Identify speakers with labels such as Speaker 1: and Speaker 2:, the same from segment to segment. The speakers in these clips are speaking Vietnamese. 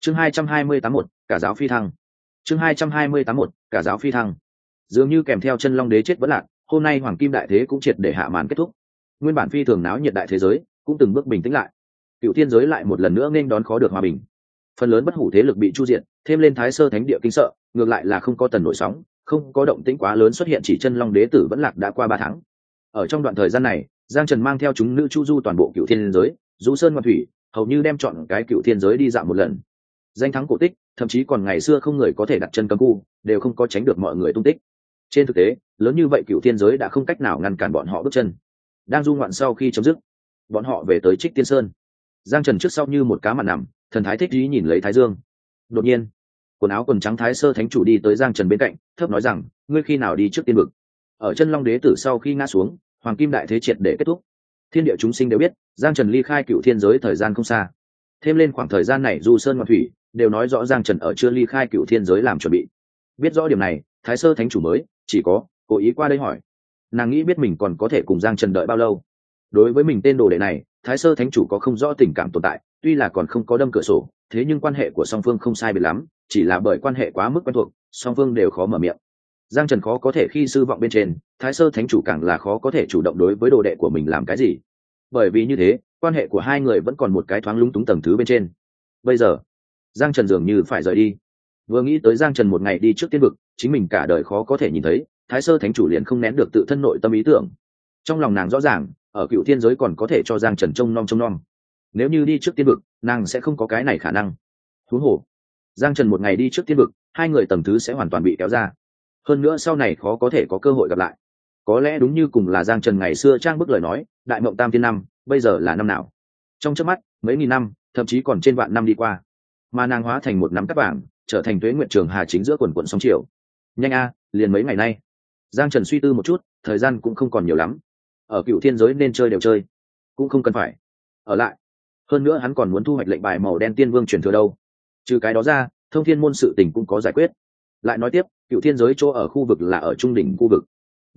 Speaker 1: chương 228 một cả giáo phi thăng. chương 228 một cả giáo phi thăng. Dường như kèm theo chân long đế chết vẫn lạc, hôm nay hoàng kim đại thế cũng triệt để hạ màn kết thúc. Nguyên bản phi thường náo nhiệt đại thế giới cũng từng bước bình tĩnh lại. Cựu thiên giới lại một lần nữa nên đón khó được hòa bình. Phần lớn bất hủ thế lực bị chu diệt, thêm lên thái sơ thánh địa kinh sợ, ngược lại là không có tần nổi sóng, không có động tĩnh quá lớn xuất hiện, chỉ chân long đế tử vẫn lạc đã qua 3 tháng. Ở trong đoạn thời gian này, Giang Trần mang theo chúng nữ chu du toàn bộ cựu thiên giới, du sơn ngoan thủy, hầu như đem chọn cái cựu thiên giới đi dạo một lần. Danh thắng cổ tích, thậm chí còn ngày xưa không người có thể đặt chân cấm khu, đều không có tránh được mọi người tung tích. Trên thực tế, lớn như vậy cựu thiên giới đã không cách nào ngăn cản bọn họ bước chân. Đang du ngoạn sau khi chấm dứt, bọn họ về tới Trích Tiên Sơn. Giang Trần trước sau như một cá mặn nằm, thần thái thích ý nhìn lấy Thái Dương. Đột nhiên, quần áo quần trắng thái sơ thánh chủ đi tới Giang Trần bên cạnh, thấp nói rằng, ngươi khi nào đi trước tiên vực? Ở chân long đế tử sau khi ngã xuống, hoàng kim đại thế triệt để kết thúc. Thiên địa chúng sinh đều biết, Giang Trần ly khai cựu thiên giới thời gian không xa. Thêm lên khoảng thời gian này du sơn ngoạn thủy, đều nói rõ Giang Trần ở chưa ly khai cựu thiên giới làm chuẩn bị. Biết rõ điểm này, thái sơ thánh chủ mới chỉ có cố ý qua đây hỏi. Nàng nghĩ biết mình còn có thể cùng Giang Trần đợi bao lâu. Đối với mình tên đồ đệ này, thái sơ thánh chủ có không rõ tình cảm tồn tại, tuy là còn không có đâm cửa sổ, thế nhưng quan hệ của song phương không sai biệt lắm, chỉ là bởi quan hệ quá mức quen thuộc, song phương đều khó mở miệng. Giang Trần khó có thể khi sư vọng bên trên, thái sơ thánh chủ càng là khó có thể chủ động đối với đồ đệ của mình làm cái gì. Bởi vì như thế, quan hệ của hai người vẫn còn một cái thoáng lúng túng tầng thứ bên trên. Bây giờ Giang Trần dường như phải rời đi. Vừa nghĩ tới Giang Trần một ngày đi trước tiên vực, chính mình cả đời khó có thể nhìn thấy, thái sơ thánh chủ liền không nén được tự thân nội tâm ý tưởng. Trong lòng nàng rõ ràng, ở cựu thiên giới còn có thể cho Giang Trần trông nom. Nếu như đi trước tiên vực, nàng sẽ không có cái này khả năng. Huống hồ, Giang Trần một ngày đi trước tiên vực, hai người tầng thứ sẽ hoàn toàn bị kéo ra. Hơn nữa sau này khó có thể có cơ hội gặp lại. Có lẽ đúng như cùng là Giang Trần ngày xưa trang bức lời nói, đại mộng tam thiên năm, bây giờ là năm nào? Trong chớp mắt, mấy nghìn năm, thậm chí còn trên vạn năm đi qua, mà nàng hóa thành một nắm cát vàng, trở thành tuế nguyện trường hà chính giữa quần quận sóng chiều. Nhanh a, liền mấy ngày nay. Giang Trần suy tư một chút, thời gian cũng không còn nhiều lắm. Ở cựu thiên giới nên chơi đều chơi, cũng không cần phải ở lại. Hơn nữa hắn còn muốn thu hoạch lệnh bài màu đen tiên vương truyền thừa đâu. Trừ cái đó ra, thông thiên môn sự tình cũng có giải quyết. Lại nói tiếp, cựu thiên giới chỗ ở khu vực là ở trung đỉnh khu vực.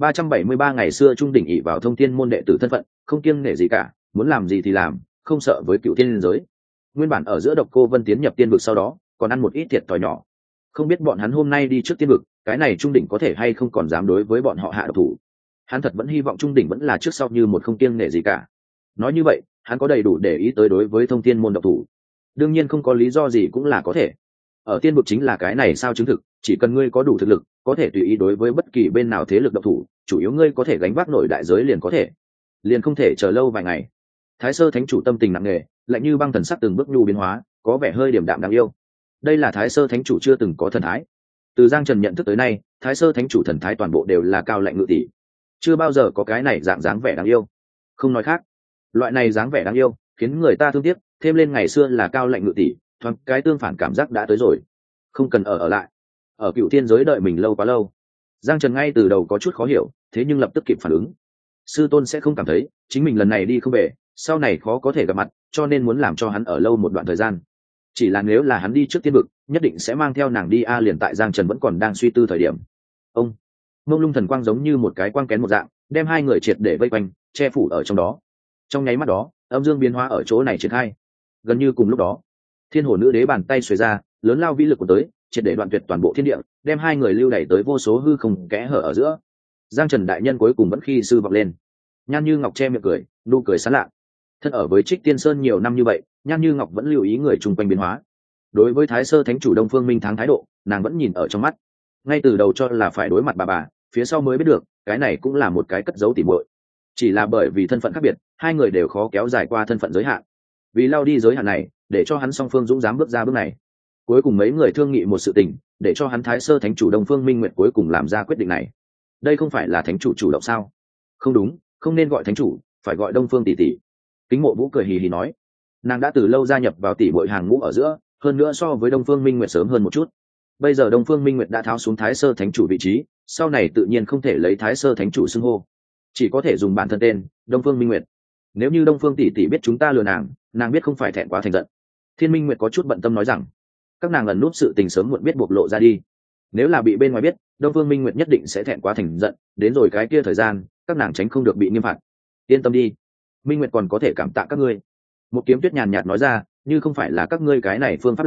Speaker 1: 373 ngày xưa trung đỉnh ỷ vào thông thiên môn đệ tử thân phận, không kiêng nể gì cả, muốn làm gì thì làm, không sợ với cựu thiên giới. Nguyên bản ở giữa Độc Cô Vân tiến nhập tiên vực sau đó, còn ăn một ít thiệt thòi nhỏ. Không biết bọn hắn hôm nay đi trước tiên vực, cái này trung đỉnh có thể hay không còn dám đối với bọn họ hạ độc thủ. Hắn thật vẫn hy vọng trung đỉnh vẫn là trước sau như một không kiêng nể gì cả. Nói như vậy, hắn có đầy đủ để ý tới đối với thông thiên môn độc thủ. Đương nhiên không có lý do gì cũng là có thể. Ở tiên vực chính là cái này sao chứng thực, chỉ cần ngươi có đủ thực lực, có thể tùy ý đối với bất kỳ bên nào thế lực độc thủ, chủ yếu ngươi có thể gánh vác nổi đại giới liền có thể. Liền không thể chờ lâu vài ngày. Thái sơ thánh chủ tâm tình nặng nề, lạnh như băng, thần sắc từng bước nhu biến hóa, có vẻ hơi điềm đạm đáng yêu. Đây là thái sơ thánh chủ chưa từng có thần thái. Từ Giang Trần nhận thức tới nay, thái sơ thánh chủ thần thái toàn bộ đều là cao lạnh ngự tỷ, chưa bao giờ có cái này dáng vẻ đáng yêu. Không nói khác, loại này dáng vẻ đáng yêu khiến người ta thương tiếc, thêm lên ngày xưa là cao lạnh ngự tỷ, thoáng cái tương phản cảm giác đã tới rồi. Không cần ở lại ở cựu thiên giới đợi mình lâu quá lâu. Giang Trần ngay từ đầu có chút khó hiểu, thế nhưng lập tức kịp phản ứng. Sư tôn sẽ không cảm thấy chính mình lần này đi không về, sau này khó có thể gặp mặt, cho nên muốn làm cho hắn ở lâu một đoạn thời gian. Chỉ là nếu là hắn đi trước tiên vực, nhất định sẽ mang theo nàng đi a. Liền tại Giang Trần vẫn còn đang suy tư thời điểm, ông mông lung thần quang giống như một cái quang kén một dạng, đem hai người triệt để vây quanh, che phủ ở trong đó. Trong nháy mắt đó, âm dương biến hóa ở chỗ này triển khai. Gần như cùng lúc đó, thiên hồ nữ đế bàn tay xuề ra, lớn lao vĩ lực của tới, triệt để đoạn tuyệt toàn bộ thiên địa, đem hai người lưu đẩy tới vô số hư không kẽ hở ở giữa. Giang Trần đại nhân cuối cùng vẫn khi sư vọng lên. Nhan Như Ngọc che miệng cười, nụ cười sán lạ. Thân ở với Trích Tiên Sơn nhiều năm như vậy, Nhan Như Ngọc vẫn lưu ý người chung quanh biến hóa. Đối với thái sơ thánh chủ Đông Phương Minh Thắng thái độ, nàng vẫn nhìn ở trong mắt. Ngay từ đầu cho là phải đối mặt bà, phía sau mới biết được, cái này cũng là một cái cất giấu tỉ muội. Chỉ là bởi vì thân phận khác biệt, hai người đều khó kéo dài qua thân phận giới hạn. Vì lao đi giới hạn này, để cho hắn song phương dũng dám bước ra bước này. Cuối cùng mấy người thương nghị một sự tình, để cho hắn thái sơ thánh chủ Đông Phương Minh Nguyệt cuối cùng làm ra quyết định này. Đây không phải là thánh chủ chủ động sao? Không đúng, không nên gọi thánh chủ, phải gọi Đông Phương tỷ tỷ. Kính Mộ Vũ cười hì hì nói, nàng đã từ lâu gia nhập vào tỷ muội hàng ngũ ở giữa, hơn nữa so với Đông Phương Minh Nguyệt sớm hơn một chút. Bây giờ Đông Phương Minh Nguyệt đã tháo xuống thái sơ thánh chủ vị trí, sau này tự nhiên không thể lấy thái sơ thánh chủ xưng hô, chỉ có thể dùng bản thân tên Đông Phương Minh Nguyệt. Nếu như Đông Phương tỷ tỷ biết chúng ta lừa nàng biết không phải thẹn quá thành giận. Thiên Minh Nguyệt có chút bận tâm nói rằng, các nàng ẩn núp sự tình sớm muộn biết bộc lộ ra đi. Nếu là bị bên ngoài biết, Đông Phương Minh Nguyệt nhất định sẽ thẹn quá thành giận, đến rồi cái kia thời gian, các nàng tránh không được bị nghiêm phạt. Yên tâm đi, Minh Nguyệt còn có thể cảm tạ các ngươi. Một Kiếm Tuyết nhàn nhạt nói ra, như không phải là các ngươi cái này phương pháp làm,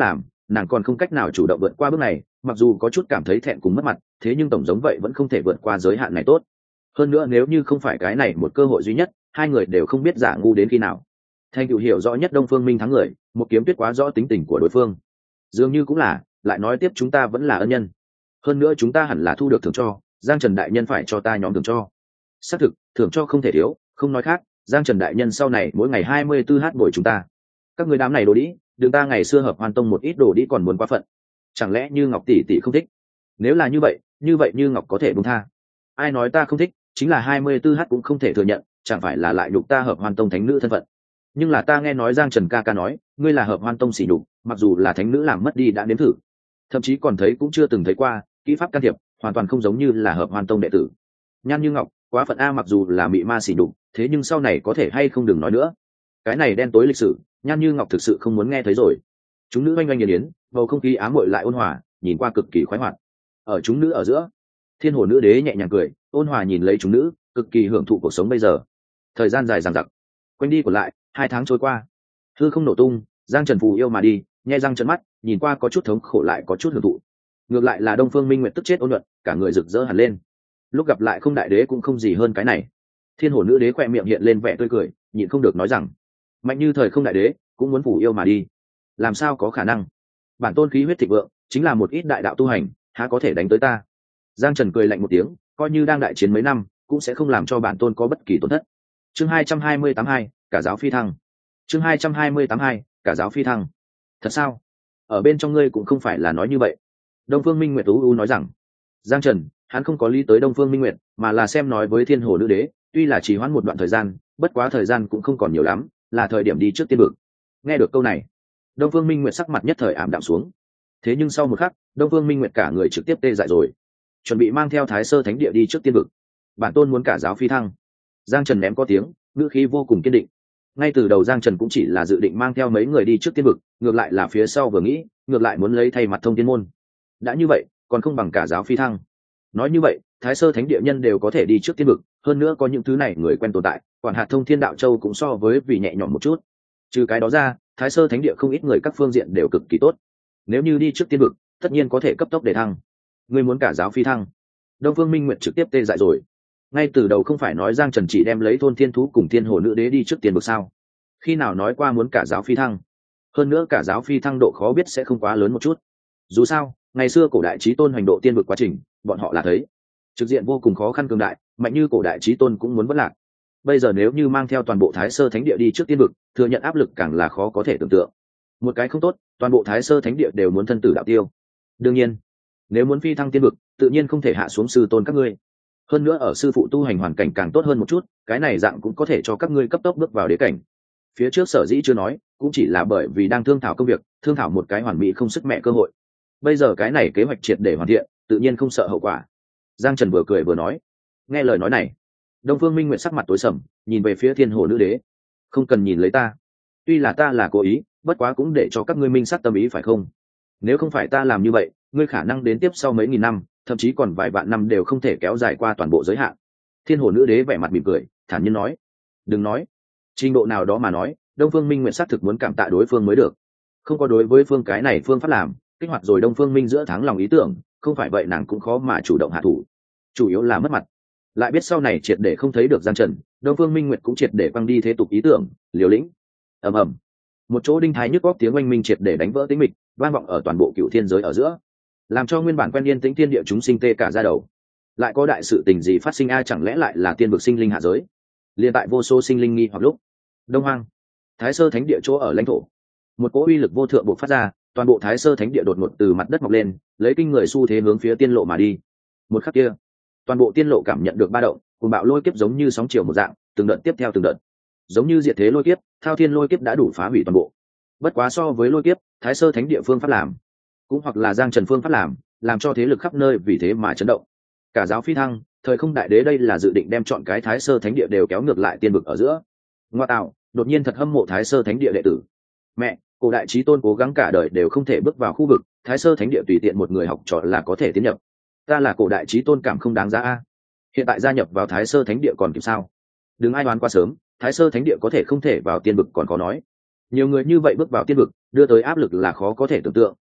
Speaker 1: nàng còn không cách nào chủ động vượt qua bước này, mặc dù có chút cảm thấy thẹn cùng mất mặt, thế nhưng tổng giống vậy vẫn không thể vượt qua giới hạn này tốt. Hơn nữa nếu như không phải cái này một cơ hội duy nhất, hai người đều không biết giả ngu đến khi nào. Thanh Cửu hiểu rõ nhất Đông Phương Minh thắng người, một kiếm tuyết quá rõ tính tình của đối phương. Dường như cũng là, lại nói tiếp chúng ta vẫn là ân nhân. Hơn nữa chúng ta hẳn là thu được thưởng cho, Giang Trần đại nhân phải cho ta nhóm thưởng cho. Xác thực, thưởng cho không thể thiếu, không nói khác, Giang Trần đại nhân sau này mỗi ngày 24h bồi chúng ta. Các người đám này đồ đĩ, đừng ta ngày xưa hợp Hoan Tông một ít đồ đĩ còn muốn quá phận. Chẳng lẽ Như Ngọc tỷ tỷ không thích? Nếu là như vậy Như Ngọc có thể buông tha. Ai nói ta không thích, chính là 24h cũng không thể thừa nhận, chẳng phải là lại nhục ta hợp Hoan Tông thánh nữ thân phận. Nhưng là ta nghe nói Giang Trần ca ca nói, ngươi là hợp Hoan Tông sỉ nhục, mặc dù là thánh nữ làm mất đi đã nếm thử, thậm chí còn thấy cũng chưa từng thấy qua, kỹ pháp can thiệp hoàn toàn không giống như là hợp Hoan Tông đệ tử. Nhan Như Ngọc quá phận a, mặc dù là mị ma sỉ nhục, thế nhưng sau này có thể hay không đừng nói nữa. Cái này đen tối lịch sử, Nhan Như Ngọc thực sự không muốn nghe thấy rồi. Chúng nữ oanh oanh nghiền yến, bầu không khí ám muội lại ôn hòa, nhìn qua cực kỳ khoái hoạt. Ở chúng nữ ở giữa, Thiên Hồ nữ đế nhẹ nhàng cười, ôn hòa nhìn lấy chúng nữ, cực kỳ hưởng thụ cuộc sống bây giờ. Thời gian dài dằng dặc, quanh đi còn lại, 2 tháng trôi qua, hư không nổ tung, Giang Trần phù yêu mà đi, nhe răng trợn mắt, nhìn qua có chút thống khổ lại có chút hưởng thụ. Ngược lại là Đông Phương Minh Nguyệt tức chết ôn nhuận, cả người rực rỡ hẳn lên. Lúc gặp lại không đại đế cũng không gì hơn cái này. Thiên Hồ nữ đế khỏe miệng hiện lên vẻ tươi cười, nhịn không được nói rằng, mạnh như thời không đại đế cũng muốn phù yêu mà đi, làm sao có khả năng? Bản tôn khí huyết thịnh vượng, chính là một ít đại đạo tu hành, há có thể đánh tới ta? Giang Trần cười lạnh một tiếng, coi như đang đại chiến mấy năm, cũng sẽ không làm cho bản tôn có bất kỳ tổn thất. Chương 228 cả giáo phi thăng. Chương 228 cả giáo phi thăng. Thật sao? Ở bên trong ngươi cũng không phải là nói như vậy. Đông Phương Minh Nguyệt u nói rằng, Giang Trần, hắn không có lý tới Đông Phương Minh Nguyệt, mà là xem nói với Thiên Hồ nữ đế, tuy là trì hoãn một đoạn thời gian, bất quá thời gian cũng không còn nhiều lắm, là thời điểm đi trước tiên vực. Nghe được câu này, Đông Phương Minh Nguyệt sắc mặt nhất thời ảm đạm xuống. Thế nhưng sau một khắc, Đông Phương Minh Nguyệt cả người trực tiếp tê dại rồi, chuẩn bị mang theo Thái Sơ Thánh Địa đi trước tiên vực. Bản tôn muốn cả giáo phi thăng. Giang Trần ném có tiếng, ngữ khí vô cùng kiên định. Ngay từ đầu Giang Trần cũng chỉ là dự định mang theo mấy người đi trước tiên vực, ngược lại là phía sau vừa nghĩ, ngược lại muốn lấy thay mặt Thông Thiên môn. Đã như vậy, còn không bằng cả giáo phi thăng. Nói như vậy, Thái Sơ Thánh Địa nhân đều có thể đi trước tiên vực, hơn nữa có những thứ này người quen tồn tại, quản hạt Thông Thiên Đạo Châu cũng so với vì nhẹ nhõm một chút. Trừ cái đó ra, Thái Sơ Thánh Địa không ít người các phương diện đều cực kỳ tốt. Nếu như đi trước tiên vực, tất nhiên có thể cấp tốc để thăng. Ngươi muốn cả giáo phi thăng? Đông Phương Minh Nguyệt trực tiếp tê dại rồi. Ngay từ đầu không phải nói Giang Trần chỉ đem lấy Thôn Thiên Thú cùng Thiên Hồ nữ đế đi trước tiên vực sao? Khi nào nói qua muốn cả giáo phi thăng? Hơn nữa cả giáo phi thăng độ khó biết sẽ không quá lớn một chút. Dù sao, ngày xưa cổ đại chí tôn hành độ tiên vực quá trình, bọn họ là thấy trực diện vô cùng khó khăn cường đại, mạnh như cổ đại chí tôn cũng muốn vất lạc. Bây giờ nếu như mang theo toàn bộ Thái Sơ Thánh Địa đi trước tiên vực, thừa nhận áp lực càng là khó có thể tưởng tượng. Một cái không tốt, toàn bộ Thái Sơ Thánh Địa đều muốn thân tử đạo tiêu. Đương nhiên, nếu muốn phi thăng tiên vực, tự nhiên không thể hạ xuống sư tôn các ngươi. Hơn nữa ở sư phụ tu hành hoàn cảnh càng tốt hơn một chút, cái này dạng cũng có thể cho các ngươi cấp tốc bước vào đế cảnh. Phía trước sở dĩ chưa nói, cũng chỉ là bởi vì đang thương thảo công việc, thương thảo một cái hoàn mỹ không sức mẹ cơ hội. Bây giờ cái này kế hoạch triệt để hoàn thiện, tự nhiên không sợ hậu quả. Giang Trần vừa cười vừa nói. Nghe lời nói này, Đông Phương Minh Nguyệt sắc mặt tối sầm, nhìn về phía Thiên Hồ nữ đế. Không cần nhìn lấy ta, tuy là ta là cố ý, bất quá cũng để cho các ngươi minh sát tâm ý phải không? Nếu không phải ta làm như vậy, ngươi khả năng đến tiếp sau mấy nghìn năm, thậm chí còn vài vạn năm đều không thể kéo dài qua toàn bộ giới hạn. Thiên Hồ nữ đế vẻ mặt mỉm cười, thản nhiên nói. Đừng nói, trình độ nào đó mà nói, Đông Phương Minh Nguyệt xác thực muốn cảm tạ đối phương mới được. Không có đối với phương cái này phương pháp làm, kích hoạt rồi Đông Phương Minh giữa thắng lòng ý tưởng, không phải vậy nàng cũng khó mà chủ động hạ thủ. Chủ yếu là mất mặt. Lại biết sau này triệt để không thấy được Giang Trần, Đông Phương Minh Nguyệt cũng triệt để quăng đi thế tục ý tưởng, liều lĩnh. Ầm ầm. Một chỗ đinh thái nhức góc tiếng oanh minh triệt để đánh vỡ tĩnh mịch, vang vọng ở toàn bộ cựu thiên giới ở giữa, làm cho nguyên bản quen yên tĩnh thiên địa chúng sinh tê cả da đầu. Lại có đại sự tình gì phát sinh a, chẳng lẽ lại là tiên vực sinh linh hạ giới? Liên tại vô số sinh linh nghi hoặc lúc, Đông Hoang, Thái Sơ Thánh Địa chỗ ở lãnh thổ, một cỗ uy lực vô thượng bộc phát ra, toàn bộ Thái Sơ Thánh Địa đột ngột từ mặt đất mọc lên, lấy kinh người xu thế hướng phía tiên lộ mà đi. Một khắc kia, toàn bộ tiên lộ cảm nhận được ba động, cùng bạo lôi kiếp giống như sóng chiều một dạng, từng đợt tiếp theo từng đợt, giống như diệt thế lôi kiếp, thao thiên lôi kiếp đã đủ phá hủy toàn bộ. Bất quá so với lôi kiếp, Thái Sơ Thánh Địa phương pháp làm, cũng hoặc là Giang Trần phương pháp làm cho thế lực khắp nơi vì thế mà chấn động. Cả giáo phi thăng, thời không đại đế đây là dự định đem chọn cái Thái Sơ Thánh Địa đều kéo ngược lại tiên vực ở giữa. Ngoa tạo, đột nhiên thật hâm mộ Thái Sơ Thánh Địa đệ tử. Mẹ, cổ đại chí tôn cố gắng cả đời đều không thể bước vào khu vực, Thái Sơ Thánh Địa tùy tiện một người học trò là có thể tiến nhập. Ta là cổ đại chí tôn cảm không đáng giá a. Hiện tại gia nhập vào Thái Sơ Thánh Địa còn kịp sao? Đừng ai đoán quá sớm, Thái Sơ Thánh Địa có thể không thể vào tiên vực còn có nói. Nhiều người như vậy bước vào tiên vực, đưa tới áp lực là khó có thể tưởng tượng,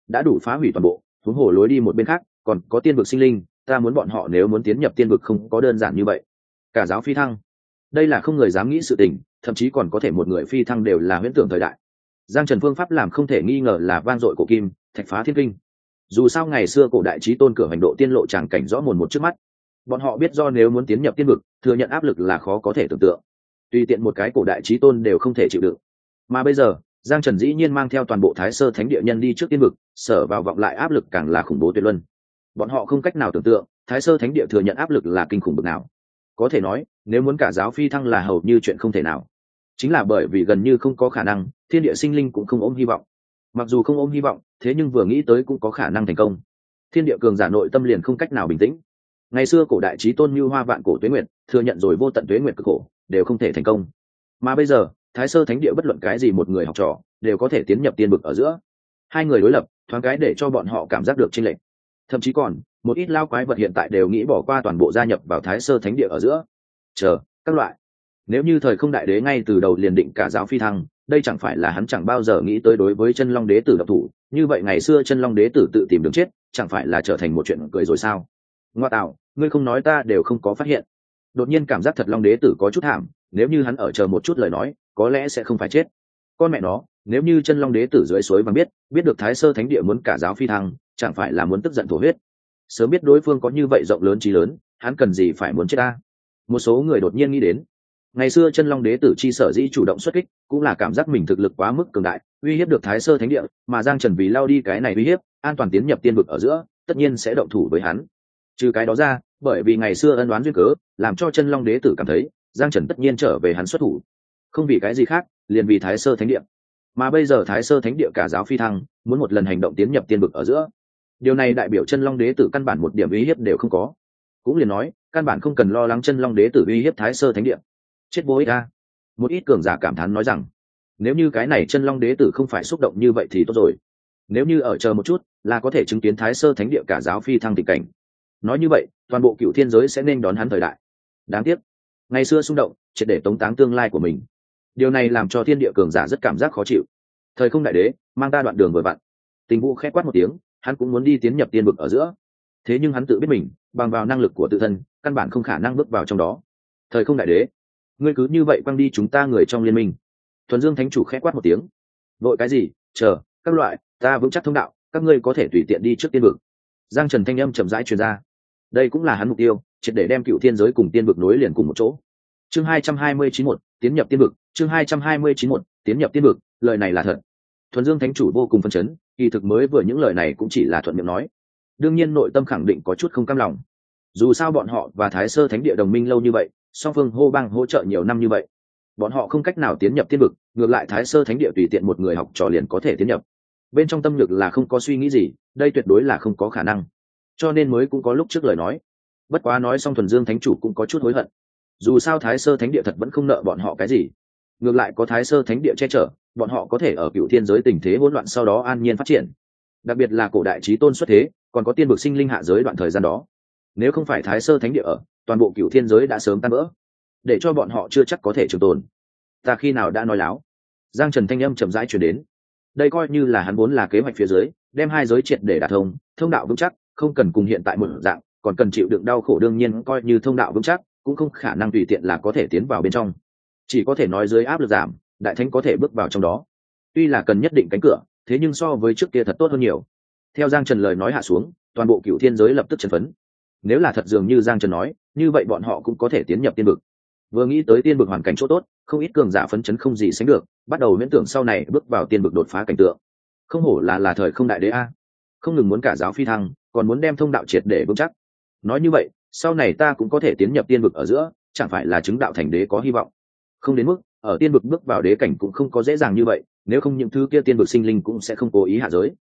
Speaker 1: đã đủ phá hủy toàn bộ, huống hồ lối đi một bên khác còn có tiên vực sinh linh, ta muốn bọn họ nếu muốn tiến nhập tiên vực không có đơn giản như vậy. Cả giáo phi thăng, đây là không người dám nghĩ sự tình, thậm chí còn có thể một người phi thăng đều là huyễn tưởng thời đại. Giang Trần phương pháp làm không thể nghi ngờ là vang dội cổ kim, thạch phá thiên kinh. Dù sao ngày xưa cổ đại chí tôn cửa hành độ tiên lộ tràng cảnh rõ mồn một trước mắt, bọn họ biết do nếu muốn tiến nhập tiên vực thừa nhận áp lực là khó có thể tưởng tượng, tùy tiện một cái cổ đại chí tôn đều không thể chịu đựng. Mà bây giờ Giang Trần dĩ nhiên mang theo toàn bộ Thái Sơ Thánh địa nhân đi trước tiên vực, sở vào vọng lại áp lực càng là khủng bố tuyệt luân. Bọn họ không cách nào tưởng tượng Thái Sơ Thánh địa thừa nhận áp lực là kinh khủng bậc nào. Có thể nói nếu muốn cả giáo phi thăng là hầu như chuyện không thể nào. Chính là bởi vì gần như không có khả năng, thiên địa sinh linh cũng không ôm hy vọng. Mặc dù không ôm hy vọng, thế nhưng vừa nghĩ tới cũng có khả năng thành công. Thiên địa cường giả nội tâm liền không cách nào bình tĩnh. Ngày xưa cổ đại chí tôn Như Hoa vạn cổ tuế nguyệt, thừa nhận rồi vô tận tuế nguyệt cực khổ, đều không thể thành công. Mà bây giờ, Thái Sơ Thánh địa bất luận cái gì một người học trò, đều có thể tiến nhập tiên vực ở giữa. Hai người đối lập, thoáng cái để cho bọn họ cảm giác được chênh lệch. Thậm chí còn, một ít lao quái vật hiện tại đều nghĩ bỏ qua toàn bộ gia nhập vào Thái Sơ Thánh địa ở giữa. Chờ, các loại. Nếu như thời không đại đế ngay từ đầu liền định cả giáo phi thăng, đây chẳng phải là hắn chẳng bao giờ nghĩ tới đối với chân long đế tử độc thủ, như vậy ngày xưa chân long đế tử tự tìm đường chết, chẳng phải là trở thành một chuyện cười rồi sao? Ngoa tạo, ngươi không nói ta đều không có phát hiện. Đột nhiên cảm giác thật long đế tử có chút thảm, nếu như hắn ở chờ một chút lời nói, có lẽ sẽ không phải chết. Con mẹ nó, nếu như chân long đế tử dưới suối vàng biết được Thái Sơ Thánh địa muốn cả giáo phi thăng, chẳng phải là muốn tức giận thổ huyết. Sớm biết đối phương có như vậy rộng lớn trí lớn, hắn cần gì phải muốn chết ta? Một số người đột nhiên nghĩ đến, ngày xưa chân long đế tử chi sở dĩ chủ động xuất kích cũng là cảm giác mình thực lực quá mức cường đại, uy hiếp được Thái Sơ Thánh địa, mà Giang Trần vì lao đi cái này uy hiếp, an toàn tiến nhập tiên vực ở giữa, tất nhiên sẽ động thủ với hắn. Trừ cái đó ra, bởi vì ngày xưa ân oán duyên cớ, làm cho chân long đế tử cảm thấy Giang Trần tất nhiên trở về hắn xuất thủ, không vì cái gì khác, liền vì Thái Sơ Thánh địa. Mà bây giờ Thái Sơ Thánh địa cả giáo phi thăng, muốn một lần hành động tiến nhập tiên vực ở giữa, điều này đại biểu chân long đế tử căn bản một điểm uy hiếp đều không có. Cũng liền nói, căn bản không cần lo lắng chân long đế tử uy hiếp Thái Sơ Thánh địa. Chết vô ích a. Một ít cường giả cảm thán nói rằng, nếu như cái này chân long đế tử không phải xúc động như vậy thì tốt rồi. Nếu như ở chờ một chút, là có thể chứng kiến Thái Sơ Thánh địa cả giáo phi thăng tình cảnh. Nói như vậy, toàn bộ cựu thiên giới sẽ nên đón hắn thời đại. Đáng tiếc, ngày xưa xung động, triệt để tống táng tương lai của mình. Điều này làm cho thiên địa cường giả rất cảm giác khó chịu. Thời không đại đế, mang ta đoạn đường vừa vặn. Tình Vũ khẽ quát một tiếng, hắn cũng muốn đi tiến nhập tiên vực ở giữa. Thế nhưng hắn tự biết mình, bằng vào năng lực của tự thân, căn bản không khả năng bước vào trong đó. Thời không đại đế, ngươi cứ như vậy quăng đi chúng ta người trong liên minh. Thuần Dương Thánh chủ khẽ quát một tiếng. Vội cái gì? Chờ, các loại, ta vững chắc thông đạo, các ngươi có thể tùy tiện đi trước tiên vực. Giang Trần thanh âm chậm rãi truyền ra. Đây cũng là hắn mục tiêu, triệt để đem cựu thiên giới cùng tiên vực nối liền cùng một chỗ. Chương 229 tiến nhập tiên vực, chương 229 tiến nhập tiên vực, lời này là thật. Thuần Dương Thánh chủ vô cùng phấn chấn, kỳ thực mới vừa những lời này cũng chỉ là thuận miệng nói. Đương nhiên nội tâm khẳng định có chút không cam lòng. Dù sao bọn họ và Thái Sơ Thánh địa đồng minh lâu như vậy, song phương hô bang hỗ trợ nhiều năm như vậy, bọn họ không cách nào tiến nhập tiên vực, ngược lại Thái Sơ Thánh địa tùy tiện một người học trò liền có thể tiến nhập. Bên trong tâm lực là không có suy nghĩ gì, đây tuyệt đối là không có khả năng. Cho nên mới cũng có lúc trước lời nói. Bất quá nói xong Thuần Dương Thánh chủ cũng có chút hối hận. Dù sao Thái Sơ Thánh địa thật vẫn không nợ bọn họ cái gì, ngược lại có Thái Sơ Thánh địa che chở, bọn họ có thể ở cựu thiên giới tình thế hỗn loạn sau đó an nhiên phát triển. Đặc biệt là cổ đại chí tôn xuất thế, còn có tiên vực sinh linh hạ giới đoạn thời gian đó, nếu không phải Thái Sơ Thánh địa ở, toàn bộ cựu thiên giới đã sớm tan vỡ, để cho bọn họ chưa chắc có thể trường tồn. Ta khi nào đã nói láo? Giang Trần thanh âm chậm rãi truyền đến. Đây coi như là hắn vốn là kế hoạch phía dưới, đem hai giới triệt để đả thông, thông đạo vững chắc, không cần cùng hiện tại một dạng, còn cần chịu đựng đau khổ, đương nhiên coi như thông đạo vững chắc, cũng không khả năng tùy tiện là có thể tiến vào bên trong. Chỉ có thể nói dưới áp lực giảm, đại thánh có thể bước vào trong đó. Tuy là cần nhất định cánh cửa, thế nhưng so với trước kia thật tốt hơn nhiều. Theo Giang Trần lời nói hạ xuống, toàn bộ cựu thiên giới lập tức chấn phấn. Nếu là thật dường như Giang Trần nói, như vậy bọn họ cũng có thể tiến nhập tiên vực. Vừa nghĩ tới tiên vực hoàn cảnh chỗ tốt, không ít cường giả phấn chấn không gì sánh được, bắt đầu miễn tưởng sau này bước vào tiên vực đột phá cảnh tượng. Không hổ là thời không đại đế a, không ngừng muốn cả giáo phi thăng, còn muốn đem thông đạo triệt để vững chắc. Nói như vậy, sau này ta cũng có thể tiến nhập tiên vực ở giữa, chẳng phải là chứng đạo thành đế có hy vọng. Không đến mức ở tiên vực bước vào đế cảnh cũng không có dễ dàng như vậy, nếu không những thứ kia tiên vực sinh linh cũng sẽ không cố ý hạ giới.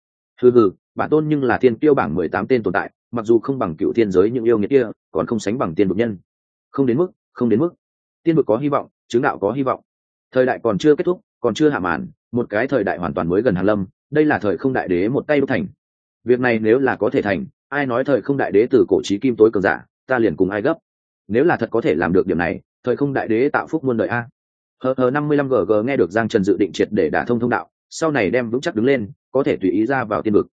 Speaker 1: Bản tôn nhưng là thiên tiêu bảng 18 tên tồn tại, mặc dù không bằng cựu thiên giới những yêu nghiệt kia, còn không sánh bằng tiên vực nhân. Không đến mức. Tiên vực có hy vọng, chứng đạo có hy vọng. Thời đại còn chưa kết thúc, còn chưa hạ màn, một cái thời đại hoàn toàn mới gần hàng lâm, đây là thời không đại đế một tay đúc thành. Việc này nếu là có thể thành, ai nói thời không đại đế từ cổ chí kim tối cường giả, ta liền cùng ai gấp. Nếu là thật có thể làm được điểm này, thời không đại đế tạo phúc muôn đời a. Hờ 55 GG nghe được Giang Trần dự định triệt để đả thông thông đạo, sau này đem vững chắc đứng lên, có thể tùy ý ra vào tiên vực.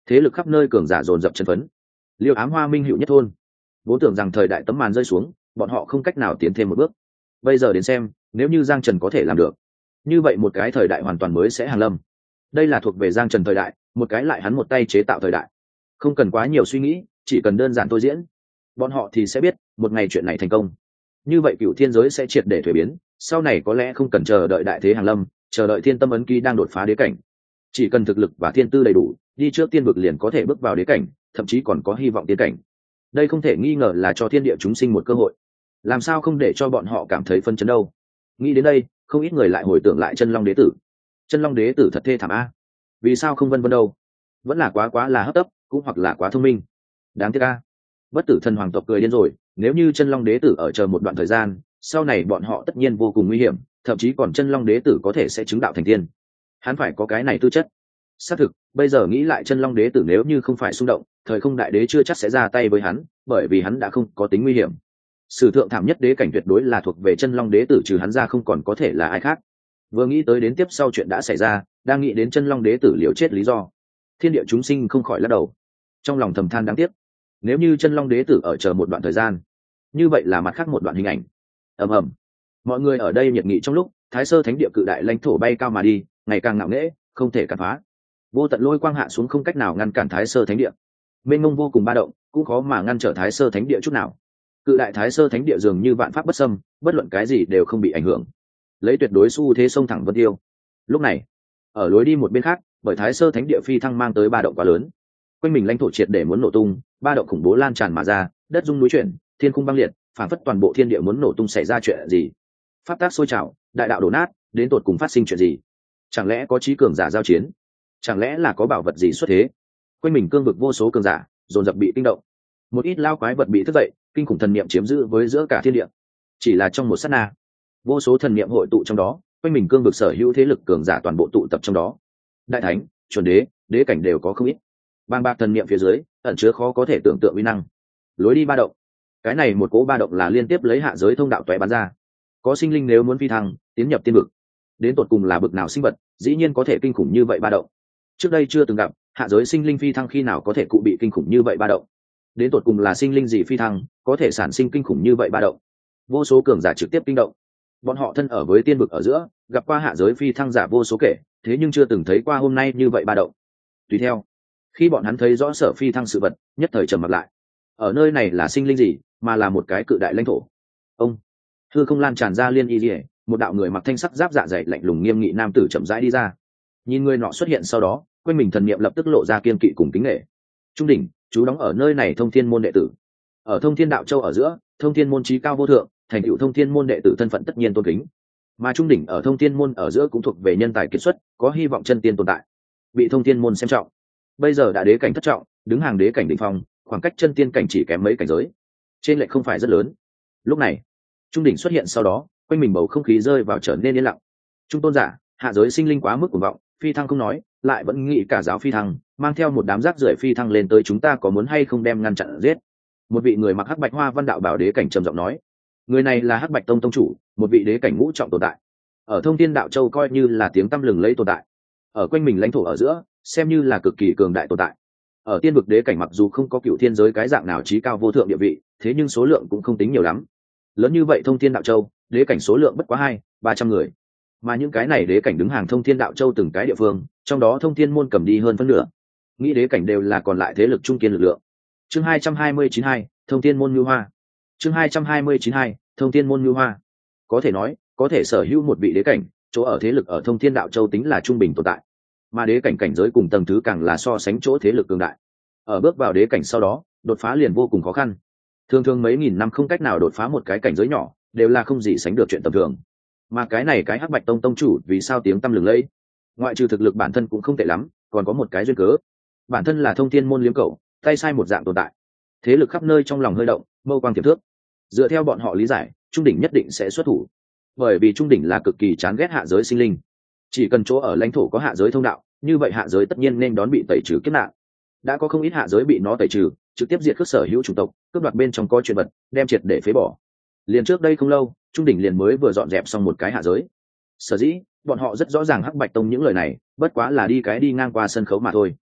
Speaker 1: thế lực khắp nơi cường giả dồn dập chân phấn. Liêu Ám Hoa minh hữu nhất thôn, vốn tưởng rằng thời đại tấm màn rơi xuống, bọn họ không cách nào tiến thêm một bước. Bây giờ đến xem, nếu như Giang Trần có thể làm được, như vậy một cái thời đại hoàn toàn mới sẽ hàng lâm. Đây là thuộc về Giang Trần thời đại, một cái lại hắn một tay chế tạo thời đại. Không cần quá nhiều suy nghĩ, chỉ cần đơn giản thôi diễn, bọn họ thì sẽ biết một ngày chuyện này thành công, như vậy cựu thiên giới sẽ triệt để thuế biến. Sau này có lẽ không cần chờ đợi đại thế hàng lâm, chờ đợi thiên tâm ấn ký đang đột phá đế cảnh, chỉ cần thực lực và thiên tư đầy đủ, đi trước tiên vực liền có thể bước vào đế cảnh, thậm chí còn có hy vọng tiến cảnh. Đây không thể nghi ngờ là cho thiên địa chúng sinh một cơ hội, làm sao không để cho bọn họ cảm thấy phân chấn đâu. Nghĩ đến đây, không ít người lại hồi tưởng lại chân long đế tử. Chân long đế tử thật thê thảm a, vì sao không vân vân đâu? Vẫn là quá là hấp tấp, cũng hoặc là quá thông minh. Đáng tiếc a. Bất tử thần hoàng tộc cười điên rồi, nếu như chân long đế tử ở chờ một đoạn thời gian, sau này bọn họ tất nhiên vô cùng nguy hiểm, thậm chí còn chân long đế tử có thể sẽ chứng đạo thành tiên. Hắn phải có cái này tư chất. Xác thực, bây giờ nghĩ lại chân long đế tử nếu như không phải xung động, thời không đại đế chưa chắc sẽ ra tay với hắn, bởi vì hắn đã không có tính nguy hiểm. Sử thượng thảm nhất đế cảnh tuyệt đối là thuộc về chân long đế tử, trừ hắn ra không còn có thể là ai khác. Vừa nghĩ tới đến tiếp sau chuyện đã xảy ra, đang nghĩ đến chân long đế tử liều chết lý do, thiên địa chúng sinh không khỏi lắc đầu, trong lòng thầm than đáng tiếc. Nếu như chân long đế tử ở chờ một đoạn thời gian, như vậy là mặt khác một đoạn hình ảnh. ầm ầm, mọi người ở đây nhiệt nghị trong lúc Thái Sơ Thánh Địa cự đại lãnh thổ bay cao mà đi, ngày càng ngạo nghễ, không thể cản phá. Vô tận lôi quang hạ xuống, không cách nào ngăn cản Thái Sơ Thánh Địa. Mênh mông vô cùng ba động, cũng khó mà ngăn trở Thái Sơ Thánh Địa chút nào. Cự đại Thái Sơ Thánh Địa dường như vạn pháp bất xâm, bất luận cái gì đều không bị ảnh hưởng, lấy tuyệt đối xu thế xông thẳng vân tiêu. Lúc này, ở lối đi một bên khác, bởi Thái Sơ Thánh Địa phi thăng mang tới ba động quá lớn, quanh mình lãnh thổ triệt để muốn nổ tung, ba động khủng bố lan tràn mà ra, đất rung núi chuyển, thiên khung băng liệt, phản phất toàn bộ thiên địa muốn nổ tung. Xảy ra chuyện gì? Pháp tác sôi trào, đại đạo đổ nát, đến tột cùng phát sinh chuyện gì? Chẳng lẽ có trí cường giả giao chiến? Chẳng lẽ là có bảo vật gì xuất thế? Quanh mình cương vực vô số cường giả dồn dập bị kinh động, một ít lao quái vật bị thức dậy, kinh khủng thần niệm chiếm giữ với giữa cả thiên địa. Chỉ là trong một sát na, vô số thần niệm hội tụ trong đó, quanh mình cương vực sở hữu thế lực cường giả toàn bộ tụ tập trong đó. Đại thánh, chuẩn đế, đế cảnh đều có không ít. Bàng bạc thần niệm phía dưới ẩn chứa khó có thể tưởng tượng uy năng. Lối đi ba động, cái này một cỗ ba động là liên tiếp lấy hạ giới thông đạo toé bắn ra. Có sinh linh nếu muốn phi thăng tiến nhập tiên vực, đến tột cùng là bực nào sinh vật dĩ nhiên có thể kinh khủng như vậy ba động. Trước đây chưa từng gặp hạ giới sinh linh phi thăng khi nào có thể cụ bị kinh khủng như vậy ba động. Đến tột cùng là sinh linh gì phi thăng có thể sản sinh kinh khủng như vậy ba động. Vô số cường giả trực tiếp kinh động. Bọn họ thân ở với tiên vực ở giữa, gặp qua hạ giới phi thăng giả vô số kể, thế nhưng chưa từng thấy qua hôm nay như vậy ba động. Tùy theo, khi bọn hắn thấy rõ sở phi thăng sự vật, nhất thời trầm mặt lại. Ở nơi này là sinh linh gì, mà là một cái cự đại lãnh thổ. Ông hư không lan tràn ra liên y liễu, một đạo người mặc thanh sắc giáp dạ dày lạnh lùng nghiêm nghị nam tử chậm rãi đi ra. Nhìn người nọ xuất hiện sau đó, quanh mình thần niệm lập tức lộ ra kiên kỵ cùng kính nể. Trung đỉnh, chú đóng ở nơi này Thông Thiên môn đệ tử. Ở Thông Thiên đạo châu ở giữa, Thông Thiên môn chí cao vô thượng, thành tựu Thông Thiên môn đệ tử thân phận tất nhiên tôn kính. Mà trung đỉnh ở Thông Thiên môn ở giữa cũng thuộc về nhân tài kiệt xuất, có hy vọng chân tiên tồn tại, bị Thông Thiên môn xem trọng. Bây giờ đã đế cảnh thất trọng, đứng hàng đế cảnh đỉnh phong, khoảng cách chân tiên cảnh chỉ kém mấy cảnh giới, trên lệch không phải rất lớn. Lúc này, trung đỉnh xuất hiện sau đó, quanh mình bầu không khí rơi vào trở nên yên lặng. Trung tôn giả, hạ giới sinh linh quá mức cuồng vọng, phi thăng không nói, lại vẫn nghĩ cả giáo phi thăng, mang theo một đám rác rưởi phi thăng lên tới, chúng ta có muốn hay không đem ngăn chặn giết? Một vị người mặc hắc bạch hoa văn đạo bảo đế cảnh trầm giọng nói. Người này là hắc bạch tông tông chủ, một vị đế cảnh ngũ trọng tồn tại, ở Thông Thiên đạo châu coi như là tiếng tăm lừng lẫy tồn tại, ở quanh mình lãnh thổ ở giữa xem như là cực kỳ cường đại tồn tại. Ở tiên vực đế cảnh mặc dù không có cựu thiên giới cái dạng nào chí cao vô thượng địa vị, thế nhưng số lượng cũng không tính nhiều lắm. Lớn như vậy Thông Thiên đạo châu, đế cảnh số lượng bất quá 200-300 người, mà những cái này đế cảnh đứng hàng Thông Thiên đạo châu từng cái địa phương, trong đó Thông Thiên môn cầm đi hơn phân nửa. Nghĩ đế cảnh đều là còn lại thế lực trung kiên lực lượng. Chương 229 Thông Thiên môn Nhu Hoa. Chương 229 Thông Thiên môn Nhu Hoa. Có thể nói, có thể sở hữu một vị đế cảnh, chỗ ở thế lực ở Thông Thiên đạo châu tính là trung bình tồn tại. Mà đế cảnh cảnh giới cùng tầng thứ càng là so sánh chỗ thế lực cường đại. Ở bước vào đế cảnh sau đó, đột phá liền vô cùng khó khăn. Thường thường mấy nghìn năm không cách nào đột phá một cái cảnh giới nhỏ, đều là không gì sánh được chuyện tầm thường. Mà cái này cái hắc bạch tông tông chủ vì sao tiếng tăm lừng lẫy? Ngoại trừ thực lực bản thân cũng không tệ lắm, còn có một cái duyên cớ. Bản thân là Thông Thiên môn liếm cẩu, tay sai một dạng tồn tại. Thế lực khắp nơi trong lòng hơi động, mâu quang tiềm thước. Dựa theo bọn họ lý giải, trung đỉnh nhất định sẽ xuất thủ, bởi vì trung đỉnh là cực kỳ chán ghét hạ giới sinh linh. Chỉ cần chỗ ở lãnh thổ có hạ giới thông đạo, như vậy hạ giới tất nhiên nên đón bị tẩy trừ kiếp nạn. Đã có không ít hạ giới bị nó tẩy trừ, trực tiếp diệt cướp sở hữu chủng tộc, cướp đoạt bên trong có chuyện vật, đem triệt để phế bỏ. Liền trước đây không lâu, trung đỉnh liền mới vừa dọn dẹp xong một cái hạ giới. Sở dĩ bọn họ rất rõ ràng hắc bạch tông những lời này bất quá là đi ngang qua sân khấu mà thôi.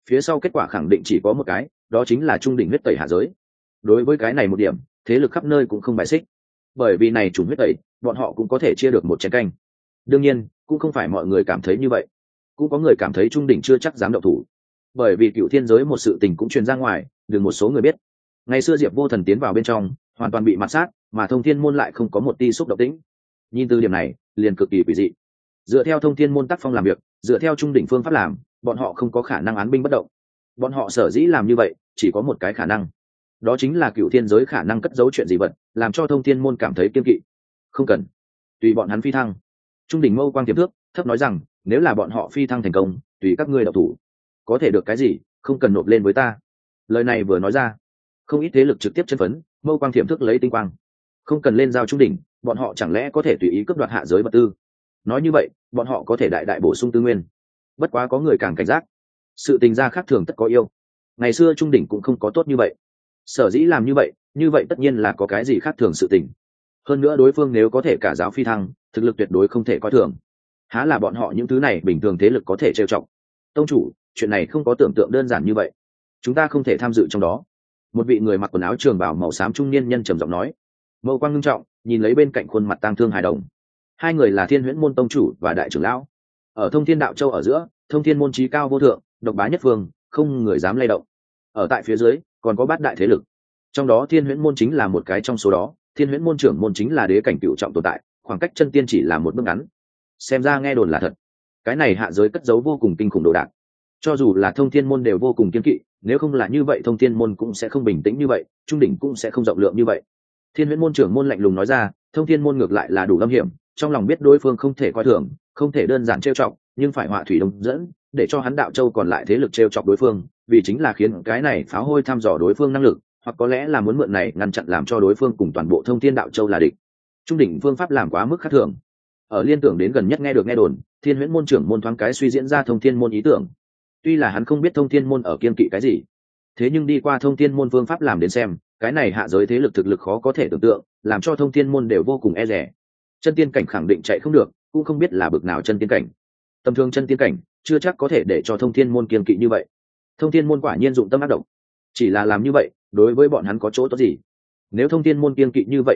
Speaker 1: phía sau kết quả khẳng định chỉ có một cái, đó chính là trung đỉnh huyết tẩy hạ giới. Đối với cái này một điểm, thế lực khắp nơi cũng không bài xích, bởi vì này chủng huyết tẩy bọn họ cũng có thể chia được một chén canh. Đương nhiên cũng không phải mọi người cảm thấy như vậy, cũng có người cảm thấy trung đỉnh chưa chắc dám động thủ, bởi vì cựu thiên giới một sự tình cũng truyền ra ngoài, được một số người biết. Ngày xưa Diệp Vô Thần tiến vào bên trong hoàn toàn bị mạt sát, mà Thông Thiên môn lại không có một ti xúc động tĩnh. Nhìn từ điểm này liền cực kỳ quỷ dị. Dựa theo Thông Thiên môn tác phong làm việc, dựa theo trung đỉnh phương pháp làm, bọn họ không có khả năng án binh bất động. Bọn họ sở dĩ làm như vậy chỉ có một cái khả năng, đó chính là cựu thiên giới khả năng cất giấu chuyện gì vật, làm cho Thông Thiên môn cảm thấy kiên kỵ. Không cần, tùy bọn hắn phi thăng. Trung đỉnh mâu quang tiềm thước thấp nói rằng, nếu là bọn họ phi thăng thành công, tùy các ngươi độc thủ, có thể được cái gì, không cần nộp lên với ta. Lời này vừa nói ra, không ít thế lực trực tiếp chân phấn, mâu quang tiềm thước lấy tinh quang. Không cần lên giao trung đỉnh, bọn họ chẳng lẽ có thể tùy ý cướp đoạt hạ giới vật tư? Nói như vậy, bọn họ có thể đại đại bổ sung tư nguyên. Bất quá có người càng cảnh giác, sự tình gia khác thường tất có yêu. Ngày xưa trung đỉnh cũng không có tốt như vậy, sở dĩ làm như vậy tất nhiên là có cái gì khác thường sự tình. Hơn nữa đối phương nếu có thể cả giáo phi thăng, thực lực tuyệt đối không thể coi thường. Há là bọn họ những thứ này bình thường thế lực có thể trêu chọc? Tông chủ, chuyện này không có tưởng tượng đơn giản như vậy, chúng ta không thể tham dự trong đó. Một vị người mặc quần áo trường bào màu xám trung niên nhân trầm giọng nói, mâu quang ngưng trọng nhìn lấy bên cạnh khuôn mặt tang thương hài đồng. Hai người là Thiên Huyễn môn tông chủ và đại trưởng lão, ở Thông Thiên đạo châu ở giữa, Thông Thiên môn chí cao vô thượng, độc bá nhất phương, không người dám lay động. Ở tại phía dưới còn có bát đại thế lực, trong đó Thiên Huyễn môn chính là một cái trong số đó. Thiên Huyễn môn trưởng môn chính là đế cảnh cựu trọng tồn tại, khoảng cách chân tiên chỉ là một bước ngắn. Xem ra nghe đồn là thật, cái này hạ giới cất giấu vô cùng kinh khủng đồ đạc, cho dù là Thông Thiên môn đều vô cùng kiên kỵ. Nếu không là như vậy, Thông Thiên môn cũng sẽ không bình tĩnh như vậy, trung đỉnh cũng sẽ không rộng lượng như vậy. Thiên Huyễn môn trưởng môn lạnh lùng nói ra, Thông Thiên môn ngược lại là đủ âm hiểm, trong lòng biết đối phương không thể coi thường, không thể đơn giản trêu chọc, nhưng phải họa thủy đông dẫn, để cho hắn đạo châu còn lại thế lực trêu chọc đối phương, vì chính là khiến cái này pháo hôi thăm dò đối phương năng lực, hoặc có lẽ là muốn mượn này ngăn chặn làm cho đối phương cùng toàn bộ Thông Thiên đạo châu là địch. Trung đỉnh phương pháp làm quá mức khác thường. Ở liên tưởng đến gần nhất nghe được nghe đồn, Thiên Huyễn môn trưởng môn thoáng cái suy diễn ra Thông Thiên môn ý tưởng. Tuy là hắn không biết Thông Thiên môn ở kiên kỵ cái gì, thế nhưng đi qua Thông Thiên môn phương pháp làm đến xem, cái này hạ giới thế lực thực lực khó có thể tưởng tượng, làm cho Thông Thiên môn đều vô cùng e dè. Chân tiên cảnh khẳng định chạy không được, cũng không biết là bực nào chân tiên cảnh. Tầm thường chân tiên cảnh chưa chắc có thể để cho Thông Thiên môn kiên kỵ như vậy. Thông Thiên môn quả nhiên dụng tâm ác độc, chỉ là làm như vậy đối với bọn hắn có chỗ tốt gì? Nếu Thông Thiên môn kiên kỵ như vậy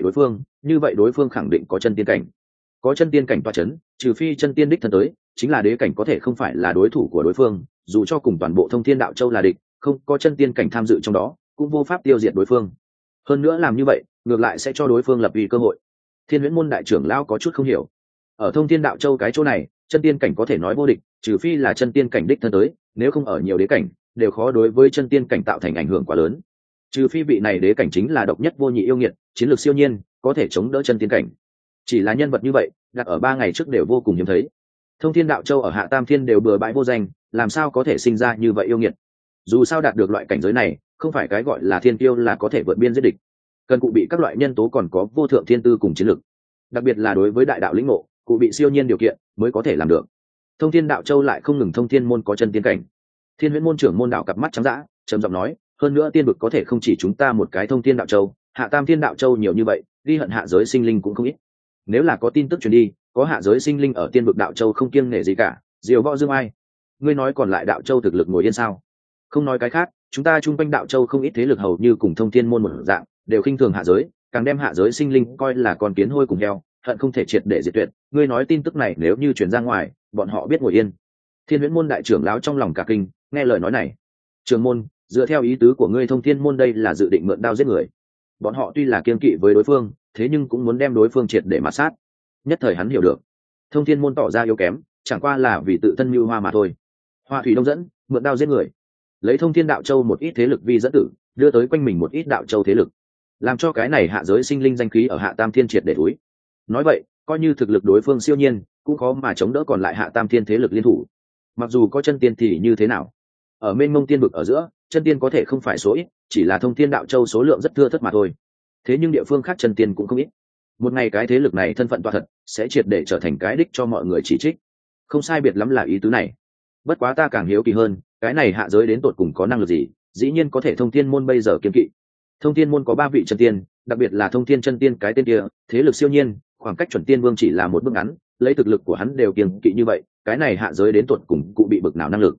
Speaker 1: đối phương khẳng định có chân tiên cảnh. Có chân tiên cảnh toa chấn, trừ phi chân tiên đích thân tới, chính là đế cảnh có thể không phải là đối thủ của đối phương, dù cho cùng toàn bộ Thông Thiên đạo châu là địch, không có chân tiên cảnh tham dự trong đó, cũng vô pháp tiêu diệt đối phương. Hơn nữa làm như vậy, ngược lại sẽ cho đối phương lập uy cơ hội. Thiên Huyễn môn đại trưởng lão có chút không hiểu. Ở Thông Thiên đạo châu cái chỗ này, chân tiên cảnh có thể nói vô địch, trừ phi là chân tiên cảnh đích thân tới, nếu không ở nhiều đế cảnh, đều khó đối với chân tiên cảnh tạo thành ảnh hưởng quá lớn. Trừ phi vị này đế cảnh chính là độc nhất vô nhị yêu nghiệt, chiến lược siêu nhiên, có thể chống đỡ chân tiên cảnh. Chỉ là nhân vật như vậy, đặt ở 3 ngày trước đều vô cùng hiếm thấy. Thông Thiên đạo châu ở Hạ Tam Thiên đều bừa bãi vô danh, làm sao có thể sinh ra như vậy yêu nghiệt? Dù sao đạt được loại cảnh giới này, không phải cái gọi là thiên tiêu là có thể vượt biên giết địch, cần cụ bị các loại nhân tố còn có vô thượng thiên tư cùng chiến lược. Đặc biệt là đối với đại đạo lĩnh ngộ, cụ bị siêu nhiên điều kiện mới có thể làm được. Thông Thiên đạo châu lại không ngừng Thông Thiên môn có chân tiên cảnh. Thiên Huyễn môn trưởng môn đạo cặp mắt trắng dã, trầm giọng nói, hơn nữa tiên vực có thể không chỉ chúng ta một cái Thông Thiên đạo châu, Hạ Tam Thiên đạo châu nhiều như vậy, ghi hận hạ giới sinh linh cũng không ít. Nếu là có tin tức truyền đi, có hạ giới sinh linh ở tiên vực đạo châu không kiêng nể gì cả, diều võ dương ai. Ngươi nói còn lại đạo châu thực lực ngồi yên sao? Không nói cái khác, chúng ta chung quanh đạo châu không ít thế lực hầu như cùng Thông Thiên môn một dạng, đều khinh thường hạ giới, càng đem hạ giới sinh linh coi là con kiến hôi cùng heo, hận không thể triệt để diệt tuyệt. Ngươi nói tin tức này nếu như truyền ra ngoài, bọn họ biết ngồi yên. Thiên Huyễn môn đại trưởng lão trong lòng cả kinh, nghe lời nói này. Trưởng môn, dựa theo ý tứ của ngươi, Thông Thiên môn đây là dự định mượn đao giết người. Bọn họ tuy là kiêng kỵ với đối phương, thế nhưng cũng muốn đem đối phương triệt để mà sát. Nhất thời hắn hiểu được, Thông Thiên môn tỏ ra yếu kém, chẳng qua là vì tự thân mưu hoa mà thôi. Hoa thủy đông dẫn, mượn đao giết người, lấy Thông Thiên đạo châu một ít thế lực vi dẫn tử, đưa tới quanh mình một ít đạo châu thế lực, làm cho cái này hạ giới sinh linh danh khí ở Hạ Tam Thiên triệt để túi. Nói vậy, coi như thực lực đối phương siêu nhiên, cũng khó mà chống đỡ còn lại Hạ Tam Thiên thế lực liên thủ. Mặc dù có chân tiên thì như thế nào? Ở mênh mông tiên vực ở giữa, chân tiên có thể không phải số ít, chỉ là Thông Thiên đạo châu số lượng rất thưa thớt mà thôi. Thế nhưng địa phương khác chân tiên cũng không ít. Một ngày cái thế lực này thân phận toa thật, sẽ triệt để trở thành cái đích cho mọi người chỉ trích. Không sai biệt lắm là ý tứ này. Bất quá ta càng hiếu kỳ hơn, cái này hạ giới đến tột cùng có năng lực gì, dĩ nhiên có thể Thông Thiên môn bây giờ kiên kỵ. Thông Thiên môn có 3 vị chân tiên, đặc biệt là Thông Thiên chân tiên cái tên kia, thế lực siêu nhiên, khoảng cách chuẩn tiên vương chỉ là một bước ngắn, lấy thực lực của hắn đều kiêng kỵ như vậy, cái này hạ giới đến tột cùng cụ bị bực nào năng lực.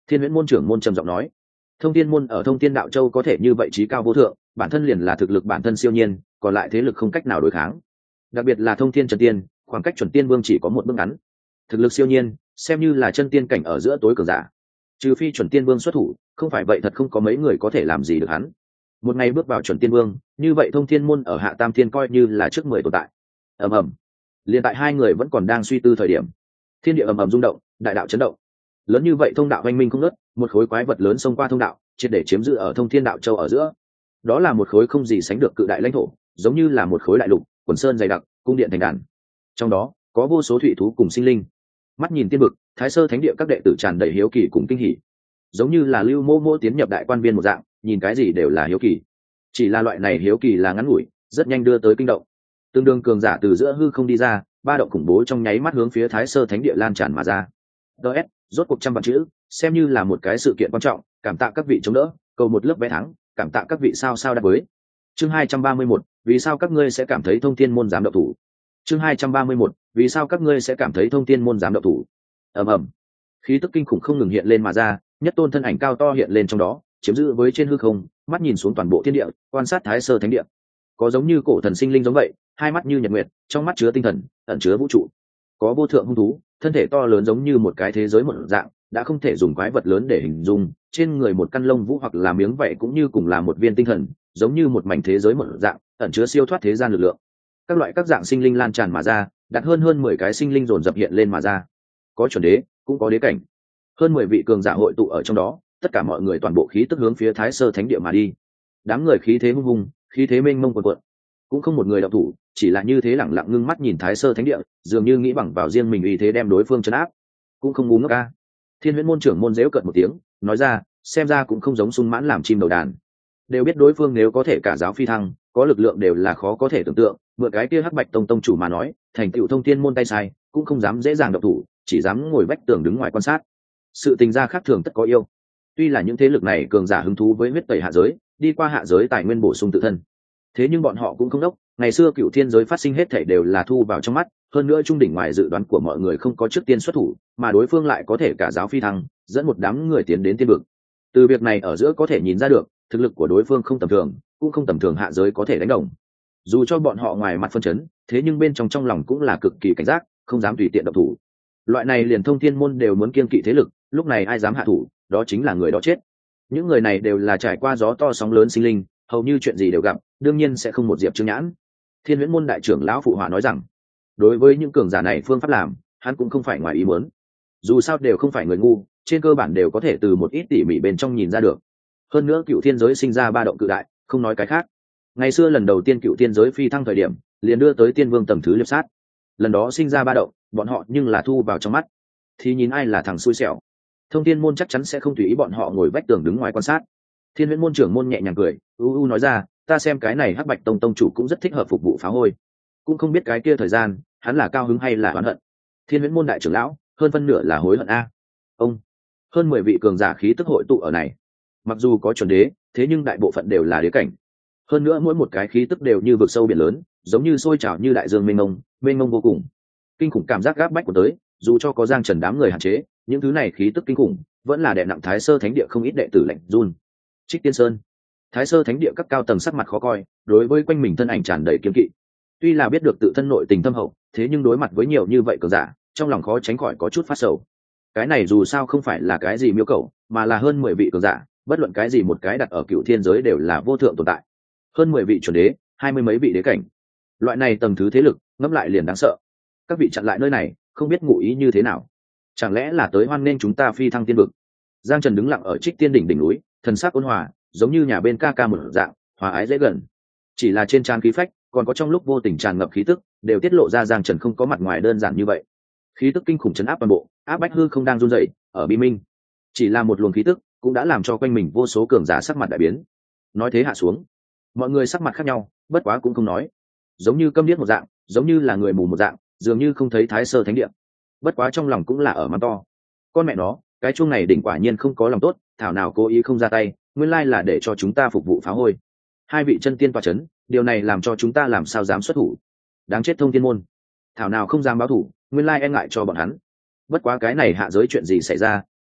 Speaker 1: Thiên Huyễn môn trưởng môn trầm giọng nói. Thông Thiên môn ở Thông Thiên đạo châu có thể như vậy trí cao vô thượng, bản thân liền là thực lực bản thân siêu nhiên, còn lại thế lực không cách nào đối kháng. Đặc biệt là Thông Thiên chân tiên, khoảng cách chuẩn tiên vương chỉ có một bước ngắn. Thực lực siêu nhiên, xem như là chân tiên cảnh ở giữa tối cường giả. Trừ phi chuẩn tiên vương xuất thủ, không phải vậy thật không có mấy người có thể làm gì được hắn. Một ngày bước vào chuẩn tiên vương, như vậy Thông Thiên môn ở hạ tam thiên coi như là trước 10 tồn tại. Ầm ầm. Liên tại hai người vẫn còn đang suy tư thời điểm, thiên địa ầm ầm rung động, đại đạo chấn động. Lớn như vậy thông đạo oanh minh không ngớt, một khối quái vật lớn xông qua thông đạo, triệt để chiếm giữ ở Thông Thiên đạo châu ở giữa. Đó là một khối không gì sánh được cự đại lãnh thổ, giống như là một khối đại lục, quần sơn dày đặc, cung điện thành đàn. Trong đó có vô số thủy thú cùng sinh linh. Mắt nhìn tiên vực, Thái Sơ Thánh địa các đệ tử tràn đầy hiếu kỳ cùng kinh hỉ, giống như là Lưu Mô Mô tiến nhập đại quan viên một dạng, nhìn cái gì đều là hiếu kỳ. Chỉ là loại này hiếu kỳ là ngắn ngủi, rất nhanh đưa tới kinh động. Tương đương cường giả từ giữa hư không đi ra, ba động khủng bố trong nháy mắt hướng phía Thái Sơ Thánh địa lan tràn mà ra. DS, rốt cuộc trăm vạn chữ, xem như là một cái sự kiện quan trọng, cảm tạ các vị chống đỡ, cầu một lớp vé thắng, cảm tạ các vị sao sao đáp với. Chương 231, vì sao các ngươi sẽ cảm thấy Thông Thiên môn dám động thủ? Chương 231, vì sao các ngươi sẽ cảm thấy Thông Thiên môn dám động thủ? Ầm ầm. Khí tức kinh khủng không ngừng hiện lên mà ra, nhất tôn thân ảnh cao to hiện lên trong đó, chiếm giữ với trên hư không, mắt nhìn xuống toàn bộ thiên địa, quan sát Thái Sơ Thánh địa. Có giống như cổ thần sinh linh giống vậy, hai mắt như nhật nguyệt, trong mắt chứa tinh thần, ẩn chứa vũ trụ. Có vô thượng hung thú, thân thể to lớn giống như một cái thế giới một dạng, đã không thể dùng quái vật lớn để hình dung, trên người một căn lông vũ hoặc là miếng vảy cũng như cùng là một viên tinh thần, giống như một mảnh thế giới một dạng, ẩn chứa siêu thoát thế gian lực lượng. Các loại các dạng sinh linh lan tràn mà ra, đặt hơn 10 cái sinh linh dồn dập hiện lên mà ra. Có chuẩn đế, cũng có đế cảnh. Hơn 10 vị cường giả hội tụ ở trong đó, tất cả mọi người toàn bộ khí tức hướng phía Thái Sơ Thánh địa mà đi. Đám người khí thế hung hùng, khí thế mênh mông cuồn cuộn, cũng không một người động thủ, chỉ là như thế lẳng lặng ngưng mắt nhìn Thái Sơ Thánh địa, dường như nghĩ bằng vào riêng mình uy thế đem đối phương trấn áp. Cũng không ngu ngốc a. Thiên Huyễn môn trưởng môn giễu cợt một tiếng, nói ra, xem ra cũng không giống sung mãn làm chim đầu đàn. Đều biết đối phương nếu có thể cả giáo phi thăng, có lực lượng đều là khó có thể tưởng tượng, mượn cái kia Hắc Bạch tông tông chủ mà nói, thành tựu Thông Thiên môn tay sai, cũng không dám dễ dàng động thủ, chỉ dám ngồi vách tường đứng ngoài quan sát. Sự tình gia khác thường tất có yêu. Tuy là những thế lực này cường giả hứng thú với huyết tẩy hạ giới, đi qua hạ giới tài nguyên bổ sung tự thân, thế nhưng bọn họ cũng không đốc. Ngày xưa cựu thiên giới phát sinh hết thảy đều là thu vào trong mắt, hơn nữa trung đỉnh ngoài dự đoán của mọi người không có trước tiên xuất thủ, mà đối phương lại có thể cả giáo phi thăng, dẫn một đám người tiến đến tiên vực. Từ việc này ở giữa có thể nhìn ra được, thực lực của đối phương không tầm thường, cũng không tầm thường hạ giới có thể đánh đồng. Dù cho bọn họ ngoài mặt phân chấn, thế nhưng bên trong trong lòng cũng là cực kỳ cảnh giác, không dám tùy tiện động thủ. Loại này liền Thông Thiên môn đều muốn kiêng kỵ thế lực, lúc này ai dám hạ thủ, đó chính là người đó chết. Những người này đều là trải qua gió to sóng lớn sinh linh, hầu như chuyện gì đều gặp, đương nhiên sẽ không một diệp trương nhãn. Thiên Huyễn môn đại trưởng lão phụ họa nói rằng, đối với những cường giả này phương pháp làm, hắn cũng không phải ngoài ý muốn. Dù sao đều không phải người ngu, trên cơ bản đều có thể từ một ít tỉ mỉ bên trong nhìn ra được. Hơn nữa cựu thiên giới sinh ra ba động cự đại, không nói cái khác. Ngày xưa lần đầu tiên cựu thiên giới phi thăng thời điểm, liền đưa tới tiên vương tầng thứ liệp sát. Lần đó sinh ra ba động, bọn họ nhưng là thu vào trong mắt, thì nhìn ai là thằng xui xẻo. Thông Thiên môn chắc chắn sẽ không tùy ý bọn họ ngồi vách tường đứng ngoài quan sát. Thiên Huyễn môn trưởng môn nhẹ nhàng cười, nói ra, ta xem cái này Hắc Bạch tông tông chủ cũng rất thích hợp phục vụ phá hôi, cũng không biết cái kia thời gian hắn là cao hứng hay là oán hận. Thiên Huyễn môn đại trưởng lão, hơn phân nửa là hối hận a. Ông, hơn 10 vị cường giả khí tức hội tụ ở này, mặc dù có chuẩn đế, thế nhưng đại bộ phận đều là đế cảnh. Hơn nữa mỗi một cái khí tức đều như vực sâu biển lớn, giống như sôi trào như đại dương mênh mông vô cùng. Kinh khủng cảm giác gáp bách của tới, dù cho có Giang Trần đám người hạn chế, những thứ này khí tức kinh khủng vẫn là đè nặng Thái Sơ Thánh địa không ít đệ tử lạnh run. Trích Tiên Sơn, Thái Sơ Thánh địa các cao tầng sắc mặt khó coi, đối với quanh mình thân ảnh tràn đầy kiêng kỵ. Tuy là biết được tự thân nội tình thâm hậu, thế nhưng đối mặt với nhiều như vậy cường giả, trong lòng khó tránh khỏi có chút phát sầu. Cái này dù sao không phải là cái gì miêu cầu, mà là hơn 10 vị cường giả, bất luận cái gì một cái đặt ở cựu thiên giới đều là vô thượng tồn tại. Hơn 10 vị chuẩn đế, 20 mấy vị đế cảnh. Loại này tầng thứ thế lực, ngẫm lại liền đáng sợ. Các vị chặn lại nơi này, không biết ngụ ý như thế nào. Chẳng lẽ là tới hoan nên chúng ta phi thăng tiên vực? Giang Trần đứng lặng ở Trích Tiên đỉnh núi, thần sắc ôn hòa, giống như nhà bên ca ca một dạng, hòa ái dễ gần. Chỉ là trên trán khí phách, còn có trong lúc vô tình tràn ngập khí tức, đều tiết lộ ra Giang Trần không có mặt ngoài đơn giản như vậy. Khí tức kinh khủng chấn áp toàn bộ, áp bách hư không đang run rẩy, ở bi minh. Chỉ là một luồng khí tức, cũng đã làm cho quanh mình vô số cường giả sắc mặt đại biến. Nói thế hạ xuống, mọi người sắc mặt khác nhau, bất quá cũng không nói, giống như câm điếc một dạng, giống như là người mù một dạng, dường như không thấy Thái Sơ Thánh địa. Bất quá trong lòng cũng là ở mắng to, con mẹ nó, cái chuông này đỉnh quả nhiên không có lòng tốt, thảo nào cố ý không ra tay, nguyên lai là để cho chúng ta phục vụ phá hôi. Hai vị chân tiên tọa chấn, điều này làm cho chúng ta làm sao dám xuất thủ. Đáng chết Thông Thiên môn, thảo nào không dám báo thủ, nguyên lai e ngại cho bọn hắn. Bất quá cái này hạ giới chuyện gì xảy ra,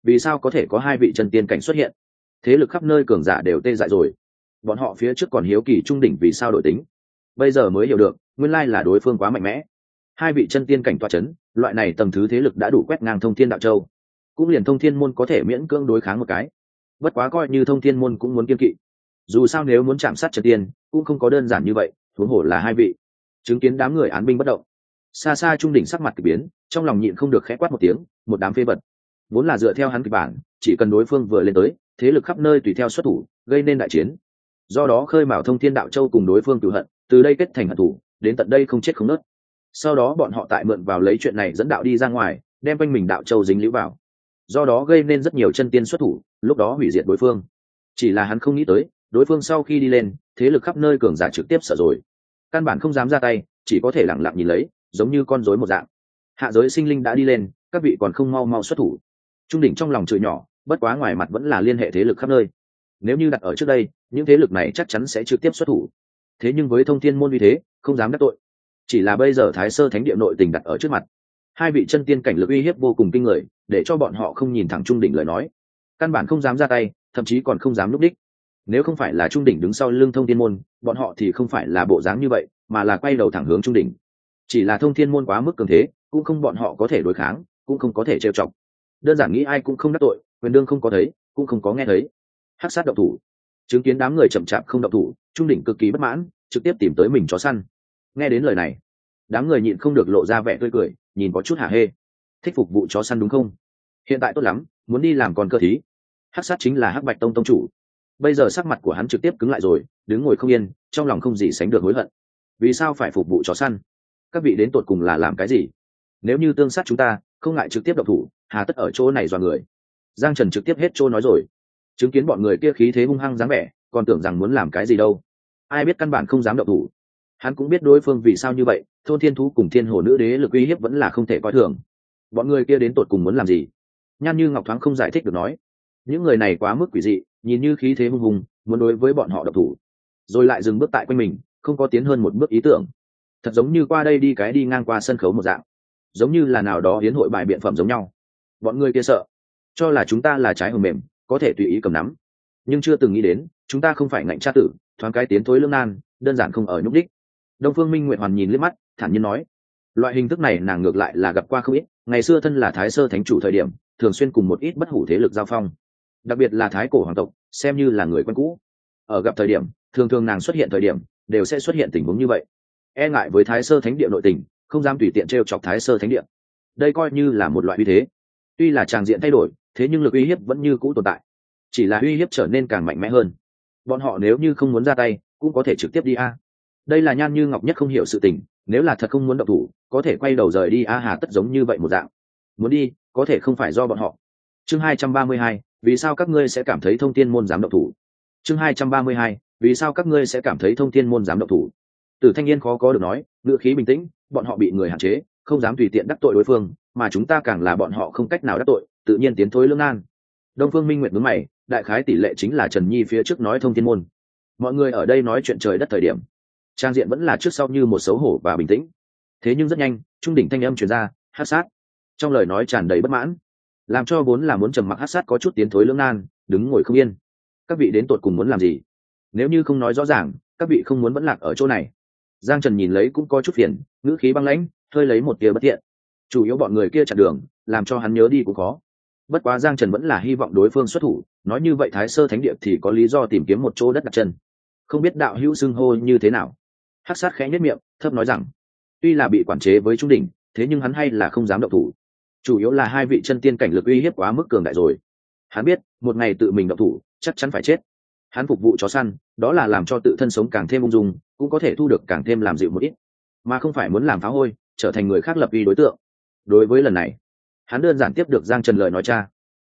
Speaker 1: vì sao có thể có hai vị chân tiên cảnh xuất hiện? Thế lực khắp nơi cường giả đều tê dại rồi. Bọn họ phía trước còn hiếu kỳ trung đỉnh vì sao đổi tính, bây giờ mới hiểu được nguyên lai là đối phương quá mạnh mẽ. Hai vị chân tiên cảnh tọa chấn, loại này tầm thứ thế lực đã đủ quét ngang Thông Thiên Đạo Châu, cũng liền Thông Thiên môn có thể miễn cưỡng đối kháng một cái. Bất quá coi như Thông Thiên môn cũng muốn kiên kỵ, dù sao nếu muốn chạm sát chân tiên cũng không có đơn giản như vậy, huống hồ là hai vị. Chứng kiến đám người án binh bất động, xa xa trung đỉnh sắc mặt kỳ biến, trong lòng nhịn không được khẽ quát một tiếng, một đám phế vật. Vốn là dựa theo hắn kịch bản, chỉ cần đối phương vừa lên tới, thế lực khắp nơi tùy theo xuất thủ, gây nên đại chiến. Do đó khơi mào Thông Thiên Đạo Châu cùng đối phương cửu hận, từ đây kết thành hận thù, đến tận đây không chết không nứt. Sau đó bọn họ tại mượn vào lấy chuyện này dẫn đạo đi ra ngoài, đem quanh mình Đạo Châu dính líu vào. Do đó gây nên rất nhiều chân tiên xuất thủ, lúc đó hủy diệt đối phương. Chỉ là hắn không nghĩ tới, đối phương sau khi đi lên, thế lực khắp nơi cường giả trực tiếp sợ rồi, căn bản không dám ra tay, chỉ có thể lặng lặng nhìn lấy, giống như con rối một dạng. Hạ giới sinh linh đã đi lên, các vị còn không mau mau xuất thủ. Trung đỉnh trong lòng chửi nhỏ, bất quá ngoài mặt vẫn là liên hệ thế lực khắp nơi. Nếu như đặt ở trước đây, những thế lực này chắc chắn sẽ trực tiếp xuất thủ. Thế nhưng với Thông Thiên môn uy thế, không dám đắc tội. Chỉ là bây giờ Thái Sơ Thánh địa nội tình đặt ở trước mặt, hai vị chân tiên cảnh lực uy hiếp vô cùng kinh người, để cho bọn họ không nhìn thẳng Trung đỉnh lời nói, căn bản không dám ra tay, thậm chí còn không dám lúc đích. Nếu không phải là Trung đỉnh đứng sau lưng Thông Thiên môn, bọn họ thì không phải là bộ dáng như vậy, mà là quay đầu thẳng hướng Trung đỉnh. Chỉ là Thông Thiên môn quá mức cường thế, cũng không bọn họ có thể đối kháng, cũng không có thể trêu chọc. Đơn giản nghĩ ai cũng không đắc tội, Quyền Đương không có thấy, cũng không có nghe thấy. Hắc sát động thủ. Chứng kiến đám người chậm chạp không động thủ, Trung đỉnh cực kỳ bất mãn, trực tiếp tìm tới mình chó săn. Nghe đến lời này, đám người nhịn không được lộ ra vẻ tươi cười, nhìn có chút hả hê. Thích phục vụ chó săn đúng không? Hiện tại tốt lắm, muốn đi làm còn cơ thí. Hắc sát chính là Hắc Bạch Tông tông chủ. Bây giờ sắc mặt của hắn trực tiếp cứng lại rồi, đứng ngồi không yên, trong lòng không gì sánh được hối hận. Vì sao phải phục vụ chó săn? Các vị đến tột cùng là làm cái gì? Nếu như tương sát chúng ta, không ngại trực tiếp động thủ, hà tất ở chỗ này dọa người. Giang Trần trực tiếp hết trôi nói rồi. Chứng kiến bọn người kia khí thế hung hăng dáng vẻ, còn tưởng rằng muốn làm cái gì đâu. Ai biết căn bản không dám động thủ. Hắn cũng biết đối phương vì sao như vậy, Thôn Thiên Thú cùng Thiên Hồ Nữ Đế lực uy hiếp vẫn là không thể coi thường. Bọn người kia đến tột cùng muốn làm gì? Nhan Như Ngọc thoáng không giải thích được nói. Những người này quá mức quỷ dị, nhìn như khí thế hung hùng, muốn đối với bọn họ động thủ, rồi lại dừng bước tại quanh mình, không có tiến hơn một bước ý tưởng. Thật giống như qua đây đi ngang qua sân khấu một dạng, giống như là nào đó hiến hội bài biện phẩm giống nhau. Bọn người kia sợ, cho là chúng ta là trái hồng mềm, có thể tùy ý cầm nắm, nhưng chưa từng nghĩ đến chúng ta không phải ngạnh tra tử, thoáng cái tiến thối lưỡng nan, đơn giản không ở nhúc đích. Đông Phương Minh Nguyệt Hoàn nhìn liếc mắt, thản nhiên nói, loại hình thức này nàng ngược lại là gặp qua không ít, ngày xưa thân là Thái Sơ Thánh chủ thời điểm, thường xuyên cùng một ít bất hủ thế lực giao phong, đặc biệt là Thái Cổ hoàng tộc, xem như là người quen cũ. Ở gặp thời điểm, thường thường nàng xuất hiện thời điểm, đều sẽ xuất hiện tình huống như vậy. E ngại với Thái Sơ Thánh địa nội tình, không dám tùy tiện trêu chọc Thái Sơ Thánh địa. Đây coi như là một loại uy thế. Tuy là tràng diện thay đổi, thế nhưng lực uy hiếp vẫn như cũ tồn tại. Chỉ là uy hiếp trở nên càng mạnh mẽ hơn. Bọn họ nếu như không muốn ra tay, cũng có thể trực tiếp đi a. Đây là Nhan Như Ngọc nhất không hiểu sự tình, nếu là thật không muốn động thủ, có thể quay đầu rời đi a, hà tất giống như vậy một dạng. Muốn đi, có thể không phải do bọn họ. Chương 232, vì sao các ngươi sẽ cảm thấy Thông Thiên môn dám động thủ? Chương 232, vì sao các ngươi sẽ cảm thấy Thông Thiên môn dám động thủ? Tử Thanh Niên khó có được nói, ngữ khí bình tĩnh, bọn họ bị người hạn chế, không dám tùy tiện đắc tội đối phương, mà chúng ta càng là bọn họ không cách nào đắc tội, tự nhiên tiến thối lưỡng nan. Đông Phương Minh Nguyệt nhướng mày, đại khái tỷ lệ chính là Trần Nhi phía trước nói Thông Thiên môn. Mọi người ở đây nói chuyện trời đất thời điểm, trang diện vẫn là trước sau như một xấu hổ và bình tĩnh. Thế nhưng rất nhanh, trung đỉnh thanh âm truyền ra, Hắc sát. Trong lời nói tràn đầy bất mãn, làm cho vốn là muốn trầm mặc Hắc sát có chút tiến thối lưỡng nan, đứng ngồi không yên. Các vị đến tột cùng muốn làm gì? Nếu như không nói rõ ràng, các vị không muốn vẫn lạc ở chỗ này. Giang Trần nhìn lấy cũng có chút phiền, ngữ khí băng lãnh, hơi lấy một tia bất tiện. Chủ yếu bọn người kia chặn đường, làm cho hắn nhớ đi cũng khó. Bất quá Giang Trần vẫn là hy vọng đối phương xuất thủ, nói như vậy Thái Sơ Thánh địa thì có lý do tìm kiếm một chỗ đất đặt chân. Không biết đạo hữu xưng hô như thế nào? Hắc sát khẽ nhếch miệng, thấp nói rằng, tuy là bị quản chế với trung đỉnh, thế nhưng hắn hay là không dám động thủ. Chủ yếu là hai vị chân tiên cảnh lực uy hiếp quá mức cường đại rồi. Hắn biết, một ngày tự mình động thủ, chắc chắn phải chết. Hắn phục vụ chó săn, đó là làm cho tự thân sống càng thêm ung dung, cũng có thể thu được càng thêm làm dịu một ít, mà không phải muốn làm phá hôi, trở thành người khác lập uy đối tượng. Đối với lần này, hắn đơn giản tiếp được Giang Trần lời nói cha.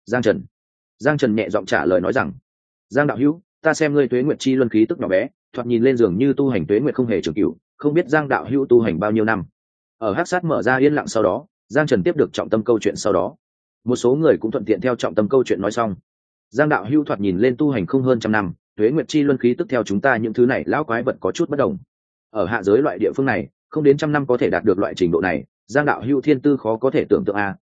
Speaker 1: Giang Trần nhẹ giọng trả lời nói rằng, Giang đạo hữu, ta xem ngươi tuế nguyệt chi luân khí tức nhỏ bé, thoạt nhìn lên dường như tu hành tuế nguyệt không hề trường cửu, không biết Giang đạo hữu tu hành bao nhiêu năm? Ở Hắc sát mở ra yên lặng sau đó, Giang Trần tiếp được trọng tâm câu chuyện sau đó, một số người cũng thuận tiện theo trọng tâm câu chuyện nói xong. Giang đạo hữu thoạt nhìn lên tu hành không hơn trăm năm, tuế nguyệt chi luân khí tức theo chúng ta những thứ này lão quái vật có chút bất đồng. Ở hạ giới loại địa phương này, không đến trăm năm có thể đạt được loại trình độ này, Giang đạo hữu thiên tư khó có thể tưởng tượng a,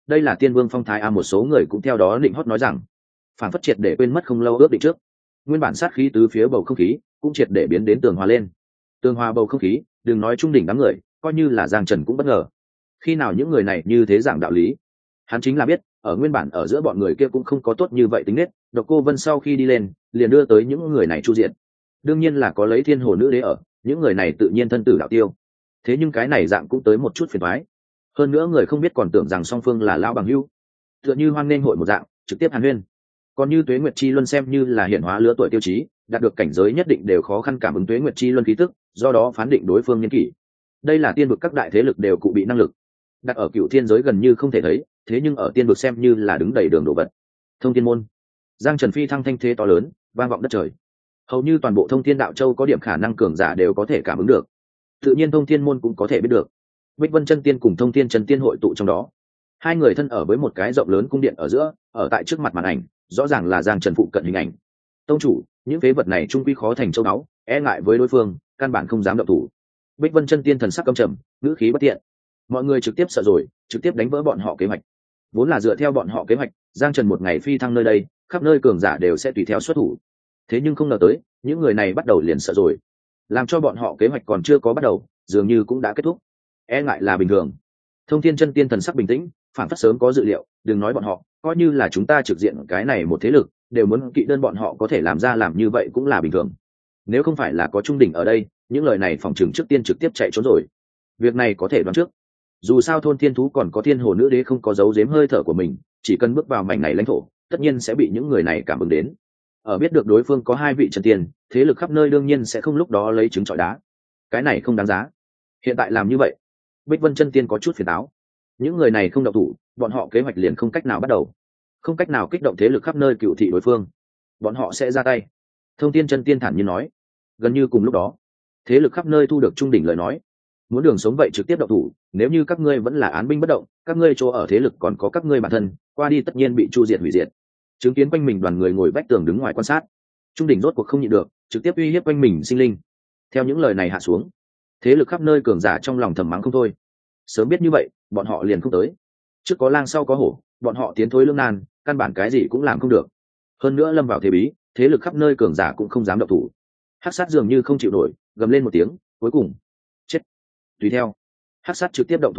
Speaker 1: đây là tiên vương phong thái a, một số người cũng theo đó định hót nói rằng phản phất triệt để quên mất không lâu ước định trước. Nguyên bản sát khí tứ phía bầu không khí cũng triệt để biến đến tường hòa lên. Tường hòa bầu không khí, đừng nói trung đỉnh đám người, coi như là Giang Trần cũng bất ngờ. Khi nào những người này như thế giảng đạo lý, hắn chính là biết ở nguyên bản ở giữa bọn người kia cũng không có tốt như vậy tính nết. Độc Cô Vân sau khi đi lên liền đưa tới những người này chu diện, đương nhiên là có lấy Thiên Hồ Nữ Đế ở, những người này tự nhiên thân tử đạo tiêu. Thế nhưng cái này dạng cũng tới một chút phiền toái. Hơn nữa người không biết còn tưởng rằng song phương là lão bằng hữu, tựa như hoan nghênh hội một dạng trực tiếp hàn huyên. Còn như Tuế Nguyệt Chi Luân xem như là hiển hóa lứa tuổi tiêu chí, đạt được cảnh giới nhất định đều khó khăn cảm ứng Tuế Nguyệt Chi Luân khí tức, do đó phán định đối phương niên kỷ. Đây là tiên vực các đại thế lực đều cụ bị năng lực, đặt ở Cựu Thiên giới gần như không thể thấy, thế nhưng ở tiên vực xem như là đứng đầy đường đồ vật. Thông Thiên môn, Giang Trần phi thăng thanh thế to lớn, vang vọng đất trời. Hầu như toàn bộ Thông Thiên Đạo Châu có điểm khả năng cường giả đều có thể cảm ứng được, tự nhiên Thông Thiên môn cũng có thể biết được. Bích Vân Chân Tiên cùng Thông Thiên Chân Tiên hội tụ trong đó, hai người thân ở với một cái rộng lớn cung điện ở giữa, ở tại trước mặt màn ảnh rõ ràng là Giang Trần phụ cận hình ảnh. Tông chủ, những phế vật này trung quy khó thành châu báu, e ngại với đối phương căn bản không dám động thủ. Bích Vân Chân Tiên thần sắc căm trầm, ngữ khí bất tiện. Mọi người trực tiếp sợ rồi, trực tiếp đánh vỡ bọn họ kế hoạch. Vốn là dựa theo bọn họ kế hoạch, Giang Trần một ngày phi thăng nơi đây, khắp nơi cường giả đều sẽ tùy theo xuất thủ. Thế nhưng không ngờ tới, những người này bắt đầu liền sợ rồi, làm cho bọn họ kế hoạch còn chưa có bắt đầu, dường như cũng đã kết thúc. E ngại là bình thường. Thông Thiên Chân Tiên thần sắc bình tĩnh, phản phất sớm có dự liệu, đừng nói bọn họ, coi như là chúng ta trực diện cái này một thế lực, đều muốn kỵ đơn bọn họ có thể làm ra làm như vậy cũng là bình thường. Nếu không phải là có trung đỉnh ở đây, những lời này phòng trường trước tiên trực tiếp chạy trốn rồi. Việc này có thể đoán trước. Dù sao thôn thiên thú còn có Thiên Hồ Nữ Đế không có giấu giếm hơi thở của mình, chỉ cần bước vào mảnh này lãnh thổ, tất nhiên sẽ bị những người này cảm ứng đến. Ở biết được đối phương có hai vị chân tiên, thế lực khắp nơi đương nhiên sẽ không lúc đó lấy trứng trọi đá. Cái này không đáng giá. Hiện tại làm như vậy, Bích Vân Chân Tiên có chút phiền táo. Những người này không động thủ, bọn họ kế hoạch liền không cách nào bắt đầu, không cách nào kích động thế lực khắp nơi cựu thị đối phương, bọn họ sẽ ra tay. Thông Thiên Chân Tiên thản nhiên nói. Gần như cùng lúc đó, thế lực khắp nơi thu được trung đỉnh lời nói, muốn đường sống vậy trực tiếp động thủ, nếu như các ngươi vẫn là án binh bất động, các ngươi chỗ ở thế lực còn có các ngươi bản thân, qua đi tất nhiên bị chu diệt hủy diệt. Chứng kiến quanh mình đoàn người ngồi vách tường đứng ngoài quan sát, trung đỉnh rốt cuộc không nhịn được, trực tiếp uy hiếp quanh mình sinh linh. Theo những lời này hạ xuống, thế lực khắp nơi cường giả trong lòng thầm mắng không thôi. Sớm biết như vậy, bọn họ liền không tới. Trước có lang sau có hổ, bọn họ tiến thối lưỡng nan, căn bản cái gì cũng làm không được. Hơn nữa lâm vào thế bí, thế lực khắp nơi cường giả cũng không dám động thủ. Hắc sát dường như không chịu nổi, gầm lên một tiếng, cuối cùng chết. Tùy theo, Hắc sát trực tiếp động thủ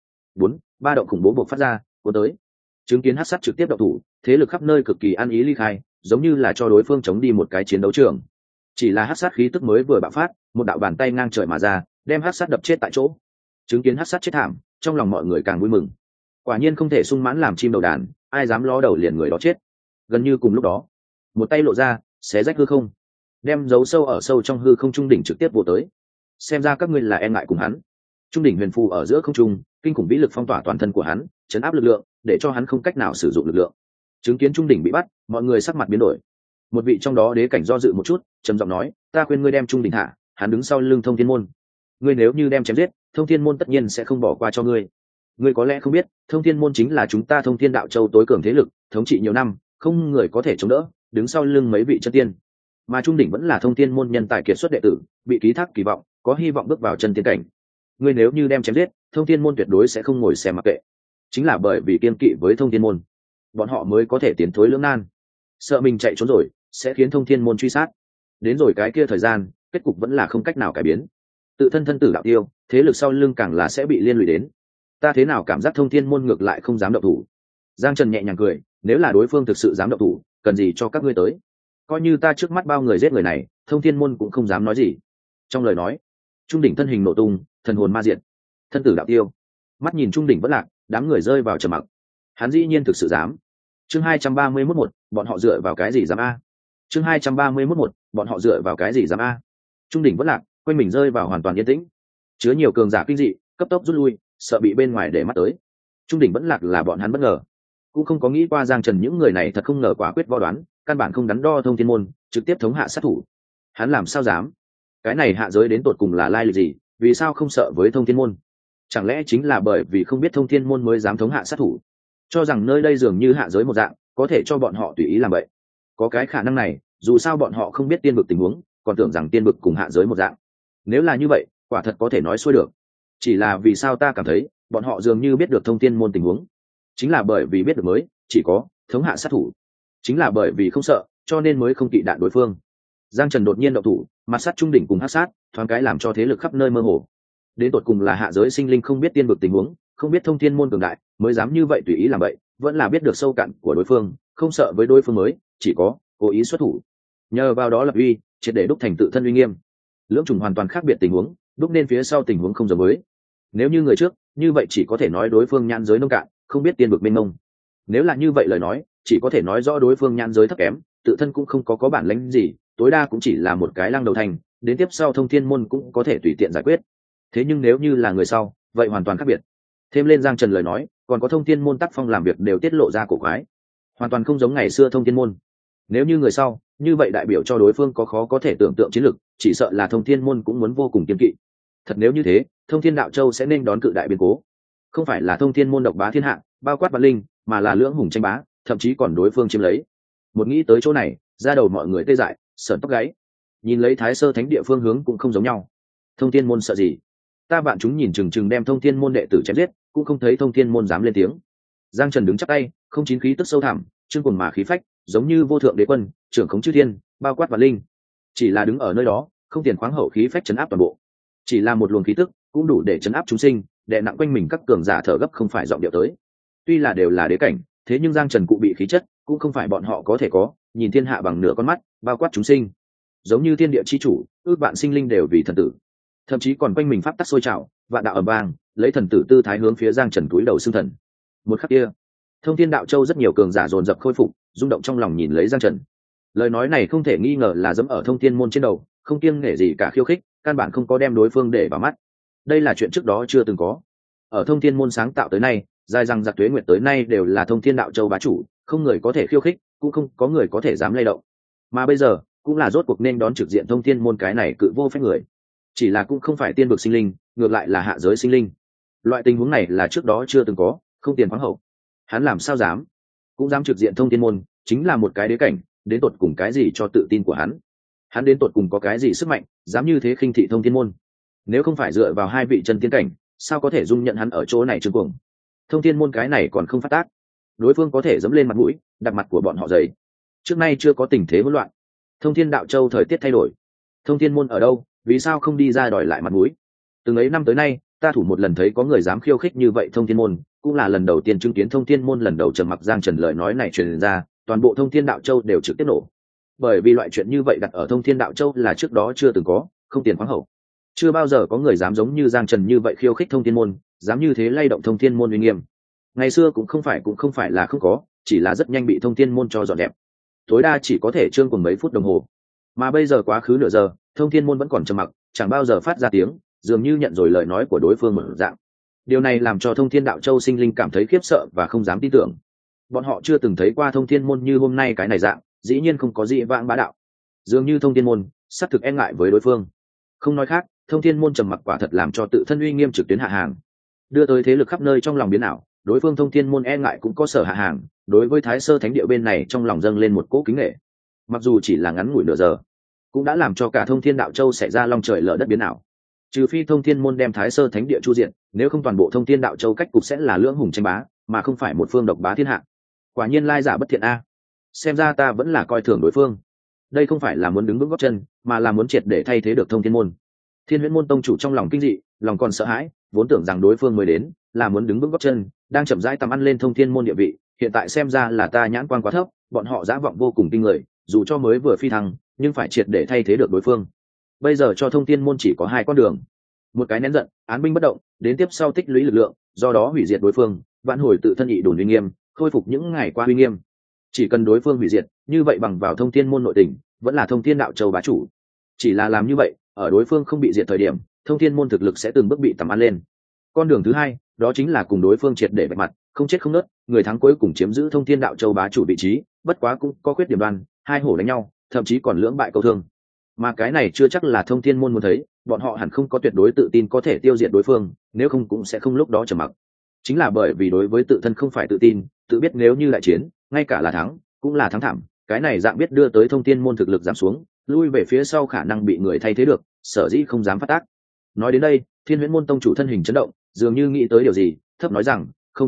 Speaker 1: 4, 3 động khủng bố buộc phát ra, cuốn tới. Chứng kiến Hắc sát trực tiếp động thủ, thế lực khắp nơi cực kỳ ăn ý ly khai, giống như là cho đối phương chống đi một cái chiến đấu trường. Chỉ là Hắc sát khí tức mới vừa bạo phát, một đạo bàn tay ngang trời mà ra, đem Hắc sát đập chết tại chỗ. Chứng kiến Hắc sát chết thảm, trong lòng mọi người càng vui mừng. Quả nhiên không thể sung mãn làm chim đầu đàn, ai dám ló đầu liền người đó chết. Gần như cùng lúc đó, một tay lộ ra, xé rách hư không, đem giấu sâu ở sâu trong hư không trung đỉnh trực tiếp vô tới. Xem ra các ngươi là e ngại cùng hắn. Trung đỉnh huyền phù ở giữa không trung, kinh khủng vĩ lực phong tỏa toàn thân của hắn, chấn áp lực lượng, để cho hắn không cách nào sử dụng lực lượng. Chứng kiến trung đỉnh bị bắt, mọi người sắc mặt biến đổi. Một vị trong đó đế cảnh do dự một chút, trầm giọng nói: "Ta khuyên ngươi đem trung đỉnh hạ." Hắn đứng sau lưng Thông Thiên môn. "Ngươi nếu như đem chém giết, Thông Thiên môn tất nhiên sẽ không bỏ qua cho ngươi. Ngươi có lẽ không biết, Thông Thiên môn chính là chúng ta Thông Thiên Đạo Châu tối cường thế lực, thống trị nhiều năm, không người có thể chống đỡ, đứng sau lưng mấy vị chân tiên. Mà trung đỉnh vẫn là Thông Thiên môn nhân tài kiệt xuất đệ tử, bị ký thác kỳ vọng, có hy vọng bước vào chân tiên cảnh. Ngươi nếu như đem chém giết, Thông Thiên môn tuyệt đối sẽ không ngồi xem mặc kệ. Chính là bởi vì kiên kỵ với Thông Thiên môn, bọn họ mới có thể tiến thối lưỡng nan. Sợ mình chạy trốn rồi, sẽ khiến Thông Thiên môn truy sát. Đến rồi cái kia thời gian, kết cục vẫn là không cách nào cải biến. Tự thân thân tử đạo tiêu, thế lực sau lưng càng là sẽ bị liên lụy đến. Ta thế nào cảm giác Thông Thiên môn ngược lại không dám động thủ." Giang Trần nhẹ nhàng cười, "Nếu là đối phương thực sự dám động thủ, cần gì cho các ngươi tới? Coi như ta trước mắt bao người giết người này, Thông Thiên môn cũng không dám nói gì." Trong lời nói, trung đỉnh thân hình nổ tung, thần hồn ma diệt, thân tử đạo tiêu. Mắt nhìn trung đỉnh vẫn lạc, đám người rơi vào trầm mặc. Hắn dĩ nhiên thực sự dám. Chương 231 bọn họ dựa vào cái gì dám a? Chương 231 bọn họ dựa vào cái gì dám a? Trung đỉnh vẫn lạc, quanh mình rơi vào hoàn toàn yên tĩnh. Chứa nhiều cường giả kinh dị, cấp tốc rút lui, sợ bị bên ngoài để mắt tới. Trung đỉnh vẫn lạc là bọn hắn bất ngờ, cũng không có nghĩ qua Giang Trần những người này thật không ngờ quả quyết võ đoán, căn bản không đắn đo Thông Thiên môn, trực tiếp thống hạ sát thủ. Hắn làm sao dám? Cái này hạ giới đến tột cùng là lai lịch gì, vì sao không sợ với Thông Thiên môn? Chẳng lẽ chính là bởi vì không biết Thông Thiên môn mới dám thống hạ sát thủ, cho rằng nơi đây dường như hạ giới một dạng, có thể cho bọn họ tùy ý làm vậy? Có cái khả năng này, dù sao bọn họ không biết tiên vực tình huống, còn tưởng rằng tiên vực cùng hạ giới một dạng. Nếu là như vậy, quả thật có thể nói xuôi được. Chỉ là vì sao ta cảm thấy bọn họ dường như biết được Thông Thiên môn tình huống, chính là bởi vì biết được mới chỉ có thống hạ sát thủ, chính là bởi vì không sợ cho nên mới không kỵ đạn đối phương. Giang Trần đột nhiên động thủ, mặt sát trung đỉnh cùng hắc sát thoáng cái làm cho thế lực khắp nơi mơ hồ. Đến tột cùng là hạ giới sinh linh không biết tiên vực tình huống, không biết thông thiên môn cường đại mới dám như vậy tùy ý làm vậy, vẫn là biết được sâu cạn của đối phương, không sợ với đối phương mới chỉ có cố ý xuất thủ, nhờ vào đó lập uy, triệt để đúc thành tự thân uy nghiêm. Lưỡng chủng hoàn toàn khác biệt tình huống, đúc nên phía sau tình huống không giống với. Nếu như người trước như vậy chỉ có thể nói đối phương nhãn giới nông cạn, không biết tiên vực mênh mông. Nếu là như vậy lời nói, chỉ có thể nói rõ đối phương nhãn giới thấp kém, tự thân cũng không có bản lĩnh gì, tối đa cũng chỉ là một cái lăng đầu thành, đến tiếp sau thông thiên môn cũng có thể tùy tiện giải quyết. Thế nhưng nếu như là người sau, vậy hoàn toàn khác biệt. Thêm lên Giang Trần lời nói, còn có thông thiên môn tác phong làm việc đều tiết lộ ra cổ quái, hoàn toàn không giống ngày xưa thông thiên môn. Nếu như người sau, như vậy đại biểu cho đối phương có khó có thể tưởng tượng chiến lược, chỉ sợ là thông thiên môn cũng muốn vô cùng kiêng kỵ. Thật nếu như thế, thông thiên đạo châu sẽ nên đón cự đại biến cố. Không phải là thông thiên môn độc bá thiên hạ, bao quát vạn linh, mà là lưỡng hùng tranh bá, thậm chí còn đối phương chiếm lấy. Một nghĩ tới chỗ này, ra đầu mọi người tê dại, sởn tóc gáy. Nhìn lấy Thái Sơ Thánh địa phương hướng cũng không giống nhau. Thông thiên môn sợ gì? Ta bạn chúng nhìn chừng chừng đem thông thiên môn đệ tử chém giết, cũng không thấy thông thiên môn dám lên tiếng. Giang Trần đứng chắp tay, không chín khí tức sâu thẳm, trương cuồng mà khí phách, giống như vô thượng đế quân, trưởng khống chư thiên, bao quát vạn linh. Chỉ là đứng ở nơi đó, không tiền khoáng hậu khí phách chấn áp toàn bộ. Chỉ là một luồng khí tức, cũng đủ để chấn áp chúng sinh, đè nặng quanh mình các cường giả thở gấp không phải giọng điệu tới. Tuy là đều là đế cảnh, thế nhưng Giang Trần cụ bị khí chất, cũng không phải bọn họ có thể có, nhìn thiên hạ bằng nửa con mắt, bao quát chúng sinh. Giống như thiên địa chi chủ, ước vạn sinh linh đều vì thần tử. Thậm chí còn quanh mình pháp tắc sôi trào, vạn đạo ầm vang, lấy thần tử tư thái hướng phía Giang Trần túi đầu xưng thần. Một khắc kia, Thông Thiên Đạo Châu rất nhiều cường giả dồn dập khôi phục, rung động trong lòng nhìn lấy Giang Trần. Lời nói này không thể nghi ngờ là dẫm ở Thông Thiên môn trên đầu, không kiêng nể gì cả khiêu khích, căn bản không có đem đối phương để vào mắt. Đây là chuyện trước đó chưa từng có. Ở Thông Thiên môn sáng tạo tới nay, dài rằng giặc tuế nguyệt tới nay đều là Thông Thiên Đạo Châu bá chủ, không người có thể khiêu khích, cũng không có người có thể dám lay động. Mà bây giờ, cũng là rốt cuộc nên đón trực diện Thông Thiên môn cái này cự vô phép người. Chỉ là cũng không phải tiên vực sinh linh, ngược lại là hạ giới sinh linh. Loại tình huống này là trước đó chưa từng có, không tiền khoáng hậu. Hắn làm sao dám? Cũng dám trực diện Thông Thiên môn, chính là một cái đế cảnh, đến tột cùng cái gì cho tự tin của hắn? Hắn đến tột cùng có cái gì sức mạnh, dám như thế khinh thị Thông Thiên môn? Nếu không phải dựa vào hai vị chân tiên cảnh, sao có thể dung nhận hắn ở chỗ này trương cuồng? Thông Thiên môn cái này còn không phát tác, đối phương có thể dẫm lên mặt mũi, đặt mặt của bọn họ dày. Trước nay chưa có tình thế hỗn loạn. Thông Thiên Đạo Châu thời tiết thay đổi. Thông Thiên môn ở đâu? Vì sao không đi ra đòi lại mặt mũi? Từng ấy năm tới nay, ta thủ một lần thấy có người dám khiêu khích như vậy Thông Thiên môn, cũng là lần đầu tiên chứng kiến Thông Thiên môn lần đầu trầm mặc. Giang Trần lời nói này truyền ra, toàn bộ Thông Thiên Đạo Châu đều trực tiếp nổ. Bởi vì loại chuyện như vậy đặt ở Thông Thiên Đạo Châu là trước đó chưa từng có, không tiền khoáng hậu. Chưa bao giờ có người dám giống như Giang Trần như vậy khiêu khích Thông Thiên môn, dám như thế lay động Thông Thiên môn uy nghiêm. Ngày xưa cũng không phải là không có, chỉ là rất nhanh bị Thông Thiên môn cho dọn đẹp. Tối đa chỉ có thể trương cùng mấy phút đồng hồ. Mà bây giờ quá khứ nửa giờ, Thông Thiên môn vẫn còn trầm mặc, chẳng bao giờ phát ra tiếng, dường như nhận rồi lời nói của đối phương một dạng. Điều này làm cho Thông Thiên Đạo Châu sinh linh cảm thấy khiếp sợ và không dám tin tưởng. Bọn họ chưa từng thấy qua Thông Thiên môn như hôm nay cái này dạng, dĩ nhiên không có gì vãng bá đạo. Dường như Thông Thiên môn xác thực e ngại với đối phương. Không nói khác, Thông Thiên môn trầm mặc quả thật làm cho tự thân uy nghiêm trực tuyến hạ hàng, đưa tới thế lực khắp nơi trong lòng biến ảo. Đối phương Thông Thiên môn e ngại cũng có sở hạ hàng, đối với Thái Sơ Thánh địa bên này trong lòng dâng lên một cỗ kính nể. Mặc dù chỉ là ngắn ngủi nửa giờ, cũng đã làm cho cả Thông Thiên Đạo Châu xảy ra long trời lở đất biến ảo. Trừ phi Thông Thiên môn đem Thái Sơ Thánh địa chu diện, nếu không toàn bộ Thông Thiên Đạo Châu cách cục sẽ là lưỡng hùng tranh bá, mà không phải một phương độc bá thiên hạ. Quả nhiên lai giả bất thiện a. Xem ra ta vẫn là coi thường đối phương. Đây không phải là muốn đứng vững gót chân, mà là muốn triệt để thay thế được Thông Thiên môn. Thiên Huyễn môn tông chủ trong lòng kinh dị, lòng còn sợ hãi, vốn tưởng rằng đối phương mới đến, là muốn đứng vững gót chân, đang chậm rãi tầm ăn lên Thông Thiên môn địa vị, hiện tại xem ra là ta nhãn quan quá thấp, bọn họ dã vọng vô cùng kinh người, dù cho mới vừa phi thăng, nhưng phải triệt để thay thế được đối phương. Bây giờ cho Thông Thiên môn chỉ có hai con đường. Một cái nén giận, án binh bất động, đến tiếp sau tích lũy lực lượng, do đó hủy diệt đối phương, vãn hồi tự thân ị đồn uy nghiêm, khôi phục những ngày qua uy nghiêm. Chỉ cần đối phương hủy diệt, như vậy bằng vào Thông Thiên môn nội tình, vẫn là Thông Thiên Đạo Châu bá chủ. Chỉ là làm như vậy, ở đối phương không bị diệt thời điểm, Thông Thiên môn thực lực sẽ từng bước bị tầm ăn lên. Con đường thứ hai, đó chính là cùng đối phương triệt để vạch mặt, không chết không nứt, người thắng cuối cùng chiếm giữ Thông Thiên Đạo Châu bá chủ vị trí, bất quá cũng có khuyết điểm đoan, hai hổ đánh nhau, thậm chí còn lưỡng bại câu thương. Mà cái này chưa chắc là Thông Thiên môn muốn thấy, bọn họ hẳn không có tuyệt đối tự tin có thể tiêu diệt đối phương, nếu không cũng sẽ không lúc đó trầm mặc. Chính là bởi vì đối với tự thân không phải tự tin, tự biết nếu như đại chiến, ngay cả là thắng, cũng là thắng thảm, cái này dạng biết đưa tới Thông Thiên môn thực lực giảm xuống, lui về phía sau khả năng bị người thay thế được, sở dĩ không dám phát tác. Nói đến đây, Thiên Huyễn môn tông chủ thân hình chấn động, dường như nghĩ tới điều gì, thấp nói rằng, không đúng,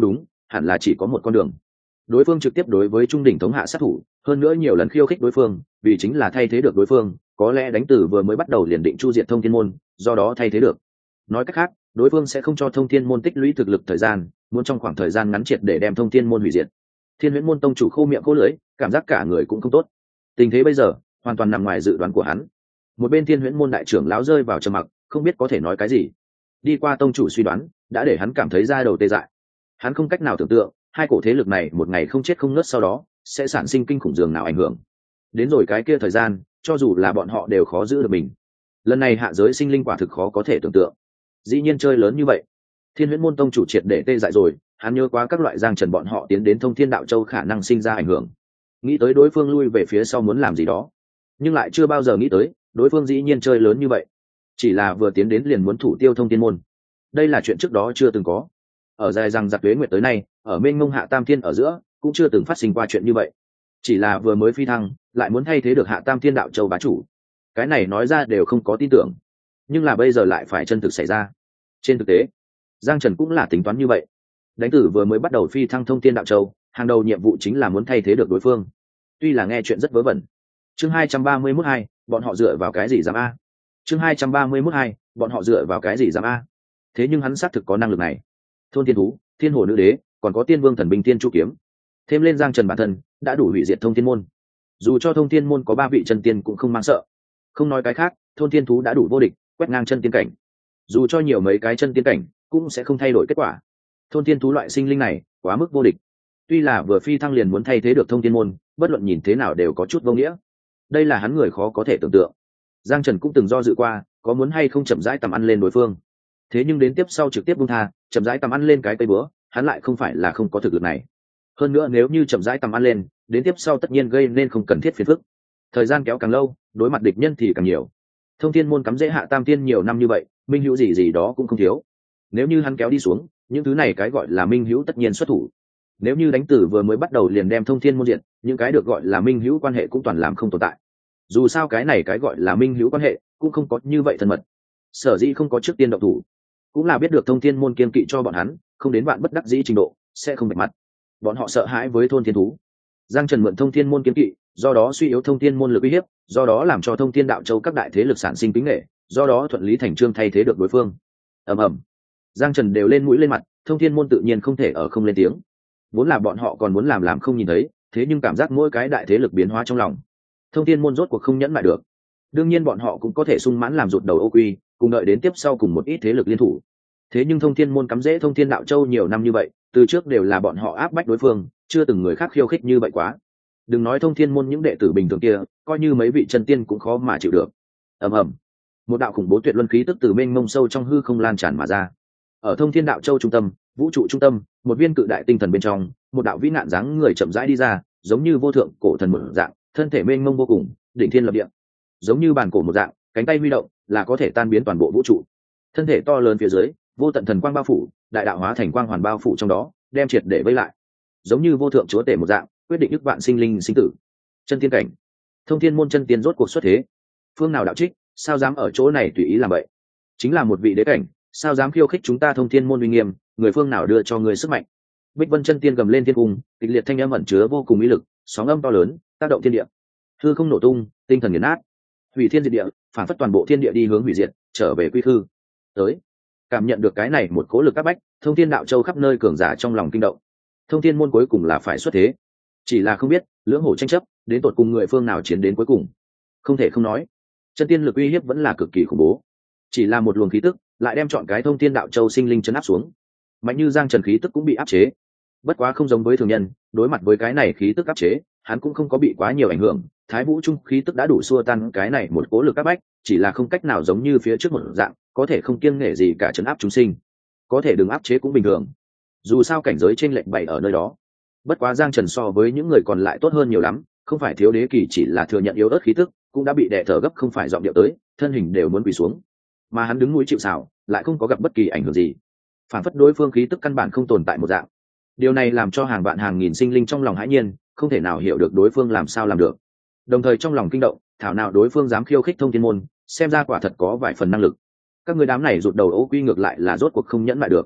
Speaker 1: hẳn là chỉ có một con đường. Đối phương trực tiếp đối với trung đỉnh thống hạ sát thủ, hơn nữa nhiều lần khiêu khích đối phương, vì chính là thay thế được đối phương, có lẽ đánh từ vừa mới bắt đầu liền định chu diệt thông thiên môn, do đó thay thế được. Nói cách khác, đối phương sẽ không cho thông thiên môn tích lũy thực lực thời gian, muốn trong khoảng thời gian ngắn triệt để đem thông thiên môn hủy diệt. Thiên Huyễn môn tông chủ khô miệng khô lưỡi, cảm giác cả người cũng không tốt. Tình thế bây giờ hoàn toàn nằm ngoài dự đoán của hắn. Một bên Thiên Huyễn môn đại trưởng lão rơi vào trầm mặc, không biết có thể nói cái gì. Đi qua tông chủ suy đoán, đã để hắn cảm thấy da đầu tê dại. Hắn không cách nào tưởng tượng, hai cổ thế lực này một ngày không chết không ngớt sau đó sẽ sản sinh kinh khủng dường nào ảnh hưởng. Đến rồi cái kia thời gian, cho dù là bọn họ đều khó giữ được mình. Lần này hạ giới sinh linh quả thực khó có thể tưởng tượng. Dĩ nhiên chơi lớn như vậy. Thiên Huyễn môn tông chủ triệt để tê dại rồi, hắn nhớ quá các loại giang trần bọn họ tiến đến Thông Thiên Đạo Châu khả năng sinh ra ảnh hưởng. Nghĩ tới đối phương lui về phía sau muốn làm gì đó, nhưng lại chưa bao giờ nghĩ tới đối phương dĩ nhiên chơi lớn như vậy. Chỉ là vừa tiến đến liền muốn thủ tiêu Thông Thiên môn. Đây là chuyện trước đó chưa từng có. Ở dài rằng giặc tuế nguyệt tới nay, ở mênh mông hạ tam thiên ở giữa cũng chưa từng phát sinh qua chuyện như vậy. Chỉ là vừa mới phi thăng lại muốn thay thế được hạ tam thiên đạo châu bá chủ, cái này nói ra đều không có tin tưởng, nhưng là bây giờ lại phải chân thực xảy ra. Trên thực tế giang trần cũng là tính toán như vậy. Đánh tử vừa mới bắt đầu phi thăng thông thiên đạo châu, hàng đầu nhiệm vụ chính là muốn thay thế được đối phương. Tuy là nghe chuyện rất vớ vẩn. Chương 231 bọn họ dựa vào cái gì dám a? Chương 231 bọn họ dựa vào cái gì dám a? Thế nhưng hắn xác thực có năng lực này. Thôn thiên thú, thiên hồ nữ đế, còn có tiên vương thần binh tiên chu kiếm, thêm lên giang trần bản thân đã đủ hủy diệt thông thiên môn. Dù cho thông thiên môn có 3 vị chân tiên cũng không mang sợ. Không nói cái khác, thôn thiên thú đã đủ vô địch, quét ngang chân tiên cảnh. Dù cho nhiều mấy cái chân tiên cảnh cũng sẽ không thay đổi kết quả. Thôn thiên thú loại sinh linh này quá mức vô địch. Tuy là vừa phi thăng liền muốn thay thế được thông thiên môn, bất luận nhìn thế nào đều có chút vô nghĩa. Đây là hắn người khó có thể tưởng tượng. Giang Trần cũng từng do dự qua, có muốn hay không chậm rãi tầm ăn lên đối phương. Thế nhưng đến tiếp sau trực tiếp buông tha, chậm rãi tầm ăn lên cái cây búa, hắn lại không phải là không có thực lực này. Hơn nữa nếu như chậm rãi tầm ăn lên, đến tiếp sau tất nhiên gây nên không cần thiết phiền phức. Thời gian kéo càng lâu, đối mặt địch nhân thì càng nhiều. Thông thiên môn cắm rễ hạ tam tiên nhiều năm như vậy, minh hữu gì gì đó cũng không thiếu. Nếu như hắn kéo đi xuống, những thứ này cái gọi là minh hữu tất nhiên xuất thủ. Nếu như đánh tử vừa mới bắt đầu liền đem thông thiên môn diện, những cái được gọi là minh hữu quan hệ cũng toàn làm không tồn tại. Dù sao cái này cái gọi là minh hữu quan hệ cũng không có như vậy thân mật. Sở dĩ không có trước tiên động thủ, cũng là biết được thông thiên môn kiên kỵ cho bọn hắn, không đến bạn bất đắc dĩ trình độ sẽ không bạch mặt. Bọn họ sợ hãi với thôn thiên thú. Giang Trần mượn thông thiên môn kiên kỵ, do đó suy yếu thông thiên môn lực uy hiếp, do đó làm cho thông thiên đạo châu các đại thế lực sản sinh kính nghệ, do đó thuận lý thành trương thay thế được đối phương. Ầm ầm, Giang Trần đều lên mũi lên mặt, thông thiên môn tự nhiên không thể ở không lên tiếng. Vốn là bọn họ còn muốn làm không nhìn thấy, thế nhưng cảm giác mỗi cái đại thế lực biến hóa trong lòng, thông thiên môn rốt cuộc không nhẫn lại được. Đương nhiên bọn họ cũng có thể sung mãn làm rụt đầu ô quy, cùng đợi đến tiếp sau cùng một ít thế lực liên thủ. Thế nhưng thông thiên môn cắm rễ thông thiên đạo châu nhiều năm như vậy, từ trước đều là bọn họ áp bách đối phương, chưa từng người khác khiêu khích như vậy quá. Đừng nói thông thiên môn những đệ tử bình thường kia, coi như mấy vị chân tiên cũng khó mà chịu được. Ầm ầm, một đạo khủng bố tuyệt luân khí tức từ mênh mông sâu trong hư không lan tràn mà ra. Ở thông thiên đạo châu trung tâm, vũ trụ trung tâm, một viên cự đại tinh thần bên trong, một đạo vĩ nạn dáng người chậm rãi đi ra, giống như vô thượng cổ thần mở dạng, thân thể mênh mông vô cùng, đỉnh thiên lập địa, giống như bàn cổ một dạng, cánh tay huy động là có thể tan biến toàn bộ vũ trụ. Thân thể to lớn phía dưới, vô tận thần quang bao phủ, đại đạo hóa thành quang hoàn bao phủ trong đó, đem triệt để vây lại, giống như vô thượng chúa tể một dạng, quyết định ức vạn sinh linh sinh tử. Chân tiên cảnh, thông thiên môn chân tiên rốt cuộc xuất thế. Phương nào đạo trích, sao dám ở chỗ này tùy ý làm vậy? Chính là một vị đế cảnh, sao dám khiêu khích chúng ta thông thiên môn uy nghiêm? Người phương nào đưa cho người sức mạnh? Bích Vân chân tiên gầm lên thiên cung, kịch liệt thanh âm ẩn chứa vô cùng uy lực, sóng âm to lớn, tác động thiên địa, hư không nổ tung, tinh thần nghiền nát, hủy thiên diệt địa, phản phất toàn bộ thiên địa đi hướng hủy diệt, trở về quy hư. Tới, cảm nhận được cái này một cố lực áp bách, thông thiên đạo châu khắp nơi cường giả trong lòng kinh động. Thông thiên môn cuối cùng là phải xuất thế, chỉ là không biết lưỡng hổ tranh chấp đến tột cùng người phương nào chiến đến cuối cùng. Không thể không nói, chân tiên lực uy hiếp vẫn là cực kỳ khủng bố. Chỉ là một luồng khí tức lại đem chọn cái thông thiên đạo châu sinh linh chấn áp xuống. Mạnh như Giang Trần khí tức cũng bị áp chế. Bất quá không giống với thường nhân, đối mặt với cái này khí tức áp chế, hắn cũng không có bị quá nhiều ảnh hưởng. Thái vũ trung khí tức đã đủ xua tan cái này một cố lực áp bách, chỉ là không cách nào giống như phía trước một dạng, có thể không kiêng nể gì cả chấn áp chúng sinh. Có thể đừng áp chế cũng bình thường. Dù sao cảnh giới trên lệnh bày ở nơi đó. Bất quá Giang Trần so với những người còn lại tốt hơn nhiều lắm, không phải thiếu đế kỳ, chỉ là thừa nhận yếu ớt khí tức, cũng đã bị đè thở gấp không phải giọng điệu tới, thân hình đều muốn quỳ xuống. Mà hắn đứng núi chịu sào, lại không có gặp bất kỳ ảnh hưởng gì. Phản phất đối phương khí tức căn bản không tồn tại một dạng. Điều này làm cho hàng vạn hàng nghìn sinh linh trong lòng hãi nhiên, không thể nào hiểu được đối phương làm sao làm được. Đồng thời trong lòng kinh động, thảo nào đối phương dám khiêu khích thông thiên môn, xem ra quả thật có vài phần năng lực. Các người đám này rụt đầu ố quy ngược lại là rốt cuộc không nhẫn lại được.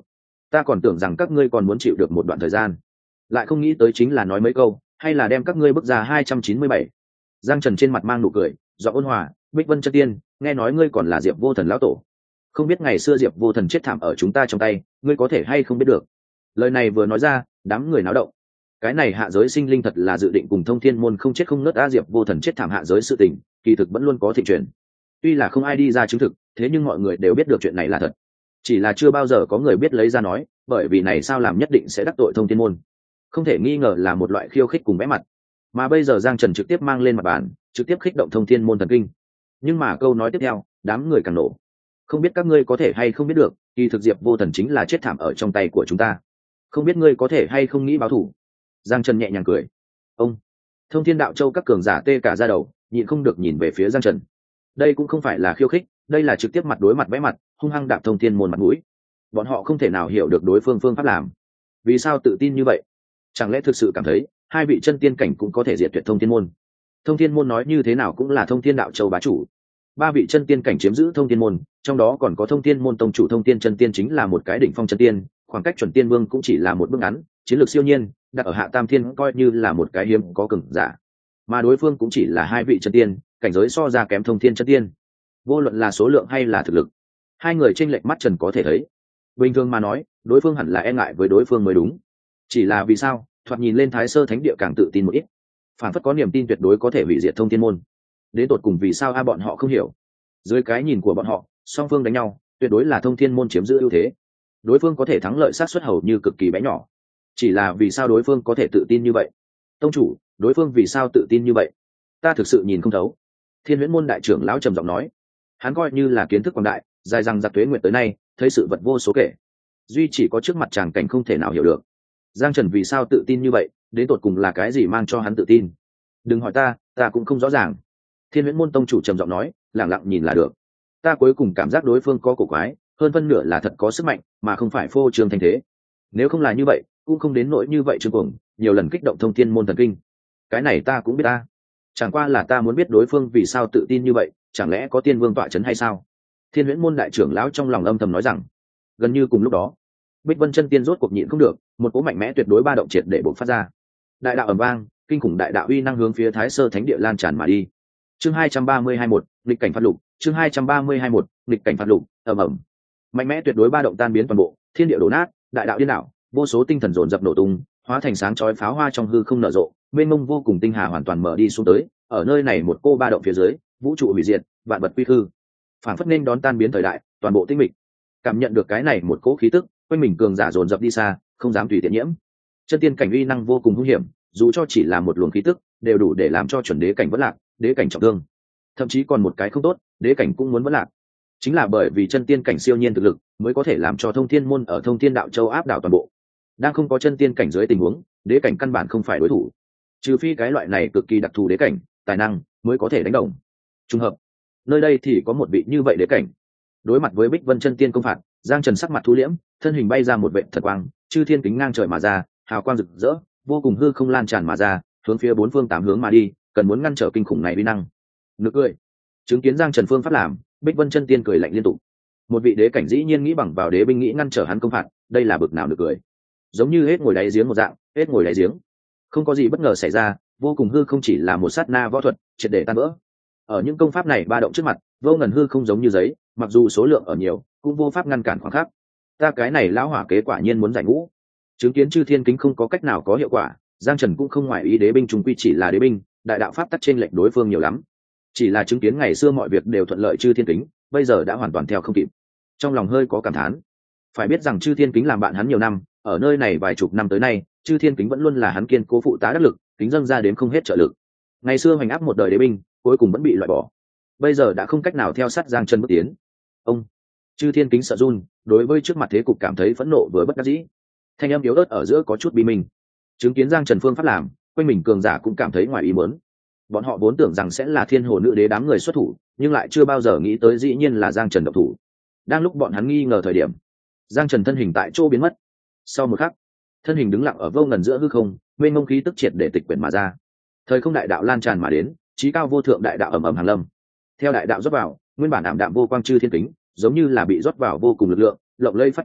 Speaker 1: Ta còn tưởng rằng các ngươi còn muốn chịu được một đoạn thời gian, lại không nghĩ tới chính là nói mấy câu hay là đem các ngươi bước ra 297. Giang Trần trên mặt mang nụ cười, giọng ôn hòa. Bích Vân chân tiên, nghe nói ngươi còn là Diệp Vô Thần lão tổ, không biết ngày xưa Diệp Vô Thần chết thảm ở chúng ta trong tay, ngươi có thể hay không biết được. Lời này vừa nói ra, đám người náo động. Cái này hạ giới sinh linh thật là dự định cùng Thông Thiên môn không chết không nứt. A Diệp Vô Thần chết thảm hạ giới sự tình, kỳ thực vẫn luôn có thịnh truyền. Tuy là không ai đi ra chứng thực, thế nhưng mọi người đều biết được chuyện này là thật. Chỉ là chưa bao giờ có người biết lấy ra nói, bởi vì này sao làm nhất định sẽ đắc tội Thông Thiên môn. Không thể nghi ngờ là một loại khiêu khích cùng bẽ mặt. Mà bây giờ Giang Trần trực tiếp mang lên mặt bàn, trực tiếp khích động Thông Thiên môn thần kinh. Nhưng mà câu nói tiếp theo, đám người càng nổ. Không biết các ngươi có thể hay không biết được, kỳ thực Diệp Vô Thần chính là chết thảm ở trong tay của chúng ta. Không biết ngươi có thể hay không nghĩ báo thù. Giang Trần nhẹ nhàng cười. Ông Thông Thiên Đạo Châu các cường giả tê cả da đầu, nhịn không được nhìn về phía Giang Trần. Đây cũng không phải là khiêu khích, đây là trực tiếp mặt đối mặt vẽ mặt, hung hăng đạp Thông Thiên môn mặt mũi. Bọn họ không thể nào hiểu được đối phương phương pháp làm. Vì sao tự tin như vậy? Chẳng lẽ thực sự cảm thấy hai vị chân tiên cảnh cũng có thể diệt tuyệt Thông Thiên môn? Thông Thiên môn nói như thế nào cũng là Thông Thiên Đạo Châu bá chủ. Ba vị chân tiên cảnh chiếm giữ Thông Thiên môn, trong đó còn có Thông Thiên môn tông chủ Thông Thiên chân tiên chính là một cái đỉnh phong chân tiên, khoảng cách chuẩn tiên vương cũng chỉ là một bước ngắn, chiến lược siêu nhiên, đặt ở hạ tam thiên coi như là một cái hiếm có cường giả. Mà đối phương cũng chỉ là hai vị chân tiên, cảnh giới so ra kém Thông Thiên chân tiên. Vô luận là số lượng hay là thực lực, hai người chênh lệch mắt trần có thể thấy. Bình thường mà nói, đối phương hẳn là e ngại với đối phương mới đúng. Chỉ là vì sao, thoạt nhìn lên Thái Sơ Thánh Địa càng tự tin một ít, phản phất có niềm tin tuyệt đối có thể hủy diệt Thông Thiên môn. Đến tột cùng vì sao bọn họ không hiểu. Dưới cái nhìn của bọn họ, song phương đánh nhau, tuyệt đối là Thông Thiên môn chiếm giữ ưu thế. Đối phương có thể thắng lợi xác suất hầu như cực kỳ bé nhỏ. Chỉ là vì sao đối phương có thể tự tin như vậy? Tông chủ, đối phương vì sao tự tin như vậy? Ta thực sự nhìn không thấu. Thiên Huyễn môn đại trưởng lão trầm giọng nói. Hắn coi như là kiến thức quảng đại, dài rằng giặc tuế nguyệt tới nay, thấy sự vật vô số kể. Duy chỉ có trước mặt chàng cảnh không thể nào hiểu được. Giang Trần vì sao tự tin như vậy, đến tột cùng là cái gì mang cho hắn tự tin? Đừng hỏi ta cũng không rõ ràng. Thiên Huyễn môn tông chủ trầm giọng nói, lẳng lặng nhìn là được. Ta cuối cùng cảm giác đối phương có cổ quái, hơn phân nửa là thật có sức mạnh, mà không phải phô trương thành thế. Nếu không là như vậy, cũng không đến nỗi như vậy trương cuồng, nhiều lần kích động Thông Thiên môn thần kinh. Cái này ta cũng biết ta. Chẳng qua là ta muốn biết đối phương vì sao tự tin như vậy, chẳng lẽ có tiên vương tọa chấn hay sao? Thiên Huyễn môn đại trưởng lão trong lòng âm thầm nói rằng. Gần như cùng lúc đó, Bích Vân chân tiên rốt cuộc nhịn không được, một cỗ mạnh mẽ tuyệt đối ba động triệt để bộc phát ra. Đại đạo ầm vang, kinh khủng đại đạo uy năng hướng phía Thái Sơ Thánh Địa lan tràn mà đi. Chương 232-1, nghịch cảnh phạt lục, chương 232-1, nghịch cảnh phạt lục, ầm ầm. Mạnh mẽ tuyệt đối ba động tan biến toàn bộ, thiên địa đổ nát, đại đạo điên đảo, vô số tinh thần dồn dập nổ tung, hóa thành sáng chói pháo hoa trong hư không nở rộ, mênh mông vô cùng tinh hà hoàn toàn mở đi xuống tới, ở nơi này một cô ba động phía dưới, vũ trụ hủy diệt, vạn vật quy hư. Phản phất nên đón tan biến thời đại, toàn bộ tinh mịch. Cảm nhận được cái này một cỗ khí tức, quanh mình cường giả dồn dập đi xa, không dám tùy tiện nhiễm. Chân tiên cảnh uy năng vô cùng hung hiểm, dù cho chỉ là một luồng khí tức, đều đủ để làm cho chuẩn đế cảnh vỡ lạc, đế cảnh trọng thương. Thậm chí còn một cái không tốt, đế cảnh cũng muốn vỡ lạc. Chính là bởi vì chân tiên cảnh siêu nhiên thực lực, mới có thể làm cho Thông Thiên môn ở Thông Thiên Đạo Châu áp đảo toàn bộ. Đang không có chân tiên cảnh dưới tình huống, đế cảnh căn bản không phải đối thủ. Trừ phi cái loại này cực kỳ đặc thù đế cảnh, tài năng mới có thể đánh đồng. Trùng hợp, nơi đây thì có một vị như vậy đế cảnh. Đối mặt với Bích Vân chân tiên công phạt, Giang Trần sắc mặt thu liễm, thân hình bay ra một vệt thật quang, chư thiên kính ngang trời mà ra, hào quang rực rỡ, vô cùng hư không lan tràn mà ra, hướng phía bốn phương tám hướng mà đi, cần muốn ngăn trở kinh khủng này uy năng. Nực cười. Chứng kiến Giang Trần phương pháp làm, Bích Vân chân tiên cười lạnh liên tục. Một vị đế cảnh dĩ nhiên nghĩ bằng vào đế binh nghĩ ngăn trở hắn công phạt, đây là bực nào nực cười. Giống như hết ngồi đáy giếng một dạng, hết ngồi đáy giếng. Không có gì bất ngờ xảy ra, vô cùng hư không chỉ là một sát na võ thuật, triệt để tan vỡ. Ở những công pháp này ba động trước mặt, vô ngần hư không giống như giấy, mặc dù số lượng ở nhiều, cũng vô pháp ngăn cản khoảng khắc. Ta cái này lão hỏa kế quả nhiên muốn giải ngũ. Chứng kiến chư thiên kính không có cách nào có hiệu quả, Giang Trần cũng không ngoại ý đế binh trùng quy chỉ là đế binh, đại đạo pháp tắc trên lệnh đối phương nhiều lắm. Chỉ là chứng kiến ngày xưa mọi việc đều thuận lợi chư thiên kính, bây giờ đã hoàn toàn theo không kịp. Trong lòng hơi có cảm thán. Phải biết rằng chư thiên kính làm bạn hắn nhiều năm, ở nơi này vài chục năm tới nay, chư thiên kính vẫn luôn là hắn kiên cố phụ tá đắc lực, kính dâng ra đến không hết trợ lực. Ngày xưa hoành áp một đời đế binh, cuối cùng vẫn bị loại bỏ. Bây giờ đã không cách nào theo sát Giang Trần bước tiến. Ông chư thiên kính sợ run, đối với trước mặt thế cục cảm thấy phẫn nộ vừa bất đắc dĩ. Thanh âm yếu ớt ở giữa có chút bi mình. Chứng kiến Giang Trần phương pháp làm, quanh mình cường giả cũng cảm thấy ngoài ý muốn. Bọn họ vốn tưởng rằng sẽ là thiên hồ nữ đế đám người xuất thủ, nhưng lại chưa bao giờ nghĩ tới dĩ nhiên là Giang Trần động thủ. Đang lúc bọn hắn nghi ngờ thời điểm, Giang Trần thân hình tại chỗ biến mất. Sau một khắc, thân hình đứng lặng ở vô ngần giữa hư không, mênh mông khí tức triệt để tịch quyển mà ra. Thời không đại đạo lan tràn mà đến, chí cao vô thượng đại đạo ầm ầm hàng lâm. Theo đại đạo rót vào, nguyên bản ảm đạm vô quang chư thiên kính, giống như là bị rót vào vô cùng lực lượng, lộng lẫy phát quang,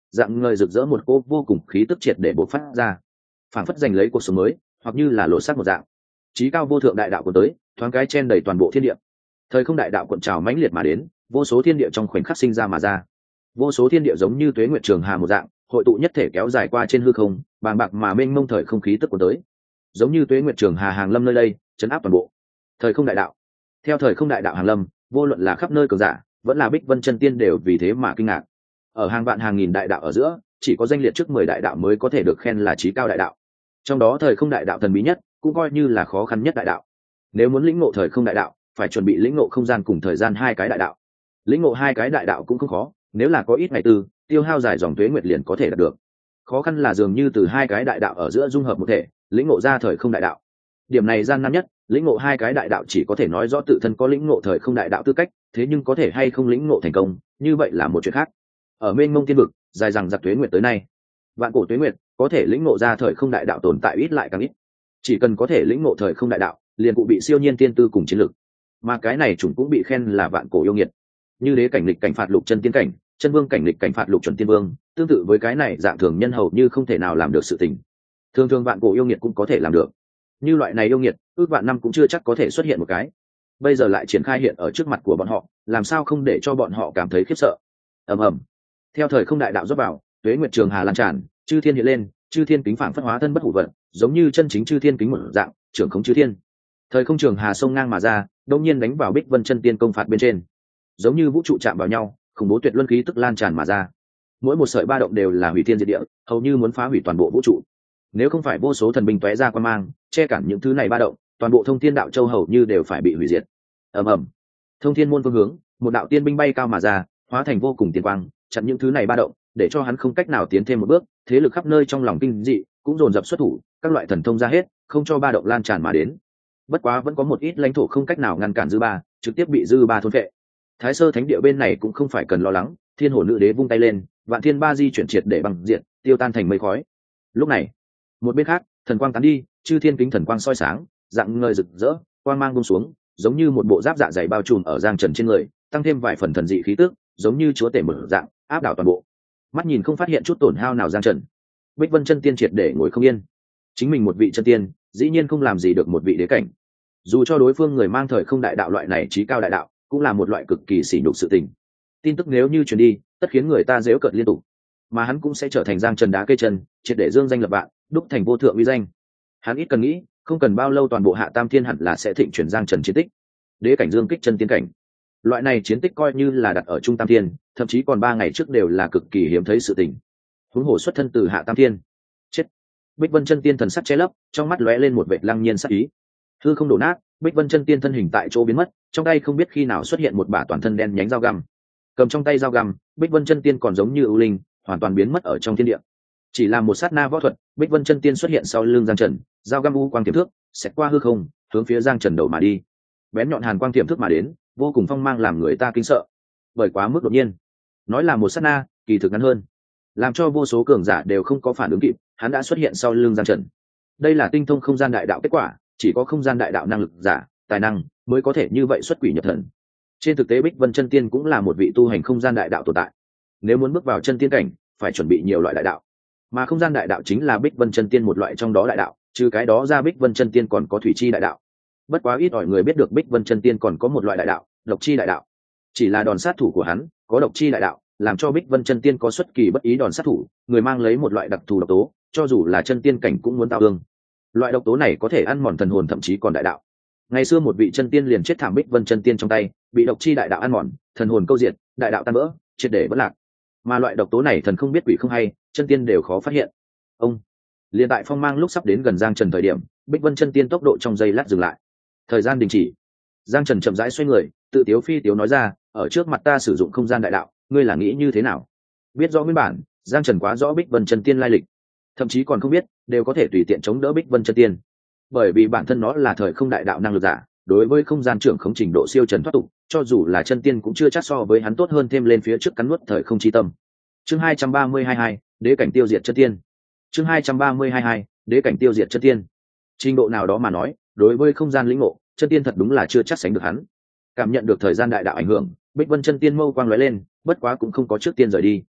Speaker 1: dạng ngời rực rỡ một cô vô cùng khí tức triệt để bộc phát ra, phảng phất giành lấy cuộc sống mới, hoặc như là lộ sắc một dạng. Chí cao vô thượng đại đạo cuốn tới, thoáng cái chen đầy toàn bộ thiên địa. Thời không đại đạo cuộn trào mãnh liệt mà đến, vô số thiên địa trong khoảnh khắc sinh ra mà ra. Vô số thiên địa giống như tuế nguyệt trường hà một dạng, hội tụ nhất thể kéo dài qua trên hư không, bàng bạc mà mênh mông thời không khí tức cuốn tới. Giống như tuế nguyệt trường hà hàng lâm nơi đây, chấn áp toàn bộ. Thời không đại đạo. Theo thời không đại đạo hàng lâm, vô luận là khắp nơi cường giả, vẫn là Bích Vân chân tiên đều vì thế mà kinh ngạc. Ở hàng vạn hàng nghìn đại đạo ở giữa, chỉ có danh liệt trước 10 đại đạo mới có thể được khen là chí cao đại đạo. Trong đó thời không đại đạo thần bí nhất, cũng coi như là khó khăn nhất đại đạo. Nếu muốn lĩnh ngộ thời không đại đạo, phải chuẩn bị lĩnh ngộ không gian cùng thời gian hai cái đại đạo. Lĩnh ngộ hai cái đại đạo cũng không khó, nếu là có ít ngày tư, tiêu hao dài dòng tuế nguyệt liền có thể đạt được. Khó khăn là dường như từ hai cái đại đạo ở giữa dung hợp một thể, lĩnh ngộ ra thời không đại đạo. Điểm này gian nan nhất, lĩnh ngộ hai cái đại đạo chỉ có thể nói rõ tự thân có lĩnh ngộ thời không đại đạo tư cách, thế nhưng có thể hay không lĩnh ngộ thành công, như vậy là một chuyện khác. Ở mênh mông thiên vực, dài rằng giặc tuế nguyệt tới nay, vạn cổ tuế nguyệt, có thể lĩnh ngộ ra thời không đại đạo tồn tại ít lại càng ít. Chỉ cần có thể lĩnh ngộ thời không đại đạo, liền cụ bị siêu nhiên tiên tư cùng chiến lực. Mà cái này chúng cũng bị khen là vạn cổ yêu nghiệt. Như đế cảnh lịch cảnh phạt lục chân tiên cảnh, chân vương cảnh lịch cảnh phạt lục chuẩn tiên vương, tương tự với cái này dạng thường nhân hầu như không thể nào làm được sự tình. Thường thường vạn cổ yêu nghiệt cũng có thể làm được. Như loại này yêu nghiệt, ước vạn năm cũng chưa chắc có thể xuất hiện một cái. Bây giờ lại triển khai hiện ở trước mặt của bọn họ, làm sao không để cho bọn họ cảm thấy khiếp sợ. Ầm ầm. Theo thời không đại đạo rót vào, tuế nguyệt trường hà lan tràn, chư thiên hiện lên, chư thiên kính phảng phất hóa thân bất hủ vật, giống như chân chính chư thiên kính một dạng, trưởng khống chư thiên. Thời không trường hà sông ngang mà ra, đột nhiên đánh vào Bích Vân chân tiên công phạt bên trên. Giống như vũ trụ chạm vào nhau, khủng bố tuyệt luân khí tức lan tràn mà ra. Mỗi một sợi ba động đều là hủy thiên diệt địa, hầu như muốn phá hủy toàn bộ vũ trụ. Nếu không phải vô số thần binh tóe ra quang mang, che cản những thứ này ba động, toàn bộ thông thiên đạo châu hầu như đều phải bị hủy diệt. Ầm ầm. Thông thiên môn phương hướng, một đạo tiên binh bay cao mà ra, hóa thành vô cùng tiên quang, chặn những thứ này ba động, để cho hắn không cách nào tiến thêm một bước. Thế lực khắp nơi trong lòng kinh dị cũng dồn dập xuất thủ, các loại thần thông ra hết, không cho ba động lan tràn mà đến. Bất quá vẫn có một ít lãnh thổ không cách nào ngăn cản dư ba, trực tiếp bị dư ba thôn phệ. Thái Sơ Thánh địa bên này cũng không phải cần lo lắng, Thiên Hổ Nữ Đế vung tay lên, vạn thiên ba di chuyển triệt để băng diện, tiêu tan thành mây khói. Lúc này, một bên khác, thần quang tán đi, chư thiên kính thần quang soi sáng, dạng ngời rực rỡ, quang mang buông xuống, giống như một bộ giáp dạ dày bao trùm ở Giang Trần trên người, tăng thêm vài phần thần dị khí tức, giống như chúa tể mở dạng, áp đảo toàn bộ. Mắt nhìn không phát hiện chút tổn hao nào Giang Trần. Bích Vân chân tiên triệt để ngồi không yên. Chính mình một vị chân tiên, dĩ nhiên không làm gì được một vị đế cảnh. Dù cho đối phương người mang thời không đại đạo loại này chí cao đại đạo, cũng là một loại cực kỳ sỉ nhục sự tình. Tin tức nếu như truyền đi, tất khiến người ta giễu cợt liên tục, mà hắn cũng sẽ trở thành Giang Trần đá cây chân, triệt để dương danh lập vạn, đúc thành vô thượng uy danh. Hắn ít cần nghĩ, không cần bao lâu toàn bộ Hạ Tam Thiên hẳn là sẽ thịnh chuyển Giang Trần chiến tích. Đế cảnh dương kích chân tiên cảnh, loại này chiến tích coi như là đặt ở Trung Tam Thiên, thậm chí còn 3 ngày trước đều là cực kỳ hiếm thấy sự tình. Huống hồ xuất thân từ Hạ Tam Thiên. Chết. Bích Vân chân tiên thần sắc che lấp, trong mắt lóe lên một vệt lăng nhiên sắc ý. Hư không đổ nát, Bích Vân chân tiên thân hình tại chỗ biến mất, trong tay không biết khi nào xuất hiện một bả toàn thân đen nhánh dao găm. Cầm trong tay dao găm, Bích Vân chân tiên còn giống như ưu linh, hoàn toàn biến mất ở trong thiên địa. Chỉ là một sát na võ thuật, Bích Vân chân tiên xuất hiện sau lưng Giang Trần, dao găm u quang tiềm thước, xẹt qua hư không, hướng phía Giang Trần đầu mà đi. Bén nhọn hàn quang tiềm thước mà đến, vô cùng phong mang làm người ta kinh sợ. Bởi quá mức đột nhiên. Nói là một sát na, kỳ thực ngắn hơn, làm cho vô số cường giả đều không có phản ứng kịp, hắn đã xuất hiện sau lưng Giang Trần. Đây là tinh thông không gian đại đạo kết quả, chỉ có không gian đại đạo năng lực giả, tài năng mới có thể như vậy xuất quỷ nhập thần. Trên thực tế Bích Vân chân tiên cũng là một vị tu hành không gian đại đạo tồn tại. Nếu muốn bước vào chân tiên cảnh, phải chuẩn bị nhiều loại đại đạo, mà không gian đại đạo chính là Bích Vân chân tiên một loại trong đó đại đạo, trừ cái đó ra Bích Vân chân tiên còn có thủy chi đại đạo. Bất quá ít ỏi người biết được Bích Vân chân tiên còn có một loại đại đạo, độc chi đại đạo. Chỉ là đòn sát thủ của hắn có độc chi đại đạo, làm cho Bích Vân chân tiên có xuất kỳ bất ý đòn sát thủ, người mang lấy một loại đặc thù độc tố, cho dù là chân tiên cảnh cũng muốn tạo thương. Loại độc tố này có thể ăn mòn thần hồn thậm chí còn đại đạo. Ngày xưa một vị chân tiên liền chết thảm Bích Vân chân tiên trong tay, bị độc chi đại đạo ăn mòn, thần hồn câu diệt, đại đạo tan vỡ, triệt để vỡ lạc. Mà loại độc tố này thần không biết quỷ không hay, chân tiên đều khó phát hiện. Ông liền tại phong mang lúc sắp đến gần Giang Trần thời điểm, Bích Vân chân tiên tốc độ trong giây lát dừng lại. Thời gian đình chỉ. Giang Trần chậm rãi xoay người, tự tiếu phi tiếu nói ra, ở trước mặt ta sử dụng không gian đại đạo, ngươi là nghĩ như thế nào? Biết rõ nguyên bản, Giang Trần quá rõ Bích Vân chân tiên lai lịch, thậm chí còn không biết, đều có thể tùy tiện chống đỡ Bích Vân chân tiên. Bởi vì bản thân nó là thời không đại đạo năng lực giả, đối với không gian trưởng không trình độ siêu trần thoát tục, cho dù là chân tiên cũng chưa chắc so với hắn tốt hơn, thêm lên phía trước cắn nuốt thời không chi tâm. Chương 232, đế cảnh tiêu diệt chân tiên. Chương 232, đế cảnh tiêu diệt chân tiên. Trình độ nào đó mà nói, đối với không gian lĩnh ngộ, chân tiên thật đúng là chưa chắc sánh được hắn. Cảm nhận được thời gian đại đạo ảnh hưởng, Bích Vân chân tiên mâu quang lóe lên, bất quá cũng không có trước tiên rời đi.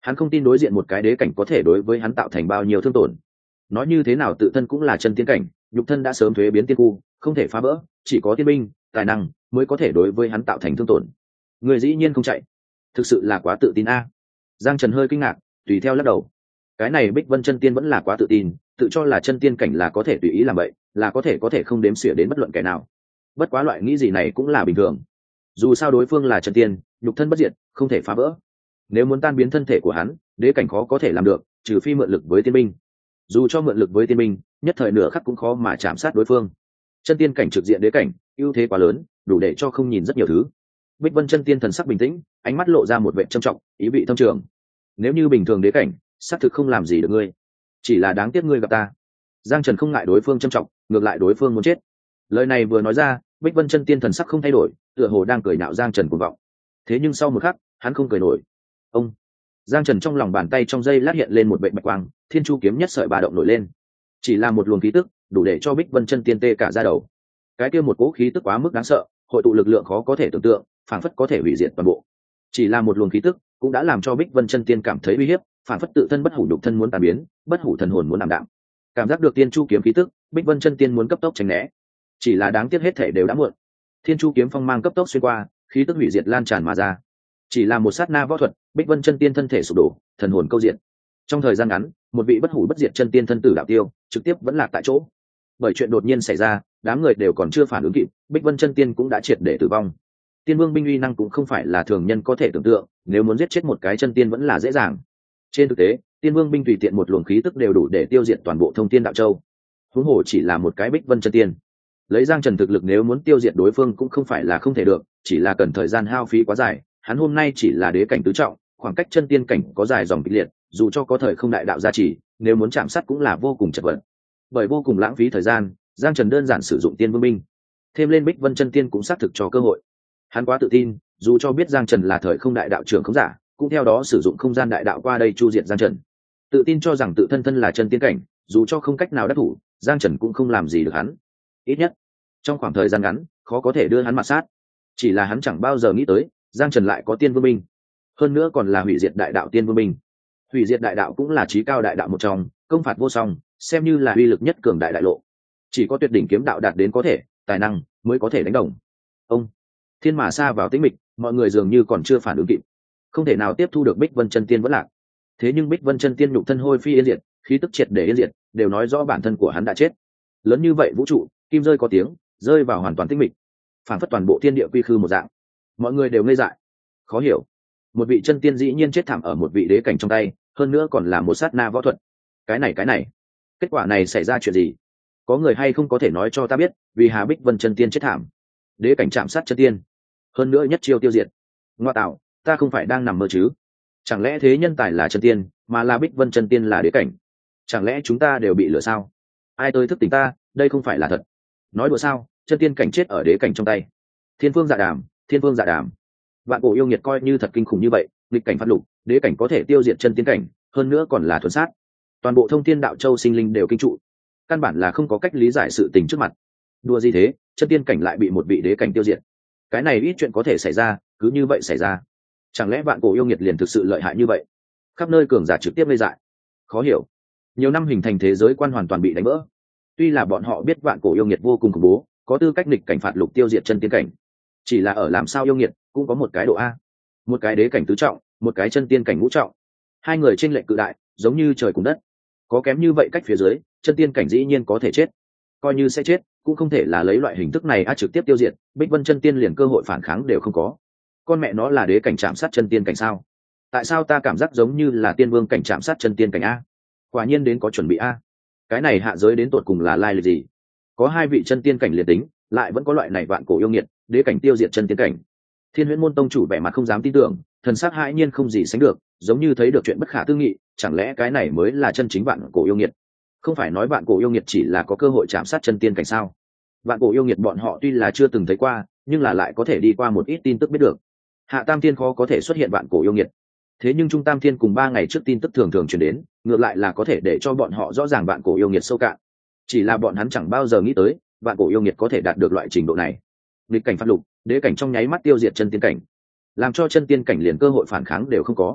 Speaker 1: Hắn không tin đối diện một cái đế cảnh có thể đối với hắn tạo thành bao nhiêu thương tổn. Nói như thế nào tự thân cũng là chân tiên cảnh, nhục thân đã sớm thuế biến tiên khu, không thể phá vỡ, chỉ có tiên binh tài năng mới có thể đối với hắn tạo thành thương tổn. Người dĩ nhiên không chạy, thực sự là quá tự tin a. Giang Trần hơi kinh ngạc, tùy theo lắc đầu. Cái này Bích Vân chân tiên vẫn là quá tự tin, tự cho là chân tiên cảnh là có thể tùy ý làm vậy, là có thể không đếm xỉa đến bất luận kẻ nào. Bất quá loại nghĩ gì này cũng là bình thường. Dù sao đối phương là chân tiên, nhục thân bất diệt, không thể phá vỡ. Nếu muốn tan biến thân thể của hắn, đế cảnh khó có thể làm được, trừ phi mượn lực với tiên binh. Dù cho mượn lực với tiên binh, nhất thời nửa khắc cũng khó mà chạm sát đối phương. Chân tiên cảnh trực diện đế cảnh, ưu thế quá lớn, đủ để cho không nhìn rất nhiều thứ. Bích Vân chân tiên thần sắc bình tĩnh, ánh mắt lộ ra một vẻ trầm trọng, ý vị thâm trường. Nếu như bình thường đế cảnh, xác thực không làm gì được ngươi, chỉ là đáng tiếc ngươi gặp ta. Giang Trần không ngại đối phương trầm trọng, ngược lại đối phương muốn chết. Lời này vừa nói ra, Bích Vân chân tiên thần sắc không thay đổi, tựa hồ đang cười nhạo Giang Trần cuồng vọng. Thế nhưng sau một khắc, hắn không cười nổi. Ông Giang Trần trong lòng bàn tay trong giây lát hiện lên một vệt bạch quang, thiên chu kiếm nhất sợi bà động nổi lên. Chỉ là một luồng khí tức, đủ để cho Bích Vân chân tiên tê cả da đầu. Cái kia một cỗ khí tức quá mức đáng sợ, hội tụ lực lượng khó có thể tưởng tượng, phản phất có thể hủy diệt toàn bộ. Chỉ là một luồng khí tức, cũng đã làm cho Bích Vân chân tiên cảm thấy uy hiếp, phản phất tự thân bất hủ nhục thân muốn tàn biến, bất hủ thần hồn muốn ảm đạm. Cảm giác được thiên chu kiếm khí tức, Bích Vân chân tiên muốn cấp tốc tránh né. Chỉ là đáng tiếc hết thể đều đã muộn. Thiên chu kiếm phong mang cấp tốc xuyên qua, khí tức hủy diệt lan tràn mà ra. Chỉ là một sát na võ thuật, Bích Vân chân tiên thân thể sụp đổ, thần hồn câu diện. Trong thời gian ngắn, một vị bất hủ bất diệt chân tiên thân tử đạo tiêu, trực tiếp vẫn lạc tại chỗ. Bởi chuyện đột nhiên xảy ra, đám người đều còn chưa phản ứng kịp, Bích Vân chân tiên cũng đã triệt để tử vong. Tiên vương binh uy năng cũng không phải là thường nhân có thể tưởng tượng, nếu muốn giết chết một cái chân tiên vẫn là dễ dàng. Trên thực tế, tiên vương binh tùy tiện một luồng khí tức đều đủ để tiêu diệt toàn bộ Thông Thiên Đạo Châu. Huống hồ chỉ là một cái Bích Vân chân tiên, lấy Giang Trần thực lực nếu muốn tiêu diệt đối phương cũng không phải là không thể được, chỉ là cần thời gian hao phí quá dài. Hắn hôm nay chỉ là đế cảnh tứ trọng, khoảng cách chân tiên cảnh có dài dòng kịch liệt, dù cho có thời không đại đạo gia trì, nếu muốn chạm sát cũng là vô cùng chật vật. Bởi vô cùng lãng phí thời gian, Giang Trần đơn giản sử dụng tiên vương binh, thêm lên Bích Vân chân tiên cũng xác thực cho cơ hội. Hắn quá tự tin, dù cho biết Giang Trần là thời không đại đạo trưởng không giả, cũng theo đó sử dụng không gian đại đạo qua đây chu diệt Giang Trần. Tự tin cho rằng tự thân thân là chân tiên cảnh, dù cho không cách nào đắc thủ, Giang Trần cũng không làm gì được hắn. Ít nhất trong khoảng thời gian ngắn, khó có thể đưa hắn mặt sát. Chỉ là hắn chẳng bao giờ nghĩ tới, Giang Trần lại có tiên vương binh, hơn nữa còn là hủy diệt đại đạo tiên vương binh. Hủy diệt đại đạo cũng là chí cao đại đạo một trong, công phạt vô song, xem như là uy lực nhất cường đại đại lộ. Chỉ có tuyệt đỉnh kiếm đạo đạt đến có thể, tài năng mới có thể đánh đồng. Ông thiên mà xa vào tĩnh mịch, mọi người dường như còn chưa phản ứng kịp, không thể nào tiếp thu được Bích Vân chân tiên vẫn lạc. Thế nhưng Bích Vân chân tiên nhục thân hôi phi yên diệt, khí tức triệt để yên diệt, đều nói rõ bản thân của hắn đã chết. Lớn như vậy vũ trụ, kim rơi có tiếng, rơi vào hoàn toàn tĩnh mịch, phản phất toàn bộ thiên địa quy khư một dạng. Mọi người đều ngây dại, khó hiểu, một vị chân tiên dĩ nhiên chết thảm ở một vị đế cảnh trong tay, hơn nữa còn là một sát na võ thuật. Cái này kết quả này xảy ra chuyện gì? Có người hay không có thể nói cho ta biết, vì Hà Bích Vân chân tiên chết thảm, đế cảnh chạm sát chân tiên, hơn nữa nhất chiêu tiêu diệt. Ngoa tạo, ta không phải đang nằm mơ chứ? Chẳng lẽ thế nhân tài là chân tiên, mà là Bích Vân chân tiên là đế cảnh? Chẳng lẽ chúng ta đều bị lừa sao? Ai tới thức tỉnh ta, đây không phải là thật. Nói đùa sao, chân tiên cảnh chết ở đế cảnh trong tay. Thiên phương dạ đàm, thiên phương dạ đàm. Vạn cổ yêu nghiệt coi như thật kinh khủng như vậy, nghịch cảnh phát lục, đế cảnh có thể tiêu diệt chân tiên cảnh, hơn nữa còn là thuần sát. Toàn bộ Thông Thiên Đạo Châu sinh linh đều kinh trụ, căn bản là không có cách lý giải sự tình trước mặt. Đùa gì thế, chân tiên cảnh lại bị một vị đế cảnh tiêu diệt. Cái này ít chuyện có thể xảy ra, cứ như vậy xảy ra. Chẳng lẽ vạn cổ yêu nghiệt liền thực sự lợi hại như vậy? Khắp nơi cường giả trực tiếp ngây dại. Khó hiểu. Nhiều năm hình thành thế giới quan hoàn toàn bị đánh vỡ. Tuy là bọn họ biết vạn cổ yêu nghiệt vô cùng khủng bố, có tư cách nghịch cảnh phạt lục tiêu diệt chân tiên cảnh. Chỉ là ở làm sao yêu nghiệt cũng có một cái độ a, một cái đế cảnh tứ trọng, một cái chân tiên cảnh ngũ trọng. Hai người chênh lệch cự đại, giống như trời cùng đất. Có kém như vậy cách phía dưới, chân tiên cảnh dĩ nhiên có thể chết. Coi như sẽ chết, cũng không thể là lấy loại hình thức này trực tiếp tiêu diệt, Bích Vân chân tiên liền cơ hội phản kháng đều không có. Con mẹ nó là đế cảnh chạm sát chân tiên cảnh sao? Tại sao ta cảm giác giống như là tiên vương cảnh chạm sát chân tiên cảnh a? Quả nhiên đến có chuẩn bị a. Cái này hạ giới đến tột cùng là lai lịch gì? Có hai vị chân tiên cảnh liền tính, lại vẫn có loại này vạn cổ yêu nghiệt, đế cảnh tiêu diệt chân tiên cảnh. Thiên Huyễn môn tông chủ vẻ mặt không dám tin tưởng, thần sắc hãi nhiên không gì sánh được, giống như thấy được chuyện bất khả tư nghị, chẳng lẽ cái này mới là chân chính vạn cổ yêu nghiệt? Không phải nói vạn cổ yêu nghiệt chỉ là có cơ hội chạm sát chân tiên cảnh sao? Vạn cổ yêu nghiệt bọn họ tuy là chưa từng thấy qua, nhưng là lại có thể đi qua một ít tin tức biết được. Hạ Tam Thiên khó có thể xuất hiện vạn cổ yêu nghiệt, thế nhưng Trung Tam Thiên cùng 3 ngày trước tin tức thường thường truyền đến, ngược lại là có thể để cho bọn họ rõ ràng vạn cổ yêu nghiệt sâu cạn. Chỉ là bọn hắn chẳng bao giờ nghĩ tới, vạn cổ yêu nghiệt có thể đạt được loại trình độ này. Nghịch cảnh phát lục, đế cảnh trong nháy mắt tiêu diệt chân tiên cảnh, làm cho chân tiên cảnh liền cơ hội phản kháng đều không có.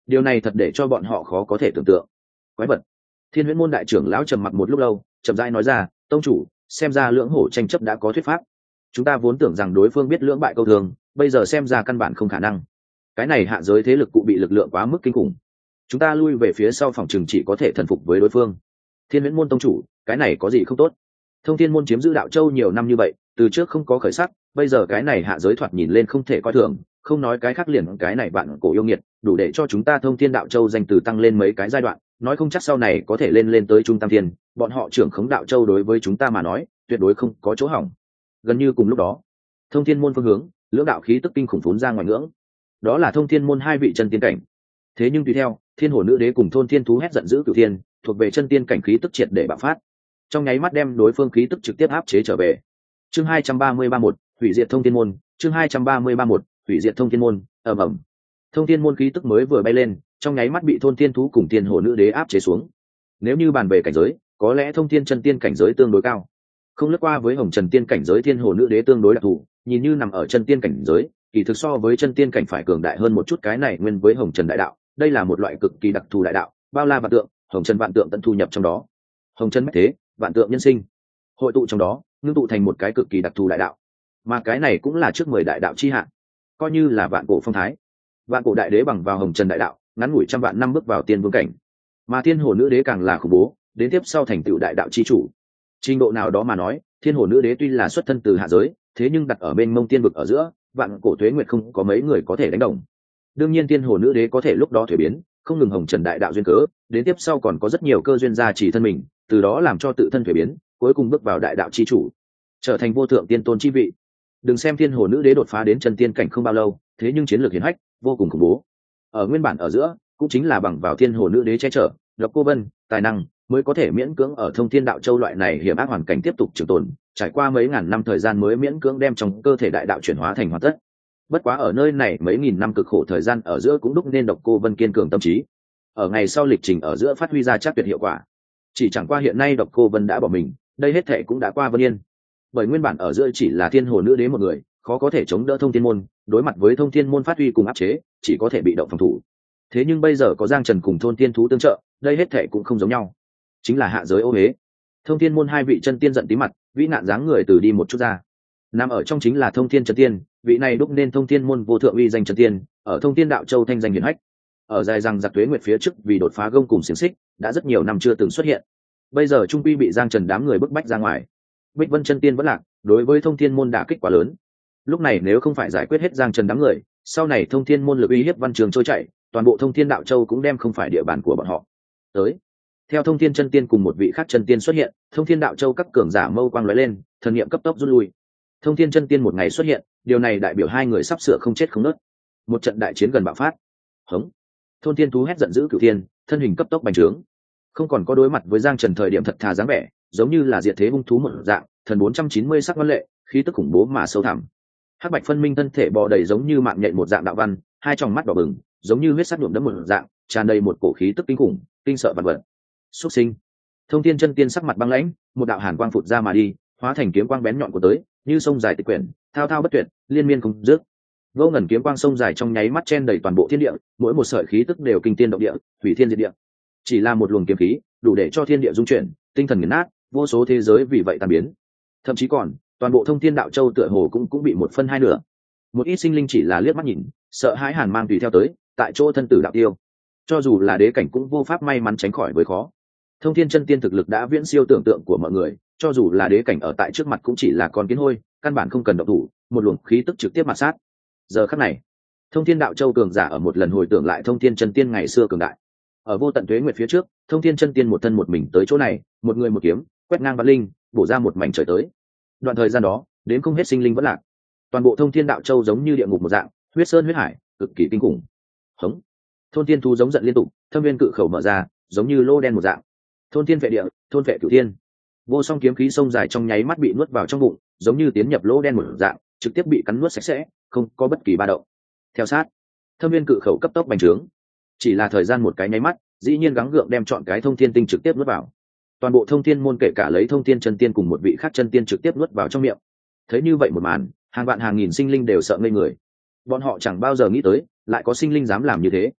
Speaker 1: điều này thật để cho bọn họ khó có thể tưởng tượng. Quái vật. Thiên Huyễn môn đại trưởng lão trầm mặc một lúc lâu, chậm rãi nói ra, tông chủ, xem ra lưỡng hổ tranh chấp đã có thuyết pháp. Chúng ta vốn tưởng rằng đối phương biết lưỡng bại câu thường, bây giờ xem ra căn bản không khả năng. Cái này hạ giới thế lực cụ bị lực lượng quá mức kinh khủng, chúng ta lui về phía sau phòng trường chỉ có thể thần phục với đối phương. Thiên Huyễn môn tông chủ, cái này có gì không tốt? Thông Thiên môn chiếm giữ đạo châu nhiều năm như vậy, từ trước không có khởi sắc, bây giờ cái này hạ giới thoạt nhìn lên không thể coi thường, không nói cái khác liền cái này bạn cổ yêu nghiệt, đủ để cho chúng ta Thông Thiên đạo châu danh từ tăng lên mấy cái giai đoạn, nói không chắc sau này có thể lên tới trung tam thiên, bọn họ trưởng khống đạo châu đối với chúng ta mà nói, tuyệt đối không có chỗ hỏng. Gần như cùng lúc đó, Thông Thiên môn phương hướng, lưỡng đạo khí tức kinh khủng phún ra ngoài ngưỡng. Đó là Thông Thiên môn hai vị chân tiên cảnh. Thế nhưng tùy theo, Thiên Hổ Nữ Đế cùng Thôn Thiên thú hét giận dữ cửu thiên, thuộc về chân tiên cảnh khí tức triệt để bạo phát. Trong nháy mắt đem đối phương khí tức trực tiếp áp chế trở về. Chương 233-1, hủy diệt Thông Thiên môn, chương 233-1, hủy diệt Thông Thiên môn, ầm ầm. Thông Thiên môn khí tức mới vừa bay lên, trong nháy mắt bị Thôn Thiên thú cùng Thiên Hổ Nữ Đế áp chế xuống. Nếu như bàn về cảnh giới, có lẽ Thông Thiên chân tiên cảnh giới tương đối cao. Không lướt qua với Hồng Trần tiên cảnh giới Thiên Hổ Nữ Đế tương đối đặc thù, nhìn như nằm ở chân tiên cảnh giới, kỳ thực so với chân tiên cảnh phải cường đại hơn một chút, cái này nguyên với Hồng Trần đại đạo, đây là một loại cực kỳ đặc thù đại đạo, bao la vạn tượng, Hồng Trần vạn tượng tận thu nhập trong đó. Hồng Trần bách thế, vạn tượng nhân sinh, hội tụ trong đó, ngưng tụ thành một cái cực kỳ đặc thù đại đạo. Mà cái này cũng là trước 10 đại đạo chi hạn, coi như là vạn cổ phong thái. Vạn cổ đại đế bằng vào Hồng Trần đại đạo, ngắn ngủi trăm vạn năm bước vào tiên vương cảnh. Mà Thiên Hổ Nữ Đế càng là khủng bố, đến tiếp sau thành tựu đại đạo chi chủ. Trình độ nào đó mà nói, Thiên Hổ Nữ Đế tuy là xuất thân từ hạ giới, thế nhưng đặt ở bên mông tiên vực ở giữa, vạn cổ tuế nguyệt không có mấy người có thể đánh đồng. Đương nhiên Thiên Hổ Nữ Đế có thể lúc đó thuế biến, không ngừng Hồng Trần đại đạo duyên cớ, đến tiếp sau còn có rất nhiều cơ duyên gia trì thân mình, từ đó làm cho tự thân thuế biến, cuối cùng bước vào đại đạo chi chủ, trở thành vô thượng tiên tôn chi vị. Đừng xem Thiên Hổ Nữ Đế đột phá đến chân tiên cảnh không bao lâu, thế nhưng chiến lược hiển hách, vô cùng khủng bố. Ở nguyên bản ở giữa, cũng chính là bằng vào Thiên Hổ Nữ Đế che chở, Độc Cô Vân, tài năng mới có thể miễn cưỡng ở Thông Thiên đạo châu loại này hiểm ác hoàn cảnh tiếp tục trường tồn, trải qua mấy ngàn năm thời gian mới miễn cưỡng đem trong cơ thể đại đạo chuyển hóa thành hoàn tất. Bất quá ở nơi này mấy nghìn năm cực khổ thời gian ở giữa cũng đúc nên Độc Cô Vân kiên cường tâm trí, ở ngày sau lịch trình ở giữa phát huy ra chắc tuyệt hiệu quả. Chỉ chẳng qua hiện nay Độc Cô Vân đã bỏ mình, đây hết thệ cũng đã qua vân yên. Bởi nguyên bản ở giữa chỉ là Thiên Hồ Nữ Đế một người, khó có thể chống đỡ Thông Thiên môn, đối mặt với Thông Thiên môn phát huy cùng áp chế, chỉ có thể bị động phòng thủ. Thế nhưng bây giờ có Giang Trần cùng Thôn Thiên thú tương trợ, đây hết thệ cũng không giống nhau, chính là hạ giới ô hế. Thông Thiên môn hai vị chân tiên giận tí mặt, vĩ nạn dáng người từ đi một chút ra. Nằm ở trong chính là Thông Thiên chân tiên, vị này đúc nên Thông Thiên môn vô thượng uy danh chân tiên, ở Thông Thiên đạo châu thanh danh hiển hách. Ở dài rằng giặc tuế nguyệt phía trước vì đột phá gông cùng xiềng xích, đã rất nhiều năm chưa từng xuất hiện. Bây giờ trung quy bị Giang Trần đám người bức bách ra ngoài. Bích Vân chân tiên vẫn lạc, đối với Thông Thiên môn đả kích quá lớn. Lúc này nếu không phải giải quyết hết Giang Trần đám người, sau này Thông Thiên môn lực uy hiếp văn trường trôi chảy, toàn bộ Thông Thiên đạo châu cũng đem không phải địa bàn của bọn họ. Tới, theo Thông Thiên chân tiên cùng một vị khác chân tiên xuất hiện, Thông Thiên đạo châu các cường giả mâu quang lóe lên, thần niệm cấp tốc rút lui. Thông Thiên chân tiên một ngày xuất hiện, điều này đại biểu hai người sắp sửa không chết không nứt. Một trận đại chiến gần bạo phát. Hống! Thôn Thiên thú hét giận dữ cửu thiên, thân hình cấp tốc bành trướng. Không còn có đối mặt với Giang Trần thời điểm thật thà dáng vẻ, giống như là diệt thế hung thú một dạng, thần 490 sắc văn lệ, khí tức khủng bố mà sâu thẳm. Hắc bạch phân minh thân thể bò đầy giống như mạng nhện một dạng đạo văn, hai tròng mắt đỏ bừng, giống như huyết sắc nhuộm đẫm một dạng, tràn đầy một cổ khí tức kinh khủng, kinh sợ vạn vật. Xuất sinh. Thông Thiên chân tiên sắc mặt băng lãnh, một đạo hàn quang phụt ra mà đi, hóa thành kiếm quang bén nhọn của tới, như sông dài tịch quyển, thao thao bất tuyệt, liên miên không dứt. Vô ngần kiếm quang sông dài trong nháy mắt chen đầy toàn bộ thiên địa, mỗi một sợi khí tức đều kinh thiên động địa, hủy thiên diệt địa. Chỉ là một luồng kiếm khí, đủ để cho thiên địa rung chuyển, tinh thần nghiền nát, vô số thế giới vì vậy tan biến. Thậm chí còn, toàn bộ Thông Thiên đạo châu tựa hồ cũng bị một phân hai nửa. Một ít sinh linh chỉ là liếc mắt nhìn, sợ hãi hàn mang tùy theo tới, tại chỗ thân tử đạo tiêu. Cho dù là đế cảnh cũng vô pháp may mắn tránh khỏi với khó. Thông Thiên chân tiên thực lực đã viễn siêu tưởng tượng của mọi người, cho dù là đế cảnh ở tại trước mặt cũng chỉ là con kiến hôi, căn bản không cần động thủ, một luồng khí tức trực tiếp mà sát. Giờ khắc này, Thông Thiên đạo châu cường giả ở một lần hồi tưởng lại Thông Thiên chân tiên ngày xưa cường đại. Ở vô tận tuế nguyệt phía trước, Thông Thiên chân tiên một thân một mình tới chỗ này, một người một kiếm, quét ngang vạn linh, bổ ra một mảnh trời tới. Đoạn thời gian đó, đến không hết sinh linh vẫn lạc. Toàn bộ Thông Thiên đạo châu giống như địa ngục một dạng, huyết sơn huyết hải, cực kỳ kinh khủng. Hống! Thôn Thiên thú giống giận liên tục, thâm viên cự khẩu mở ra, giống như lô đen một dạng. Thôn Thiên vệ địa, thôn vệ cửu thiên. Vô song kiếm khí sông dài trong nháy mắt bị nuốt vào trong bụng, giống như tiến nhập lỗ đen một dạng, trực tiếp bị cắn nuốt sạch sẽ, không có bất kỳ ba động. Theo sát, thâm viên cự khẩu cấp tốc bành trướng. Chỉ là thời gian một cái nháy mắt, dĩ nhiên gắng gượng đem chọn cái Thông Thiên tinh trực tiếp nuốt vào. Toàn bộ Thông Thiên môn kể cả lấy Thông Thiên chân tiên cùng một vị khác chân tiên trực tiếp nuốt vào trong miệng. Thấy như vậy một màn, hàng vạn hàng nghìn sinh linh đều sợ ngây người. Bọn họ chẳng bao giờ nghĩ tới, lại có sinh linh dám làm như thế.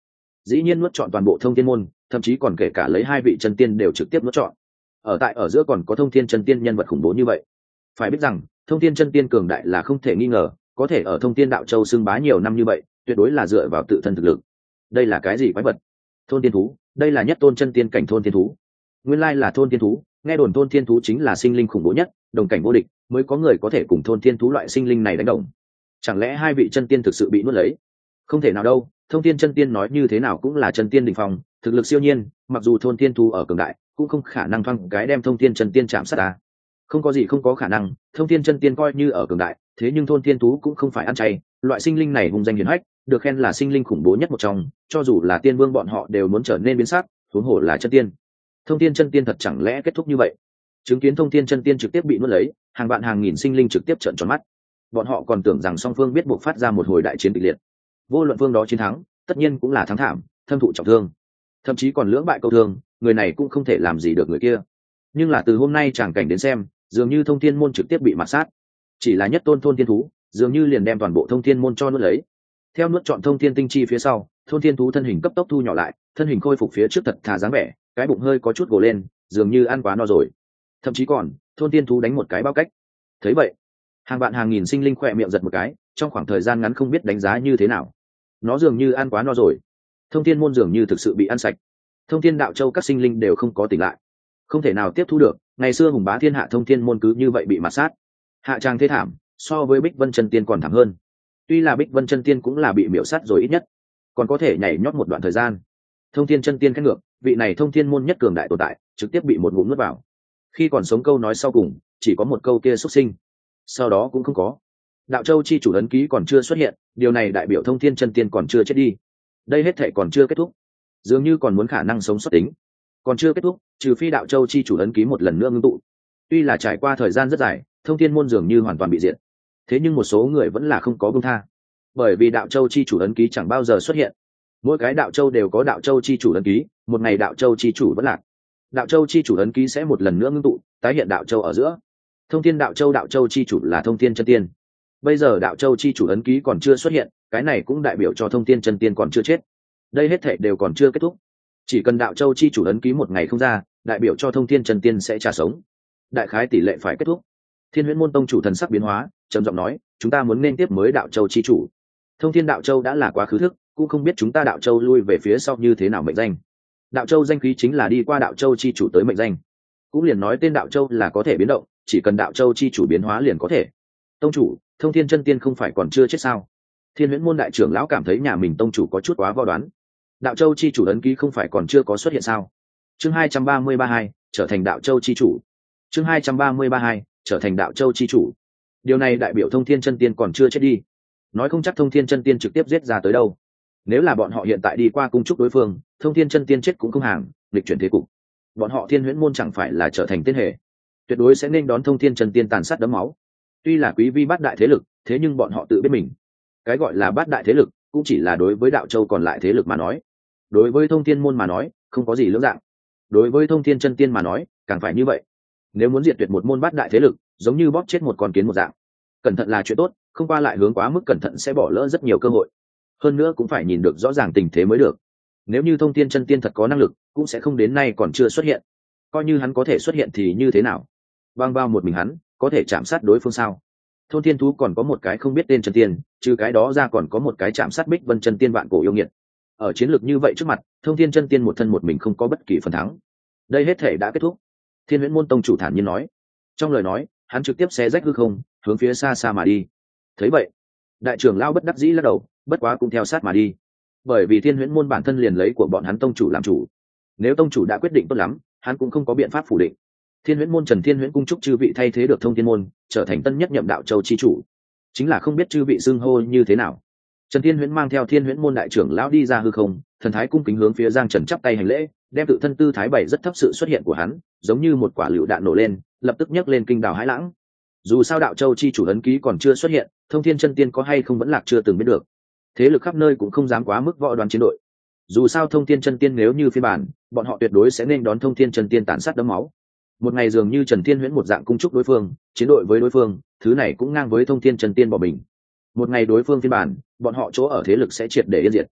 Speaker 1: dĩ nhiên nuốt chọn toàn bộ thông thiên môn, thậm chí còn kể cả lấy 2 vị chân tiên đều trực tiếp nuốt chọn. Ở giữa còn có thông thiên chân tiên nhân vật khủng bố như vậy. Phải biết rằng thông thiên chân tiên cường đại là không thể nghi ngờ, có thể ở thông thiên đạo châu xưng bá nhiều năm như vậy, tuyệt đối là dựa vào tự thân thực lực. Đây là cái gì quái vật? Thôn tiên thú, đây là nhất tôn chân tiên cảnh thôn tiên thú. Nguyên lai là thôn tiên thú, nghe đồn thôn tiên thú chính là sinh linh khủng bố nhất, đồng cảnh vô địch, mới có người có thể cùng thôn tiên thú loại sinh linh này đánh đồng. Chẳng lẽ 2 vị chân tiên thực sự bị nuốt lấy? Không thể nào đâu, thông thiên chân tiên nói như thế nào cũng là chân tiên đỉnh phong, thực lực siêu nhiên, mặc dù thôn tiên thú ở cường đại, cũng không khả năng thoáng cái đem thông thiên chân tiên chạm sát ta. Không có gì không có khả năng, thông thiên chân tiên coi như ở cường đại, thế nhưng thôn tiên thú cũng không phải ăn chay, loại sinh linh này hung danh hiển hách, được khen là sinh linh khủng bố nhất một trong, cho dù là tiên vương bọn họ đều muốn trở nên biến sắc, huống hồ là chân tiên. Thông thiên chân tiên thật chẳng lẽ kết thúc như vậy? Chứng kiến thông thiên chân tiên trực tiếp bị nuốt lấy, hàng vạn hàng nghìn sinh linh trực tiếp trợn tròn mắt. Bọn họ còn tưởng rằng song phương biết buộc phát ra một hồi đại chiến kịch liệt. Vô luận phương đó chiến thắng, tất nhiên cũng là thắng thảm, thâm thụ trọng thương, thậm chí còn lưỡng bại câu thương, người này cũng không thể làm gì được người kia. Nhưng là từ hôm nay tràng cảnh đến xem, dường như thông thiên môn trực tiếp bị mạt sát, chỉ là nhất tôn thôn thiên thú dường như liền đem toàn bộ thông thiên môn cho nuốt lấy. Theo nuốt chọn thông thiên tinh chi phía sau, thôn thiên thú thân hình cấp tốc thu nhỏ lại, thân hình khôi phục phía trước thật thà dáng vẻ, cái bụng hơi có chút gồ lên, dường như ăn quá no rồi. Thậm chí còn thôn thiên thú đánh một cái bao cách. Thấy vậy, hàng vạn hàng nghìn sinh linh khỏe miệng giật một cái, trong khoảng thời gian ngắn không biết đánh giá như thế nào. Nó dường như ăn quá no rồi, thông thiên môn dường như thực sự bị ăn sạch. Thông thiên đạo châu các sinh linh đều không có tỉnh lại, không thể nào tiếp thu được ngày xưa hùng bá thiên hạ thông thiên môn cứ như vậy bị mạt sát. Hạ tràng thế thảm, so với Bích Vân chân tiên còn thảm hơn. Tuy là Bích Vân chân tiên cũng là bị miểu sát rồi ít nhất còn có thể nhảy nhót một đoạn thời gian, thông thiên chân tiên khét ngược, vị này thông thiên môn nhất cường đại tồn tại trực tiếp bị một ngụm nuốt vào. Khi còn sống câu nói sau cùng chỉ có một câu kia xuất sinh, sau đó cũng không có. Đạo châu chi chủ ấn ký còn chưa xuất hiện, điều này đại biểu thông thiên chân tiên còn chưa chết đi. Đây hết thể còn chưa kết thúc, dường như còn muốn khả năng sống sót tính còn chưa kết thúc, trừ phi đạo châu chi chủ ấn ký một lần nữa ngưng tụ. Tuy là trải qua thời gian rất dài, thông thiên môn dường như hoàn toàn bị diệt, thế nhưng một số người vẫn là không có buông tha, bởi vì đạo châu chi chủ ấn ký chẳng bao giờ xuất hiện. Mỗi cái đạo châu đều có đạo châu chi chủ ấn ký, một ngày đạo châu chi chủ vẫn lạc, đạo châu chi chủ ấn ký sẽ một lần nữa ngưng tụ, tái hiện đạo châu ở giữa. Thông thiên đạo châu chi chủ là thông thiên chân tiên, bây giờ đạo châu chi chủ ấn ký còn chưa xuất hiện, cái này cũng đại biểu cho thông thiên chân tiên còn chưa chết. Đây hết thảy đều còn chưa kết thúc, chỉ cần đạo châu chi chủ ấn ký một ngày không ra, đại biểu cho thông thiên chân tiên sẽ trả sống. Đại khái tỷ lệ phải kết thúc. Thiên Huyễn môn tông chủ thần sắc biến hóa, trầm giọng nói, chúng ta muốn nên tiếp mới đạo châu chi chủ. Thông thiên đạo châu đã là quá khứ thức, cũng không biết chúng ta đạo châu lui về phía sau như thế nào mệnh danh. Đạo châu danh khí chính là đi qua đạo châu chi chủ tới mệnh danh, cũng liền nói tên đạo châu là có thể biến động, chỉ cần đạo châu chi chủ biến hóa liền có thể. Tông chủ, thông thiên chân tiên không phải còn chưa chết sao? Thiên Huyễn môn đại trưởng lão cảm thấy nhà mình tông chủ có chút quá vo đoán. Đạo châu chi chủ ấn ký không phải còn chưa có xuất hiện sao? Chương 232, trở thành đạo châu chi chủ. Chương 232, trở thành đạo châu chi chủ. Điều này đại biểu thông thiên chân tiên còn chưa chết đi, nói không chắc thông thiên chân tiên trực tiếp giết ra tới đâu. Nếu là bọn họ hiện tại đi qua cung trúc đối phương, thông thiên chân tiên chết cũng không hàng, lịch chuyển thế cục, bọn họ Thiên Huyễn môn chẳng phải là trở thành tiên hệ, tuyệt đối sẽ nên đón thông thiên chân tiên tàn sát đẫm máu. Tuy là quý vi bát đại thế lực, thế nhưng bọn họ tự biết mình, cái gọi là bát đại thế lực cũng chỉ là đối với đạo châu còn lại thế lực mà nói. Đối với thông thiên môn mà nói không có gì lưỡng dạng, đối với thông thiên chân tiên mà nói càng phải như vậy. Nếu muốn diệt tuyệt một môn bát đại thế lực, giống như bóp chết một con kiến một dạng. Cẩn thận là chuyện tốt, không qua lại hướng quá mức cẩn thận sẽ bỏ lỡ rất nhiều cơ hội. Hơn nữa cũng phải nhìn được rõ ràng tình thế mới được. Nếu như thông thiên chân tiên thật có năng lực, cũng sẽ không đến nay còn chưa xuất hiện. Coi như hắn có thể xuất hiện thì như thế nào? Bang bao một mình hắn có thể chạm sát đối phương sao? Thôn thiên thú còn có một cái không biết tên chân tiên, trừ cái đó ra còn có một cái chạm sát Bích Vân chân tiên vạn cổ yêu nghiệt. Ở chiến lược như vậy trước mặt, thông thiên chân tiên một thân một mình không có bất kỳ phần thắng. Đây hết thể đã kết thúc. Thiên Huyễn môn tông chủ thản nhiên nói. Trong lời nói, hắn trực tiếp xé rách hư không, hướng phía xa xa mà đi. Thấy vậy, đại trưởng lão bất đắc dĩ lắc đầu, bất quá cũng theo sát mà đi. Bởi vì Thiên Huyễn môn bản thân liền lấy của bọn hắn tông chủ làm chủ. Nếu tông chủ đã quyết định tốt lắm, hắn cũng không có biện pháp phủ định. Thiên Huyễn môn Trần Thiên Huyễn cung chúc chư vị thay thế được Thông Thiên môn, trở thành tân nhất nhậm đạo châu chi chủ. Chính là không biết chư vị xưng hô như thế nào. Trần Thiên Huyễn mang theo Thiên Huyễn môn đại trưởng lão đi ra hư không, thần thái cung kính hướng phía Giang Trần chắp tay hành lễ, đem tự thân tư thái bày rất thấp, sự xuất hiện của hắn giống như một quả lựu đạn nổ lên, lập tức nhấc lên kinh đào hãi lãng. Dù sao đạo châu chi chủ ấn ký còn chưa xuất hiện, Thông Thiên chân tiên có hay không vẫn lạc chưa từng biết được. Thế lực khắp nơi cũng không dám quá mức võ đoán chiến đội. Dù sao Thông Thiên chân tiên nếu như phiên bản, bọn họ tuyệt đối sẽ nên đón Thông Thiên chân tiên tàn sát đẫm máu. Một ngày dường như Trần Thiên Huyễn một dạng cung chúc đối phương, chiến đội với đối phương, thứ này cũng ngang với Thông Thiên chân tiên bỏ mình. Một ngày đối phương phiên bản, bọn họ chỗ ở thế lực sẽ triệt để yên diệt.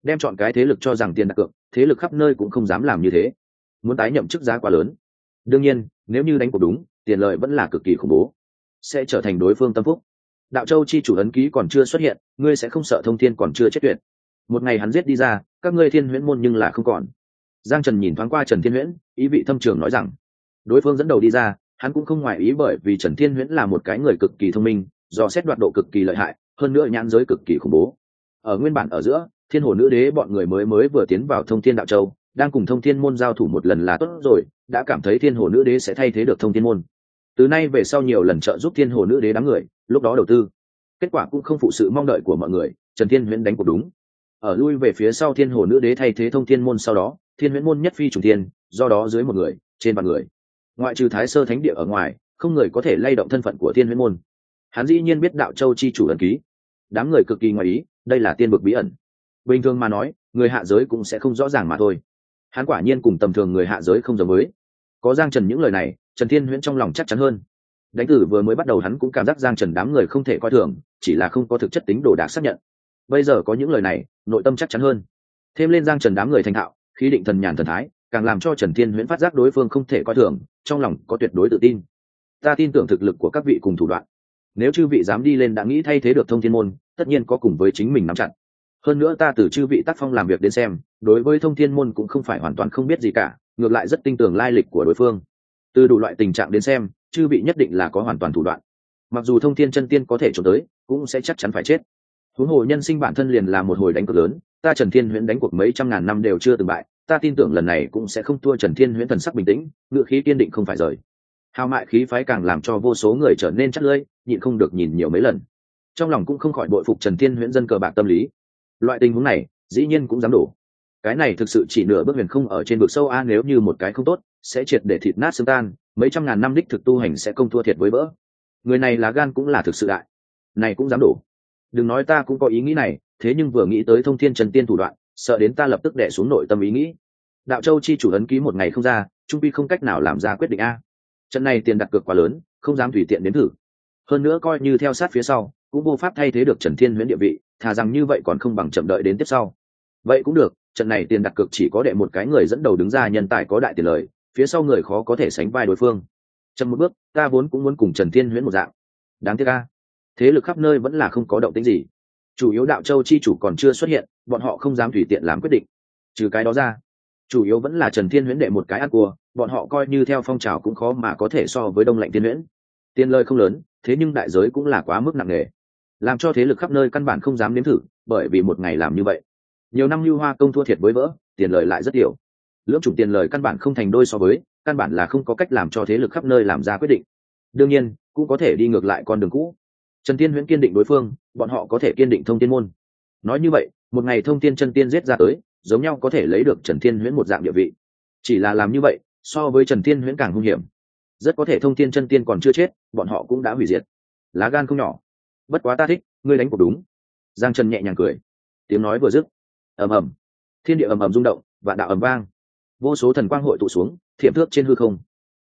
Speaker 1: đem chọn cái thế lực cho rằng tiền đặt cược, thế lực khắp nơi cũng không dám làm như thế. Muốn tái nhậm chức giá quá lớn. Đương nhiên, nếu như đánh cuộc đúng, tiền lợi vẫn là cực kỳ khủng bố, sẽ trở thành đối phương tâm phúc. Đạo Châu chi chủ ấn ký còn chưa xuất hiện, ngươi sẽ không sợ Thông Thiên còn chưa chết tuyệt. Một ngày hắn giết đi ra, các ngươi Thiên Huyễn môn nhưng là không còn. Giang Trần nhìn thoáng qua Trần Thiên Huyễn, ý vị thâm trường nói rằng, đối phương dẫn đầu đi ra, hắn cũng không ngoại ý, bởi vì Trần Thiên Huyễn là một cái người cực kỳ thông minh, do xét đoạt độ cực kỳ lợi hại, hơn nữa nhãn giới cực kỳ khủng bố. Ở nguyên bản ở giữa, Thiên Hồ Nữ Đế bọn người mới vừa tiến vào Thông Thiên Đạo Châu, đang cùng Thông Thiên môn giao thủ một lần là tốt rồi, đã cảm thấy Thiên Hồ Nữ Đế sẽ thay thế được Thông Thiên môn. Từ nay về sau nhiều lần trợ giúp Thiên Hồ Nữ Đế đám người, lúc đó đầu tư, kết quả cũng không phụ sự mong đợi của mọi người, Trần Thiên Huyễn đánh cuộc đúng. Ở lui về phía sau Thiên Hồ Nữ Đế thay thế Thông Thiên môn sau đó, Thiên Huyễn môn nhất phi trùng thiên, do đó dưới một người, trên vạn người. Ngoại trừ Thái Sơ Thánh Địa ở ngoài, không người có thể lay động thân phận của Thiên Huyễn môn. Hắn dĩ nhiên biết Đạo Châu chi chủ ấn ký, đám người cực kỳ ngoài ý, đây là tiên vực bí ẩn. Bình thường mà nói, người hạ giới cũng sẽ không rõ ràng mà thôi. Hắn quả nhiên cùng tầm thường người hạ giới không giống với. Có Giang Trần những lời này, Trần Thiên Huyễn trong lòng chắc chắn hơn. Đánh tử vừa mới bắt đầu hắn cũng cảm giác Giang Trần đám người không thể coi thường, chỉ là không có thực chất tính đồ đạc xác nhận. Bây giờ có những lời này, nội tâm chắc chắn hơn. Thêm lên Giang Trần đám người thành thạo, khí định thần nhàn thần thái, càng làm cho Trần Thiên Huyễn phát giác đối phương không thể coi thường, trong lòng có tuyệt đối tự tin. Ta tin tưởng thực lực của các vị cùng thủ đoạn. Nếu chư vị dám đi lên đã nghĩ thay thế được Thông Thiên môn, tất nhiên có cùng với chính mình nắm chặt. Hơn nữa ta từ chư vị tác phong làm việc đến xem, đối với Thông Thiên môn cũng không phải hoàn toàn không biết gì cả, ngược lại rất tin tưởng lai lịch của đối phương. Từ đủ loại tình trạng đến xem, chư vị nhất định là có hoàn toàn thủ đoạn. Mặc dù Thông Thiên chân tiên có thể trốn tới, cũng sẽ chắc chắn phải chết. Huống hồ nhân sinh bản thân liền là một hồi đánh cược lớn, ta Trần Thiên Huyễn đánh cuộc mấy trăm ngàn năm đều chưa từng bại, ta tin tưởng lần này cũng sẽ không thua. Trần Thiên Huyễn thần sắc bình tĩnh, ngựa khí kiên định không phải rời. Hào mại khí phái càng làm cho vô số người trở nên chắc lưỡi, nhịn không được nhìn nhiều mấy lần. Trong lòng cũng không khỏi bội phục Trần Thiên Huyễn dân cờ bạc tâm lý. Loại tình huống này, dĩ nhiên cũng dám đổ. Cái này thực sự chỉ nửa bước huyền không ở trên vực sâu a, nếu như một cái không tốt, sẽ triệt để thịt nát xương tan, mấy trăm ngàn năm đích thực tu hành sẽ không thua thiệt với vỡ. Người này là gan cũng là thực sự đại, này cũng dám đổ. Đừng nói ta cũng có ý nghĩ này, thế nhưng vừa nghĩ tới Thông Thiên Trần Tiên thủ đoạn, sợ đến ta lập tức đè xuống nội tâm ý nghĩ. Đạo Châu chi chủ ấn ký một ngày không ra, trung quy không cách nào làm ra quyết định a. Trận này tiền đặt cược quá lớn, không dám tùy tiện đến thử. Hơn nữa coi như theo sát phía sau, cũng vô pháp thay thế được Trần Thiên Huyễn địa vị, thà rằng như vậy còn không bằng chậm đợi đến tiếp sau. Vậy cũng được, trận này tiền đặt cược chỉ có đệ một cái người dẫn đầu đứng ra, nhân tài có đại tiền lời, phía sau người khó có thể sánh vai đối phương. Chậm một bước, ta vốn cũng muốn cùng Trần Thiên Huyễn một dạng. Đáng tiếc a, thế lực khắp nơi vẫn là không có động tĩnh gì. Chủ yếu Đạo Châu chi chủ còn chưa xuất hiện, bọn họ không dám tùy tiện làm quyết định. Trừ cái đó ra, chủ yếu vẫn là Trần Thiên Huyễn đệ một cái ăn cua, bọn họ coi như theo phong trào cũng khó mà có thể so với Đông Lạnh Thiên Huyễn. Tiền lời không lớn, thế nhưng đại giới cũng là quá mức nặng nề, làm cho thế lực khắp nơi căn bản không dám nếm thử, bởi vì một ngày làm như vậy, nhiều năm lưu hoa công thua thiệt với vỡ, tiền lời lại rất nhiều. Lưỡng chủng tiền lời căn bản không thành đôi so với, căn bản là không có cách làm cho thế lực khắp nơi làm ra quyết định. Đương nhiên, cũng có thể đi ngược lại con đường cũ. Trần Thiên Huyễn kiên định đối phương, bọn họ có thể kiên định Thông Thiên môn. Nói như vậy, một ngày Thông Thiên chân tiên giết ra tới, giống nhau có thể lấy được Trần Thiên Huyễn một dạng địa vị. Chỉ là làm như vậy, so với Trần Thiên Huyễn càng hung hiểm. Rất có thể Thông Thiên chân tiên còn chưa chết, bọn họ cũng đã hủy diệt. Lá gan không nhỏ. Bất quá ta thích, ngươi đánh cuộc đúng. Giang Trần nhẹ nhàng cười. Tiếng nói vừa dứt, ầm ầm, thiên địa ầm ầm rung động, vạn đạo ầm vang, vô số thần quang hội tụ xuống, thiểm thước trên hư không.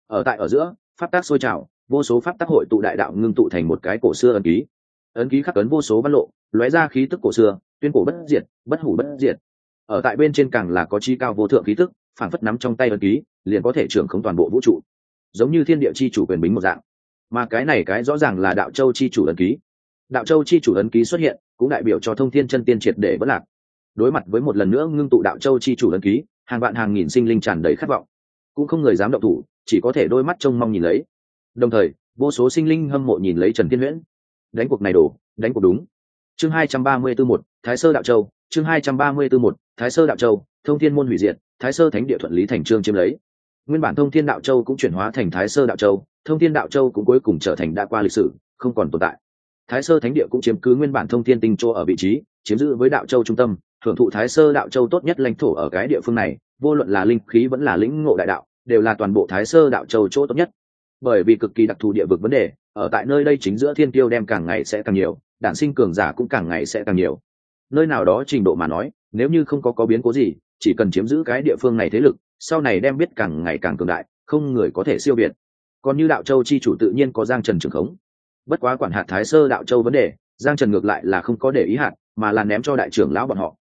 Speaker 1: Ở giữa, pháp tác sôi trào, vô số pháp tác hội tụ đại đạo ngưng tụ thành một cái cổ xưa ấn ký. Ấn ký khắc ấn vô số văn lộ, lóe ra khí tức cổ xưa, tuyên cổ bất diệt, bất hủ bất diệt. Ở tại bên trên càng là có chi cao vô thượng khí tức, phảng phất nắm trong tay ấn ký, liền có thể trưởng khống toàn bộ vũ trụ, giống như thiên địa chi chủ quyền bính một dạng. Mà cái này cái rõ ràng là Đạo Châu chi chủ ấn ký. Đạo Châu chi chủ ấn ký xuất hiện, cũng đại biểu cho Thông Thiên chân tiên triệt để vỡ lạc. Đối mặt với một lần nữa ngưng tụ Đạo Châu chi chủ ấn ký, hàng vạn hàng nghìn sinh linh tràn đầy khát vọng, cũng không người dám động thủ, chỉ có thể đôi mắt trông mong nhìn lấy. Đồng thời, vô số sinh linh hâm mộ nhìn lấy Trần Thiên Huyễn. Đánh cuộc này đổ, đánh cuộc đúng. Chương 234 Thái Sơ Đạo Châu, chương 234 Thái Sơ Đạo Châu, Thông Thiên môn hủy diệt, Thái Sơ Thánh Địa thuận lý thành chương chiếm lấy. Nguyên bản Thông Thiên Đạo Châu cũng chuyển hóa thành Thái Sơ Đạo Châu, Thông Thiên Đạo Châu cũng cuối cùng trở thành đã qua lịch sử, không còn tồn tại. Thái Sơ Thánh Địa cũng chiếm cứ nguyên bản Thông Thiên Tinh Châu ở vị trí, chiếm giữ với Đạo Châu trung tâm, hưởng thụ Thái Sơ Đạo Châu tốt nhất lãnh thổ ở cái địa phương này, vô luận là linh khí vẫn là lĩnh ngộ đại đạo, đều là toàn bộ Thái Sơ Đạo Châu chỗ tốt nhất. Bởi vì cực kỳ đặc thù địa vực vấn đề, ở tại nơi đây chính giữa thiên tiêu đem càng ngày sẽ càng nhiều, đản sinh cường giả cũng càng ngày sẽ càng nhiều. Nơi nào đó trình độ mà nói, nếu như không có biến cố gì, chỉ cần chiếm giữ cái địa phương này thế lực, sau này đem biết càng ngày càng cường đại, không người có thể siêu việt. Còn như Đạo Châu chi chủ tự nhiên có Giang Trần trưởng khống. Bất quá quản hạt Thái Sơ Đạo Châu vấn đề, Giang Trần ngược lại là không có để ý hạt, mà là ném cho đại trưởng lão bọn họ.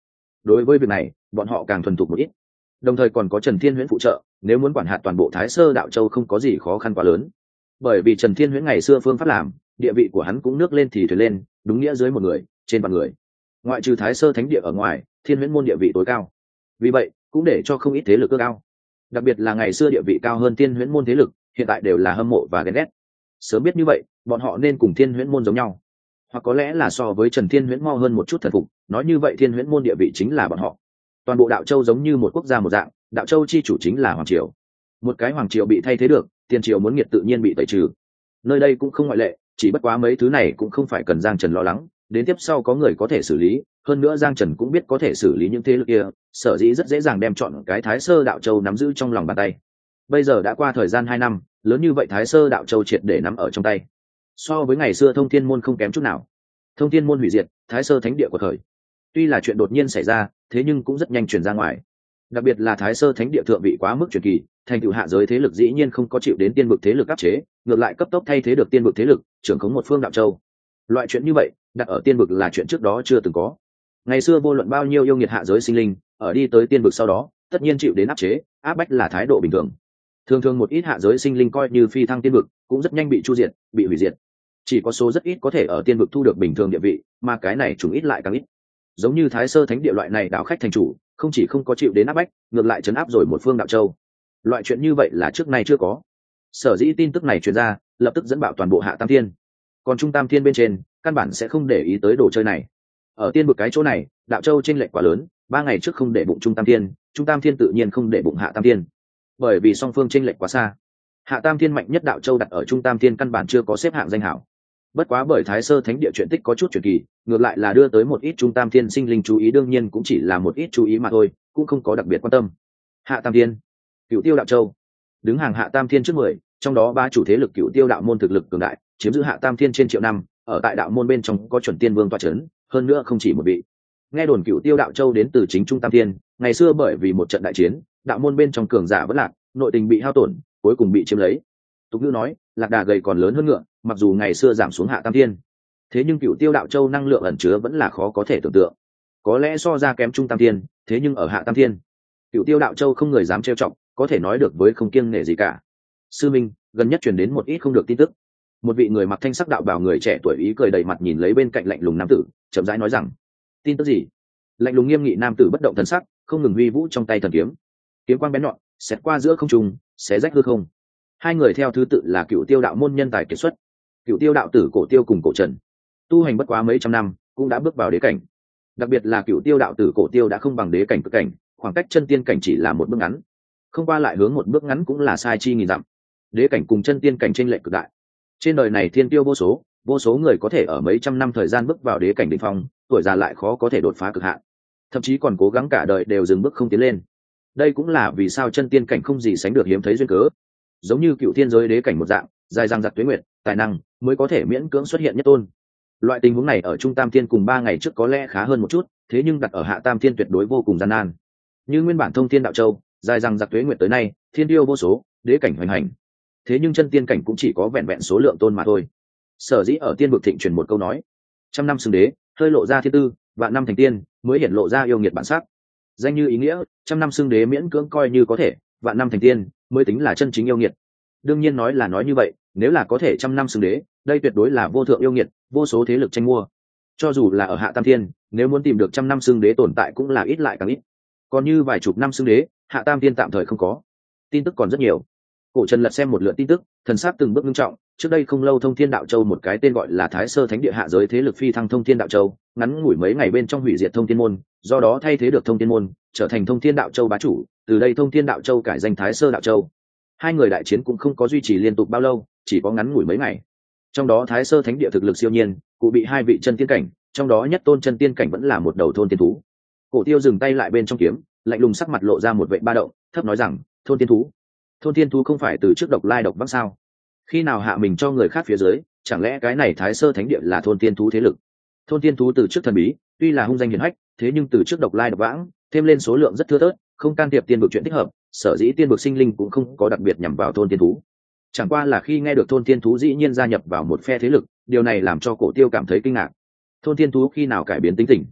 Speaker 1: đối với việc này bọn họ càng thuần thục một ít, đồng thời còn có Trần Thiên Huyễn phụ trợ, nếu muốn quản hạt toàn bộ Thái Sơ Đạo Châu không có gì khó khăn quá lớn. Bởi vì Trần Thiên Huyễn ngày xưa phương pháp làm, địa vị của hắn cũng nước lên thì thuyền lên, đúng nghĩa dưới một người trên vạn người. Ngoại trừ Thái Sơ Thánh Địa ở ngoài, Thiên Huyễn môn địa vị tối cao, vì vậy cũng để cho không ít thế lực ước ao, đặc biệt là ngày xưa địa vị cao hơn Thiên Huyễn môn thế lực hiện tại đều là hâm mộ và ghen ghét. Sớm biết như vậy bọn họ nên cùng Thiên Huyễn môn giống nhau, hoặc có lẽ là so với Trần Thiên Huyễn mo hơn một chút thần phục, nói như vậy Thiên Huyễn môn địa vị chính là bọn họ. Toàn bộ Đạo Châu giống như một quốc gia một dạng, Đạo Châu chi chủ chính là hoàng triều. Một cái hoàng triều bị thay thế được, tiền triều muốn nghiệt tự nhiên bị tẩy trừ. Nơi đây cũng không ngoại lệ, chỉ bất quá mấy thứ này cũng không phải cần Giang Trần lo lắng, đến tiếp sau có người có thể xử lý, hơn nữa Giang Trần cũng biết có thể xử lý những thế lực kia, sở dĩ rất dễ dàng đem chọn cái Thái Sơ Đạo Châu nắm giữ trong lòng bàn tay. Bây giờ đã qua thời gian 2 năm, lớn như vậy Thái Sơ Đạo Châu triệt để nắm ở trong tay. So với ngày xưa Thông Thiên môn không kém chút nào. Thông Thiên môn hủy diệt, Thái Sơ Thánh Địa của thời. Tuy là chuyện đột nhiên xảy ra, thế nhưng cũng rất nhanh truyền ra ngoài. Đặc biệt là Thái Sơ Thánh Địa thượng vị quá mức truyền kỳ, thành tựu hạ giới thế lực dĩ nhiên không có chịu đến tiên vực thế lực áp chế, ngược lại cấp tốc thay thế được tiên vực thế lực, trưởng khống một phương Đạo Châu. Loại chuyện như vậy, đặt ở tiên vực là chuyện trước đó chưa từng có. Ngày xưa vô luận bao nhiêu yêu nghiệt hạ giới sinh linh, ở đi tới tiên vực sau đó, tất nhiên chịu đến áp chế, áp bách là thái độ bình thường. Thường thường một ít hạ giới sinh linh coi như phi thăng tiên vực, cũng rất nhanh bị chu diệt, bị hủy diệt. Chỉ có số rất ít có thể ở tiên vực thu được bình thường địa vị, mà cái này chúng ít lại càng ít. Giống như Thái Sơ Thánh Địa loại này đạo khách thành chủ, không chỉ không có chịu đến áp bách, ngược lại trấn áp rồi một phương Đạo Châu. Loại chuyện như vậy là trước nay chưa có. Sở dĩ tin tức này truyền ra, lập tức dẫn bạo toàn bộ Hạ Tam Thiên. Còn Trung Tam Thiên bên trên, căn bản sẽ không để ý tới đồ chơi này. Ở tiên vực cái chỗ này, Đạo Châu chênh lệch quá lớn, 3 ngày trước không để bụng Trung Tam Thiên, Trung Tam Thiên tự nhiên không để bụng Hạ Tam Thiên. Bởi vì song phương chênh lệch quá xa. Hạ Tam Thiên mạnh nhất Đạo Châu đặt ở Trung Tam Thiên căn bản chưa có xếp hạng danh hảo. Bất quá bởi Thái Sơ Thánh Địa chuyện tích có chút truyền kỳ, ngược lại là đưa tới một ít Trung Tam Thiên sinh linh chú ý, đương nhiên cũng chỉ là một ít chú ý mà thôi, cũng không có đặc biệt quan tâm. Hạ Tam Thiên, Cửu Tiêu Đạo Châu, đứng hàng Hạ Tam Thiên trước 10, trong đó 3 chủ thế lực Cửu Tiêu đạo môn thực lực cường đại, chiếm giữ Hạ Tam Thiên trên triệu năm, ở tại đạo môn bên trong có chuẩn tiên vương tọa chấn, hơn nữa không chỉ một vị. Nghe đồn Cửu Tiêu Đạo Châu đến từ chính Trung Tam Thiên, ngày xưa bởi vì một trận đại chiến, đạo môn bên trong cường giả vẫn lạc, nội tình bị hao tổn, cuối cùng bị chiếm lấy. Tục ngữ nói, lạc đà gầy còn lớn hơn ngựa, mặc dù ngày xưa giảm xuống Hạ Tam Thiên, thế nhưng Cửu Tiêu Đạo Châu năng lượng ẩn chứa vẫn là khó có thể tưởng tượng. Có lẽ so ra kém Trung Tam Thiên, thế nhưng ở Hạ Tam Thiên, Cửu Tiêu Đạo Châu không người dám trêu chọc, có thể nói được với không kiêng nể gì cả. Sư minh, gần nhất truyền đến một ít không được tin tức. Một vị người mặc thanh sắc đạo bào người trẻ tuổi ý cười đầy mặt nhìn lấy bên cạnh lạnh lùng nam tử, chậm rãi nói rằng: tin tức gì? Lạnh lùng nghiêm nghị nam tử bất động thần sắc, không ngừng huy vũ trong tay thần kiếm, kiếm quang bén nhọn xẹt qua giữa không trung, xé rách hư không. Hai người theo thứ tự là Cửu Tiêu đạo môn nhân tài kiệt xuất, Cửu Tiêu đạo tử Cổ Tiêu cùng Cổ Trần, tu hành bất quá mấy trăm năm cũng đã bước vào đế cảnh. Đặc biệt là Cửu Tiêu đạo tử Cổ Tiêu đã không bằng đế cảnh cực cảnh, khoảng cách chân tiên cảnh chỉ là một bước ngắn, không qua lại hướng một bước ngắn cũng là sai chi nghìn dặm. Đế cảnh cùng chân tiên cảnh chênh lệch cực đại. Trên đời này thiên tiêu vô số người có thể ở mấy trăm năm thời gian bước vào đế cảnh đỉnh phong, tuổi già lại khó có thể đột phá cực hạn, thậm chí còn cố gắng cả đời đều dừng bước không tiến lên. Đây cũng là vì sao chân tiên cảnh không gì sánh được hiếm thấy duyên cớ. Giống như Cựu Thiên giới đế cảnh một dạng, dài dằng dặc tuế nguyệt, tài năng mới có thể miễn cưỡng xuất hiện nhất tôn. Loại tình huống này ở Trung Tam Thiên cùng 3 ngày trước có lẽ khá hơn một chút, thế nhưng đặt ở Hạ Tam Thiên tuyệt đối vô cùng gian nan. Như nguyên bản Thông Thiên Đạo Châu, dài dằng dặc tuế nguyệt tới nay, thiên tiêu vô số, đế cảnh hoành hành. Thế nhưng chân tiên cảnh cũng chỉ có vẹn vẹn số lượng tôn mà thôi. Sở dĩ ở tiên vực thịnh truyền một câu nói: trăm năm xưng đế, hơi lộ ra thiên tư, vạn năm thành tiên, mới hiển lộ ra yêu nghiệt bản sắc. Danh như ý nghĩa, trăm năm xưng đế miễn cưỡng coi như có thể, vạn năm thành tiên mới tính là chân chính yêu nghiệt. Đương nhiên nói là nói như vậy, nếu là có thể trăm năm xưng đế, đây tuyệt đối là vô thượng yêu nghiệt, vô số thế lực tranh mua. Cho dù là ở Hạ Tam Thiên, nếu muốn tìm được trăm năm xưng đế tồn tại cũng là ít lại càng ít. Còn như vài chục năm xưng đế, Hạ Tam Thiên tạm thời không có. Tin tức còn rất nhiều. Cổ Trần lật xem một lượt tin tức, thần sắc từng bước nghiêm trọng. Trước đây không lâu Thông Thiên Đạo Châu một cái tên gọi là Thái Sơ Thánh Địa hạ giới thế lực phi thăng Thông Thiên Đạo Châu, ngắn ngủi mấy ngày bên trong hủy diệt Thông Thiên môn, do đó thay thế được Thông Thiên môn, trở thành Thông Thiên Đạo Châu bá chủ. Từ đây Thông Thiên Đạo Châu cải danh Thái Sơ Đạo Châu. Hai người đại chiến cũng không có duy trì liên tục bao lâu, chỉ có ngắn ngủi mấy ngày. Trong đó Thái Sơ Thánh Địa thực lực siêu nhiên, cụ bị 2 vị chân tiên cảnh, trong đó nhất tôn chân tiên cảnh vẫn là một đầu thôn tiên thú. Cổ Tiêu dừng tay lại bên trong kiếm, lạnh lùng sắc mặt lộ ra một vẻ ba động, thấp nói rằng: thôn tiên thú. Thôn tiên thú không phải từ trước độc lai độc vãng sao? Khi nào hạ mình cho người khác phía dưới, chẳng lẽ cái này Thái Sơ Thánh Địa là thôn tiên thú thế lực? Thôn tiên thú từ trước thần bí, tuy là hung danh hiển hách, thế nhưng từ trước độc lai độc vãng, thêm lên số lượng rất thưa thớt, không can thiệp tiên vực chuyện thích hợp, sở dĩ tiên vực sinh linh cũng không có đặc biệt nhằm vào thôn tiên thú. Chẳng qua là khi nghe được thôn tiên thú dĩ nhiên gia nhập vào một phe thế lực, điều này làm cho Cổ Tiêu cảm thấy kinh ngạc. Thôn tiên thú khi nào cải biến tính tình?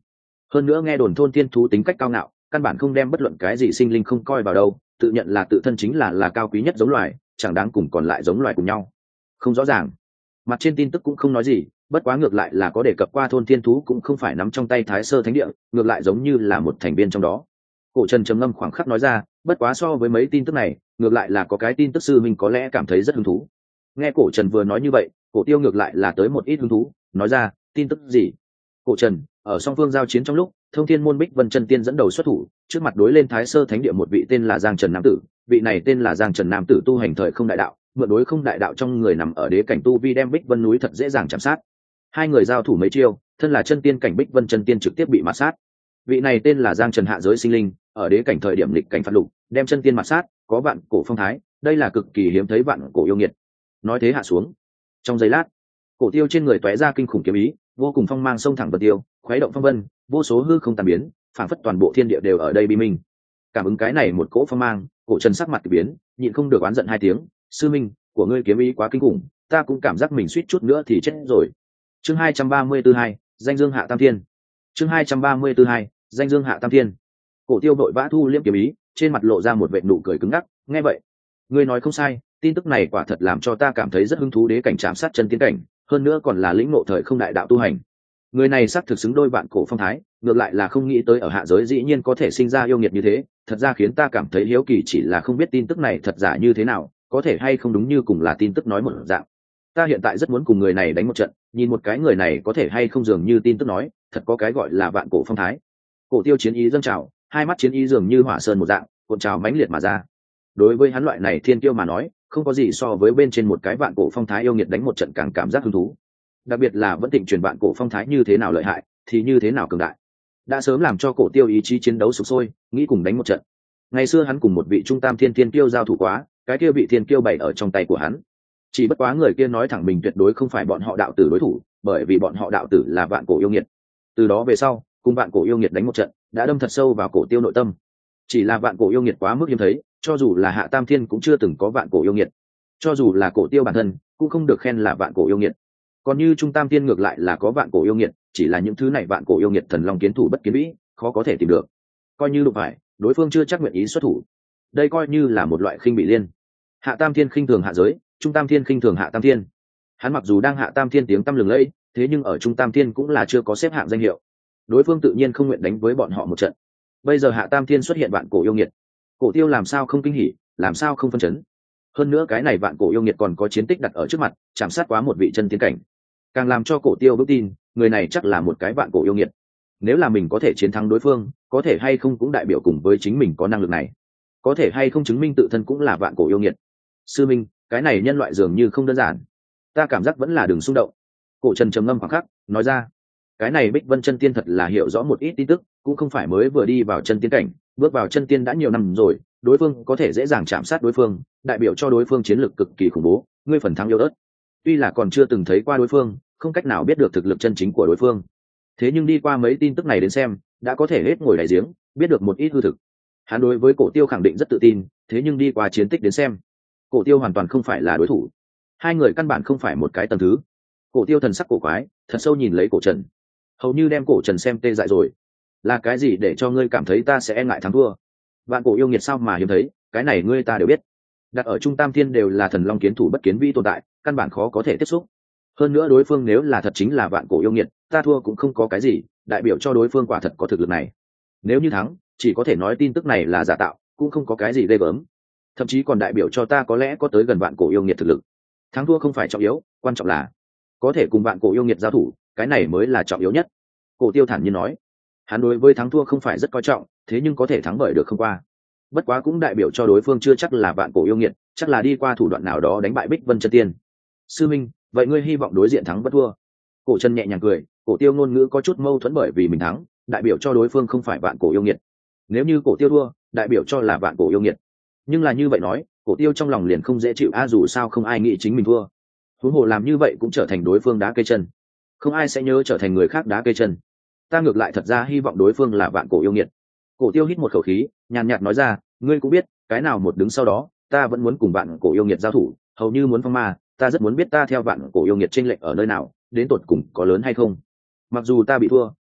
Speaker 1: hơn nữa nghe đồn thôn thiên thú tính cách cao ngạo, căn bản không đem bất luận cái gì sinh linh không coi vào đâu, tự nhận là tự thân chính là cao quý nhất giống loài, chẳng đáng cùng còn lại giống loài cùng nhau. Không rõ ràng, mặt trên tin tức cũng không nói gì, bất quá ngược lại là có đề cập qua thôn thiên thú cũng không phải nắm trong tay Thái Sơ Thánh Địa, ngược lại giống như là một thành viên trong đó. Cổ Trần trầm ngâm khoảng khắc nói ra, bất quá so với mấy tin tức này, ngược lại là có cái tin tức sư minh có lẽ cảm thấy rất hứng thú. Nghe Cổ Trần vừa nói như vậy, Cổ Tiêu ngược lại là tới một ít hứng thú, nói ra, tin tức gì? Cổ Trần, ở song phương giao chiến trong lúc, Thông Thiên Môn Bích Vân Chân Tiên dẫn đầu xuất thủ, trước mặt đối lên Thái Sơ Thánh Địa một vị tên là Giang Trần nam tử, vị này tên là Giang Trần nam tử tu hành thời không đại đạo, mượn đối không đại đạo trong người nằm ở đế cảnh tu vi đem Bích Vân núi thật dễ dàng chạm sát. Hai người giao thủ mấy chiêu, thân là chân tiên cảnh Bích Vân Chân Tiên trực tiếp bị mạt sát. Vị này tên là Giang Trần hạ giới sinh linh, ở đế cảnh thời điểm lịch cảnh phạt lục, đem chân tiên mạt sát, có vạn cổ phong thái, đây là cực kỳ hiếm thấy vạn cổ yêu nghiệt. Nói thế hạ xuống, trong giây lát, Cổ Tiêu trên người tóe ra kinh khủng kiếm ý, vô cùng phong mang xông thẳng vào tiêu, khuấy động phong vân, vô số hư không tàn biến, phảng phất toàn bộ thiên địa đều ở đây bi minh. Cảm ứng cái này một cỗ phong mang, Cổ Trần sắc mặt biến, nhịn không được oán giận hai tiếng, sư minh, của ngươi kiếm ý quá kinh khủng, ta cũng cảm giác mình suýt chút nữa thì chết rồi. Chương 232, danh dương hạ tam thiên. Chương 232, danh dương hạ tam thiên. Cổ Tiêu vội vã thu liễm kiếm ý, trên mặt lộ ra một vệt nụ cười cứng ngắc, nghe vậy, ngươi nói không sai, tin tức này quả thật làm cho ta cảm thấy rất hứng thú, đế cảnh chạm sát chân tiên cảnh, hơn nữa còn là lĩnh ngộ thời không đại đạo tu hành. Người này xác thực xứng đôi vạn cổ phong thái, ngược lại là không nghĩ tới ở hạ giới dĩ nhiên có thể sinh ra yêu nghiệt như thế, thật ra khiến ta cảm thấy hiếu kỳ chỉ là không biết tin tức này thật giả như thế nào, có thể hay không đúng như cùng là tin tức nói một dạng. Ta hiện tại rất muốn cùng người này đánh một trận, nhìn một cái người này có thể hay không dường như tin tức nói, thật có cái gọi là vạn cổ phong thái. Cổ Tiêu chiến ý dâng trào, hai mắt chiến ý dường như hỏa sơn một dạng, cuộn trào mãnh liệt mà ra. Đối với hắn loại này thiên kiêu mà nói, không có gì so với bên trên một cái vạn cổ phong thái yêu nghiệt đánh một trận càng cảm giác hứng thú. Đặc biệt là vẫn thịnh truyền vạn cổ phong thái như thế nào lợi hại, thì như thế nào cường đại, đã sớm làm cho Cổ Tiêu ý chí chiến đấu sục sôi, nghĩ cùng đánh một trận. Ngày xưa hắn cùng một vị trung tam thiên kiêu giao thủ quá, cái kia vị thiên kiêu bày ở trong tay của hắn. Chỉ bất quá người kia nói thẳng mình tuyệt đối không phải bọn họ đạo tử đối thủ, bởi vì bọn họ đạo tử là vạn cổ yêu nghiệt. Từ đó về sau, cùng vạn cổ yêu nghiệt đánh một trận, đã đâm thật sâu vào Cổ Tiêu nội tâm. Chỉ là vạn cổ yêu nghiệt quá mức hiếm thấy, cho dù là hạ tam thiên cũng chưa từng có vạn cổ yêu nghiệt, cho dù là Cổ Tiêu bản thân cũng không được khen là vạn cổ yêu nghiệt. Còn như trung tam thiên ngược lại là có vạn cổ yêu nghiệt, chỉ là những thứ này vạn cổ yêu nghiệt thần long kiến thủ bất kiến vĩ, khó có thể tìm được. Coi như đụng phải, đối phương chưa chắc nguyện ý xuất thủ. Đây coi như là một loại khinh bị liên. Hạ tam thiên khinh thường hạ giới, trung tam thiên khinh thường hạ tam thiên. Hắn mặc dù đang hạ tam thiên tiếng tăm lừng lẫy, thế nhưng ở trung tam thiên cũng là chưa có xếp hạng danh hiệu. Đối phương tự nhiên không nguyện đánh với bọn họ một trận. Bây giờ hạ tam thiên xuất hiện vạn cổ yêu nghiệt, Cổ Tiêu làm sao không kinh hỉ, làm sao không phân chấn. Hơn nữa cái này vạn cổ yêu nghiệt còn có chiến tích đặt ở trước mặt, chạm sát quá một vị chân tiến cảnh, càng làm cho Cổ Tiêu vững tin người này chắc là một cái vạn cổ yêu nghiệt. Nếu là mình có thể chiến thắng đối phương, có thể hay không cũng đại biểu cùng với chính mình có năng lực này, có thể hay không chứng minh tự thân cũng là vạn cổ yêu nghiệt. Sư minh, cái này nhân loại dường như không đơn giản, ta cảm giác vẫn là đừng xung động. Cổ Trần trầm ngâm khoảng khắc, nói ra, cái này Bích Vân chân tiên thật là hiểu rõ một ít tin tức, cũng không phải mới vừa đi vào chân tiên cảnh, bước vào chân tiên đã nhiều năm rồi, đối phương có thể dễ dàng chạm sát đối phương, đại biểu cho đối phương chiến lược cực kỳ khủng bố, ngươi phần thắng yếu ớt. Tuy là còn chưa từng thấy qua đối phương, không cách nào biết được thực lực chân chính của đối phương, thế nhưng đi qua mấy tin tức này đến xem, đã có thể hết ngồi đại giếng, biết được một ít hư thực. Hắn đối với Cổ Tiêu khẳng định rất tự tin, thế nhưng đi qua chiến tích đến xem, Cổ Tiêu hoàn toàn không phải là đối thủ. Hai người căn bản không phải một cái tầng thứ. Cổ Tiêu thần sắc cổ quái, thật sâu nhìn lấy Cổ Trần, hầu như đem Cổ Trần xem tê dại rồi. Là cái gì để cho ngươi cảm thấy ta sẽ e ngại thắng thua? Vạn cổ yêu nghiệt sao mà hiếm thấy, cái này ngươi ta đều biết. Đặt ở trung tam thiên đều là thần long kiến thủ bất kiến vi tồn tại, căn bản khó có thể tiếp xúc. Hơn nữa đối phương nếu là thật chính là vạn cổ yêu nghiệt, ta thua cũng không có cái gì, đại biểu cho đối phương quả thật có thực lực này. Nếu như thắng, chỉ có thể nói tin tức này là giả tạo, cũng không có cái gì ghê gớm. Thậm chí còn đại biểu cho ta có lẽ có tới gần vạn cổ yêu nghiệt thực lực. Thắng thua không phải trọng yếu, quan trọng là có thể cùng vạn cổ yêu nghiệt giao thủ, cái này mới là trọng yếu nhất. Cổ Tiêu thản nhiên nói, hắn đối với thắng thua không phải rất coi trọng, thế nhưng có thể thắng bởi được không qua. Bất quá cũng đại biểu cho đối phương chưa chắc là vạn cổ yêu nghiệt, chắc là đi qua thủ đoạn nào đó đánh bại Bích Vân chân tiên. Sư minh, vậy ngươi hy vọng đối diện thắng bất thua? Cổ Trần nhẹ nhàng cười, Cổ Tiêu ngôn ngữ có chút mâu thuẫn, bởi vì mình thắng, đại biểu cho đối phương không phải vạn cổ yêu nghiệt. Nếu như Cổ Tiêu thua, đại biểu cho là vạn cổ yêu nghiệt. Nhưng là như vậy nói, Cổ Tiêu trong lòng liền không dễ chịu dù sao không ai nghĩ chính mình thua. Huống hồ làm như vậy cũng trở thành đối phương đá cây chân. Không ai sẽ nhớ trở thành người khác đá cây chân. Ta ngược lại thật ra hy vọng đối phương là vạn cổ yêu nghiệt. Cổ Tiêu hít một khẩu khí, nhàn nhạt nói ra, ngươi cũng biết, cái nào một đứng sau đó, ta vẫn muốn cùng vạn cổ yêu nghiệt giao thủ, hầu như muốn phong ma, ta rất muốn biết ta theo vạn cổ yêu nghiệt chênh lệch ở nơi nào, đến tột cùng có lớn hay không. Mặc dù ta bị thua,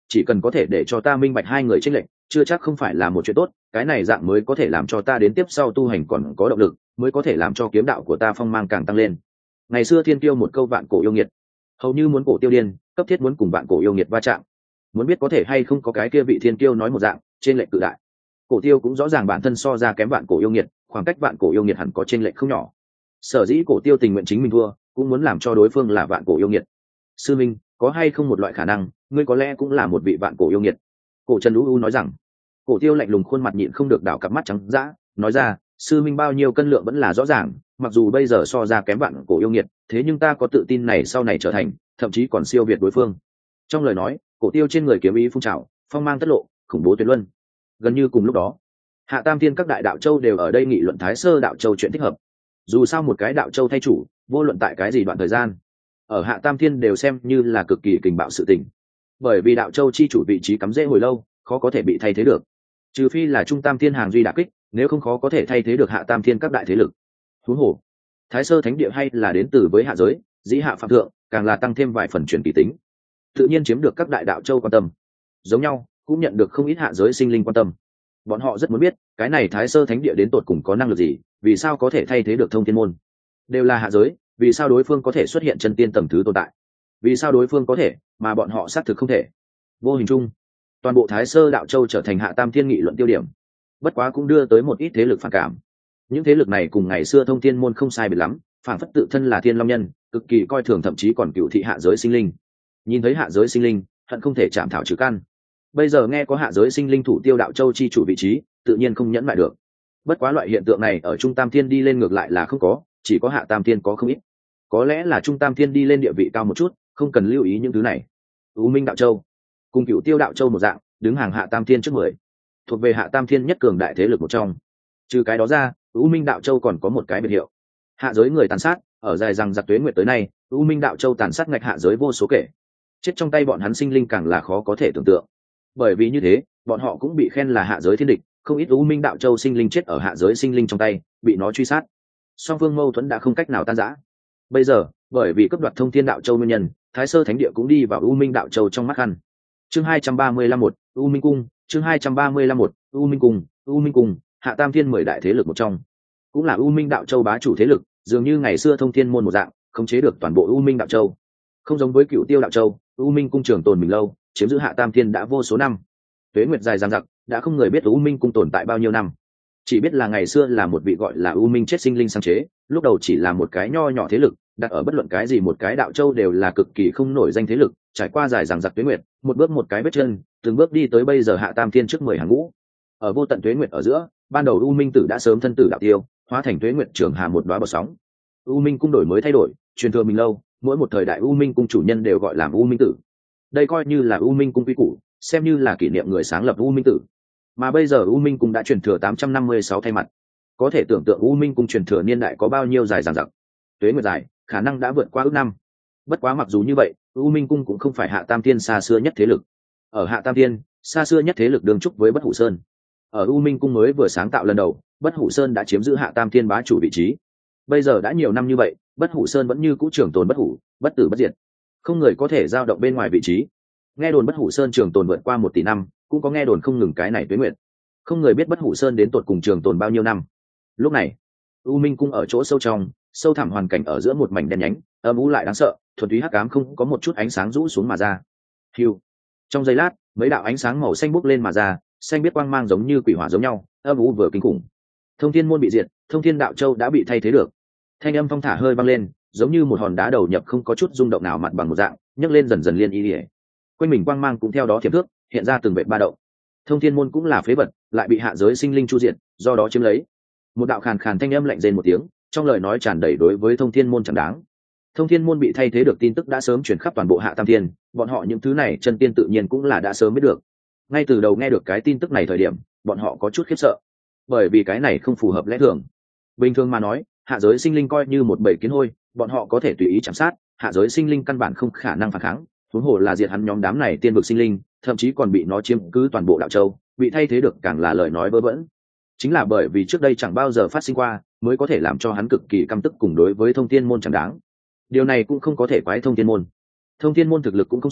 Speaker 1: chỉ cần có thể để cho ta minh bạch hai người chênh lệch, chưa chắc không phải là một chuyện tốt, cái này dạng mới có thể làm cho ta đến tiếp sau tu hành còn có động lực, mới có thể làm cho kiếm đạo của ta phong mang càng tăng lên. Ngày xưa thiên tiêu một câu vạn cổ yêu nghiệt, hầu như muốn cổ tiêu điên, cấp thiết muốn cùng vạn cổ yêu nghiệt va chạm. Muốn biết có thể hay không có cái kia vị thiên tiêu nói một dạng, trên lệch tự đại. Cổ tiêu cũng rõ ràng bản thân so ra kém vạn cổ yêu nghiệt, khoảng cách vạn cổ yêu nghiệt hẳn có trên lệch không nhỏ. Sở dĩ cổ tiêu tình nguyện chính mình thua, cũng muốn làm cho đối phương là vạn cổ yêu nghiệt. Sư minh, có hay không một loại khả năng, ngươi có lẽ cũng là một vị vạn cổ yêu nghiệt? Cổ Trần U nói rằng. Cổ tiêu lạnh lùng khuôn mặt nhịn không được đảo cặp mắt trắng dã, nói ra, sư minh bao nhiêu cân lượng vẫn là rõ ràng, mặc dù bây giờ so ra kém vạn cổ yêu nghiệt, thế nhưng ta có tự tin này sau này trở thành, thậm chí còn siêu việt đối phương. Trong lời nói, cổ tiêu trên người kiếm ý phun trào, phong mang tất lộ, khủng bố tuyệt luân. Gần như cùng lúc đó, Hạ Tam Thiên các đại đạo châu đều ở đây nghị luận Thái Sơ đạo châu chuyện thích hợp. Dù sao một cái đạo châu thay chủ, vô luận tại cái gì đoạn thời gian, ở Hạ Tam Thiên đều xem như là cực kỳ kình bạo sự tình. Bởi vì đạo châu chi chủ vị trí cắm rễ hồi lâu, khó có thể bị thay thế được. Trừ phi là Trung Tam Thiên hàng duy đả kích, nếu không khó có thể thay thế được Hạ Tam Thiên các đại thế lực. Huống hồ, Thái Sơ thánh địa hay là đến từ với hạ giới, dĩ hạ phạm thượng, càng là tăng thêm vài phần truyền kỳ tính, tự nhiên chiếm được các đại đạo châu quan tâm. Giống nhau, cũng nhận được không ít hạ giới sinh linh quan tâm. Bọn họ rất muốn biết, cái này Thái Sơ thánh địa đến tột cùng có năng lực gì, vì sao có thể thay thế được Thông Thiên môn? Đều là hạ giới, vì sao đối phương có thể xuất hiện chân tiên tầng thứ tồn tại? Vì sao đối phương có thể, mà bọn họ xác thực không thể? Vô hình chung, toàn bộ Thái Sơ đạo châu trở thành Hạ Tam Thiên nghị luận tiêu điểm. Bất quá cũng đưa tới một ít thế lực phản cảm. Những thế lực này cùng ngày xưa Thông Thiên môn không sai biệt lắm, phản phất tự thân là Thiên Long nhân, cực kỳ coi thường thậm chí còn cựu thị hạ giới sinh linh. Nhìn thấy hạ giới sinh linh, hận không thể chạm thảo trừ căn. Bây giờ nghe có hạ giới sinh linh thủ tiêu đạo châu chi chủ vị trí, tự nhiên không nhẫn lại được. Bất quá loại hiện tượng này ở Trung Tam Thiên đi lên ngược lại là không có, chỉ có Hạ Tam Thiên có không ít. Có lẽ là Trung Tam Thiên đi lên địa vị cao một chút, không cần lưu ý những thứ này. U Minh đạo châu cùng Cửu Tiêu đạo châu một dạng, đứng hàng Hạ Tam Thiên trước 10, thuộc về Hạ Tam Thiên nhất cường đại thế lực một trong. Trừ cái đó ra, U Minh đạo châu còn có một cái biệt hiệu. Hạ giới người tàn sát, ở dài rằng giặc tuế nguyệt tới nay, U Minh đạo châu tàn sát ngạch hạ giới vô số kể. Chết trong tay bọn hắn sinh linh càng là khó có thể tưởng tượng. Bởi vì như thế, bọn họ cũng bị khen là hạ giới thiên địch, không ít U Minh đạo châu sinh linh chết ở hạ giới sinh linh trong tay, bị nó truy sát. Song phương mâu thuẫn đã không cách nào tan rã. Bây giờ, bởi vì cấp đoạt Thông Thiên đạo châu nguyên nhân, Thái Sơ thánh địa cũng đi vào U Minh đạo châu trong mắt khăn. Chương 235 một, U Minh cung, chương 235 một, U Minh cung, U Minh cung, Hạ Tam Thiên 10 đại thế lực một trong, cũng là U Minh đạo châu bá chủ thế lực, dường như ngày xưa Thông Thiên môn một dạng, khống chế được toàn bộ U Minh đạo châu. Không giống với Cửu Tiêu đạo châu, U Minh cung trường tồn mình lâu, chiếm giữ Hạ Tam Thiên đã vô số năm. Tuế nguyệt dài dằng dặc, đã không người biết U Minh cung tồn tại bao nhiêu năm. Chỉ biết là ngày xưa là một vị gọi là U Minh chết sinh linh sáng chế, lúc đầu chỉ là một cái nho nhỏ thế lực, đặt ở bất luận cái gì một cái đạo châu đều là cực kỳ không nổi danh thế lực, trải qua dài dằng dặc tuế nguyệt, một bước một cái vết chân, từng bước đi tới bây giờ Hạ Tam Thiên trước 10 hàng ngũ. Ở vô tận tuế nguyệt ở giữa, ban đầu U Minh tử đã sớm thân tử đạo tiêu, hóa thành tuế nguyệt trường hà một đóa bọt sóng. U Minh cung đổi mới thay đổi, truyền thừa mình lâu, mỗi một thời đại U Minh cung chủ nhân đều gọi là U Minh tử. Đây coi như là U Minh cung quy củ, xem như là kỷ niệm người sáng lập U Minh tử. Mà bây giờ U Minh cung đã truyền thừa 856 thay mặt. Có thể tưởng tượng U Minh cung truyền thừa niên đại có bao nhiêu dài dằng dặc. Tuế nguyệt dài, khả năng đã vượt qua ước năm. Bất quá mặc dù như vậy, U Minh cung cũng không phải Hạ Tam Thiên xa xưa nhất thế lực. Ở Hạ Tam Thiên, xa xưa nhất thế lực đương trúc với Bất Hủ Sơn. Ở U Minh cung mới vừa sáng tạo lần đầu, Bất Hủ Sơn đã chiếm giữ Hạ Tam Thiên bá chủ vị trí. Bây giờ đã nhiều năm như vậy, Bất Hủ Sơn vẫn như cũ trường tồn bất hủ, bất tử bất diệt, không người có thể dao động bên ngoài vị trí. Nghe đồn Bất Hủ Sơn trường tồn vượt qua 1 tỷ năm, cũng có nghe đồn không ngừng cái này tuế nguyệt. Không người biết Bất Hủ Sơn đến tột cùng trường tồn bao nhiêu năm. Lúc này, U Minh cung ở chỗ sâu trong, sâu thẳm hoàn cảnh ở giữa một mảnh đen nhánh, âm u lại đáng sợ, thuần túy hắc ám không có một chút ánh sáng rũ xuống mà ra. Hưu. Trong giây lát, mấy đạo ánh sáng màu xanh bốc lên mà ra, xanh biết quang mang giống như quỷ hỏa giống nhau, âm u vừa kinh khủng. Thông Thiên môn bị diệt, Thông Thiên đạo châu đã bị thay thế được. Thanh âm phong thả hơi vang lên, giống như một hòn đá đầu nhập không có chút rung động nào mặt bằng một dạng, nhấc lên dần dần liên y liễu. Quanh mình quang mang cũng theo đó thiểm thước, hiện ra từng vệt ba động. Thông Thiên môn cũng là phế vật, lại bị hạ giới sinh linh chu diệt, do đó chiếm lấy. Một đạo khàn khàn thanh âm lạnh rên một tiếng, trong lời nói tràn đầy đối với Thông Thiên môn chẳng đáng. Thông Thiên môn bị thay thế được tin tức đã sớm truyền khắp toàn bộ Hạ Tam Thiên, bọn họ những thứ này chân tiên tự nhiên cũng là đã sớm biết được. Ngay từ đầu nghe được cái tin tức này thời điểm, bọn họ có chút khiếp sợ, bởi vì cái này không phù hợp lẽ thường. Bình thường mà nói, hạ giới sinh linh coi như một bầy kiến hôi, bọn họ có thể tùy ý chạm sát, hạ giới sinh linh căn bản không khả năng phản kháng, huống hồ là diệt hắn nhóm đám này tiên vực sinh linh, thậm chí còn bị nó chiếm cứ toàn bộ đạo châu, bị thay thế được càng là lời nói vớ vẩn. Chính là bởi vì trước đây chẳng bao giờ phát sinh qua, mới có thể làm cho hắn cực kỳ căm tức cùng đối với Thông Thiên môn chẳng đáng. Điều này cũng không có thể quái Thông Thiên môn. Thông Thiên môn thực lực cũng không sai,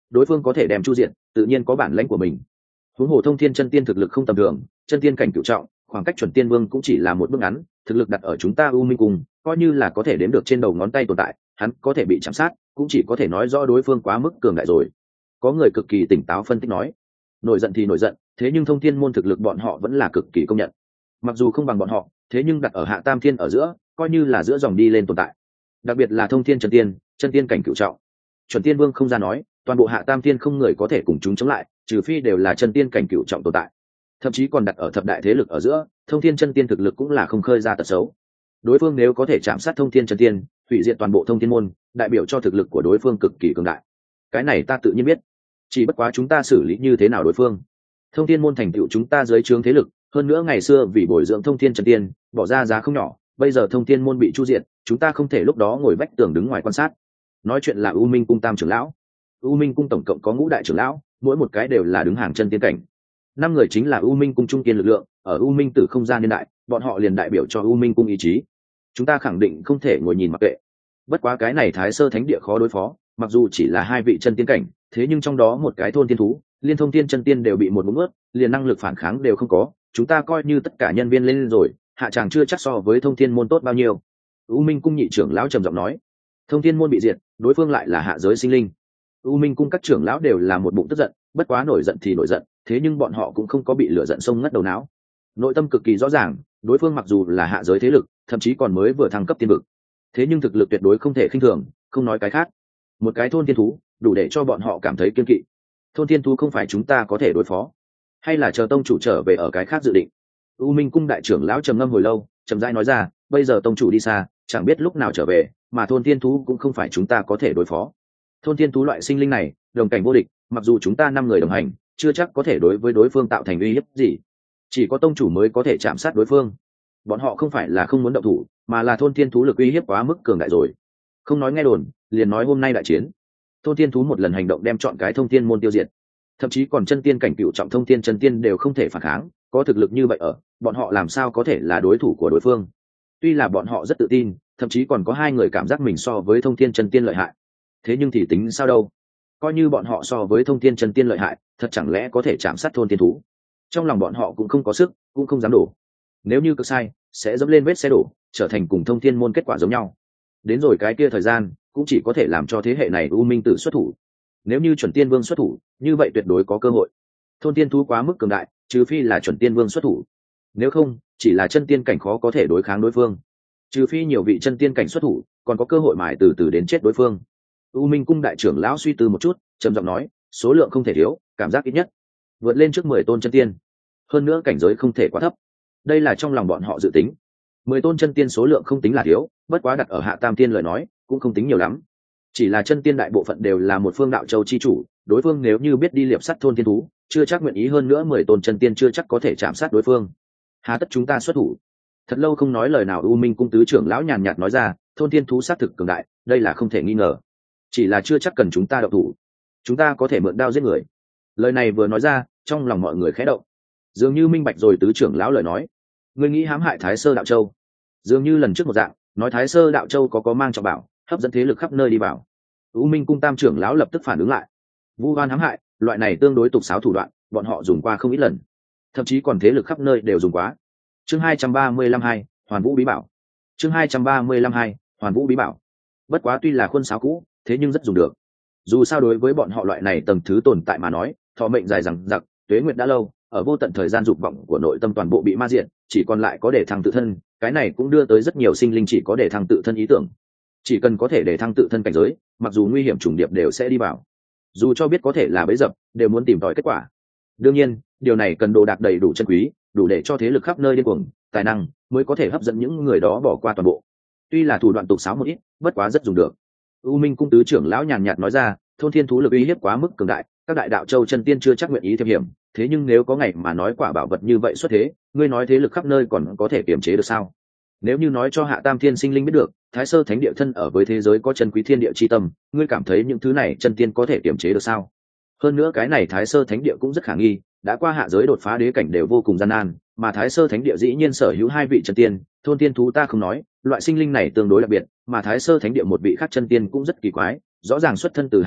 Speaker 1: đối phương có thể đem chu diện, tự nhiên có bản lãnh của mình. Huống hồ thông thiên chân tiên thực lực không tầm thường, chân tiên cảnh cửu trọng, khoảng cách chuẩn tiên vương cũng chỉ là một bước ngắn, thực lực đặt ở chúng ta U Minh Cung, coi như là có thể đếm được trên đầu ngón tay tồn tại, hắn có thể bị chạm sát, cũng chỉ có thể nói rõ đối phương quá mức cường đại rồi. Có người cực kỳ tỉnh táo phân tích nói, nổi giận thì nổi giận, thế nhưng thông thiên môn thực lực bọn họ vẫn là cực kỳ công nhận. Mặc dù không bằng bọn họ, thế nhưng đặt ở hạ tam thiên ở giữa, coi như là giữa dòng đi lên tồn tại. Đặc biệt là thông thiên chân tiên cảnh cửu trọng, chuẩn tiên vương không ra nói, toàn bộ hạ tam thiên không người có thể cùng chúng chống lại, trừ phi đều là chân tiên cảnh cửu trọng tồn tại. Thậm chí còn đặt ở thập đại thế lực ở giữa, thông thiên chân tiên thực lực cũng là không khơi ra tật xấu. Đối phương nếu có thể chạm sát thông thiên chân tiên, hủy diệt toàn bộ thông thiên môn, đại biểu cho thực lực của đối phương cực kỳ cường đại. Cái này ta tự nhiên biết, chỉ bất quá chúng ta xử lý như thế nào đối phương. Thông thiên môn thành tựu chúng ta dưới trướng thế lực, hơn nữa ngày xưa vì bồi dưỡng thông thiên chân tiên, bỏ ra giá không nhỏ, bây giờ thông thiên môn bị chu diệt, chúng ta không thể lúc đó ngồi vách tường đứng ngoài quan sát. Nói chuyện là U Minh Cung tam trưởng lão. U Minh Cung tổng cộng có ngũ đại trưởng lão, mỗi một cái đều là đứng hàng chân tiên cảnh. 5 người chính là U Minh Cung trung kiên lực lượng, ở U Minh Tử không gian niên đại, bọn họ liền đại biểu cho U Minh Cung ý chí. Chúng ta khẳng định không thể ngồi nhìn mặc kệ. Bất quá cái này Thái Sơ Thánh Địa khó đối phó, mặc dù chỉ là 2 vị chân tiên cảnh, thế nhưng trong đó một cái thôn tiên thú, liên thông tiên chân tiên đều bị một ngụm ướt, liền năng lực phản kháng đều không có, chúng ta coi như tất cả nhân viên lên rồi, hạ tràng chưa chắc so với thông thiên môn tốt bao nhiêu. U Minh Cung nhị trưởng lão trầm giọng nói, thông thiên môn bị diệt, đối phương lại là hạ giới sinh linh. U Minh Cung các trưởng lão đều là một bụng tức giận, bất quá nổi giận thì nổi giận, thế nhưng bọn họ cũng không có bị lửa giận sông ngất đầu não. Nội tâm cực kỳ rõ ràng, đối phương mặc dù là hạ giới thế lực, thậm chí còn mới vừa thăng cấp tiên vực, thế nhưng thực lực tuyệt đối không thể khinh thường, không nói cái khác. Một cái thôn thiên thú, đủ để cho bọn họ cảm thấy kiên kỵ. Thôn thiên thú không phải chúng ta có thể đối phó, hay là chờ tông chủ trở về ở cái khác dự định. U Minh Cung đại trưởng lão trầm ngâm hồi lâu, chậm rãi nói ra, bây giờ tông chủ đi xa, chẳng biết lúc nào trở về, mà thôn thiên thú cũng không phải chúng ta có thể đối phó. Thôn thiên thú loại sinh linh này, đồng cảnh vô địch, mặc dù chúng ta 5 người đồng hành, chưa chắc có thể đối với đối phương tạo thành uy hiếp gì. Chỉ có tông chủ mới có thể chạm sát đối phương. Bọn họ không phải là không muốn động thủ, mà là thôn thiên thú lực uy hiếp quá mức cường đại rồi. Không nói nghe đồn, liền nói hôm nay đại chiến, thôn thiên thú một lần hành động đem chọn cái thông thiên môn tiêu diệt, thậm chí còn chân tiên cảnh cựu trọng thông thiên chân tiên đều không thể phản kháng, có thực lực như vậy ở, bọn họ làm sao có thể là đối thủ của đối phương. Tuy là bọn họ rất tự tin, thậm chí còn có 2 người cảm giác mình so với thông thiên chân tiên lợi hại, thế nhưng thì tính sao đâu, coi như bọn họ so với thông thiên chân tiên lợi hại, thật chẳng lẽ có thể chạm sát thôn thiên thú. Trong lòng bọn họ cũng không có sức, cũng không dám đổ. Nếu như cực sai, sẽ dẫm lên vết xe đổ, trở thành cùng thông thiên môn kết quả giống nhau. Đến rồi cái kia thời gian, cũng chỉ có thể làm cho thế hệ này U Minh Tử xuất thủ. Nếu như chuẩn tiên vương xuất thủ, như vậy tuyệt đối có cơ hội. Thôn tiên thú quá mức cường đại, trừ phi là chuẩn tiên vương xuất thủ. Nếu không, chỉ là chân tiên cảnh khó có thể đối kháng đối phương. Trừ phi nhiều vị chân tiên cảnh xuất thủ, còn có cơ hội mài từ từ đến chết đối phương. U Minh Cung đại trưởng lão suy tư một chút, trầm giọng nói, số lượng không thể thiếu, cảm giác ít nhất vượt lên trước 10 tôn chân tiên. Hơn nữa cảnh giới không thể quá thấp. Đây là trong lòng bọn họ dự tính. 10 tôn chân tiên số lượng không tính là thiếu, bất quá đặt ở hạ tam tiên lời nói, cũng không tính nhiều lắm. Chỉ là chân tiên đại bộ phận đều là một phương đạo châu chi chủ, đối phương nếu như biết đi liệp sắt thôn tiên thú, chưa chắc nguyện ý, hơn nữa 10 tôn chân tiên chưa chắc có thể chạm sát đối phương. Hà tất chúng ta xuất thủ? Thật lâu không nói lời nào, U Minh Cung tứ trưởng lão nhàn nhạt nói ra, thôn tiên thú xác thực cường đại, đây là không thể nghi ngờ. Chỉ là chưa chắc cần chúng ta động thủ, chúng ta có thể mượn đao giết người. Lời này vừa nói ra, trong lòng mọi người khẽ động, dường như minh bạch rồi tứ trưởng lão lời nói. Ngươi nghĩ hãm hại Thái Sơ đạo châu, dường như lần trước một dạng, nói Thái Sơ đạo châu có mang trọng bảo, hấp dẫn thế lực khắp nơi đi vào. U Minh Cung tam trưởng lão lập tức phản ứng lại, vu oan hãm hại, loại này tương đối tục xáo thủ đoạn, bọn họ dùng qua không ít lần, thậm chí còn thế lực khắp nơi đều dùng quá. Chương 235 Hoàn Vũ bí bảo. Chương 235 Hoàn Vũ bí bảo. Bất quá tuy là khuôn sáo cũ, thế nhưng rất dùng được. Dù sao đối với bọn họ loại này tầng thứ tồn tại mà nói, thọ mệnh dài dằng dặc, tuế nguyệt đã lâu, ở vô tận thời gian dục vọng của nội tâm toàn bộ bị ma diệt, chỉ còn lại có để thăng tự thân, cái này cũng đưa tới rất nhiều sinh linh chỉ có để thăng tự thân ý tưởng. Chỉ cần có thể để thăng tự thân cảnh giới, mặc dù nguy hiểm trùng điệp đều sẽ đi vào. Dù cho biết có thể là bẫy dập, đều muốn tìm tòi kết quả. Đương nhiên, điều này cần đồ đạc đầy đủ chân quý, đủ để cho thế lực khắp nơi điên cuồng, tài năng mới có thể hấp dẫn những người đó bỏ qua toàn bộ. Tuy là thủ đoạn tục xáo một ít, bất quá rất dùng được. U Minh Cung tứ trưởng lão nhàn nhạt nói ra, thôn thiên thú lực uy hiếp quá mức cường đại, các đại đạo châu chân tiên chưa chắc nguyện ý thêm hiểm, thế nhưng nếu có ngày mà nói quả bảo vật như vậy xuất thế, ngươi nói thế lực khắp nơi còn có thể kiềm chế được sao? Nếu như nói cho hạ tam thiên sinh linh biết được, Thái Sơ Thánh Địa thân ở với thế giới có chân quý thiên địa chi tâm, ngươi cảm thấy những thứ này chân tiên có thể kiềm chế được sao? Hơn nữa cái này Thái Sơ Thánh Địa cũng rất khả nghi, đã qua hạ giới đột phá đế cảnh đều vô cùng gian nan, mà Thái Sơ Thánh Địa dĩ nhiên sở hữu 2 vị chân tiên, thôn tiên thú ta không nói, loại sinh linh này tương đối đặc biệt, mà Thái Sơ Thánh Địa một vị khác chân tiên cũng rất kỳ quái, rõ ràng xuất thân từ hạ giới,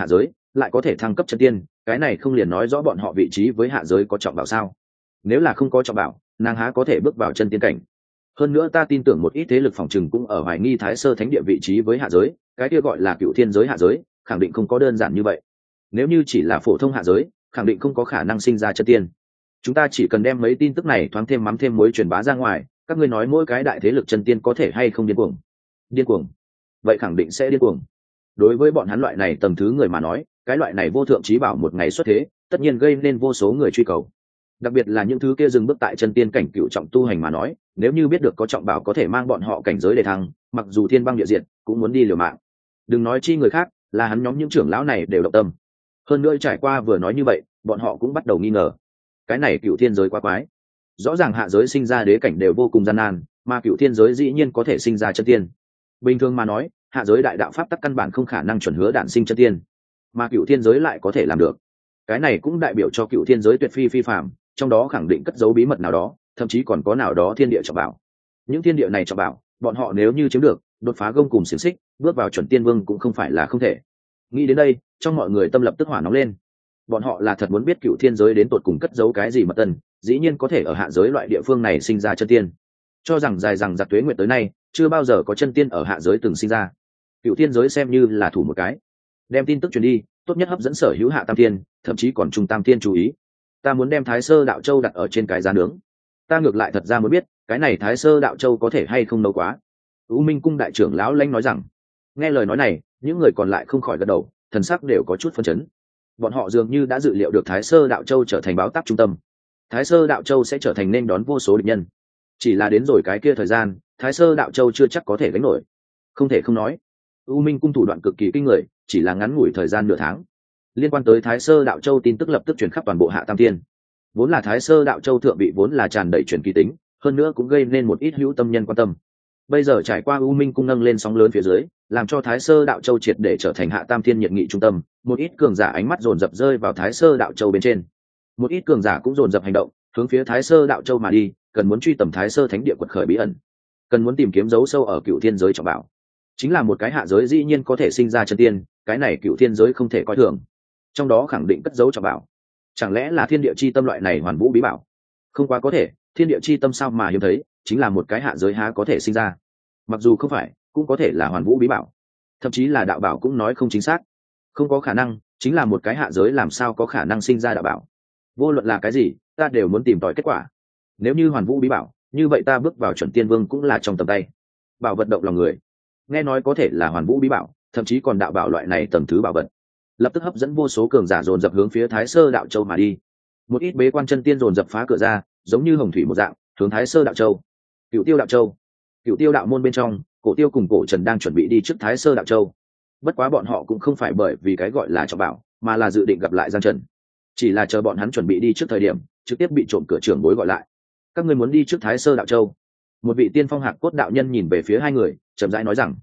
Speaker 1: lại có thể thăng cấp chân tiên, cái này không liền nói rõ bọn họ vị trí với hạ giới có trọng bảo sao? Nếu là không có trọng bảo, nàng há có thể bước vào chân tiên cảnh? Hơn nữa ta tin tưởng một ít thế lực phòng trừng cũng ở hoài nghi Thái Sơ Thánh địa vị trí với hạ giới, cái kia gọi là Cựu Thiên giới hạ giới, khẳng định không có đơn giản như vậy. Nếu như chỉ là phổ thông hạ giới, khẳng định không có khả năng sinh ra chân tiên. Chúng ta chỉ cần đem mấy tin tức này thoáng thêm mắm thêm muối truyền bá ra ngoài, các ngươi nói mỗi cái đại thế lực chân tiên có thể hay không điên cuồng? Điên cuồng? Vậy khẳng định sẽ điên cuồng. Đối với bọn hắn loại này tầng thứ người mà nói, cái loại này vô thượng trí bảo một ngày xuất thế, tất nhiên gây nên vô số người truy cầu. Đặc biệt là những thứ kia dừng bước tại chân tiên cảnh cựu trọng tu hành mà nói, nếu như biết được có trọng bảo có thể mang bọn họ cảnh giới để thăng, mặc dù thiên băng địa diệt cũng muốn đi liều mạng. Đừng nói chi người khác, là hắn nhóm những trưởng lão này đều động tâm. Hơn nữa trải qua vừa nói như vậy, bọn họ cũng bắt đầu nghi ngờ, cái này cựu thiên giới quá quái. Rõ ràng hạ giới sinh ra đế cảnh đều vô cùng gian nan, mà cựu thiên giới dĩ nhiên có thể sinh ra chân tiên. Bình thường mà nói, hạ giới đại đạo pháp tắc căn bản không khả năng chuẩn hứa đản sinh chân tiên, mà cựu thiên giới lại có thể làm được. Cái này cũng đại biểu cho cựu thiên giới tuyệt phi phi phạm, trong đó khẳng định cất giấu bí mật nào đó, thậm chí còn có nào đó thiên địa trọng bảo. Những thiên địa này trọng bảo, bọn họ nếu như chiếm được, đột phá gông cùng xiềng xích, bước vào chuẩn tiên vương cũng không phải là không thể. Nghĩ đến đây, trong mọi người tâm lập tức hỏa nóng lên. Bọn họ là thật muốn biết cựu thiên giới đến tột cùng cất giấu cái gì mật tân, dĩ nhiên có thể ở hạ giới loại địa phương này sinh ra chân tiên. Cho rằng dài rằng giặc tuế nguyệt tới nay, chưa bao giờ có chân tiên ở hạ giới từng sinh ra. Cựu thiên giới xem như là thủ một cái, đem tin tức truyền đi, tốt nhất hấp dẫn sở hữu hạ tam thiên, thậm chí còn trung tam thiên chú ý. Ta muốn đem Thái Sơ Đạo Châu đặt ở trên cái giá nướng. Ta ngược lại thật ra muốn biết, cái này Thái Sơ Đạo Châu có thể hay không nấu quá. U Minh cung đại trưởng lão lãnh nói rằng. Nghe lời nói này, những người còn lại không khỏi gật đầu, thần sắc đều có chút phân chấn. Bọn họ dường như đã dự liệu được Thái Sơ Đạo Châu trở thành báo táp trung tâm. Thái Sơ Đạo Châu sẽ trở thành nên đón vô số địch nhân. Chỉ là đến rồi cái kia thời gian, Thái Sơ Đạo Châu chưa chắc có thể gánh nổi. Không thể không nói, U Minh cung thủ đoạn cực kỳ kinh người, chỉ là ngắn ngủi thời gian nửa tháng, liên quan tới Thái Sơ Đạo Châu tin tức lập tức truyền khắp toàn bộ Hạ Tam Thiên. Vốn là Thái Sơ Đạo Châu thượng vị vốn là tràn đầy truyền kỳ tính, hơn nữa cũng gây nên một ít hữu tâm nhân quan tâm. Bây giờ trải qua U Minh cung nâng lên sóng lớn phía dưới, làm cho Thái Sơ Đạo Châu triệt để trở thành Hạ Tam Thiên nhiệt nghị trung tâm, một ít cường giả ánh mắt dồn dập rơi vào Thái Sơ Đạo Châu bên trên. Một ít cường giả cũng dồn dập hành động, hướng phía Thái Sơ Đạo Châu mà đi, cần muốn truy tầm Thái Sơ Thánh địa quật khởi bí ẩn, cần muốn tìm kiếm dấu sâu ở Cựu Thiên giới trọng bảo. Chính là một cái hạ giới dĩ nhiên có thể sinh ra chân tiên, cái này Cựu Thiên giới không thể coi thường. Trong đó khẳng định cất dấu trọng bảo. Chẳng lẽ là thiên địa chi tâm loại này hoàn vũ bí bảo? Không quá có thể, thiên địa chi tâm sao mà hiếm thấy, chính là một cái hạ giới há có thể sinh ra. Mặc dù không phải, cũng có thể là hoàn vũ bí bảo, thậm chí là đạo bảo cũng nói không chính xác. Không có khả năng, chính là một cái hạ giới làm sao có khả năng sinh ra đạo bảo. Vô luận là cái gì, ta đều muốn tìm tòi kết quả. Nếu như hoàn vũ bí bảo, như vậy ta bước vào chuẩn tiên vương cũng là trong tầm tay. Bảo vật động lòng người. Nghe nói có thể là hoàn vũ bí bảo, thậm chí còn đạo bảo loại này tầm thứ bảo vật, lập tức hấp dẫn vô số cường giả dồn dập hướng phía Thái Sơ Đạo Châu mà đi. Một ít bế quan chân tiên dồn dập phá cửa ra, giống như hồng thủy một dạng, hướng Thái Sơ Đạo Châu. Cựu Tiêu Đạo Châu, Cựu Tiêu đạo môn bên trong, Cổ Tiêu cùng Cổ Trần đang chuẩn bị đi trước Thái Sơ Đạo Châu. Bất quá bọn họ cũng không phải bởi vì cái gọi là trọng bảo, mà là dự định gặp lại Giang Trần. Chỉ là chờ bọn hắn chuẩn bị đi trước thời điểm, trực tiếp bị trộm cửa trưởng bối gọi lại. Các ngươi muốn đi trước Thái Sơ Đạo Châu? Một vị tiên phong hạc cốt đạo nhân nhìn về phía hai người, chậm rãi nói rằng.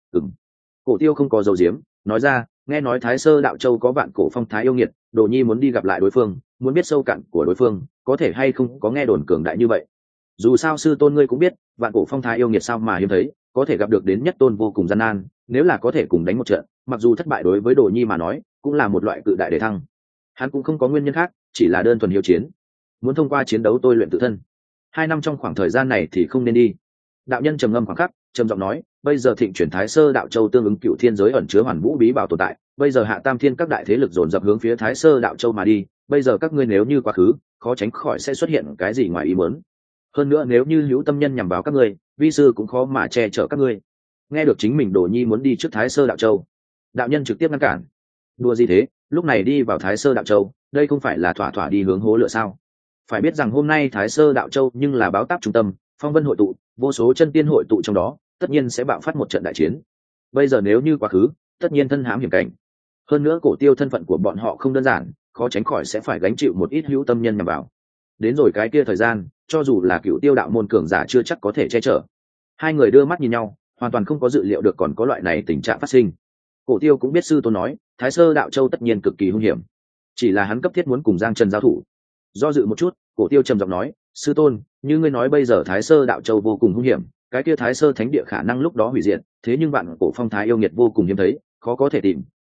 Speaker 1: Cổ Tiêu không có dấu diếm, nói ra, nghe nói Thái Sơ Đạo Châu có vạn cổ phong thái yêu nghiệt, Đồ Nhi muốn đi gặp lại đối phương, muốn biết sâu cạn của đối phương, có thể hay không có nghe đồn cường đại như vậy. Dù sao sư tôn ngươi cũng biết, vạn cổ phong thái yêu nghiệt sao mà hiếm thấy, có thể gặp được đến nhất tôn vô cùng gian nan, nếu là có thể cùng đánh một trận, mặc dù thất bại đối với Đồ Nhi mà nói, cũng là một loại cự đại để thăng. Hắn cũng không có nguyên nhân khác, chỉ là đơn thuần hiếu chiến, muốn thông qua chiến đấu tôi luyện tự thân. 2 năm trong khoảng thời gian này thì không nên đi. Đạo nhân trầm ngâm khoảng khắc, trầm giọng nói, bây giờ thịnh chuyển Thái Sơ Đạo Châu tương ứng Cựu Thiên giới ẩn chứa hoàn vũ bí bảo tồn tại, bây giờ Hạ Tam Thiên các đại thế lực dồn dập hướng phía Thái Sơ Đạo Châu mà đi, bây giờ các ngươi nếu như quá khứ, khó tránh khỏi sẽ xuất hiện cái gì ngoài ý muốn. Hơn nữa nếu như hữu tâm nhân nhằm vào các ngươi, vi sư cũng khó mà che chở các ngươi. Nghe được chính mình Đồ Nhi muốn đi trước Thái Sơ Đạo Châu, đạo nhân trực tiếp ngăn cản. Đùa gì thế, lúc này đi vào Thái Sơ Đạo Châu, đây không phải là thỏa thỏa đi hướng hố lửa sao? Phải biết rằng hôm nay Thái Sơ Đạo Châu nhưng là báo táp trung tâm, phong vân hội tụ, vô số chân tiên hội tụ trong đó, tất nhiên sẽ bạo phát một trận đại chiến. Bây giờ nếu như quá khứ, tất nhiên thân hãm hiểm cảnh. Hơn nữa Cổ Tiêu thân phận của bọn họ không đơn giản, khó tránh khỏi sẽ phải gánh chịu một ít hữu tâm nhân nhằm vào. Đến rồi cái kia thời gian, cho dù là Cựu Tiêu đạo môn cường giả chưa chắc có thể che chở. Hai người đưa mắt nhìn nhau, hoàn toàn không có dự liệu được còn có loại này tình trạng phát sinh. Cổ Tiêu cũng biết sư tôn nói, Thái Sơ Đạo Châu tất nhiên cực kỳ hung hiểm, chỉ là hắn cấp thiết muốn cùng Giang Trần giao thủ. Do dự một chút, Cổ Tiêu trầm giọng nói, sư tôn, như ngươi nói bây giờ Thái Sơ Đạo Châu vô cùng hung hiểm, cái kia Thái Sơ Thánh địa khả năng lúc đó hủy diệt, thế nhưng bạn cổ phong thái yêu nghiệt vô cùng hiếm thấy, khó có thể tìm,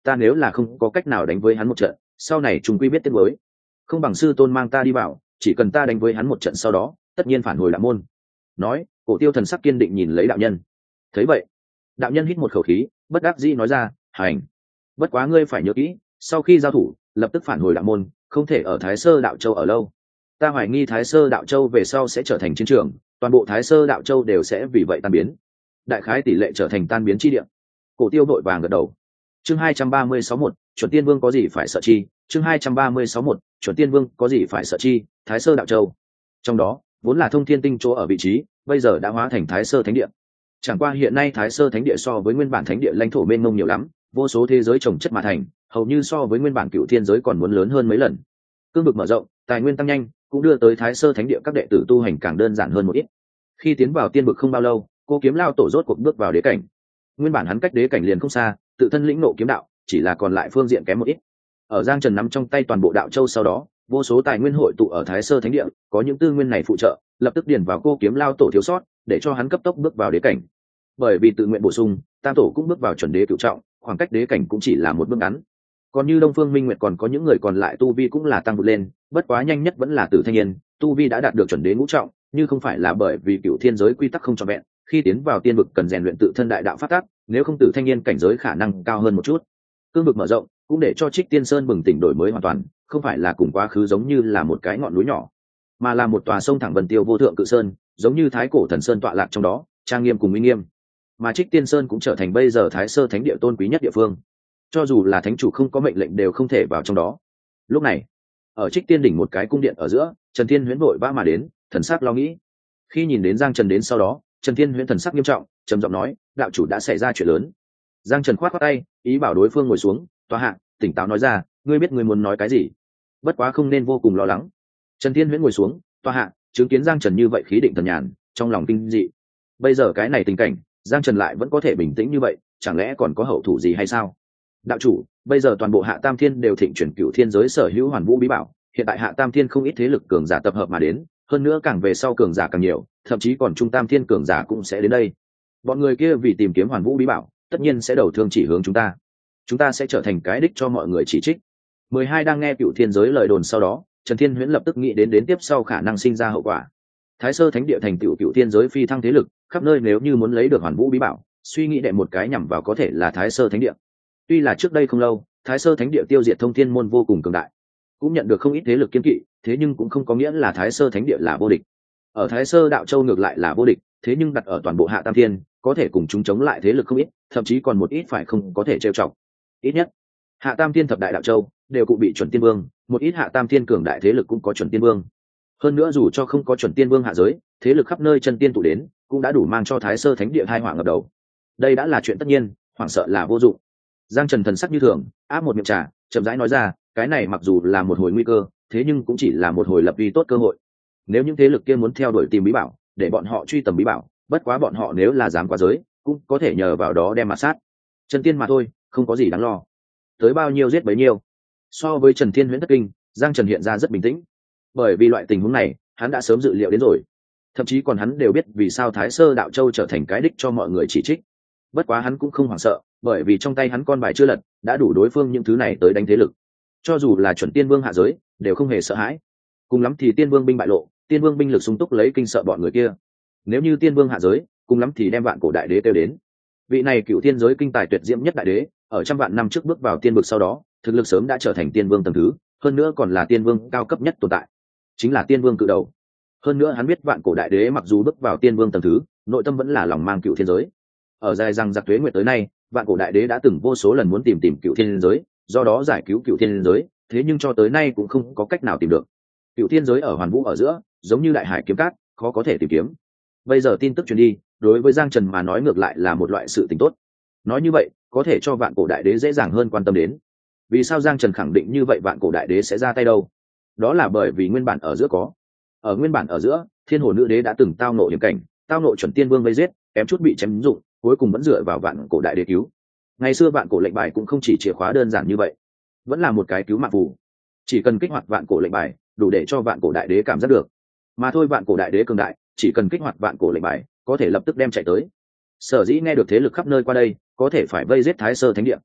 Speaker 1: ta nếu là không có cách nào đánh với hắn một trận, sau này chúng quy biết tiếc nuối. Không bằng sư tôn mang ta đi vào, chỉ cần ta đánh với hắn một trận sau đó tất nhiên phản hồi đạo môn. Nói, Cổ Tiêu thần sắc kiên định nhìn lấy đạo nhân. Thấy vậy, đạo nhân hít một khẩu khí, bất đắc dĩ nói ra, hành. Bất quá ngươi phải nhớ kỹ, sau khi giao thủ lập tức phản hồi đạo môn, không thể ở Thái Sơ Đạo Châu ở lâu. Ta hoài nghi Thái Sơ Đạo Châu về sau sẽ trở thành chiến trường, toàn bộ Thái Sơ Đạo Châu đều sẽ vì vậy tan biến, đại khái tỷ lệ trở thành tan biến chi địa. Cổ Tiêu vội vàng gật đầu. Chương 236-1, chuẩn tiên vương có gì phải sợ chi? Chương 236-1, chuẩn tiên vương có gì phải sợ chi? Thái Sơ Đạo Châu, trong đó vốn là Thông Thiên Tinh chỗ ở vị trí, bây giờ đã hóa thành Thái Sơ Thánh Địa. Chẳng qua hiện nay Thái Sơ Thánh Địa so với nguyên bản thánh địa lãnh thổ mênh mông nhiều lắm, vô số thế giới trồng chất mà thành, hầu như so với nguyên bản Cựu Thiên giới còn muốn lớn hơn mấy lần. Cương vực mở rộng, tài nguyên tăng nhanh, cũng đưa tới Thái Sơ Thánh Địa các đệ tử tu hành càng đơn giản hơn một ít. Khi tiến vào tiên vực không bao lâu, Cô Kiếm Lao tổ rốt cuộc bước vào đế cảnh. Nguyên bản hắn cách đế cảnh liền không xa, tự thân lĩnh nộ kiếm đạo, chỉ là còn lại phương diện kém một ít. Ở Giang Trần nắm trong tay toàn bộ đạo châu sau đó, vô số tài nguyên hội tụ ở Thái Sơ Thánh Địa, có những tư nguyên này phụ trợ, lập tức điền vào Cô Kiếm Lao tổ thiếu sót, để cho hắn cấp tốc bước vào đế cảnh. Bởi vì tự nguyện bổ sung, Tam tổ cũng bước vào chuẩn đế cửu trọng, khoảng cách đế cảnh cũng chỉ là một bước ngắn. Còn như Đông Phương Minh Nguyệt còn có những người còn lại tu vi cũng là tăng vụt lên, bất quá nhanh nhất vẫn là Tử Thanh Yên, tu vi đã đạt được chuẩn đế ngũ trọng, như không phải là bởi vì Cựu Thiên giới quy tắc không trọn vẹn, khi tiến vào tiên vực cần rèn luyện tự thân đại đạo pháp tắc, nếu không Tử Thanh Yên cảnh giới khả năng cao hơn một chút. Cương vực mở rộng, cũng để cho Trích Tiên Sơn bừng tỉnh đổi mới hoàn toàn, không phải là cùng quá khứ giống như là một cái ngọn núi nhỏ, mà là một tòa sông thẳng vần tiêu vô thượng cự sơn, giống như Thái Cổ Thần Sơn tọa lạc trong đó, trang nghiêm cùng uy nghiêm. Mà Trích Tiên Sơn cũng trở thành bây giờ Thái Sơ Thánh Địa tôn quý nhất địa phương, cho dù là thánh chủ không có mệnh lệnh đều không thể vào trong đó. Lúc này, ở Trích Tiên đỉnh một cái cung điện ở giữa, Trần Thiên Huyễn vội vã mà đến, thần sắc lo nghĩ. Khi nhìn đến Giang Trần đến sau đó, Trần Thiên Huyễn thần sắc nghiêm trọng, trầm giọng nói, đạo chủ đã xảy ra chuyện lớn. Giang Trần khoát khoát tay, ý bảo đối phương ngồi xuống, tòa hạ, tỉnh táo nói ra, ngươi biết ngươi muốn nói cái gì, bất quá không nên vô cùng lo lắng. Trần Thiên Huyễn ngồi xuống, tòa hạ, chứng kiến Giang Trần như vậy khí định thần nhàn, trong lòng kinh dị. Bây giờ cái này tình cảnh, Giang Trần lại vẫn có thể bình tĩnh như vậy, chẳng lẽ còn có hậu thủ gì hay sao? Đạo chủ, bây giờ toàn bộ Hạ Tam Thiên đều thịnh chuyển Cựu Thiên giới sở hữu Hoàn Vũ bí bảo, hiện tại Hạ Tam Thiên không ít thế lực cường giả tập hợp mà đến, hơn nữa càng về sau cường giả càng nhiều, thậm chí còn Trung Tam Thiên cường giả cũng sẽ đến đây. Bọn người kia vì tìm kiếm Hoàn Vũ bí bảo, tất nhiên sẽ đầu thương chỉ hướng chúng ta sẽ trở thành cái đích cho mọi người chỉ trích. 12 đang nghe Cựu Thiên giới lời đồn sau đó, Trần Thiên Huyễn lập tức nghĩ đến tiếp sau khả năng sinh ra hậu quả. Thái Sơ Thánh Địa thành tựu Cựu Thiên giới phi thăng thế lực, khắp nơi nếu như muốn lấy được Hoàn Vũ bí bảo, suy nghĩ đệ một cái nhằm vào có thể là Thái Sơ Thánh Địa. Tuy là trước đây không lâu, Thái Sơ Thánh Địa tiêu diệt Thông Thiên môn vô cùng cường đại, cũng nhận được không ít thế lực kiên kỵ, thế nhưng cũng không có nghĩa là Thái Sơ Thánh Địa là vô địch. Ở Thái Sơ Đạo Châu ngược lại là vô địch, thế nhưng đặt ở toàn bộ Hạ Tam Thiên, có thể cùng chúng chống lại thế lực không ít, thậm chí còn một ít phải không có thể trêu chọc. Ít nhất, Hạ Tam Thiên thập đại đạo châu đều cụ bị chuẩn tiên vương, một ít Hạ Tam Thiên cường đại thế lực cũng có chuẩn tiên vương. Hơn nữa dù cho không có chuẩn tiên vương hạ giới, thế lực khắp nơi chân tiên tụ đến, cũng đã đủ mang cho Thái Sơ Thánh Địa hai họa ngập đầu. Đây đã là chuyện tất nhiên, hoảng sợ là vô dụng. Giang Trần thần sắc như thường, áp một miệng trà, chậm rãi nói ra, cái này mặc dù là một hồi nguy cơ, thế nhưng cũng chỉ là một hồi lập uy tốt cơ hội. Nếu những thế lực kia muốn theo đuổi tìm bí bảo, để bọn họ truy tầm bí bảo, bất quá bọn họ nếu là dám quá giới, cũng có thể nhờ vào đó đem mà sát. Chân tiên mà thôi, không có gì đáng lo. Tới bao nhiêu giết bấy nhiêu. So với Trần Thiên Huyễn thất kinh, Giang Trần hiện ra rất bình tĩnh. Bởi vì loại tình huống này, hắn đã sớm dự liệu đến rồi. Thậm chí còn hắn đều biết vì sao Thái Sơ Đạo Châu trở thành cái đích cho mọi người chỉ trích. Bất quá hắn cũng không hoảng sợ, bởi vì trong tay hắn con bài chưa lật, đã đủ đối phương những thứ này tới đánh thế lực. Cho dù là chuẩn tiên vương hạ giới, đều không hề sợ hãi. Cùng lắm thì tiên vương binh bại lộ, tiên vương binh lực sung túc lấy kinh sợ bọn người kia. Nếu như tiên vương hạ giới, cùng lắm thì đem vạn cổ đại đế kêu đến. Vị này Cựu Thiên giới kinh tài tuyệt diễm nhất đại đế, ở trăm vạn năm trước bước vào tiên vực sau đó, thực lực sớm đã trở thành tiên vương tầng thứ, hơn nữa còn là tiên vương cao cấp nhất tồn tại, chính là tiên vương cự đầu. Hơn nữa hắn biết vạn cổ đại đế mặc dù bước vào tiên vương tầng thứ, nội tâm vẫn là lòng mang Cựu Thiên giới. Ở dài rằng giặc tuế nguyệt tới nay, vạn cổ đại đế đã từng vô số lần muốn tìm Cựu Thiên giới, do đó giải cứu Cựu Thiên giới, thế nhưng cho tới nay cũng không có cách nào tìm được. Cựu Thiên giới ở Hoàn Vũ ở giữa, giống như đại hải kiếm cát, khó có thể tìm kiếm. Bây giờ tin tức truyền đi, đối với Giang Trần mà nói ngược lại là một loại sự tình tốt. Nói như vậy, có thể cho vạn cổ đại đế dễ dàng hơn quan tâm đến. Vì sao Giang Trần khẳng định như vậy vạn cổ đại đế sẽ ra tay đâu? Đó là bởi vì nguyên bản ở giữa ở nguyên bản ở giữa, Thiên Hồ nữ đế đã từng tao nộ hiểm cảnh, tao nộ chuẩn tiên vương vây giết, kém chút bị chém dụng, cuối cùng vẫn dựa vào vạn cổ đại đế cứu. Ngày xưa vạn cổ lệnh bài cũng không chỉ chìa khóa đơn giản như vậy, vẫn là một cái cứu mạng phù. Chỉ cần kích hoạt vạn cổ lệnh bài, đủ để cho vạn cổ đại đế cảm giác được. Mà thôi vạn cổ đại đế cường đại, chỉ cần kích hoạt vạn cổ lệnh bài, có thể lập tức đem chạy tới. Sở dĩ nghe được thế lực khắp nơi qua đây, có thể phải vây giết Thái Sơ Thánh Địa.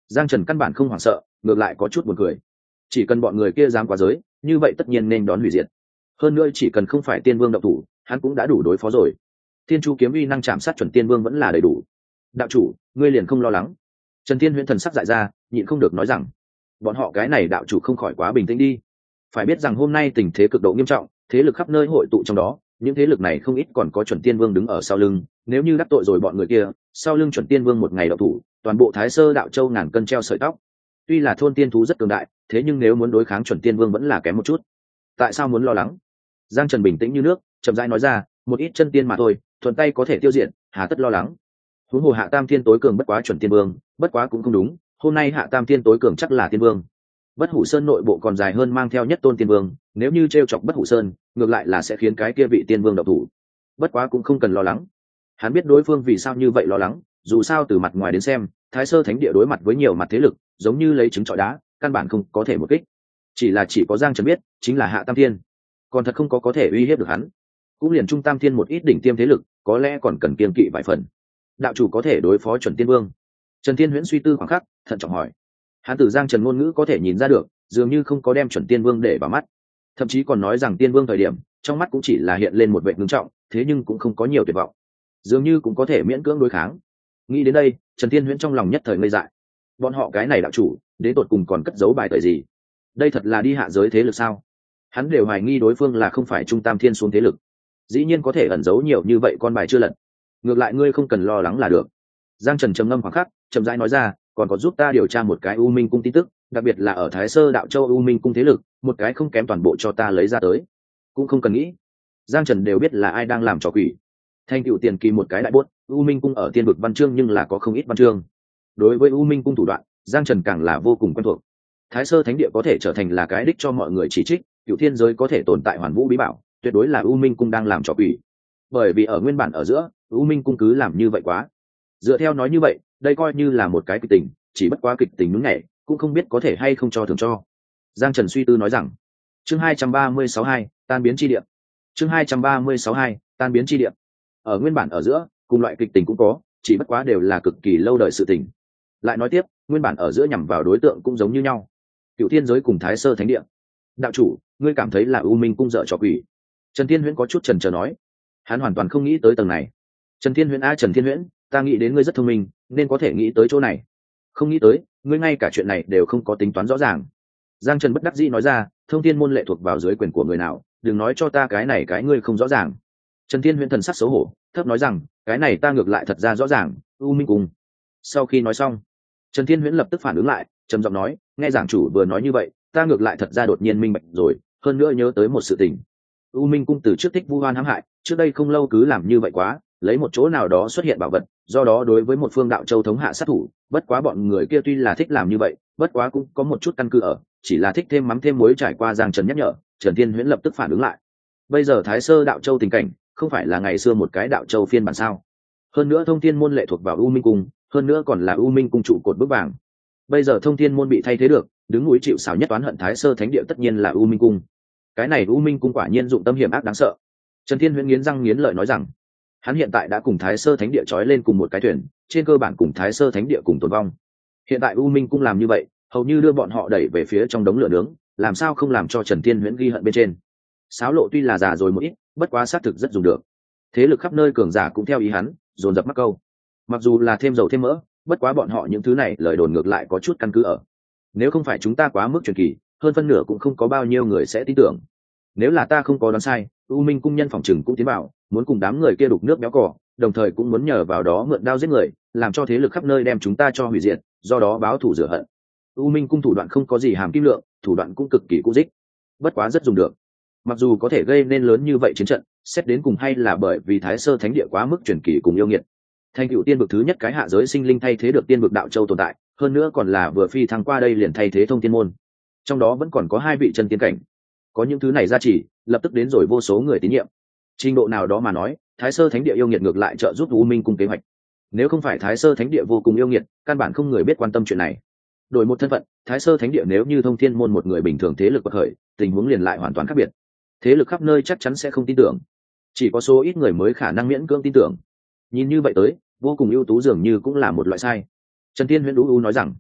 Speaker 1: Giang Trần căn bản không hoảng sợ, ngược lại có chút buồn cười. Chỉ cần bọn người kia dám quá giới, như vậy tất nhiên nên đón hủy diệt. Hơn nữa chỉ cần không phải tiên vương động thủ, hắn cũng đã đủ đối phó rồi. Thiên chu kiếm uy năng chạm sát chuẩn tiên vương vẫn là đầy đủ. Đạo chủ, ngươi liền không lo lắng? Trần Thiên Huyễn thần sắc dại ra, nhịn không được nói rằng, bọn họ cái này đạo chủ không khỏi quá bình tĩnh đi. Phải biết rằng hôm nay tình thế cực độ nghiêm trọng, thế lực khắp nơi hội tụ trong đó, những thế lực này không ít còn có chuẩn tiên vương đứng ở sau lưng, nếu như đắc tội rồi bọn người kia, sau lưng chuẩn tiên vương một ngày động thủ, toàn bộ Thái Sơ đạo châu ngàn cân treo sợi tóc. Tuy là thôn tiên thú rất cường đại, thế nhưng nếu muốn đối kháng chuẩn tiên vương vẫn là kém một chút. Tại sao muốn lo lắng? Giang Trần bình tĩnh như nước, chậm rãi nói ra, một ít chân tiên mà thôi, thuận tay có thể tiêu diệt, hà tất lo lắng. Huống hồ Hạ Tam Thiên tối cường bất quá chuẩn tiên vương, bất quá cũng không đúng, hôm nay Hạ Tam Thiên tối cường chắc là tiên vương. Bất Hủ Sơn nội bộ còn dài hơn mang theo nhất tôn tiên vương, nếu như trêu chọc Bất Hủ Sơn, ngược lại là sẽ khiến cái kia vị tiên vương động thủ. Bất quá cũng không cần lo lắng. Hắn biết đối phương vì sao như vậy lo lắng, dù sao từ mặt ngoài đến xem, Thái Sơ Thánh Địa đối mặt với nhiều mặt thế lực, giống như lấy trứng trọi đá, căn bản không có thể một kích. Chỉ có Giang Trần biết, chính là Hạ Tam Thiên, còn thật không có thể uy hiếp được hắn. Cũng liền Trung Tam Thiên một ít đỉnh tiêm thế lực, có lẽ còn cần kiêng kỵ vài phần. Đạo chủ có thể đối phó chuẩn tiên vương? Trần Thiên Huyễn suy tư khoảng khắc, thận trọng hỏi. Hắn từ Giang Trần ngôn ngữ có thể nhìn ra được, dường như không có đem chuẩn tiên vương để vào mắt, thậm chí còn nói rằng tiên vương thời điểm trong mắt cũng chỉ là hiện lên một vẻ ngưng trọng, thế nhưng cũng không có nhiều tuyệt vọng, dường như cũng có thể miễn cưỡng đối kháng. Nghĩ đến đây, Trần Thiên Huyễn trong lòng nhất thời ngây dại. Bọn họ cái này đạo chủ, đến tột cùng còn cất giấu bài tẩy gì? Đây thật là đi hạ giới thế lực sao? Hắn đều hoài nghi đối phương là không phải Trung Tam Thiên xuống thế lực, dĩ nhiên có thể ẩn giấu nhiều như vậy con bài chưa lật. Ngược lại ngươi không cần lo lắng là được. Giang Trần trầm ngâm khoảng khắc, chậm rãi nói ra, còn có giúp ta điều tra một cái U Minh cung tin tức, đặc biệt là ở Thái Sơ đạo châu U Minh cung thế lực, một cái không kém toàn bộ cho ta lấy ra tới. Cũng không cần nghĩ, Giang Trần đều biết là ai đang làm trò quỷ. Thành tựu tiền kỳ một cái đại bốt, U Minh cung ở tiên vực văn chương nhưng là có không ít văn chương. Đối với U Minh cung thủ đoạn, Giang Trần càng là vô cùng quen thuộc. Thái Sơ Thánh Địa có thể trở thành là cái đích cho mọi người chỉ trích, cựu thiên giới có thể tồn tại hoàn vũ bí bảo, tuyệt đối là U Minh cung đang làm trò quỷ. Bởi vì ở nguyên bản ở giữa, U Minh cung cứ làm như vậy quá. Dựa theo nói như vậy, đây coi như là một cái kịch tình, chỉ bất quá kịch tình đúng nhảy, cũng không biết có thể hay không cho thường cho. Giang Trần suy tư nói rằng, chương 236-2, tan biến chi địa. Chương 236-2, tan biến chi địa. Ở nguyên bản ở giữa, cùng loại kịch tình cũng có, chỉ bất quá đều là cực kỳ lâu đời sự tình. Lại nói tiếp, nguyên bản ở giữa nhằm vào đối tượng cũng giống như nhau. Cựu thiên giới cùng Thái Sơ Thánh Địa. Đạo chủ, ngươi cảm thấy là U Minh cung dở trò quỷ? Trần Thiên Huyễn có chút chần chờ nói. Hắn hoàn toàn không nghĩ tới tầng này. Trần Thiên Huyễn Trần Thiên Huyễn, ta nghĩ đến ngươi rất thông minh, nên có thể nghĩ tới chỗ này. Không nghĩ tới, ngươi ngay cả chuyện này đều không có tính toán rõ ràng. Giang Trần bất đắc dĩ nói ra, thông thiên môn lệ thuộc vào dưới quyền của người nào, đừng nói cho ta cái này cái ngươi không rõ ràng. Trần Thiên Huyễn thần sắc xấu hổ, thấp nói rằng, cái này ta ngược lại thật ra rõ ràng, U Minh cung. Sau khi nói xong, Trần Thiên Huyễn lập tức phản ứng lại, trầm giọng nói, nghe giảng chủ vừa nói như vậy, ta ngược lại thật ra đột nhiên minh bạch rồi, hơn nữa nhớ tới một sự tình. U Minh cung từ trước thích vu oan hãm hại, trước đây không lâu cứ làm như vậy quá, lấy một chỗ nào đó xuất hiện bảo vật, do đó đối với một phương đạo châu thống hạ sát thủ. Bất quá bọn người kia tuy là thích làm như vậy, bất quá cũng có một chút căn cứ ở, chỉ là thích thêm mắm thêm muối. Trải qua Giang Trần nhắc nhở, Trần Thiên Huyễn lập tức phản ứng lại. Bây giờ Thái Sơ đạo châu tình cảnh, không phải là ngày xưa một cái đạo châu phiên bản sao? Hơn nữa thông thiên môn lệ thuộc vào U Minh cung, hơn nữa còn là U Minh cung trụ cột bức vàng. Bây giờ thông thiên môn bị thay thế được, đứng núi chịu sào nhất oán hận Thái Sơ Thánh Địa tất nhiên là U Minh cung. Cái này U Minh cung quả nhiên dụng tâm hiểm ác đáng sợ. Trần Thiên Huyễn nghiến răng nghiến lợi nói rằng, hắn hiện tại đã cùng Thái Sơ Thánh Địa trói lên cùng một cái thuyền, trên cơ bản cùng Thái Sơ Thánh Địa cùng tồn vong. Hiện tại U Minh cung làm như vậy, hầu như đưa bọn họ đẩy về phía trong đống lửa nướng, làm sao không làm cho Trần Thiên Huyễn ghi hận bên trên. Sáo lộ tuy là già rồi một ít, bất quá xác thực rất dùng được. Thế lực khắp nơi cường giả cũng theo ý hắn, dồn dập mắc câu. Mặc dù là thêm dầu thêm mỡ, bất quá bọn họ những thứ này lời đồn ngược lại có chút căn cứ ở. Nếu không phải chúng ta quá mức truyền kỳ, hơn phân nửa cũng không có bao nhiêu người sẽ tin tưởng. Nếu là ta không có đoán sai, U Minh cung nhân phòng trừng cũng tiến bảo, muốn cùng đám người kia đục nước béo cỏ, đồng thời cũng muốn nhờ vào đó mượn đao giết người, làm cho thế lực khắp nơi đem chúng ta cho hủy diệt, do đó báo thù rửa hận. U Minh cung thủ đoạn không có gì hàm kim lượng, thủ đoạn cũng cực kỳ cũ dích, bất quá rất dùng được. Mặc dù có thể gây nên lớn như vậy chiến trận, xét đến cùng hay là bởi vì Thái Sơ Thánh Địa quá mức truyền kỳ cùng yêu nghiệt. Thành cựu tiên vực thứ nhất cái hạ giới sinh linh thay thế được tiên vực đạo châu tồn tại, hơn nữa còn là vừa phi thăng qua đây liền thay thế thông thiên môn. Trong đó vẫn còn có 2 vị chân tiên cảnh. Có những thứ này gia trì, lập tức đến rồi vô số người tín nhiệm. Trình độ nào đó mà nói, Thái Sơ Thánh Địa yêu nghiệt ngược lại trợ giúp U Minh cung kế hoạch. Nếu không phải Thái Sơ Thánh Địa vô cùng yêu nghiệt, căn bản không người biết quan tâm chuyện này. Đổi một thân phận, Thái Sơ Thánh Địa nếu như thông thiên môn một người bình thường thế lực bậc khởi, tình huống liền lại hoàn toàn khác biệt. Thế lực khắp nơi chắc chắn sẽ không tin tưởng, chỉ có số ít người mới khả năng miễn cưỡng tin tưởng. Nhìn như vậy tới, vô cùng ưu tú dường như cũng là một loại sai. Trần Thiên Huyễn nói rằng,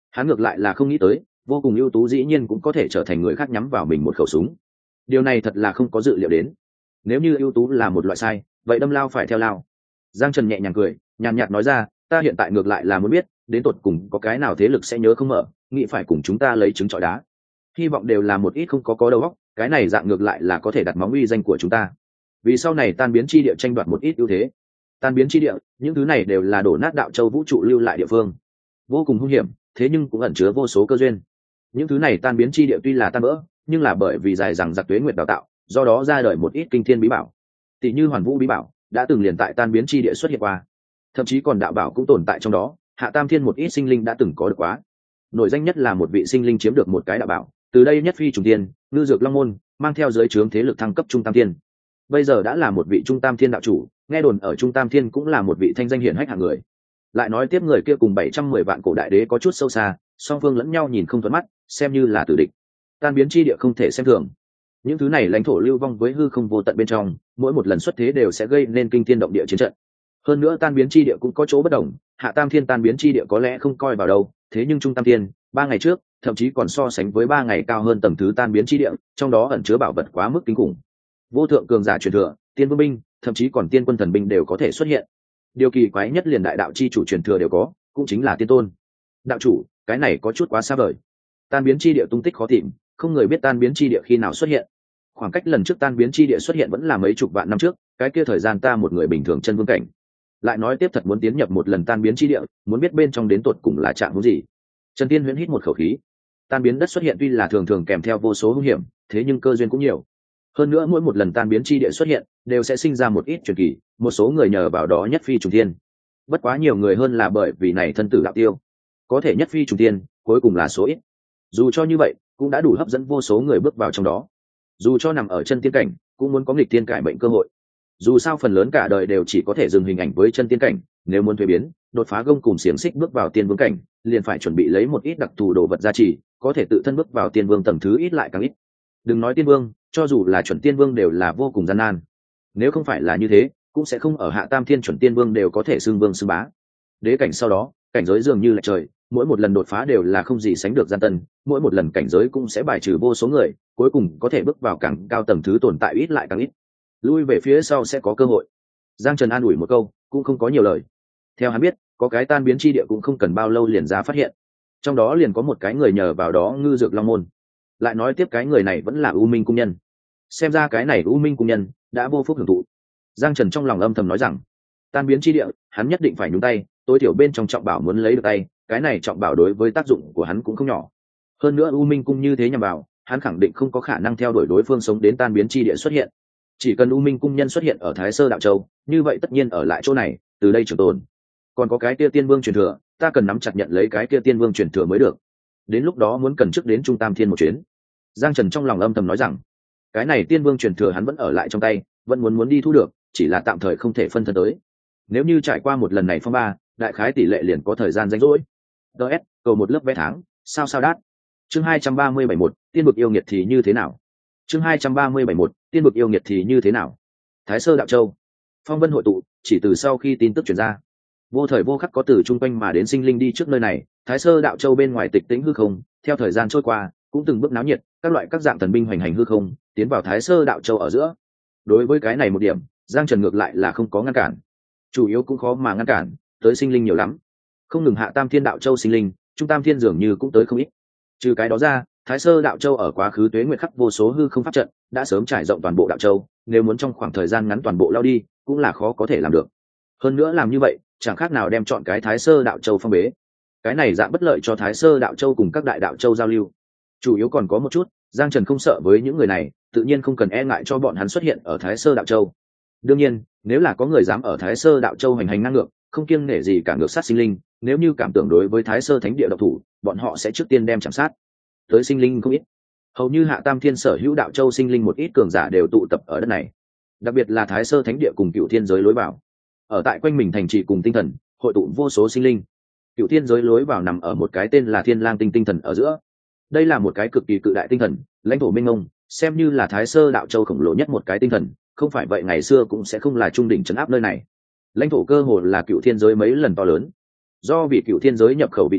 Speaker 1: Hắn ngược lại là không nghĩ tới vô cùng ưu tú dĩ nhiên cũng có thể trở thành người khác nhắm vào mình một khẩu súng. Điều này thật là không có dự liệu đến. Nếu như ưu tú là một loại sai, vậy đâm lao phải theo lao. Giang Trần nhẹ nhàng cười, nhàn nhạt nói ra, ta hiện tại ngược lại là muốn biết đến tột cùng có cái nào thế lực sẽ nhớ không mở, nghĩ phải cùng chúng ta lấy trứng trọi đá. Hy vọng đều là một ít không có đầu óc, cái này dạng ngược lại là có thể đặt móng uy danh của chúng ta, vì sau này tan biến chi địa tranh đoạt một ít ưu thế. Tan biến chi địa, những thứ này đều là đổ nát đạo châu vũ trụ lưu lại địa phương, vô cùng hung hiểm, thế nhưng cũng ẩn chứa vô số cơ duyên. Những thứ này tan biến chi địa tuy là tan vỡ, nhưng là bởi vì dài rằng giặc tuế nguyệt đào tạo, do đó ra đời một ít kinh thiên bí bảo, tỷ như Hoàn Vũ bí bảo đã từng liền tại tan biến chi địa xuất hiện qua, thậm chí còn đạo bảo cũng tồn tại trong đó. Hạ Tam Thiên một ít sinh linh đã từng có được quá, nổi danh nhất là một vị sinh linh chiếm được một cái đạo bảo, từ đây nhất phi trùng tiên, ngư dược long môn, mang theo giới trướng thế lực thăng cấp trung tam thiên, bây giờ đã là một vị trung tam thiên đạo chủ, nghe đồn ở trung tam thiên cũng là một vị thanh danh hiển hách hạng người. Lại nói tiếp người kia cùng 710 vạn cổ đại đế có chút sâu xa, song phương lẫn nhau nhìn không thuận mắt, xem như là tử địch. Tan biến chi địa không thể xem thường, những thứ này lãnh thổ lưu vong với hư không vô tận bên trong, mỗi một lần xuất thế đều sẽ gây nên kinh thiên động địa chiến trận. Hơn nữa tan biến chi địa cũng có chỗ bất đồng, Hạ Tam Thiên tan biến chi địa có lẽ không coi vào đâu, thế nhưng trung tam thiên 3 ngày trước thậm chí còn so sánh với 3 ngày cao hơn tầng thứ tan biến chi địa, trong đó ẩn chứa bảo vật quá mức kinh khủng. Vô thượng cường giả truyền thừa, tiên vương binh, thậm chí còn tiên quân thần binh đều có thể xuất hiện. Điều kỳ quái nhất liền đại đạo chi chủ truyền thừa đều có, cũng chính là tiên tôn. Đạo chủ, cái này có chút quá xa vời. Tan biến chi địa tung tích khó tìm, không người biết tan biến chi địa khi nào xuất hiện. Khoảng cách lần trước tan biến chi địa xuất hiện vẫn là mấy chục vạn năm trước, cái kia thời gian ta một người bình thường chân vương cảnh. Lại nói tiếp thật muốn tiến nhập một lần tan biến chi địa, muốn biết bên trong đến tột cùng là trạng huống gì. Trần Tiên Huyễn hít một khẩu khí. Tan biến đất xuất hiện tuy là thường thường kèm theo vô số hung hiểm, thế nhưng cơ duyên cũng nhiều. Hơn nữa mỗi một lần tan biến chi địa xuất hiện, đều sẽ sinh ra một ít truyền kỳ, một số người nhờ vào đó nhất phi trùng thiên. Bất quá nhiều người hơn là bởi vì này thân tử đạo tiêu, có thể nhất phi trùng thiên, cuối cùng là số ít. Dù cho như vậy, cũng đã đủ hấp dẫn vô số người bước vào trong đó. Dù cho nằm ở chân tiên cảnh, cũng muốn có nghịch tiên cải mệnh cơ hội. Dù sao phần lớn cả đời đều chỉ có thể dừng hình ảnh với chân tiên cảnh, nếu muốn thuế biến, đột phá gông cùng xiềng xích bước vào tiên vương cảnh, liền phải chuẩn bị lấy một ít đặc thù đồ vật gia trì, có thể tự thân bước vào tiên vương tầng thứ ít lại càng ít. Đừng nói tiên vương, cho dù là chuẩn tiên vương đều là vô cùng gian nan. Nếu không phải là như thế, cũng sẽ không ở Hạ Tam Thiên chuẩn tiên vương đều có thể xưng vương xưng bá. Đế cảnh sau đó, cảnh giới dường như là trời, mỗi một lần đột phá đều là không gì sánh được gian tân, mỗi một lần cảnh giới cũng sẽ bài trừ vô số người, cuối cùng có thể bước vào càng cao tầng thứ tồn tại ít lại càng ít. Lui về phía sau sẽ có cơ hội. Giang Trần an ủi một câu, cũng không có nhiều lời. Theo hắn biết, có cái tan biến chi địa cũng không cần bao lâu liền ra phát hiện. Trong đó liền có một cái người nhờ vào đó ngư dược long môn. Lại nói tiếp cái người này vẫn là U Minh cung nhân. Xem ra cái này U Minh cung nhân đã vô phúc hưởng thụ. Giang Trần trong lòng âm thầm nói rằng, tan biến chi địa, hắn nhất định phải nhúng tay, tối thiểu bên trong trọng bảo muốn lấy được tay, cái này trọng bảo đối với tác dụng của hắn cũng không nhỏ. Hơn nữa U Minh cung như thế nhằm vào, hắn khẳng định không có khả năng theo đuổi đối phương sống đến tan biến chi địa xuất hiện. Chỉ cần U Minh cung nhân xuất hiện ở Thái Sơ Đạo Châu, như vậy tất nhiên ở lại chỗ này, từ đây trường tồn. Còn có cái kia tiên vương truyền thừa, ta cần nắm chặt nhận lấy cái kia tiên vương truyền thừa mới được. Đến lúc đó muốn cần trước đến Trung Tam Thiên một chuyến. Giang Trần trong lòng âm thầm nói rằng, cái này tiên vương truyền thừa hắn vẫn ở lại trong tay, vẫn muốn đi thu được, chỉ là tạm thời không thể phân thân tới. Nếu như trải qua một lần này phong ba, đại khái tỷ lệ liền có thời gian rảnh rỗi. DS, cầu một lớp vé tháng, sao đát. Chương 237 tiên vực yêu nghiệt thì như thế nào? Chương 237 tiên vực yêu nghiệt thì như thế nào? Thái Sơ Đạo Châu, phong vân hội tụ, chỉ từ sau khi tin tức truyền ra, vô thời vô khắc có từ chung quanh mà đến sinh linh đi trước nơi này. Thái Sơ Đạo Châu bên ngoài tịch tĩnh hư không, theo thời gian trôi qua, cũng từng bước náo nhiệt, các loại các dạng thần binh hoành hành hư không, tiến vào Thái Sơ Đạo Châu ở giữa. Đối với cái này một điểm, Giang Trần ngược lại là không có ngăn cản, chủ yếu cũng khó mà ngăn cản, tới sinh linh nhiều lắm, không ngừng Hạ Tam Thiên Đạo Châu sinh linh, Trung Tam Thiên dường như cũng tới không ít. Trừ cái đó ra, Thái Sơ Đạo Châu ở quá khứ tuế nguyệt khắc vô số hư không pháp trận, đã sớm trải rộng toàn bộ Đạo Châu, nếu muốn trong khoảng thời gian ngắn toàn bộ lao đi, cũng là khó có thể làm được. Hơn nữa làm như vậy, chẳng khác nào đem chọn cái Thái Sơ Đạo Châu phong bế. Cái này dạng bất lợi cho Thái Sơ Đạo Châu cùng các đại đạo châu giao lưu. Chủ yếu còn có một chút, Giang Trần không sợ với những người này, tự nhiên không cần e ngại cho bọn hắn xuất hiện ở Thái Sơ Đạo Châu. Đương nhiên, nếu là có người dám ở Thái Sơ Đạo Châu hành hành ngang ngược, không kiêng nể gì cả ngược sát sinh linh, nếu như cảm tưởng đối với Thái Sơ Thánh Địa độc thủ, bọn họ sẽ trước tiên đem chạm sát. Tới sinh linh không ít, hầu như Hạ Tam Thiên sở hữu Đạo Châu sinh linh một ít cường giả đều tụ tập ở đất này. Đặc biệt là Thái Sơ Thánh Địa cùng Cửu Thiên giới lối vào, ở tại quanh mình thành trì cùng tinh thần, hội tụ vô số sinh linh. Cửu Thiên giới lối vào nằm ở một cái tên là Thiên Lang tinh thần ở giữa. Đây là một cái cực kỳ cự đại tinh thần, lãnh thổ mênh mông, xem như là Thái Sơ Đạo Châu khổng lồ nhất một cái tinh thần, không phải vậy ngày xưa cũng sẽ không là trung đỉnh trấn áp nơi này. Lãnh thổ cơ hồ là Cửu Thiên giới mấy lần to lớn. Do vì Cửu Thiên giới nhập khẩu vị trí,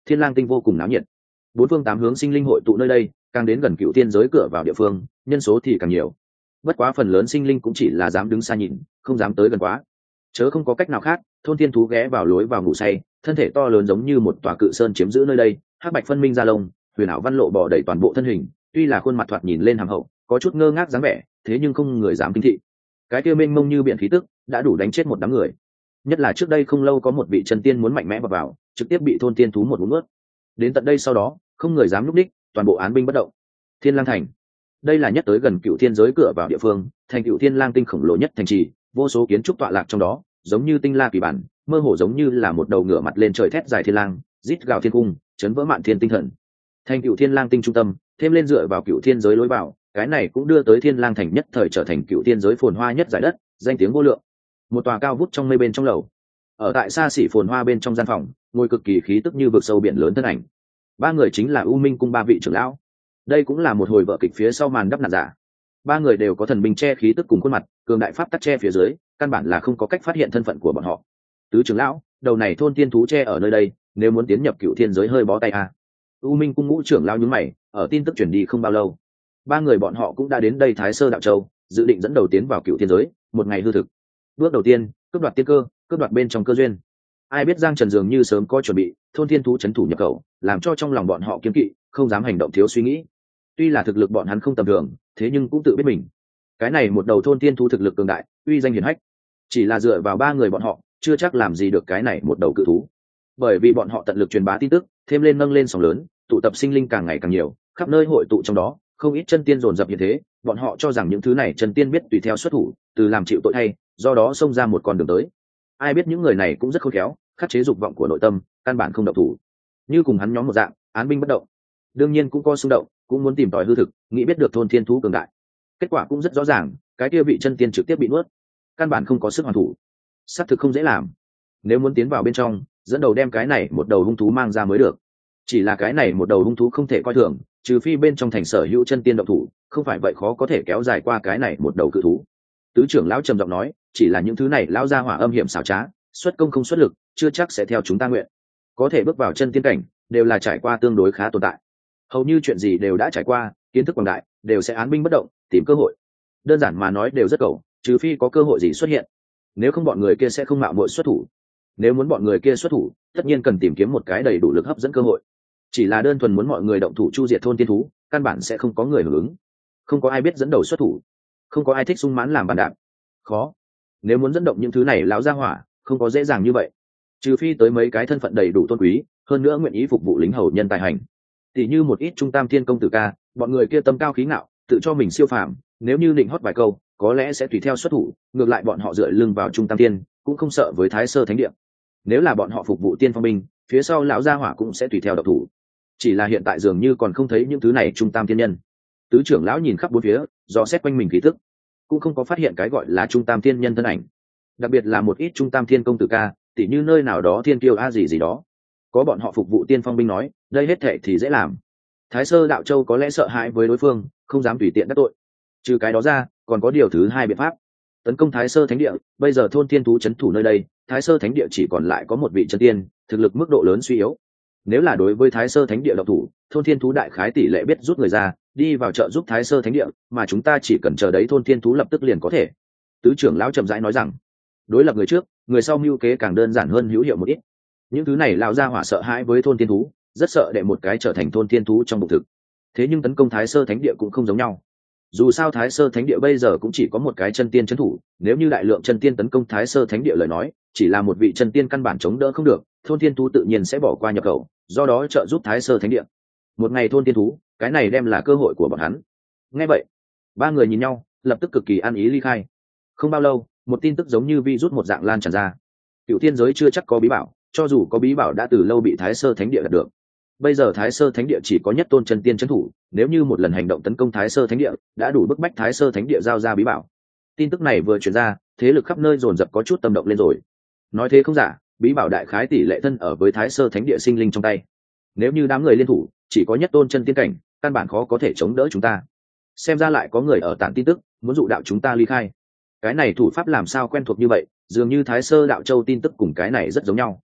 Speaker 1: Thiên Lang Tinh vô cùng náo nhiệt. Bốn phương tám hướng sinh linh hội tụ nơi đây, càng đến gần cựu thiên giới cửa vào địa phương, nhân số thì càng nhiều. Bất quá phần lớn sinh linh cũng chỉ là dám đứng xa nhìn, không dám tới gần quá. Chớ không có cách nào khác, thôn thiên thú ghé vào lối vào ngủ say, thân thể to lớn giống như một tòa cự sơn chiếm giữ nơi đây, hắc bạch phân minh ra lông, huyền ảo văn lộ bỏ đầy toàn bộ thân hình, tuy là khuôn mặt thoạt nhìn lên hàm hậu, có chút ngơ ngác dáng vẻ, thế nhưng không người dám kinh thị. Cái kia mênh mông như biển khí tức, đã đủ đánh chết một đám người. Nhất là trước đây không lâu có một vị chân tiên muốn mạnh mẽ vào, trực tiếp bị thôn tiên thú một ngụm nuốt. Đến tận đây sau đó, không người dám núp đích, toàn bộ án binh bất động. Thiên Lang Thành, đây là nhất tới gần cựu thiên giới cửa vào địa phương, thành cựu Thiên Lang Tinh khổng lồ nhất thành trì, vô số kiến trúc tọa lạc trong đó, giống như tinh la kỳ bản, mơ hồ giống như là một đầu ngửa mặt lên trời thét dài thiên lang, rít gào thiên cung, chấn vỡ mạn thiên tinh thần. Thành cựu Thiên Lang Tinh trung tâm, thêm lên dựa vào cựu thiên giới lối vào, cái này cũng đưa tới Thiên Lang Thành nhất thời trở thành cựu thiên giới phồn hoa nhất giải đất, danh tiếng vô lượng. Một tòa cao vút trong mây bên trong lầu, ở tại xa xỉ phồn hoa bên trong gian phòng, ngồi cực kỳ khí tức như vực sâu biển lớn thân ảnh. Ba người chính là U Minh cung ba vị trưởng lão. Đây cũng là một hồi vở kịch phía sau màn đắp nặn giả. Ba người đều có thần binh che khí tức cùng khuôn mặt, cường đại pháp tắc che phía dưới, căn bản là không có cách phát hiện thân phận của bọn họ. Tứ trưởng lão, đầu này thôn tiên thú che ở nơi đây, nếu muốn tiến nhập cựu thiên giới hơi bó tay à. U Minh cung ngũ trưởng lão nhướng mày, ở tin tức truyền đi không bao lâu, ba người bọn họ cũng đã đến đây Thái Sơ Đạo Châu, dự định dẫn đầu tiến vào cựu thiên giới, một ngày hư thực. Bước đầu tiên, cướp đoạt tiên cơ, cướp đoạt bên trong cơ duyên. Ai biết Giang Trần dường như sớm có chuẩn bị, thôn thiên thú chấn thủ nhập khẩu, làm cho trong lòng bọn họ kiêng kỵ, không dám hành động thiếu suy nghĩ. Tuy là thực lực bọn hắn không tầm thường, thế nhưng cũng tự biết mình. Cái này một đầu thôn thiên thú thực lực cường đại, uy danh hiển hách. Chỉ là dựa vào ba người bọn họ, chưa chắc làm gì được cái này một đầu cự thú. Bởi vì bọn họ tận lực truyền bá tin tức, thêm lên nâng lên sóng lớn, tụ tập sinh linh càng ngày càng nhiều, khắp nơi hội tụ trong đó, không ít chân tiên dồn dập như thế, bọn họ cho rằng những thứ này chân tiên biết tùy theo xuất thủ, từ làm chịu tội thay, do đó xông ra một con đường tới. Ai biết những người này cũng rất khôn khéo, khắc chế dục vọng của nội tâm, căn bản không động thủ. Như cùng hắn nhóm một dạng, án binh bất động. Đương nhiên cũng có xung động, cũng muốn tìm tòi hư thực, nghĩ biết được thôn thiên thú cường đại. Kết quả cũng rất rõ ràng, cái kia vị chân tiên trực tiếp bị nuốt, căn bản không có sức hoàn thủ. Xác thực không dễ làm. Nếu muốn tiến vào bên trong, dẫn đầu đem cái này một đầu hung thú mang ra mới được. Chỉ là cái này một đầu hung thú không thể coi thường, trừ phi bên trong thành sở hữu chân tiên động thủ, không phải vậy khó có thể kéo dài qua cái này một đầu cự thú. Tứ trưởng lão trầm giọng nói, chỉ là những thứ này lão gia hỏa âm hiểm xảo trá, xuất công không xuất lực, chưa chắc sẽ theo chúng ta nguyện. Có thể bước vào chân tiên cảnh, đều là trải qua tương đối khá tồn tại. Hầu như chuyện gì đều đã trải qua, kiến thức quảng đại, đều sẽ án binh bất động, tìm cơ hội. Đơn giản mà nói đều rất cầu, trừ phi có cơ hội gì xuất hiện. Nếu không bọn người kia sẽ không mạo muội xuất thủ. Nếu muốn bọn người kia xuất thủ, tất nhiên cần tìm kiếm một cái đầy đủ lực hấp dẫn cơ hội. Chỉ là đơn thuần muốn mọi người động thủ chu diệt thôn tiên thú, căn bản sẽ không có người hưởng ứng. Không có ai biết dẫn đầu xuất thủ, không có ai thích sung mãn làm bàn đạp. Khó. Nếu muốn dẫn động những thứ này lão gia hỏa, không có dễ dàng như vậy. Trừ phi tới mấy cái thân phận đầy đủ tôn quý, hơn nữa nguyện ý phục vụ lính hầu nhân tài hành. Tỷ như một ít trung tam thiên công tử ca, bọn người kia tâm cao khí ngạo, tự cho mình siêu phàm, nếu như định hót vài câu, có lẽ sẽ tùy theo xuất thủ, ngược lại bọn họ dựa lưng vào trung tam thiên, cũng không sợ với Thái Sơ Thánh Địa. Nếu là bọn họ phục vụ tiên phong binh, phía sau lão gia hỏa cũng sẽ tùy theo độc thủ. Chỉ là hiện tại dường như còn không thấy những thứ này trung tam thiên nhân. Tứ trưởng lão nhìn khắp bốn phía, dò xét quanh mình khí tức, cũng không có phát hiện cái gọi là trung tam thiên nhân thân ảnh. Đặc biệt là một ít trung tam thiên công tử ca, tỉ như nơi nào đó thiên kiêu a gì gì đó, có bọn họ phục vụ tiên phong binh nói, đây hết thệ thì dễ làm. Thái Sơ Đạo Châu có lẽ sợ hãi với đối phương, không dám tùy tiện đắc tội. Trừ cái đó ra, còn có điều thứ hai biện pháp. Tấn công Thái Sơ Thánh Địa, bây giờ thôn thiên thú trấn thủ nơi đây, Thái Sơ Thánh Địa chỉ còn lại có một vị chân tiên, thực lực mức độ lớn suy yếu. Nếu là đối với Thái Sơ Thánh Địa độc thủ, thôn thiên thú đại khái tỷ lệ biết rút người ra, đi vào trợ giúp Thái Sơ Thánh Địa, mà chúng ta chỉ cần chờ đấy thôn thiên thú lập tức liền có thể. Tứ trưởng lão chậm rãi nói rằng, đối lập người trước, người sau mưu kế càng đơn giản hơn hữu hiệu một ít. Những thứ này lão gia hỏa sợ hãi với thôn thiên thú, rất sợ đệ một cái trở thành thôn thiên thú trong bụng thực. Thế nhưng tấn công Thái Sơ Thánh Địa cũng không giống nhau. Dù sao Thái Sơ Thánh Địa bây giờ cũng chỉ có một cái chân tiên trấn thủ, nếu như đại lượng chân tiên tấn công Thái Sơ Thánh Địa lời nói, chỉ là một vị chân tiên căn bản chống đỡ không được, thôn thiên thú tự nhiên sẽ bỏ qua nhập khẩu, do đó trợ giúp Thái Sơ Thánh Địa. Một ngày thôn thiên thú, cái này đem là cơ hội của bọn hắn. Nghe vậy, ba người nhìn nhau, lập tức cực kỳ ăn ý ly khai. Không bao lâu, một tin tức giống như virus một dạng lan tràn ra. Cựu thiên giới chưa chắc có bí bảo, cho dù có bí bảo đã từ lâu bị Thái Sơ Thánh Địa đạt được. Bây giờ Thái Sơ Thánh Địa chỉ có nhất tôn chân tiên trấn thủ, nếu như một lần hành động tấn công Thái Sơ Thánh Địa, đã đủ bức bách Thái Sơ Thánh Địa giao ra bí bảo. Tin tức này vừa truyền ra, thế lực khắp nơi dồn dập có chút tâm động lên rồi. Nói thế không giả, bí bảo đại khái tỷ lệ thân ở với Thái Sơ Thánh Địa sinh linh trong tay. Nếu như đám người liên thủ, chỉ có nhất tôn chân tiên cảnh, căn bản khó có thể chống đỡ chúng ta. Xem ra lại có người ở tản tin tức, muốn dụ đạo chúng ta ly khai. Cái này thủ pháp làm sao quen thuộc như vậy, dường như Thái Sơ Đạo Châu tin tức cùng cái này rất giống nhau.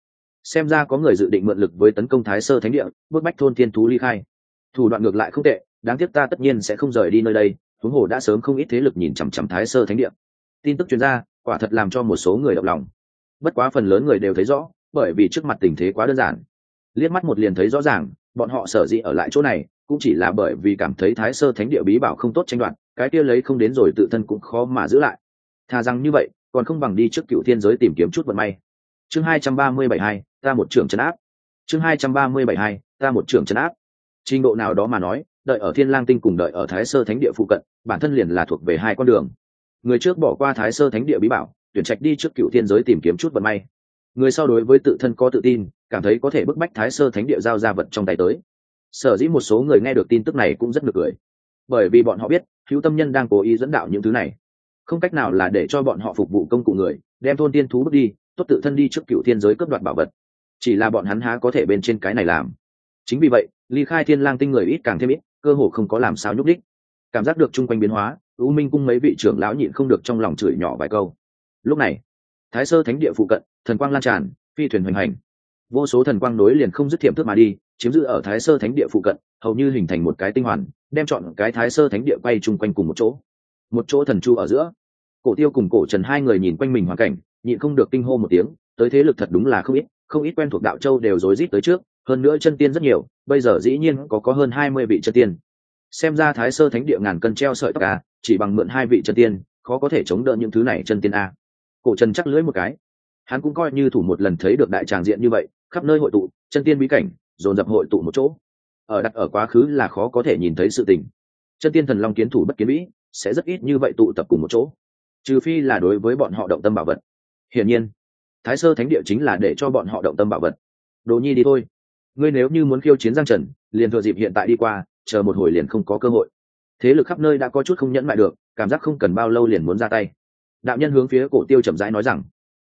Speaker 1: xem ra có người dự định mượn lực với tấn công Thái Sơ Thánh Địa, bức bách thôn thiên thú ly khai. Thủ đoạn ngược lại không tệ, đáng tiếc ta tất nhiên sẽ không rời đi nơi đây, huống hồ đã sớm không ít thế lực nhìn chằm chằm Thái Sơ Thánh Địa. Tin tức truyền ra, quả thật làm cho một số người động lòng. Bất quá phần lớn người đều thấy rõ, bởi vì trước mặt tình thế quá đơn giản. Liếc mắt một liền thấy rõ ràng, bọn họ sở dĩ ở lại chỗ này, cũng chỉ là bởi vì cảm thấy Thái Sơ Thánh Địa bí bảo không tốt tranh đoạt, cái kia lấy không đến rồi tự thân cũng khó mà giữ lại. Thà rằng như vậy, còn không bằng đi trước Cựu Thiên giới tìm kiếm chút vận may. Chương 237 ta một trưởng trấn áp. Chương 237 ta một trưởng trấn áp. Trình độ nào đó mà nói, đợi ở Thiên Lang Tinh cùng đợi ở Thái Sơ Thánh Địa phụ cận, bản thân liền là thuộc về hai con đường. Người trước bỏ qua Thái Sơ Thánh Địa bí bảo, tuyển trạch đi trước Cựu Thiên giới tìm kiếm chút vận may. Người sau đối với tự thân có tự tin, cảm thấy có thể bức bách Thái Sơ Thánh Địa giao ra vật trong tay tới. Sở dĩ một số người nghe được tin tức này cũng rất nực cười, bởi vì bọn họ biết hữu tâm nhân đang cố ý dẫn đạo những thứ này, không cách nào là để cho bọn họ phục vụ công cụ người, đem thôn tiên thú bước đi, tốt tự thân đi trước Cựu Thiên giới cướp đoạt bảo vật. Chỉ là bọn hắn há có thể bên trên cái này làm. Chính vì vậy, ly khai Thiên Lang Tinh người ít càng thêm ít, cơ hồ không có làm sao nhúc đích. Cảm giác được chung quanh biến hóa, U Minh cung mấy vị trưởng lão nhịn không được trong lòng chửi nhỏ vài câu. Lúc này, Thái Sơ Thánh Địa phụ cận, thần quang lan tràn, phi thuyền hoành hành, vô số thần quang nối liền không dứt thiểm thức mà đi, chiếm giữ ở Thái Sơ Thánh Địa phụ cận, hầu như hình thành một cái tinh hoàn, đem chọn cái Thái Sơ Thánh Địa quay chung quanh cùng một chỗ thần chu ở giữa. Cổ Tiêu cùng Cổ Trần hai người nhìn quanh mình hoàn cảnh, nhịn không được kinh hô một tiếng, tới thế lực thật đúng là không ít quen thuộc đạo châu đều rối rít tới trước, hơn nữa chân tiên rất nhiều, bây giờ dĩ nhiên có hơn 20 vị chân tiên. Xem ra Thái Sơ Thánh Địa ngàn cân treo sợi tóc à, chỉ bằng mượn 2 vị chân tiên, khó có thể chống đỡ những thứ này chân tiên a. Cổ Trần chắc lưỡi một cái, hắn cũng coi như thủ một lần thấy được đại tràng diện như vậy, khắp nơi hội tụ chân tiên bí cảnh, dồn dập hội tụ một chỗ. Đặt ở quá khứ là khó có thể nhìn thấy sự tình. Chân tiên thần long kiến thủ bất kiến vĩ, sẽ rất ít như vậy tụ tập cùng một chỗ, trừ phi là đối với bọn họ động tâm bảo vật. Hiển nhiên, Thái Sơ Thánh Địa chính là để cho bọn họ động tâm bảo vật. Đồ Nhi đi thôi, ngươi nếu như muốn khiêu chiến Giang Trần, liền thừa dịp hiện tại đi qua, chờ một hồi liền không có cơ hội. Thế lực khắp nơi đã có chút không nhẫn lại được, cảm giác không cần bao lâu liền muốn ra tay. Đạo nhân hướng phía Cổ Tiêu chậm rãi nói rằng.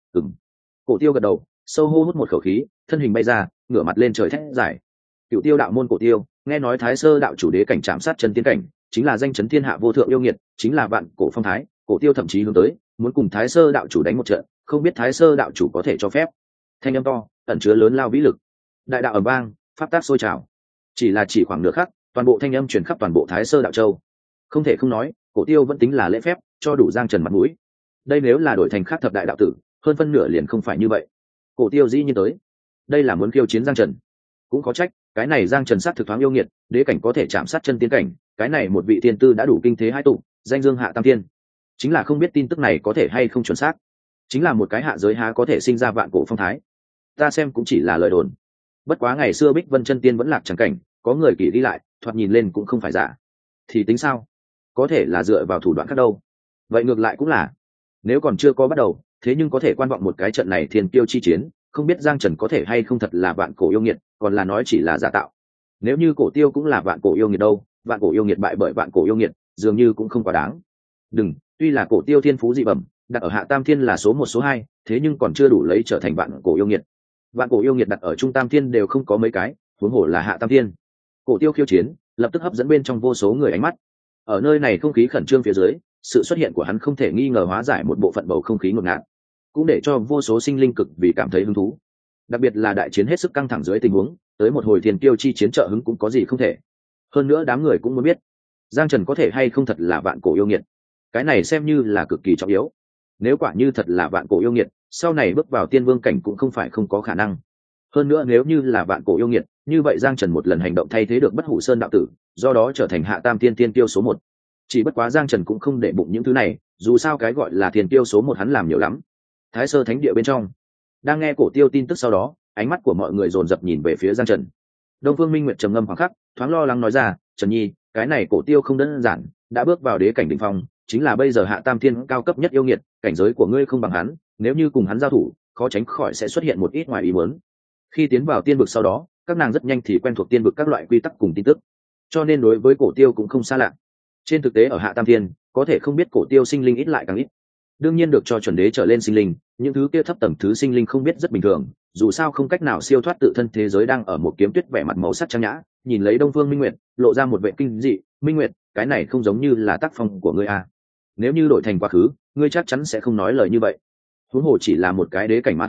Speaker 1: Cổ Tiêu gật đầu, sâu hô hút một khẩu khí, thân hình bay ra, ngửa mặt lên trời thét giải. Cựu Tiêu đạo môn Cổ Tiêu, nghe nói Thái Sơ đạo chủ đế cảnh chạm sát chân tiên cảnh, chính là danh chấn thiên hạ vô thượng yêu nghiệt, chính là vạn cổ phong thái. Cổ Tiêu thậm chí hướng tới, muốn cùng Thái Sơ đạo chủ đánh một trận, không biết Thái Sơ đạo chủ có thể cho phép. Thanh âm to, ẩn chứa lớn lao vĩ lực. Đại đạo ầm vang, pháp tác sôi trào. Chỉ khoảng nửa khắc, toàn bộ thanh âm truyền khắp toàn bộ Thái Sơ đạo châu. Không thể không nói, Cổ Tiêu vẫn tính là lễ phép, cho đủ Giang Trần mặt mũi. Đây nếu là đổi thành khác thập đại đạo tử, hơn phân nửa liền không phải như vậy. Cổ Tiêu dĩ nhiên tới, đây là muốn khiêu chiến Giang Trần. Cũng có trách, cái này Giang Trần sát thực thoáng yêu nghiệt, đế cảnh có thể chạm sát chân tiên cảnh, cái này một vị tiên tư đã đủ kinh thế hai tụ, danh dương hạ tam tiên. Chính là không biết tin tức này có thể hay không chuẩn xác. Chính là một cái hạ giới há có thể sinh ra vạn cổ phong thái. Ta xem cũng chỉ là lời đồn. Bất quá ngày xưa Bích Vân chân tiên vẫn lạc chẳng cảnh, có người kỷ đi lại, thoạt nhìn lên cũng không phải giả. Thì tính sao? Có thể là dựa vào thủ đoạn khác đâu. Vậy ngược lại cũng là, nếu còn chưa có bắt đầu, thế nhưng có thể quan vọng một cái trận này thiên kiêu chi chiến, không biết Giang Trần có thể hay không thật là vạn cổ yêu nghiệt, còn là nói chỉ là giả tạo. Nếu như Cổ Tiêu cũng là vạn cổ yêu nghiệt đâu, vạn cổ yêu nghiệt bại bởi vạn cổ yêu nghiệt, dường như cũng không quá đáng. Đừng, tuy là Cổ Tiêu thiên phú dị bẩm, đặt ở hạ tam thiên là số 1 số 2, thế nhưng còn chưa đủ lấy trở thành vạn cổ yêu nghiệt. Vạn cổ yêu nghiệt đặt ở trung tam thiên đều không có mấy cái, huống hồ là hạ tam thiên. Cổ Tiêu khiêu chiến, lập tức hấp dẫn bên trong vô số người ánh mắt. Ở nơi này không khí khẩn trương phía dưới, sự xuất hiện của hắn không thể nghi ngờ hóa giải một bộ phận bầu không khí ngột ngạt, cũng để cho vô số sinh linh cực vì cảm thấy hứng thú. Đặc biệt là đại chiến hết sức căng thẳng dưới tình huống, tới một hồi thiên kiêu chi chiến trợ hứng cũng có gì không thể. Hơn nữa đám người cũng muốn biết, Giang Trần có thể hay không thật là vạn cổ yêu nghiệt. Cái này xem như là cực kỳ trọng yếu. Nếu quả như thật là vạn cổ yêu nghiệt, sau này bước vào tiên vương cảnh cũng không phải không có khả năng. Hơn nữa nếu như là vạn cổ yêu nghiệt, như vậy Giang Trần một lần hành động thay thế được Bất Hủ Sơn đạo tử, do đó trở thành hạ tam tiên tiên tiêu số 1. Chỉ bất quá Giang Trần cũng không để bụng những thứ này, dù sao cái gọi là tiên tiêu số 1 hắn làm nhiều lắm. Thái Sơ Thánh Địa bên trong, đang nghe Cổ Tiêu tin tức sau đó, ánh mắt của mọi người dồn dập nhìn về phía Giang Trần. Đông Phương Minh Nguyệt trầm ngâm khoảng khắc, thoáng lo lắng nói ra, "Trần Nhi, cái này Cổ Tiêu không đơn giản, đã bước vào đế cảnh đỉnh phong, chính là bây giờ hạ tam thiên cao cấp nhất yêu nghiệt, cảnh giới của ngươi không bằng hắn, nếu như cùng hắn giao thủ, khó tránh khỏi sẽ xuất hiện một ít ngoài ý muốn." Khi tiến vào tiên vực sau đó, các nàng rất nhanh thì quen thuộc tiên vực các loại quy tắc cùng tin tức, cho nên đối với Cổ Tiêu cũng không xa lạ. Trên thực tế ở hạ tam thiên, có thể không biết Cổ Tiêu sinh linh ít lại càng ít. Đương nhiên được cho chuẩn đế trở lên sinh linh, những thứ kia thấp tầng thứ sinh linh không biết rất bình thường, dù sao không cách nào siêu thoát tự thân thế giới đang ở một kiếm tuyết vẻ mặt màu sắc trang nhã, nhìn lấy Đông Phương Minh Nguyệt, lộ ra một vẻ kinh dị, "Minh Nguyệt, cái này không giống như là tác phong của ngươi à? Nếu như đổi thành quá khứ, ngươi chắc chắn sẽ không nói lời như vậy. Huống hồ chỉ là một cái đế cảnh mà thôi,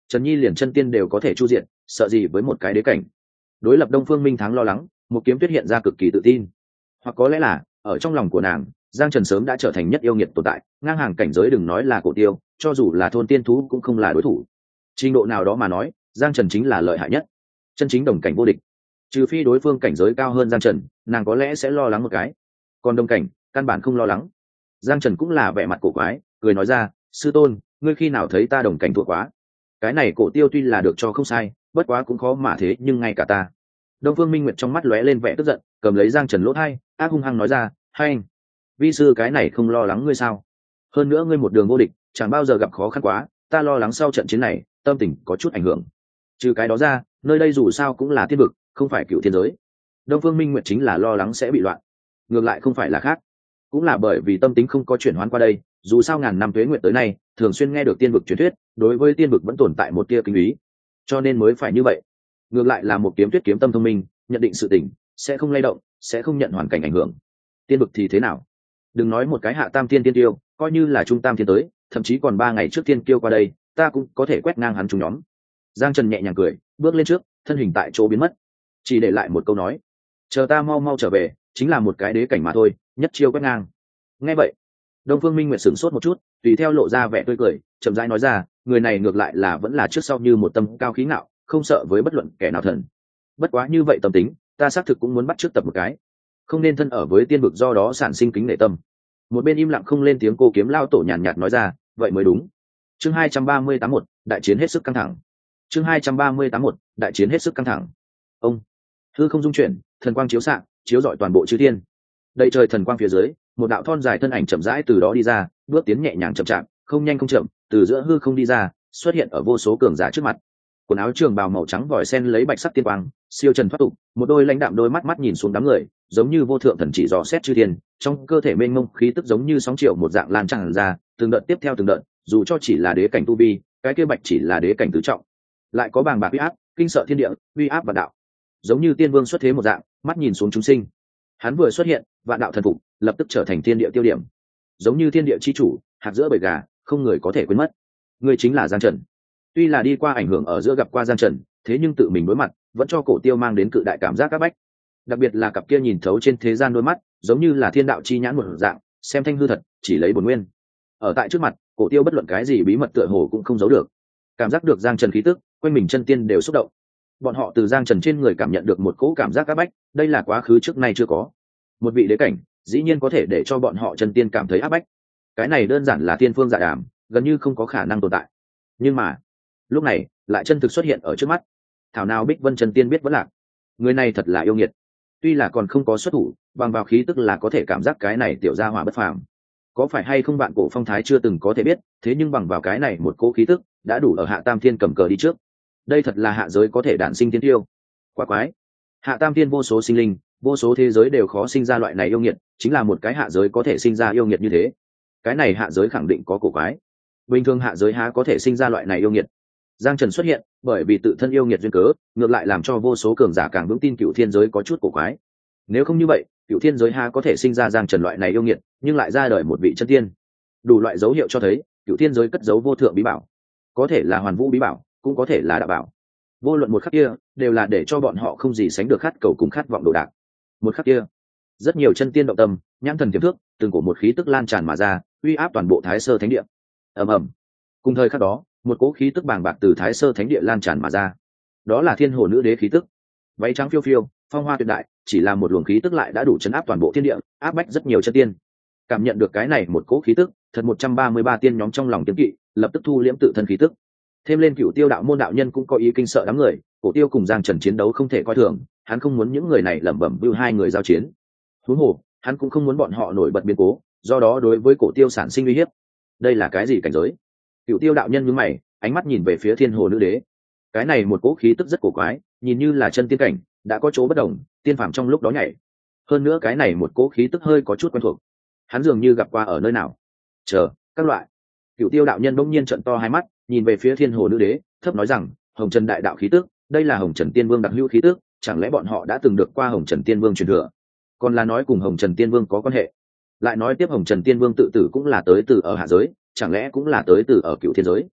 Speaker 1: Trần Nhi liền chân tiên đều có thể chu diện, sợ gì với một cái đế cảnh. Đối lập Đông Phương Minh Thắng lo lắng, một kiếm tuyết hiện ra cực kỳ tự tin. Hoặc có lẽ là ở trong lòng của nàng, Giang Trần sớm đã trở thành nhất yêu nghiệt tồn tại, ngang hàng cảnh giới, đừng nói là Cổ Tiêu, cho dù là thôn tiên thú cũng không là đối thủ. Trình độ nào đó mà nói, Giang Trần chính là lợi hại nhất, chân chính đồng cảnh vô địch. Trừ phi đối phương cảnh giới cao hơn Giang Trần, nàng có lẽ sẽ lo lắng một cái, còn đồng cảnh căn bản không lo lắng. Giang Trần cũng là vẻ mặt cổ quái, cười nói ra, sư tôn, ngươi khi nào thấy ta đồng cảnh thuộc quá? Cái này Cổ Tiêu tuy là được cho không sai, bất quá cũng khó mà thế, nhưng ngay cả ta. Đông Phương Minh Nguyệt trong mắt lóe lên vẻ tức giận, cầm lấy Giang Trần lỗ tai, ác hung hăng nói ra, hay anh, vi sư cái này không lo lắng ngươi sao? Hơn nữa ngươi một đường vô địch, chẳng bao giờ gặp khó khăn quá, ta lo lắng sau trận chiến này tâm tình có chút ảnh hưởng. Trừ cái đó ra, nơi đây dù sao cũng là thiên vực, không phải cựu thiên giới. Đông Phương Minh Nguyệt chính là lo lắng sẽ bị loạn, ngược lại không phải là khác, cũng là bởi vì tâm tính không có chuyển hoán qua đây. Dù sao ngàn năm tuế nguyệt tới nay, thường xuyên nghe được tiên vực truyền thuyết, đối với tiên vực vẫn tồn tại một tia kinh ý, cho nên mới phải như vậy. Ngược lại là một kiếm tuyết kiếm tâm thông minh, nhận định sự tình sẽ không lay động, sẽ không nhận hoàn cảnh ảnh hưởng. Tiên vực thì thế nào? Đừng nói một cái hạ tam tiên tiên tiêu, coi như là trung tam tiên tới, thậm chí còn 3 ngày trước tiên tiêu qua đây, ta cũng có thể quét ngang hắn chúng nhóm. Giang Trần nhẹ nhàng cười, bước lên trước, thân hình tại chỗ biến mất, chỉ để lại một câu nói, chờ ta mau mau trở về, chính là một cái đế cảnh mà thôi, nhất chiêu quét ngang. Nghe vậy, Đông Phương Minh Nguyệt sửng sốt một chút, tùy theo lộ ra vẻ tươi cười, chậm rãi nói ra, người này ngược lại là vẫn là trước sau như một tâm cao khí ngạo, không sợ với bất luận kẻ nào thần. Bất quá như vậy tâm tính, ta xác thực cũng muốn bắt trước tập một cái, không nên thân ở với tiên vực, do đó sản sinh kính nể tâm. Một bên im lặng không lên tiếng Cô Kiếm Lao tổ nhàn nhạt nói ra, vậy mới đúng. Chương 238 đại chiến hết sức căng thẳng. Chương 238 đại chiến hết sức căng thẳng. Ông hư không dung chuyển, thần quang chiếu xạ, chiếu rọi toàn bộ chư thiên. Đầy trời thần quang phía dưới, một đạo thon dài thân ảnh chậm rãi từ đó đi ra, bước tiến nhẹ nhàng chậm chạp, không nhanh không chậm, từ giữa hư không đi ra, xuất hiện ở vô số cường giả trước mặt. Quần áo trường bào màu trắng vòi sen lấy bạch sắc tiên quang, siêu trần thoát tục, một đôi lãnh đạm đôi mắt mắt nhìn xuống đám người, giống như vô thượng thần chỉ dò xét chư thiên, trong cơ thể mênh mông khí tức giống như sóng triệu một dạng lan tràn ra, từng đợt tiếp theo từng đợt, dù cho chỉ là đế cảnh tu vi, cái kia bạch chỉ là đế cảnh tứ trọng, lại có bàng bạc uy áp, kinh sợ thiên địa, uy áp vạn đạo, giống như tiên vương xuất thế một dạng, mắt nhìn xuống chúng sinh. Hắn vừa xuất hiện, vạn đạo thần phục, lập tức trở thành thiên địa tiêu điểm, giống như thiên địa chi chủ, hạt giữa bầy gà, không người có thể quên mất. Người chính là Giang Trần. Tuy là đi qua ảnh hưởng ở giữa gặp qua Giang Trần, thế nhưng tự mình đối mặt vẫn cho Cổ Tiêu mang đến cự đại cảm giác các bách. Đặc biệt là cặp kia nhìn thấu trên thế gian đôi mắt, giống như là thiên đạo chi nhãn một dạng, xem thanh hư thật, chỉ lấy bổn nguyên. Ở tại trước mặt, Cổ Tiêu bất luận cái gì bí mật tựa hồ cũng không giấu được. Cảm giác được Giang Trần khí tức, quanh mình chân tiên đều xúc động. Bọn họ từ Giang Trần trên người cảm nhận được một cỗ cảm giác các bách, đây là quá khứ trước nay chưa có. Một vị đế cảnh, dĩ nhiên có thể để cho bọn họ chân tiên cảm thấy áp bách. Cái này đơn giản là tiên phương dạ đàm, gần như không có khả năng tồn tại. Nhưng mà, lúc này lại chân thực xuất hiện ở trước mắt. Thảo nào Bích Vân chân tiên biết vẫn lạc, người này thật là yêu nghiệt. Tuy là còn không có xuất thủ, bằng vào khí tức là có thể cảm giác cái này tiểu gia hỏa bất phàm. Có phải hay không bạn Cổ Phong Thái chưa từng có thể biết, thế nhưng bằng vào cái này một cỗ khí tức đã đủ ở hạ tam thiên cầm cờ đi trước. Đây thật là hạ giới có thể đản sinh tiên tiêu, quá quái. Hạ tam thiên vô số sinh linh, vô số thế giới đều khó sinh ra loại này yêu nghiệt, chính là một cái hạ giới có thể sinh ra yêu nghiệt như thế. Cái này hạ giới khẳng định có cổ quái. Bình thường hạ giới há có thể sinh ra loại này yêu nghiệt. Giang Trần xuất hiện, bởi vì tự thân yêu nghiệt duyên cớ, ngược lại làm cho vô số cường giả càng vững tin cựu thiên giới có chút cổ quái. Nếu không như vậy, cựu thiên giới há có thể sinh ra Giang Trần loại này yêu nghiệt, nhưng lại ra đời một vị chân tiên. Đủ loại dấu hiệu cho thấy, cựu thiên giới cất giấu vô thượng bí bảo, có thể là hoàn vũ bí bảo, cũng có thể là đạo bảo. Vô luận một khắc kia, đều là để cho bọn họ không gì sánh được khát cầu cùng khát vọng đồ đạc. Một khắc kia, rất nhiều chân tiên động tâm, nhãn thần tiềm thước, từng cổ một khí tức lan tràn mà ra, uy áp toàn bộ Thái Sơ Thánh Địa. Ầm ầm. Cùng thời khắc đó, một cỗ khí tức bàng bạc từ Thái Sơ Thánh Địa lan tràn mà ra. Đó là Thiên Hồ Nữ Đế khí tức. Váy trắng phiêu phiêu, phong hoa tuyệt đại, chỉ là một luồng khí tức lại đã đủ chấn áp toàn bộ thiên địa, áp bách rất nhiều chân tiên. Cảm nhận được cái này một cỗ khí tức, thật 133 tiên nhóm trong lòng kiêng kỵ, lập tức thu liễm tự thân khí tức. Thêm lên Cửu Tiêu đạo môn đạo nhân cũng có ý kinh sợ đám người, Cổ Tiêu cùng Giang Trần chiến đấu không thể coi thường, hắn không muốn những người này lẩm bẩm bưu hai người giao chiến. Huống hồ, hắn cũng không muốn bọn họ nổi bật biến cố, do đó đối với Cổ Tiêu sản sinh uy hiếp. Đây là cái gì cảnh giới? Cửu Tiêu đạo nhân nhướng mày, ánh mắt nhìn về phía Thiên Hồ Nữ Đế. Cái này một cỗ khí tức rất cổ quái, nhìn như là chân tiên cảnh, đã có chỗ bất đồng, tiên phàm trong lúc đó nhảy. Hơn nữa cái này một cỗ khí tức hơi có chút quen thuộc. Hắn dường như gặp qua ở nơi nào. Chờ, các loại. Cửu Tiêu đạo nhân bỗng nhiên trợn to hai mắt, nhìn về phía Thiên Hồ Nữ Đế, thấp nói rằng, Hồng Trần đại đạo khí tức, đây là Hồng Trần Tiên Vương đặc hữu khí tức, chẳng lẽ bọn họ đã từng được qua Hồng Trần Tiên Vương truyền thừa? Còn là nói cùng Hồng Trần Tiên Vương có quan hệ? Lại nói tiếp Hồng Trần Tiên Vương tự tử cũng là tới từ ở hạ giới, chẳng lẽ cũng là tới từ ở cựu thiên giới?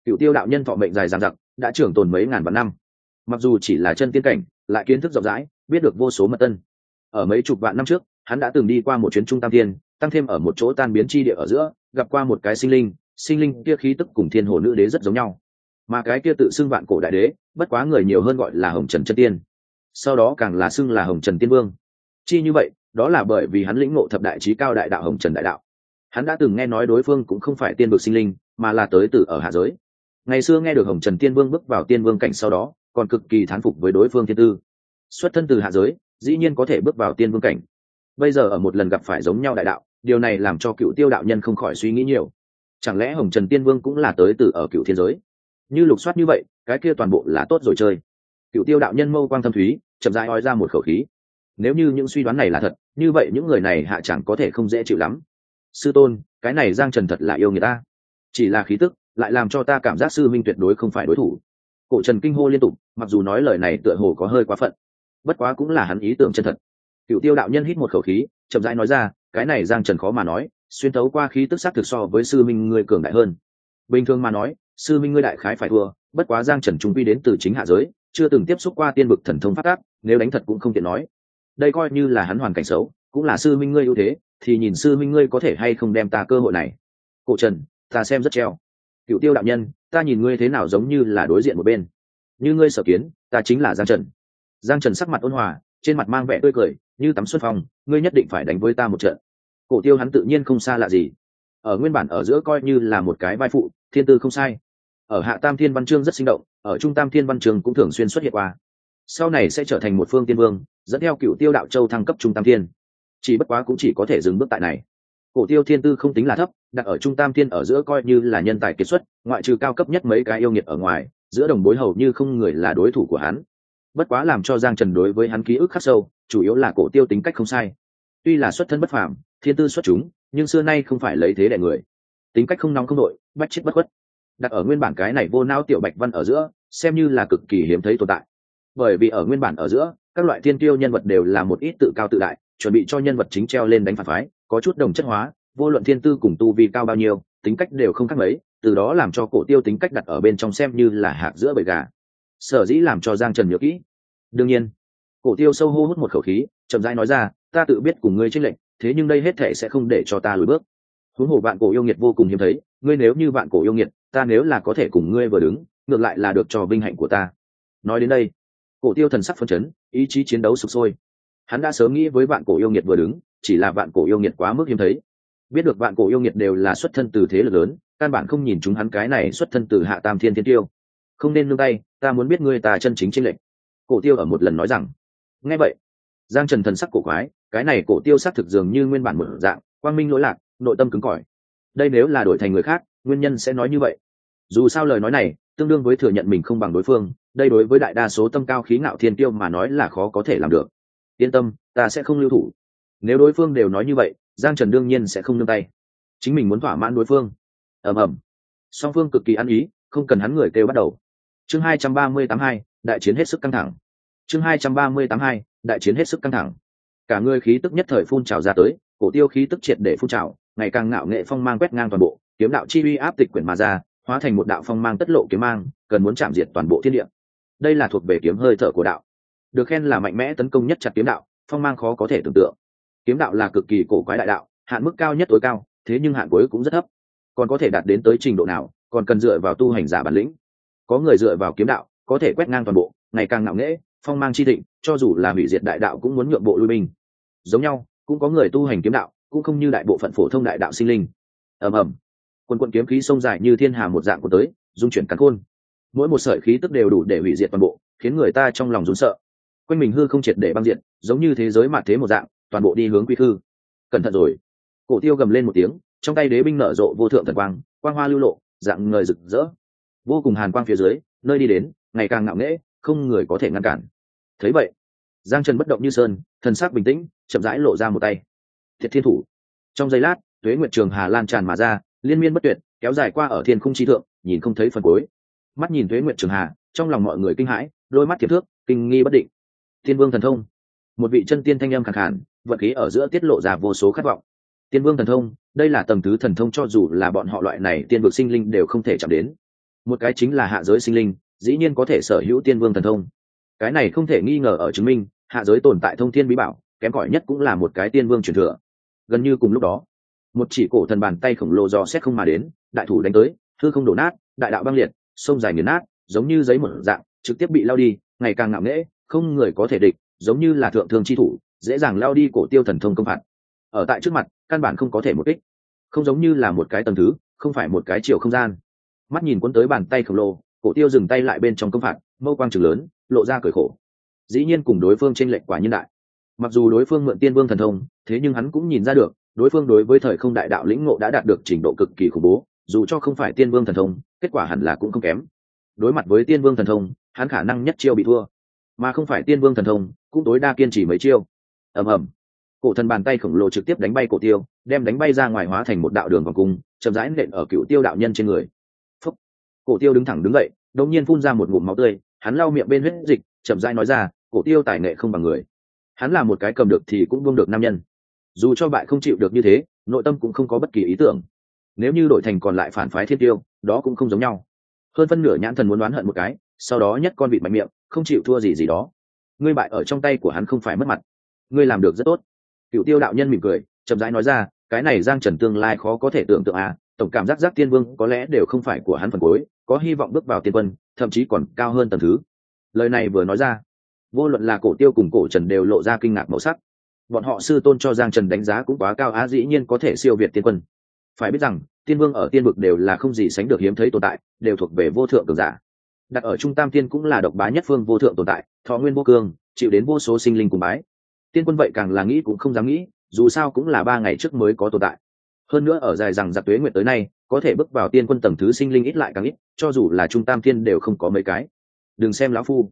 Speaker 1: Cựu Tiêu đạo nhân thọ mệnh dài dằng dặc, đã trưởng tồn mấy ngàn vạn năm. Mặc dù chỉ là chân tiên cảnh, lại kiến thức rộng rãi, biết được vô số mật tân. Ở mấy chục vạn năm trước, hắn đã từng đi qua một chuyến trung tam thiên, tăng thêm ở một chỗ tan biến chi địa ở giữa, gặp qua một cái sinh linh kia khí tức cùng thiên hồ nữ đế rất giống nhau, mà cái kia tự xưng vạn cổ đại đế, bất quá người nhiều hơn gọi là Hồng Trần chân tiên, sau đó càng là xưng là Hồng Trần tiên vương. Chi như vậy, đó là bởi vì hắn lĩnh ngộ thập đại chí cao đại đạo Hồng Trần đại đạo. Hắn đã từng nghe nói đối phương cũng không phải tiên vực sinh linh, mà là tới từ ở hạ giới. Ngày xưa nghe được Hồng Trần tiên vương bước vào tiên vương cảnh sau đó, còn cực kỳ thán phục với đối phương thiên tư. Xuất thân từ hạ giới, dĩ nhiên có thể bước vào tiên vương cảnh. Bây giờ ở một lần gặp phải giống nhau đại đạo, điều này làm cho Cựu Tiêu đạo nhân không khỏi suy nghĩ nhiều. Chẳng lẽ Hồng Trần tiên vương cũng là tới từ ở cựu thiên giới? Như lục soát như vậy, cái kia toàn bộ là tốt rồi chơi. Cựu Tiêu đạo nhân mâu quang thâm thúy, chậm rãi ói ra một khẩu khí. Nếu như những suy đoán này là thật, như vậy những người này hạ chẳng có thể không dễ chịu lắm. Sư tôn, cái này Giang Trần thật là yêu người ta. Chỉ là khí tức, lại làm cho ta cảm giác sư minh tuyệt đối không phải đối thủ. Cổ Trần kinh hô liên tục, mặc dù nói lời này tựa hồ có hơi quá phận, bất quá cũng là hắn ý tưởng chân thật. Cựu Tiêu đạo nhân hít một khẩu khí, chậm rãi nói ra, cái này Giang Trần khó mà nói, xuyên tấu qua khí tức xác thực so với sư minh ngươi cường đại hơn. Bình thường mà nói, sư minh ngươi đại khái phải thua, bất quá Giang Trần trung quy đến từ chính hạ giới, chưa từng tiếp xúc qua tiên vực thần thông phát tác, nếu đánh thật cũng không tiện nói. Đây coi như là hắn hoàn cảnh xấu, cũng là sư minh ngươi ưu thế, thì nhìn sư minh ngươi có thể hay không đem ta cơ hội này. Cổ Trần, ta xem rất treo. Cựu Tiêu đạo nhân, ta nhìn ngươi thế nào giống như là đối diện một bên. Như ngươi sở kiến, ta chính là Giang Trần. Giang Trần sắc mặt ôn hòa, trên mặt mang vẻ tươi cười, như tắm xuân phong, ngươi nhất định phải đánh với ta một trận. Cổ Tiêu hắn tự nhiên không xa lạ gì, ở nguyên bản ở giữa coi như là một cái vai phụ, thiên tư không sai. Ở hạ tam thiên văn chương rất sinh động, ở trung tam thiên văn chương cũng thường xuyên xuất hiện qua. Sau này sẽ trở thành một phương tiên vương, dẫn theo Cựu Tiêu đạo châu thăng cấp trung tam thiên. Chỉ bất quá cũng chỉ có thể dừng bước tại này. Cổ Tiêu thiên tư không tính là thấp, đặt ở trung tam thiên ở giữa coi như là nhân tài kiệt xuất, ngoại trừ cao cấp nhất mấy cái yêu nghiệt ở ngoài, giữa đồng bối hầu như không người là đối thủ của hắn. Bất quá làm cho Giang Trần đối với hắn ký ức khắc sâu, chủ yếu là Cổ Tiêu tính cách không sai. Tuy là xuất thân bất phàm, thiên tư xuất chúng, nhưng xưa nay không phải lấy thế đè người, tính cách không nóng không nội, bách chết bất khuất. Đặt ở nguyên bản cái này vô não tiểu bạch văn ở giữa, xem như là cực kỳ hiếm thấy tồn tại. Bởi vì ở nguyên bản ở giữa, các loại thiên tiêu nhân vật đều là một ít tự cao tự đại, chuẩn bị cho nhân vật chính treo lên đánh phản phái, có chút đồng chất hóa, vô luận thiên tư cùng tu vi cao bao nhiêu, tính cách đều không khác mấy, từ đó làm cho Cổ Tiêu tính cách đặt ở bên trong xem như là hạc giữa bầy gà. Sở dĩ làm cho Giang Trần nhớ kỹ. Đương nhiên, Cổ Tiêu sâu hô hút một khẩu khí, chậm rãi nói ra, ta tự biết cùng ngươi chênh lệch, thế nhưng đây hết thể sẽ không để cho ta lùi bước. Huống hồ vạn cổ yêu nghiệt vô cùng hiếm thấy, ngươi nếu như vạn cổ yêu nghiệt, ta nếu là có thể cùng ngươi vừa đứng, ngược lại là được cho vinh hạnh của ta. Nói đến đây, Cổ Tiêu thần sắc phấn chấn, ý chí chiến đấu sục sôi. Hắn đã sớm nghĩ với vạn cổ yêu nghiệt vừa đứng, chỉ là vạn cổ yêu nghiệt quá mức hiếm thấy. Biết được vạn cổ yêu nghiệt đều là xuất thân từ thế lực lớn, căn bản không nhìn chúng hắn cái này xuất thân từ hạ tam thiên thiên tiêu. Không nên nương tay, ta muốn biết ngươi ta chân chính chênh lệch. Cổ Tiêu ở một lần nói rằng. Nghe vậy, Giang Trần thần sắc cổ quái, cái này Cổ Tiêu xác thực dường như nguyên bản một dạng, quang minh lỗi lạc, nội tâm cứng cỏi. Đây nếu là đổi thành người khác, nguyên nhân sẽ nói như vậy. Dù sao lời nói này tương đương với thừa nhận mình không bằng đối phương, đây đối với đại đa số tâm cao khí ngạo thiên tiêu mà nói là khó có thể làm được. Yên tâm, ta sẽ không lưu thủ. Nếu đối phương đều nói như vậy, Giang Trần đương nhiên sẽ không nương tay. Chính mình muốn thỏa mãn đối phương. Ầm ầm. Song phương cực kỳ ăn ý, không cần hắn người kêu bắt đầu. Chương 238 đại chiến hết sức căng thẳng. Chương 238 đại chiến hết sức căng thẳng. Cả người khí tức nhất thời phun trào ra tới, Cổ Tiêu khí tức triệt để phun trào, ngày càng ngạo nghệ phong mang quét ngang toàn bộ, kiếm đạo chi uy áp tịch quyển mà ra, hóa thành một đạo phong mang tất lộ kiếm mang, cần muốn chạm diệt toàn bộ thiên địa. Đây là thuộc về kiếm hơi thở của đạo, được khen là mạnh mẽ tấn công nhất chặt kiếm đạo, phong mang khó có thể tưởng tượng. Kiếm đạo là cực kỳ cổ quái đại đạo, hạn mức cao nhất tối cao, thế nhưng hạn cuối cũng rất thấp. Còn có thể đạt đến tới trình độ nào, còn cần dựa vào tu hành giả bản lĩnh. Có người dựa vào kiếm đạo, có thể quét ngang toàn bộ, ngày càng ngạo nghễ, phong mang chi thịnh, cho dù là hủy diệt đại đạo cũng muốn nhượng bộ lui binh. Giống nhau, cũng có người tu hành kiếm đạo, cũng không như đại bộ phận phổ thông đại đạo sinh linh. Ầm ầm, quần quần kiếm khí sông dài như thiên hà một dạng của tới, dung chuyển càn khôn. Mỗi một sợi khí tức đều đủ để hủy diệt toàn bộ, khiến người ta trong lòng run sợ. Quanh mình hư không triệt để băng diệt, giống như thế giới mạt thế một dạng, toàn bộ đi hướng quy hư. Cẩn thận rồi! Cổ Tiêu gầm lên một tiếng, trong tay đế binh nở rộ vô thượng thần quang, quang hoa lưu lộ, dạng ngời rực rỡ. Vô cùng hàn quang phía dưới, nơi đi đến, ngày càng ngạo nghễ, không người có thể ngăn cản. Thấy vậy, Giang Trần bất động như sơn, thần sắc bình tĩnh, chậm rãi lộ ra một tay. Thiệt Thiên Thủ. Trong giây lát, tuế nguyệt trường hà lan tràn mà ra, liên miên bất tuyệt, kéo dài qua ở thiên khung chi thượng, nhìn không thấy phần cuối. Mắt nhìn tuế nguyệt trường hà, trong lòng mọi người kinh hãi, đôi mắt thiệp thước, kinh nghi bất định. Tiên Vương thần thông. Một vị chân tiên thanh âm khàn khàn, vận khí ở giữa tiết lộ ra vô số khát vọng. Tiên Vương thần thông, đây là tầng thứ thần thông cho dù là bọn họ loại này tiên vực sinh linh đều không thể chạm đến. một cái chính là hạ giới sinh linh dĩ nhiên có thể sở hữu tiên vương thần thông. Cái này không thể nghi ngờ ở chứng minh hạ giới tồn tại thông thiên bí bảo, kém cỏi nhất cũng là một cái tiên vương truyền thừa. Gần như cùng lúc đó, một chỉ cổ thần bàn tay khổng lồ do xét không mà đến, đại thủ đánh tới, hư không đổ nát, đại đạo băng liệt, sông dài nghiền nát, giống như giấy một dạng trực tiếp bị lao đi, ngày càng ngạo nghễ, không người có thể địch, giống như là thượng thương chi thủ, dễ dàng lao đi cổ tiêu thần thông công phạt. Ở tại trước mặt, căn bản không có thể một kích, không giống như là một cái tầng thứ, không phải một cái chiều không gian. Mắt nhìn cuốn tới bàn tay khổng lồ, cổ tiêu dừng tay lại bên trong công phạt, mâu quang trừng lớn, lộ ra cười khổ. Dĩ nhiên cùng đối phương chênh lệch quả nhân đại. Mặc dù đối phương mượn tiên vương thần thông, thế nhưng hắn cũng nhìn ra được, đối phương đối với thời không đại đạo lĩnh ngộ đã đạt được trình độ cực kỳ khủng bố, dù cho không phải tiên vương thần thông, kết quả hẳn là cũng không kém. Đối mặt với tiên vương thần thông, hắn khả năng nhất chiêu bị thua, mà không phải tiên vương thần thông, cũng tối đa kiên trì mấy chiêu. Ầm ầm, cổ thần bàn tay khổng lồ trực tiếp đánh bay cổ tiêu, đem đánh bay ra ngoài hóa thành một đạo đường vòng cung, chậm rãi nện ở Cựu Tiêu đạo nhân trên người. Phúc. Cổ tiêu đứng thẳng đứng dậy, đột nhiên phun ra một ngụm máu tươi, hắn lau miệng bên huyết dịch, chậm rãi nói ra, cổ tiêu tài nghệ không bằng người. Hắn là một cái cầm được thì cũng buông được nam nhân, dù cho bại không chịu được như thế, nội tâm cũng không có bất kỳ ý tưởng. Nếu như đổi thành còn lại phản phái thiên tiêu, đó cũng không giống nhau. Hơn phân nửa nhãn thần muốn đoán hận một cái, sau đó nhất con vịt mạnh miệng, không chịu thua gì gì đó. Ngươi bại ở trong tay của hắn không phải mất mặt, ngươi làm được rất tốt. Cựu Tiêu đạo nhân mỉm cười, chậm rãi nói ra, cái này Giang Trần tương lai khó có thể tưởng tượng à, tổng cảm giác tiên vương có lẽ đều không phải của hắn phần cuối, có hy vọng bước vào tiên quân, thậm chí còn cao hơn tầng thứ. Lời này vừa nói ra, vô luận là Cổ Tiêu cùng Cổ Trần đều lộ ra kinh ngạc màu sắc. Bọn họ sư tôn cho Giang Trần đánh giá cũng quá cao á, dĩ nhiên có thể siêu việt tiên quân. Phải biết rằng tiên vương ở tiên vực đều là không gì sánh được hiếm thấy tồn tại, đều thuộc về vô thượng cường giả. Đặt ở trung tam tiên cũng là độc bá nhất phương vô thượng tồn tại, thọ nguyên vô cương, chịu đến vô số sinh linh cùng bái. Tiên quân vậy càng là nghĩ cũng không dám nghĩ, dù sao cũng là 3 ngày trước mới có tồn tại. Hơn nữa ở dài rằng giặc tuế nguyệt tới nay, có thể bước vào tiên quân tầng thứ sinh linh ít lại càng ít, cho dù là trung tam tiên đều không có mấy cái. Đừng xem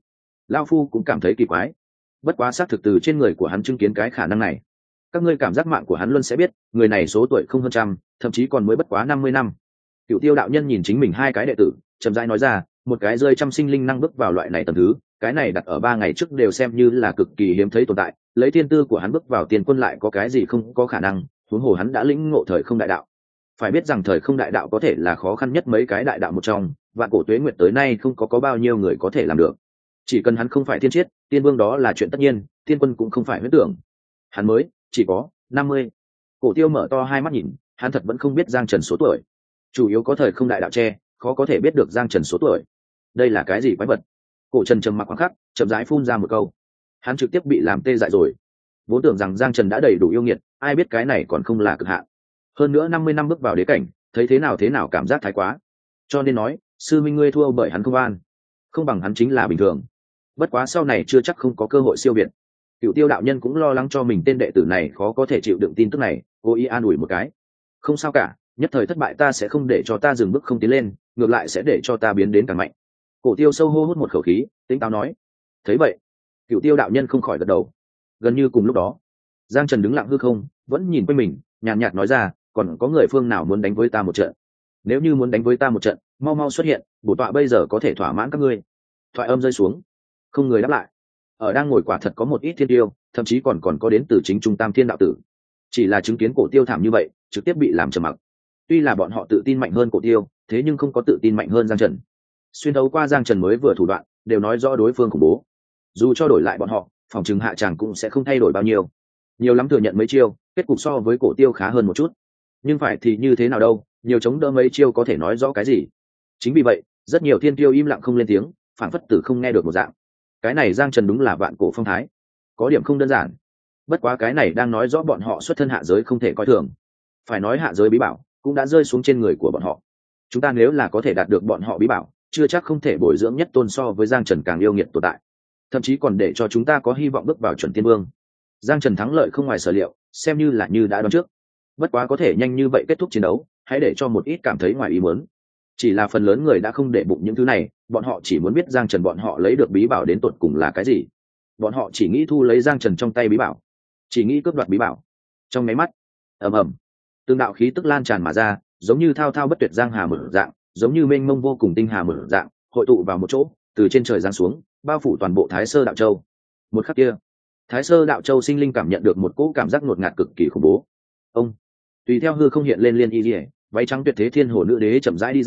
Speaker 1: lão phu cũng cảm thấy kỳ quái. Bất quá xác thực từ trên người của hắn chứng kiến cái khả năng này. Các ngươi cảm giác mạng của hắn luôn sẽ biết, người này số tuổi không hơn trăm, thậm chí còn mới bất quá 50 năm. Cựu Tiêu đạo nhân nhìn chính mình hai cái đệ tử, chậm rãi nói ra, một cái rơi trăm sinh linh năng bước vào loại này tầng thứ, cái này đặt ở 3 ngày trước đều xem như là cực kỳ hiếm thấy tồn tại, lấy thiên tư của hắn bước vào tiên quân lại có cái gì không có khả năng, huống hồ hắn đã lĩnh ngộ thời không đại đạo. Phải biết rằng thời không đại đạo có thể là khó khăn nhất mấy cái đại đạo một trong, vạn cổ tuế nguyệt tới nay không có bao nhiêu người có thể làm được. Chỉ cần hắn không phải thiên chiết, tiên vương đó là chuyện tất nhiên, tiên quân cũng không phải huyễn tưởng. Hắn mới chỉ có 50. Cổ Tiêu mở to hai mắt nhìn, hắn thật vẫn không biết Giang Trần số tuổi. Chủ yếu có thời không đại đạo che, khó có thể biết được Giang Trần số tuổi. Đây là cái gì quái vật? Cổ Trần trầm mặc khoảng khắc, chậm rãi phun ra một câu. Hắn trực tiếp bị làm tê dại rồi. Vốn tưởng rằng Giang Trần đã đầy đủ yêu nghiệt, ai biết cái này còn không là cực hạn. Hơn nữa 50 năm bước vào đế cảnh, thấy thế nào cảm giác thái quá. Cho nên nói, sư minh ngươi thua bởi hắn không an, không bằng hắn chính là bình thường. Bất quá sau này chưa chắc không có cơ hội siêu việt. Cựu Tiêu đạo nhân cũng lo lắng cho mình tên đệ tử này khó có thể chịu đựng tin tức này, cố ý an ủi một cái. Không sao cả, nhất thời thất bại ta sẽ không để cho ta dừng bước không tiến lên, ngược lại sẽ để cho ta biến đến càng mạnh. Cổ Tiêu sâu hô hút một khẩu khí, tính táo nói. Thấy vậy, Cựu Tiêu đạo nhân không khỏi gật đầu. Gần như cùng lúc đó, Giang Trần đứng lặng hư không, vẫn nhìn quanh mình, nhàn nhạt nói ra, còn có người phương nào muốn đánh với ta một trận? Nếu như muốn đánh với ta một trận, mau mau xuất hiện, bổ tọa bây giờ có thể thỏa mãn các ngươi. Thoại âm rơi xuống, không người đáp lại. Ở đang ngồi quả thật có một ít thiên tiêu, thậm chí còn có đến từ chính trung tam thiên đạo tử. Chỉ là chứng kiến Cổ Tiêu thảm như vậy, trực tiếp bị làm trầm mặc. Tuy là bọn họ tự tin mạnh hơn Cổ Tiêu, thế nhưng không có tự tin mạnh hơn Giang Trần. Xuyên thấu qua Giang Trần mới vừa thủ đoạn, đều nói rõ đối phương khủng bố. Dù cho đổi lại bọn họ, phòng trừng hạ tràng cũng sẽ không thay đổi bao nhiêu. Nhiều lắm thừa nhận mấy chiêu, kết cục so với Cổ Tiêu khá hơn một chút. Nhưng phải thì như thế nào đâu, nhiều chống đỡ mấy chiêu có thể nói rõ cái gì? Chính vì vậy, rất nhiều thiên tiêu im lặng không lên tiếng, phản phất tử không nghe được một dạng. Cái này Giang Trần đúng là vạn cổ phong thái, có điểm không đơn giản. Bất quá cái này đang nói rõ bọn họ xuất thân hạ giới không thể coi thường. Phải nói hạ giới bí bảo cũng đã rơi xuống trên người của bọn họ. Chúng ta nếu là có thể đạt được bọn họ bí bảo, chưa chắc không thể bồi dưỡng nhất tôn so với Giang Trần càng yêu nghiệt tồn tại, thậm chí còn để cho chúng ta có hy vọng bước vào chuẩn tiên vương. Giang Trần thắng lợi không ngoài sở liệu, xem như đã đoán trước. Bất quá có thể nhanh như vậy kết thúc chiến đấu, hãy để cho một ít cảm thấy ngoài ý muốn. Chỉ là phần lớn người đã không để bụng những thứ này, bọn họ chỉ muốn biết Giang Trần bọn họ lấy được bí bảo đến tột cùng là cái gì. Bọn họ chỉ nghĩ thu lấy Giang Trần trong tay bí bảo, chỉ nghĩ cướp đoạt bí bảo. Trong máy mắt, ầm ầm, từng đạo khí tức lan tràn mà ra, giống như thao thao bất tuyệt giang hà mở dạng, giống như mênh mông vô cùng tinh hà mở dạng, hội tụ vào một chỗ, từ trên trời giáng xuống, bao phủ toàn bộ Thái Sơ Đạo Châu. Một khắc kia, Thái Sơ Đạo Châu sinh linh cảm nhận được một cỗ cảm giác ngột ngạt cực kỳ khủng bố. Ông, tùy theo hư không hiện lên liên y liễu, váy trắng tuyệt thế thiên hồ nữ đế chậm rãi đi ra,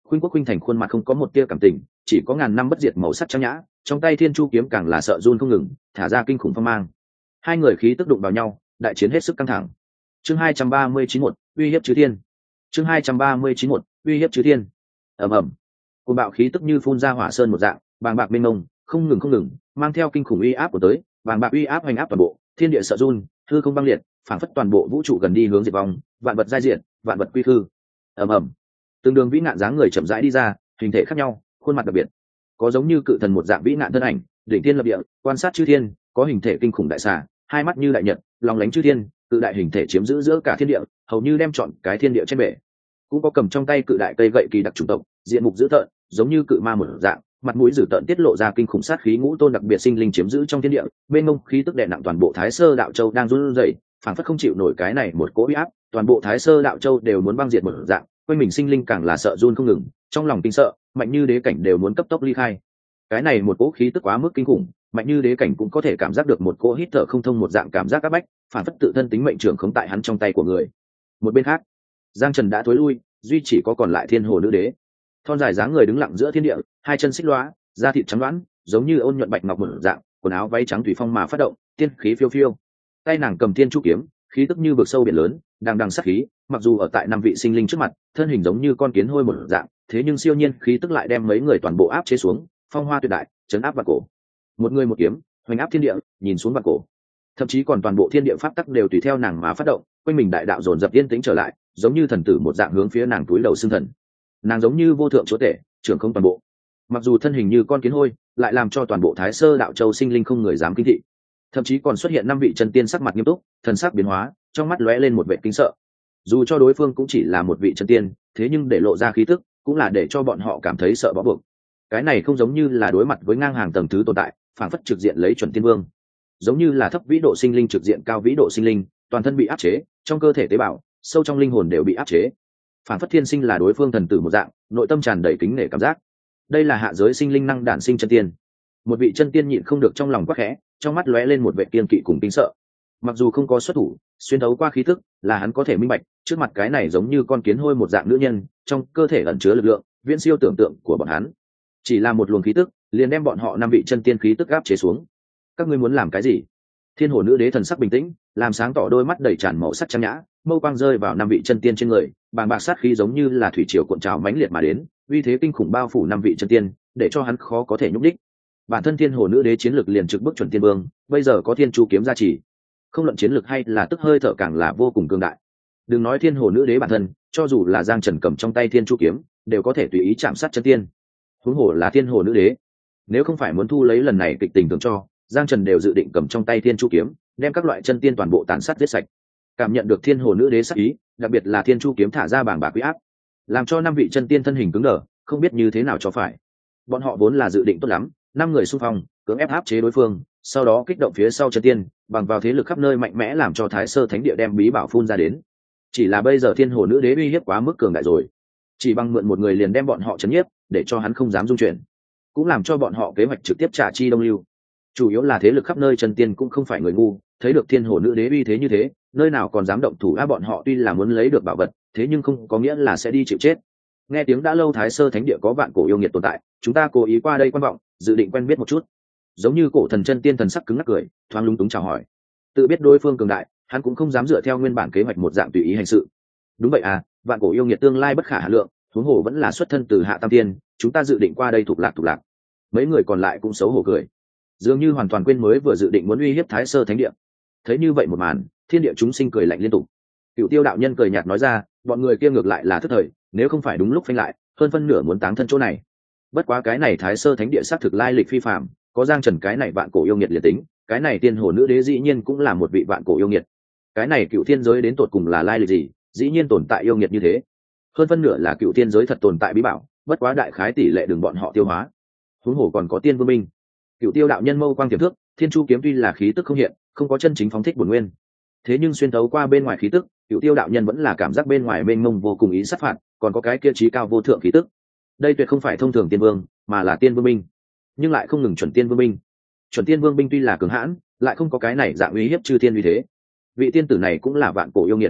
Speaker 1: Khuynh Quốc khuynh thành khuôn mặt không có một tia cảm tình, chỉ có ngàn năm bất diệt màu sắc trắng nhã, trong tay thiên chu kiếm càng là sợ run không ngừng, thả ra kinh khủng phong mang. Hai người khí tức đụng vào nhau, đại chiến hết sức căng thẳng. Chương 239 uy hiếp chư thiên. Chương 239 uy hiếp chư thiên. Ầm ầm. Cuồng bạo khí tức như phun ra hỏa sơn một dạng, bàng bạc mênh mông, không ngừng, mang theo kinh khủng uy áp của tới, bàng bạc uy áp hoành áp toàn bộ, thiên địa sợ run, hư không băng liệt, phảng phất toàn bộ vũ trụ gần đi hướng diệt vong, vạn vật giai diệt, vạn vật quy hư. Ầm ầm. Từng đường vĩ nạn dáng người chậm rãi đi ra, hình thể khác nhau, khuôn mặt đặc biệt, có giống như cự thần một dạng vĩ nạn thân ảnh, đỉnh thiên lập địa, quan sát chư thiên, có hình thể kinh khủng đại xà, hai mắt như đại nhật, lòng lánh chư thiên, cự đại hình thể chiếm giữ giữa cả thiên địa, hầu như đem trọn cái thiên địa trên bể. Cũng có cầm trong tay cự đại cây gậy kỳ đặc chủng tộc, diện mục dữ tợn, giống như cự ma một dạng, mặt mũi dữ tợn tiết lộ ra kinh khủng sát khí ngũ tôn đặc biệt sinh linh chiếm giữ trong thiên địa, bên ngông khí tức đè nặng toàn bộ Thái Sơ Đạo Châu đang run rẩy, phảng phất không chịu nổi cái này một cỗ uy áp, toàn bộ Thái Sơ Đạo Châu đều muốn băng diệt một dạng, quanh mình sinh linh càng là sợ run không ngừng, trong lòng kinh sợ, mạnh như đế cảnh đều muốn cấp tốc ly khai. Cái này một cỗ khí tức quá mức kinh khủng, mạnh như đế cảnh cũng có thể cảm giác được một cỗ hít thở không thông một dạng cảm giác áp bách, phản phất tự thân tính mệnh trưởng khống tại hắn trong tay của người. Một bên khác, Giang Trần đã thối lui, duy chỉ có còn lại Thiên Hồ Nữ Đế. Thon dài dáng người đứng lặng giữa thiên địa, hai chân xích lóa, da thịt trắng loãng, giống như ôn nhuận bạch ngọc một dạng, quần áo váy trắng tùy phong mà phát động, tiên khí phiêu phiêu. Tay nàng cầm thiên chu kiếm, khí tức như vực sâu biển lớn, đằng đằng sát khí, mặc dù ở tại năm vị sinh linh trước mặt, thân hình giống như con kiến hôi một dạng, thế nhưng siêu nhiên khí tức lại đem mấy người toàn bộ áp chế xuống, phong hoa tuyệt đại, chấn áp vạn cổ. Một người một kiếm, hoành áp thiên địa, nhìn xuống vạn cổ. Thậm chí còn toàn bộ thiên địa pháp tắc đều tùy theo nàng mà phát động, quanh mình đại đạo dồn dập yên tĩnh trở lại, giống như thần tử một dạng hướng phía nàng túi đầu xương thần. Nàng giống như vô thượng chúa tể, trưởng không toàn bộ. Mặc dù thân hình như con kiến hôi, lại làm cho toàn bộ Thái Sơ Đạo Châu sinh linh không người dám kinh thị. Thậm chí còn xuất hiện năm vị chân tiên sắc mặt nghiêm túc, thần sắc biến hóa, trong mắt lóe lên một vẻ kinh sợ. Dù cho đối phương cũng chỉ là một vị chân tiên, thế nhưng để lộ ra khí tức, cũng là để cho bọn họ cảm thấy sợ bó buộc. Cái này không giống như là đối mặt với ngang hàng tầng thứ tồn tại, phản phất trực diện lấy chuẩn tiên vương, giống như là thấp vĩ độ sinh linh trực diện cao vĩ độ sinh linh, toàn thân bị áp chế, trong cơ thể tế bào, sâu trong linh hồn đều bị áp chế. Phản phất thiên sinh là đối phương thần tử một dạng, nội tâm tràn đầy kính nể cảm giác. Đây là hạ giới sinh linh năng đản sinh chân tiên. Một vị chân tiên nhịn không được trong lòng quắc khẽ, trong mắt lóe lên một vẻ kiên kỵ cùng kính sợ. Mặc dù không có xuất thủ, xuyên thấu qua khí tức, là hắn có thể minh bạch, trước mặt cái này giống như con kiến hôi một dạng nữ nhân, trong cơ thể ẩn chứa lực lượng viễn siêu tưởng tượng của bọn hắn. Chỉ là một luồng khí tức, liền đem bọn họ năm vị chân tiên khí tức áp chế xuống. Các ngươi muốn làm cái gì? Thiên Hồ Nữ Đế thần sắc bình tĩnh, làm sáng tỏ đôi mắt đầy tràn màu sắc trắng nhã, mâu quang rơi vào năm vị chân tiên trên người, bàng bạc sát khí giống như là thủy triều cuộn trào mãnh liệt mà đến, uy thế kinh khủng bao phủ năm vị chân tiên, để cho hắn khó có thể nhúc đích. Bản thân Thiên Hồ Nữ Đế chiến lực liền trực bước chuẩn tiên vương, bây giờ có Thiên Chu kiếm gia trì, không luận chiến lực hay là tức hơi thở càng là vô cùng cường đại. Đừng nói Thiên Hồ Nữ Đế bản thân, cho dù là Giang Trần cầm trong tay Thiên Chu kiếm, đều có thể tùy ý chạm sát chân tiên. Huống hồ là Thiên Hồ Nữ Đế, nếu không phải muốn thu lấy lần này kịch tình tưởng cho, Giang Trần đều dự định cầm trong tay Thiên Chu kiếm, đem các loại chân tiên toàn bộ tàn sát giết sạch. Cảm nhận được Thiên Hồ Nữ Đế sát ý, đặc biệt là Thiên Chu kiếm thả ra bảng bạc uy áp, làm cho năm vị chân tiên thân hình cứng đờ, không biết như thế nào cho phải. Bọn họ vốn là dự định tốt lắm, năm người xung phong, cưỡng ép áp chế đối phương, sau đó kích động phía sau chân tiên, bằng vào thế lực khắp nơi mạnh mẽ làm cho Thái Sơ Thánh Địa đem bí bảo phun ra đến. Chỉ là bây giờ Thiên Hồ Nữ Đế uy hiếp quá mức cường đại rồi, chỉ bằng mượn một người liền đem bọn họ chấn nhiếp, để cho hắn không dám dung chuyển, cũng làm cho bọn họ kế hoạch trực tiếp trả chi đông lưu. Chủ yếu là thế lực khắp nơi chân tiên cũng không phải người ngu, thấy được Thiên Hồ Nữ Đế uy thế như thế, nơi nào còn dám động thủ á. Bọn họ tuy là muốn lấy được bảo vật, thế nhưng không có nghĩa là sẽ đi chịu chết. Nghe tiếng đã lâu Thái Sơ Thánh Địa có vạn cổ yêu nghiệt tồn tại, chúng ta cố ý qua đây quan vọng, dự định quen biết một chút. Giống như cổ thần chân tiên thần sắc cứng ngắc cười, thoáng lúng túng chào hỏi. Tự biết đối phương cường đại, hắn cũng không dám dựa theo nguyên bản kế hoạch một dạng tùy ý hành sự. Đúng vậy à, vạn cổ yêu nghiệt tương lai bất khả hà lượng, huống hồ vẫn là xuất thân từ hạ tam tiên, chúng ta dự định qua đây thuộc lạc. Mấy người còn lại cũng xấu hổ cười, dường như hoàn toàn quên mới vừa dự định muốn uy hiếp Thái Sơ Thánh Địa. Thấy như vậy một màn, thiên địa chúng sinh cười lạnh liên tục. Cửu Tiêu đạo nhân cười nhạt nói ra, bọn người kia ngược lại là thức thời, nếu không phải đúng lúc phanh lại, hơn phân nửa muốn táng thân chỗ này. Bất quá cái này Thái Sơ Thánh Địa xác thực lai lịch phi phàm, có Giang Trần cái này vạn cổ yêu nghiệt liệt tính, cái này Thiên Hồ Nữ Đế dĩ nhiên cũng là một vị vạn cổ yêu nghiệt. Cái này cựu thiên giới đến tột cùng là lai lịch gì, dĩ nhiên tồn tại yêu nghiệt như thế. Hơn phân nửa là cựu thiên giới thật tồn tại bí bảo, bất quá đại khái tỷ lệ đường bọn họ tiêu hóa. Huống hồ còn có Tiên Vương Minh. Cựu Tiêu đạo nhân mâu quang tiềm thước, Thiên Chu kiếm tuy là khí tức không hiện, không có chân chính phóng thích bổn nguyên, thế nhưng xuyên thấu qua bên ngoài khí tức, Cựu Tiêu đạo nhân vẫn là cảm giác bên ngoài mênh mông vô cùng ý sát phạt, còn có cái kia trí cao vô thượng khí tức. Đây tuyệt không phải thông thường tiên vương, mà là Tiên Vương Minh, nhưng lại không ngừng chuẩn Tiên Vương Minh. Chuẩn Tiên Vương Minh tuy là cường hãn, lại không có cái này dạng uy hiếp chư thiên uy thế. Vị tiên tử này cũng là vạn cổ yêu nghiệt.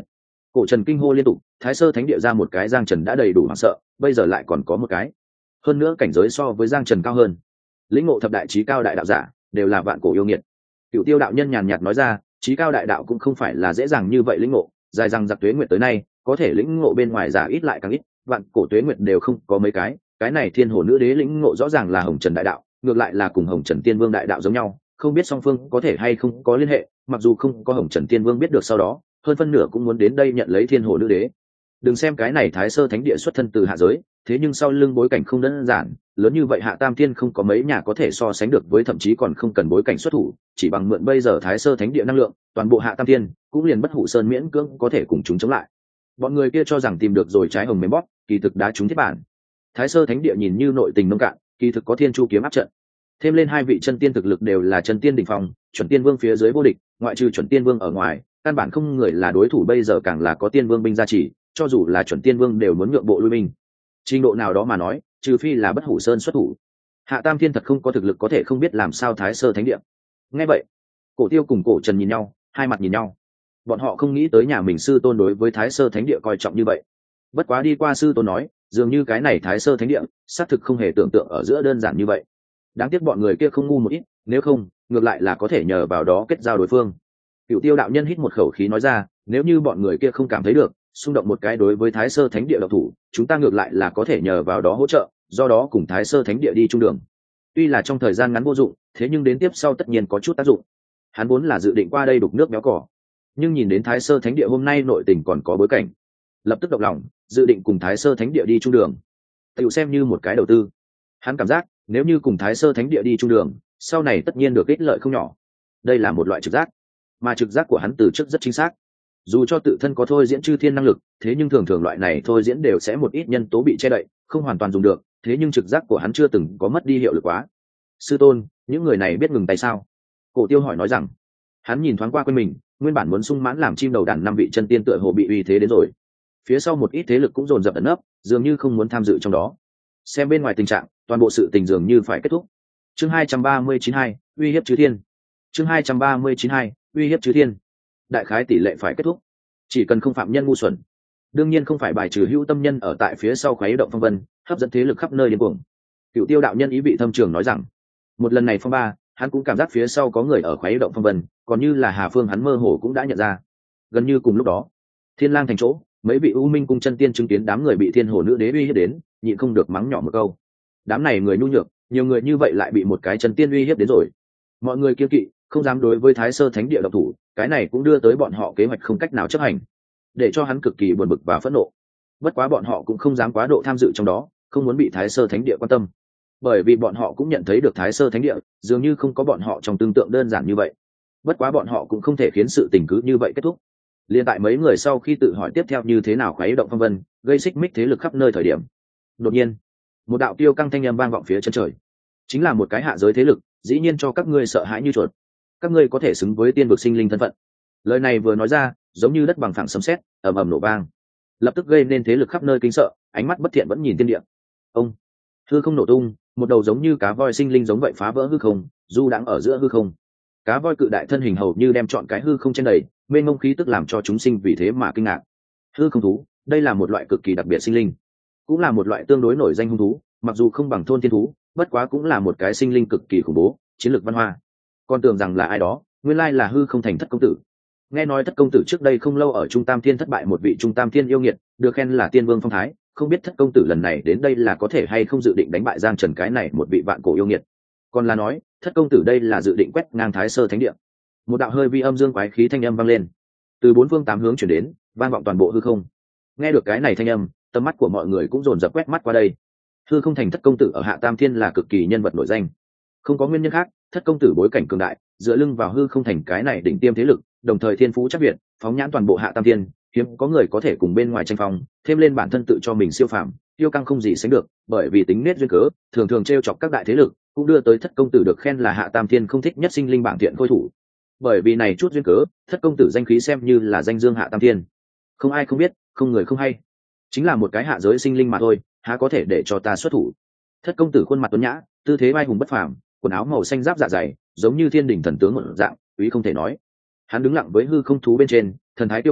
Speaker 1: Cổ Trần kinh hô liên tục, Thái Sơ Thánh Địa ra một cái Giang Trần đã đầy đủ hoảng sợ, bây giờ lại còn có một cái. Hơn nữa cảnh giới so với Giang Trần cao hơn. Lĩnh ngộ thập đại chí cao đại đạo giả, đều là vạn cổ yêu nghiệt. Cửu Tiêu đạo nhân nhàn nhạt nói ra, chí cao đại đạo cũng không phải là dễ dàng như vậy lĩnh ngộ, dài rằng giặc tuế nguyệt tới nay, có thể lĩnh ngộ bên ngoài giả ít lại càng ít, vạn cổ tuế nguyệt đều không có mấy cái này Thiên Hồ Nữ Đế lĩnh ngộ rõ ràng là Hồng Trần đại đạo, ngược lại là cùng Hồng Trần Tiên Vương đại đạo giống nhau, không biết song phương có thể hay không có liên hệ, mặc dù không có Hồng Trần Tiên Vương biết được sau đó, hơn phân nửa cũng muốn đến đây nhận lấy Thiên Hồ Nữ Đế. Đừng xem cái này Thái Sơ Thánh Địa xuất thân từ hạ giới, thế nhưng sau lưng bối cảnh không đơn giản, lớn như vậy Hạ Tam Thiên không có mấy nhà có thể so sánh được với, thậm chí còn không cần bối cảnh xuất thủ, chỉ bằng mượn bây giờ Thái Sơ Thánh Địa năng lượng, toàn bộ Hạ Tam Thiên cũng liền Bất Hủ Sơn miễn cưỡng có thể cùng chúng chống lại. Bọn người kia cho rằng tìm được rồi trái hồng mềm bóp, kỳ thực đá trúng thiết bản. Thái Sơ Thánh Địa nhìn như nội tình nông cạn, kỳ thực có Thiên Chu kiếm áp trận. Thêm lên hai vị chân tiên thực lực đều là chân tiên đỉnh phong, chuẩn tiên vương phía dưới vô địch, ngoại trừ chuẩn tiên vương ở ngoài, căn bản không người là đối thủ, bây giờ càng là có tiên vương binh gia trì, cho dù là chuẩn tiên vương đều muốn nhượng bộ lui binh. Trình độ nào đó mà nói, trừ phi là Bất Hủ Sơn xuất thủ, Hạ Tam Thiên thật không có thực lực có thể không biết làm sao Thái Sơ Thánh Địa. Nghe vậy, Cổ Tiêu cùng Cổ Trần nhìn nhau, hai mặt nhìn nhau. Bọn họ không nghĩ tới nhà mình sư tôn đối với Thái Sơ Thánh Địa coi trọng như vậy. Bất quá đi qua sư tôn nói, dường như cái này Thái Sơ Thánh Địa xác thực không hề tưởng tượng ở giữa đơn giản như vậy. Đáng tiếc bọn người kia không ngu một ít, nếu không ngược lại là có thể nhờ vào đó kết giao đối phương. Cửu Tiêu đạo nhân hít một khẩu khí nói ra, nếu như bọn người kia không cảm thấy được xung động một cái đối với Thái Sơ Thánh Địa độc thủ, chúng ta ngược lại là có thể nhờ vào đó hỗ trợ, do đó cùng Thái Sơ Thánh Địa đi chung đường. Tuy là trong thời gian ngắn vô dụng, thế nhưng đến tiếp sau tất nhiên có chút tác dụng. Hắn vốn là dự định qua đây đục nước béo cỏ, nhưng nhìn đến Thái Sơ Thánh Địa hôm nay nội tình còn có bối cảnh, lập tức động lòng, dự định cùng Thái Sơ Thánh Địa đi chung đường, tự xem như một cái đầu tư. Hắn cảm giác nếu như cùng Thái Sơ Thánh Địa đi chung đường, sau này tất nhiên được ích lợi không nhỏ. Đây là một loại trực giác, mà trực giác của hắn từ trước rất chính xác. Dù cho tự thân có thôi diễn chư thiên năng lực, thế nhưng thường thường loại này thôi diễn đều sẽ một ít nhân tố bị che đậy, không hoàn toàn dùng được, thế nhưng trực giác của hắn chưa từng có mất đi hiệu lực quá. Sư tôn, những người này biết ngừng tay sao? Cổ Tiêu hỏi nói rằng. Hắn nhìn thoáng qua quanh mình, nguyên bản muốn sung mãn làm chim đầu đàn năm vị chân tiên tựa hồ bị uy thế đến rồi. Phía sau một ít thế lực cũng dồn dập ẩn nấp, dường như không muốn tham dự trong đó. Xem bên ngoài tình trạng, toàn bộ sự tình dường như phải kết thúc. Chương 239-2, uy hiếp chư thiên. Chương 239-2, uy hiếp chư thiên. Đại khái tỷ lệ phải kết thúc. Chỉ cần không phạm nhân ngu xuẩn. Đương nhiên không phải bài trừ hữu tâm nhân ở tại phía sau khuấy động phong vân, hấp dẫn thế lực khắp nơi điên cuồng. Cửu Tiêu đạo nhân ý vị thâm trường nói rằng, một lần này phong ba, hắn cũng cảm giác phía sau có người ở khuấy động phong vân, còn như là Hà Phương hắn mơ hồ cũng đã nhận ra. Gần như cùng lúc đó, Thiên Lang thành chỗ, mấy vị U Minh cung chân tiên chứng kiến đám người bị Thiên Hồ Nữ Đế uy hiếp đến, nhịn không được mắng nhỏ một câu. Đám này người nhu nhược, nhiều người như vậy lại bị một cái chân tiên uy hiếp đến rồi. Mọi người kiêng kỵ, không dám đối với Thái Sơ Thánh Địa động thủ, cái này cũng đưa tới bọn họ kế hoạch không cách nào chấp hành, để cho hắn cực kỳ buồn bực và phẫn nộ. Bất quá bọn họ cũng không dám quá độ tham dự trong đó, không muốn bị Thái Sơ Thánh Địa quan tâm, bởi vì bọn họ cũng nhận thấy được Thái Sơ Thánh Địa dường như không có bọn họ trong tưởng tượng đơn giản như vậy. Bất quá bọn họ cũng không thể khiến sự tình cứ như vậy kết thúc. Liên tại mấy người sau khi tự hỏi tiếp theo như thế nào khuấy động phong vân, gây xích mích thế lực khắp nơi thời điểm, đột nhiên một đạo tiêu căng thanh âm vang vọng phía chân trời. Chính là một cái hạ giới thế lực, dĩ nhiên cho các ngươi sợ hãi như chuột. Các ngươi có thể xứng với tiên vực sinh linh thân phận. Lời này vừa nói ra, giống như đất bằng phẳng sấm sét, ầm ầm nổ vang, lập tức gây nên thế lực khắp nơi kinh sợ, ánh mắt bất thiện vẫn nhìn thiên địa. Ông, hư không nổ tung, một đầu giống như cá voi sinh linh giống vậy phá vỡ hư không, du đãng ở giữa hư không. Cá voi cự đại thân hình hầu như đem trọn cái hư không trên đầy, mênh mông khí tức làm cho chúng sinh vì thế mà kinh ngạc. Hư không thú, đây là một loại cực kỳ đặc biệt sinh linh, cũng là một loại tương đối nổi danh hung thú, mặc dù không bằng thôn thiên thú, bất quá cũng là một cái sinh linh cực kỳ khủng bố, chiến lược văn hoa. Con tưởng rằng là ai đó, nguyên lai là hư không thành Thất công tử. Nghe nói Thất công tử trước đây không lâu ở Trung Tam Thiên thất bại một vị Trung Tam Thiên yêu nghiệt, được khen là tiên vương phong thái, không biết Thất công tử lần này đến đây là có thể hay không dự định đánh bại Giang Trần cái này một vị vạn cổ yêu nghiệt. Còn là nói, Thất công tử đây là dự định quét ngang Thái Sơ Thánh Địa. Một đạo hơi vi âm dương quái khí thanh âm vang lên, từ bốn phương tám hướng chuyển đến, vang vọng toàn bộ hư không. Nghe được cái này thanh âm, tầm mắt của mọi người cũng dồn dập quét mắt qua đây. Hư không thành Thất công tử ở Hạ Tam Thiên là cực kỳ nhân vật nổi danh, không có nguyên nhân khác. Thất công tử bối cảnh cường đại, dựa lưng vào hư không thành cái này đỉnh tiêm thế lực, đồng thời thiên phú chắc việt, phóng nhãn toàn bộ Hạ Tam Thiên, hiếm có người có thể cùng bên ngoài tranh phong, thêm lên bản thân tự cho mình siêu phàm, tiêu căng không gì sánh được, bởi vì tính nết duyên cớ, thường thường trêu chọc các đại thế lực, cũng đưa tới Thất công tử được khen là Hạ Tam Thiên không thích nhất sinh linh bảng thiện khôi thủ. Bởi vì này chút duyên cớ, Thất công tử danh khí xem như là danh dương Hạ Tam Thiên, không ai không biết, không người không hay. Chính là một cái hạ giới sinh linh mà thôi, há có thể để cho ta xuất thủ. Thất công tử khuôn mặt tuấn nhã, tư thế vai hùng bất phàm, quần áo màu xanh giáp dạ dày, giống như thiên đình thần tướng một dạng, quý không thể nói. Hắn đứng lặng với hư không thú bên trên, thần thái tiêu căng,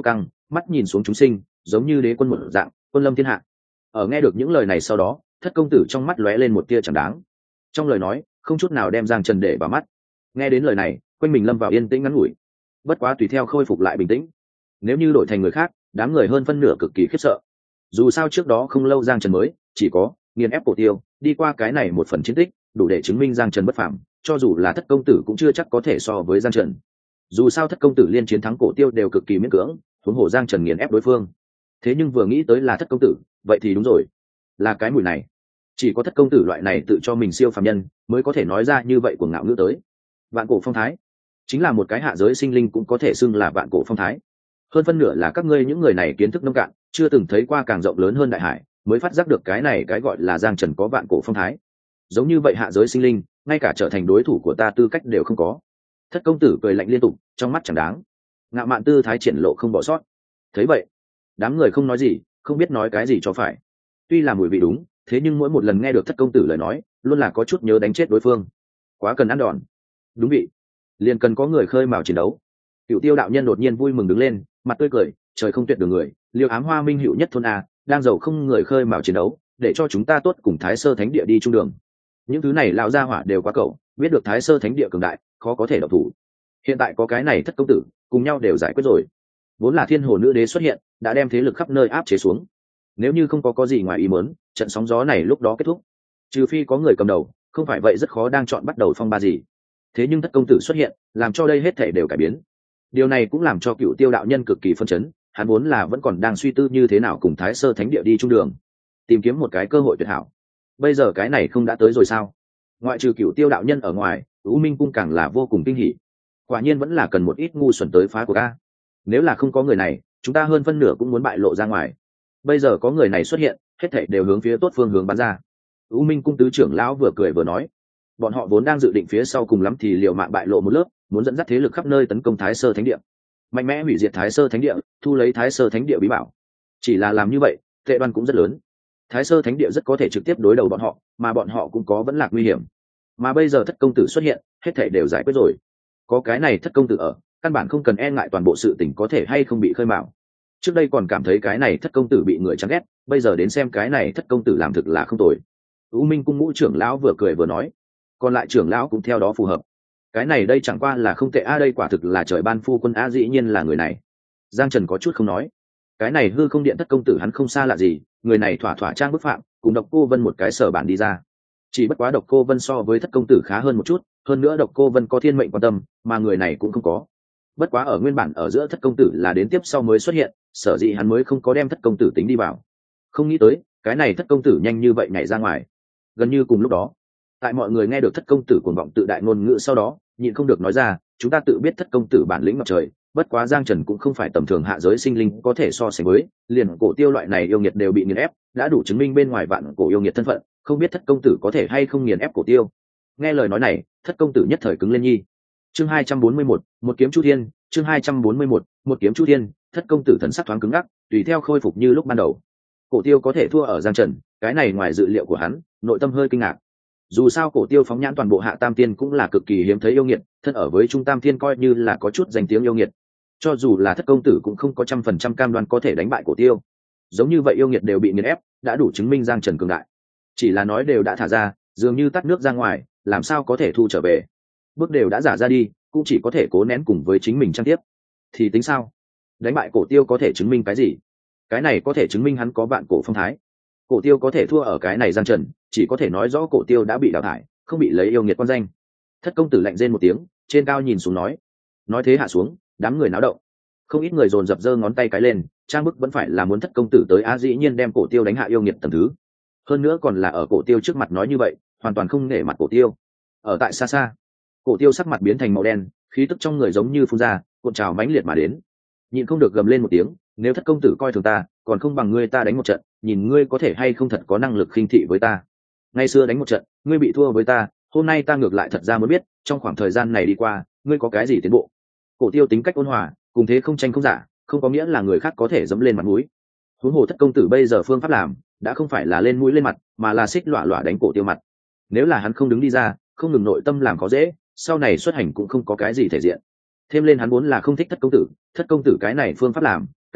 Speaker 1: mắt nhìn xuống chúng sinh, giống như đế quân một dạng, quân lâm thiên hạ. Ở nghe được những lời này sau đó, thất công tử trong mắt lóe lên một tia chẳng đáng. Trong lời nói không chút nào đem Giang Trần để vào mắt. Nghe đến lời này, quanh mình lâm vào yên tĩnh ngắn ngủi. Bất quá tùy theo khôi phục lại bình tĩnh. Nếu như đổi thành người khác, đám người hơn phân nửa cực kỳ khiếp sợ. Dù sao trước đó không lâu Giang Trần mới chỉ có nghiền ép Cổ Tiêu, đi qua cái này một phần chiến tích, đủ để chứng minh Giang Trần bất phàm, cho dù là thất công tử cũng chưa chắc có thể so với Giang Trần. Dù sao thất công tử liên chiến thắng Cổ Tiêu đều cực kỳ miễn cưỡng, huống hồ Giang Trần nghiền ép đối phương. Thế nhưng vừa nghĩ tới là thất công tử, vậy thì đúng rồi, là cái mùi này. Chỉ có thất công tử loại này tự cho mình siêu phàm nhân mới có thể nói ra như vậy của ngạo ngữ tới. Vạn cổ phong thái chính là một cái hạ giới sinh linh cũng có thể xưng là vạn cổ phong thái. Hơn phân nửa là các ngươi những người này kiến thức nông cạn, chưa từng thấy qua càng rộng lớn hơn đại hải, mới phát giác được cái này cái gọi là Giang Trần có vạn cổ phong thái. Giống như vậy hạ giới sinh linh, ngay cả trở thành đối thủ của ta tư cách đều không có. Thất công tử cười lạnh liên tục, trong mắt chẳng đáng, ngạo mạn tư thái triển lộ không bỏ sót. Thấy vậy, đám người không nói gì, không biết nói cái gì cho phải. Tuy là mùi vị đúng, thế nhưng mỗi một lần nghe được thất công tử lời nói, luôn là có chút nhớ đánh chết đối phương. Quá cần ăn đòn. Đúng vị, liền cần có người khơi mào chiến đấu. Cửu Tiêu đạo nhân đột nhiên vui mừng đứng lên, mặt tươi cười, trời không tuyệt đường người, Liêu Ám Hoa minh hữu nhất thôn a, đang giàu không người khơi mào chiến đấu, để cho chúng ta tốt cùng Thái Sơ Thánh Địa đi chung đường. Những thứ này lão gia hỏa đều quá cậu, biết được Thái Sơ Thánh Địa cường đại, khó có thể độc thủ. Hiện tại có cái này thất công tử, cùng nhau đều giải quyết rồi. Vốn là Thiên Hồ Nữ Đế xuất hiện, đã đem thế lực khắp nơi áp chế xuống. Nếu như không có gì ngoài ý muốn, trận sóng gió này lúc đó kết thúc. Trừ phi có người cầm đầu, không phải vậy rất khó đang chọn bắt đầu phong ba gì. Thế nhưng thất công tử xuất hiện, làm cho đây hết thảy đều cải biến. Điều này cũng làm cho Cửu Tiêu đạo nhân cực kỳ phân chấn, hắn vốn là vẫn còn đang suy tư như thế nào cùng Thái Sơ Thánh Địa đi chung đường, tìm kiếm một cái cơ hội tuyệt hảo. Bây giờ cái này không đã tới rồi sao? Ngoại trừ Cửu Tiêu đạo nhân ở ngoài, U Minh cung càng là vô cùng kinh hỉ. Quả nhiên vẫn là cần một ít ngu xuẩn tới phá của ta. Nếu là không có người này, chúng ta hơn phân nửa cũng muốn bại lộ ra ngoài. Bây giờ có người này xuất hiện, hết thảy đều hướng phía tốt phương hướng bắn ra. U Minh cung tứ trưởng lão vừa cười vừa nói, bọn họ vốn đang dự định phía sau cùng lắm thì liều mạng bại lộ một lớp, muốn dẫn dắt thế lực khắp nơi tấn công Thái Sơ Thánh Địa, mạnh mẽ hủy diệt Thái Sơ Thánh Địa, thu lấy Thái Sơ Thánh Địa bí bảo. Chỉ là làm như vậy, tệ đoan cũng rất lớn. Thái Sơ Thánh Địa rất có thể trực tiếp đối đầu bọn họ, mà bọn họ cũng có vẫn lạc nguy hiểm. Mà bây giờ thất công tử xuất hiện, hết thảy đều giải quyết rồi. Có cái này thất công tử ở, căn bản không cần e ngại toàn bộ sự tình có thể hay không bị khơi mào. Trước đây còn cảm thấy cái này thất công tử bị người chán ghét, bây giờ đến xem cái này thất công tử làm thực là không tồi. U Minh cung ngũ trưởng lão vừa cười vừa nói, còn lại trưởng lão cũng theo đó phù hợp. Cái này đây chẳng qua là không tệ a, đây quả thực là trời ban phu quân a, dĩ nhiên là người này. Giang Trần có chút không nói, cái này hư không điện thất công tử hắn không xa lạ gì, người này thỏa thỏa trang bức phạm, cùng Độc Cô Vân một cái sở bản đi ra. Chỉ bất quá Độc Cô Vân so với thất công tử khá hơn một chút, hơn nữa Độc Cô Vân có thiên mệnh quan tâm, mà người này cũng không có. Bất quá ở nguyên bản ở giữa thất công tử là đến tiếp sau mới xuất hiện, sở dĩ hắn mới không có đem thất công tử tính đi vào. Không nghĩ tới cái này thất công tử nhanh như vậy nhảy ra ngoài. Gần như cùng lúc đó, tại mọi người nghe được thất công tử cuồng vọng tự đại ngôn ngữ sau đó, nhịn không được nói ra, chúng ta tự biết thất công tử bản lĩnh ngập trời, bất quá Giang Trần cũng không phải tầm thường hạ giới sinh linh có thể so sánh với, liền Cổ Tiêu loại này yêu nghiệt đều bị nghiền ép, đã đủ chứng minh bên ngoài vạn cổ yêu nghiệt thân phận, không biết thất công tử có thể hay không nghiền ép Cổ Tiêu. Nghe lời nói này, thất công tử nhất thời cứng lên nhi. Chương 241, một kiếm chu thiên, chương 241, một kiếm chu thiên, thất công tử thần sắc thoáng cứng ngắc, tùy theo khôi phục như lúc ban đầu. Cổ Tiêu có thể thua ở Giang Trần, cái này ngoài dự liệu của hắn, nội tâm hơi kinh ngạc. Dù sao Cổ Tiêu phóng nhãn toàn bộ hạ tam tiên cũng là cực kỳ hiếm thấy yêu nghiệt, thân ở với trung tam tiên coi như là có chút danh tiếng yêu nghiệt. Cho dù là thất công tử cũng không có 100% cam đoan có thể đánh bại Cổ Tiêu. Giống như vậy yêu nghiệt đều bị nghiền ép, đã đủ chứng minh Giang Trần cường đại. Chỉ là nói đều đã thả ra, dường như tắt nước ra ngoài, làm sao có thể thu trở về. Bước đều đã giả ra đi, cũng chỉ có thể cố nén cùng với chính mình trang tiếp. Thì tính sao? Đánh bại Cổ Tiêu có thể chứng minh cái gì? Cái này có thể chứng minh hắn có vạn cổ phong thái. Cổ Tiêu có thể thua ở cái này Giang Trần, chỉ có thể nói rõ Cổ Tiêu đã bị đào thải, không bị lấy yêu nghiệt quan danh. Thất công tử lạnh rên một tiếng, trên cao nhìn xuống nói thế hạ xuống, đám người náo động, không ít người dồn dập giơ ngón tay cái lên, trang bức vẫn phải là muốn thất công tử tới á, dĩ nhiên đem Cổ Tiêu đánh hạ yêu nghiệt tầm thứ, hơn nữa còn là ở Cổ Tiêu trước mặt nói như vậy, hoàn toàn không nể mặt Cổ Tiêu. Ở tại xa xa, Cổ Tiêu sắc mặt biến thành màu đen, khí tức trong người giống như phun ra, cuộn trào mãnh liệt mà đến, nhịn không được gầm lên một tiếng, nếu thất công tử coi thường ta, còn không bằng ngươi ta đánh một trận, nhìn ngươi có thể hay không thật có năng lực khinh thị với ta. Ngày xưa đánh một trận, ngươi bị thua với ta, hôm nay ta ngược lại thật ra mới biết, trong khoảng thời gian này đi qua, ngươi có cái gì tiến bộ. Cổ Tiêu tính cách ôn hòa, cùng thế không tranh không giả, không có nghĩa là người khác có thể dẫm lên mặt mũi. Huống hồ thất công tử bây giờ phương pháp làm, đã không phải là lên mũi lên mặt, mà là xích lọa lọa đánh Cổ Tiêu mặt. Nếu là hắn không đứng đi ra, không ngừng nội tâm làm khó dễ, sau này xuất hành cũng không có cái gì thể diện. Thêm lên hắn vốn là không thích thất công tử cái này phương pháp làm,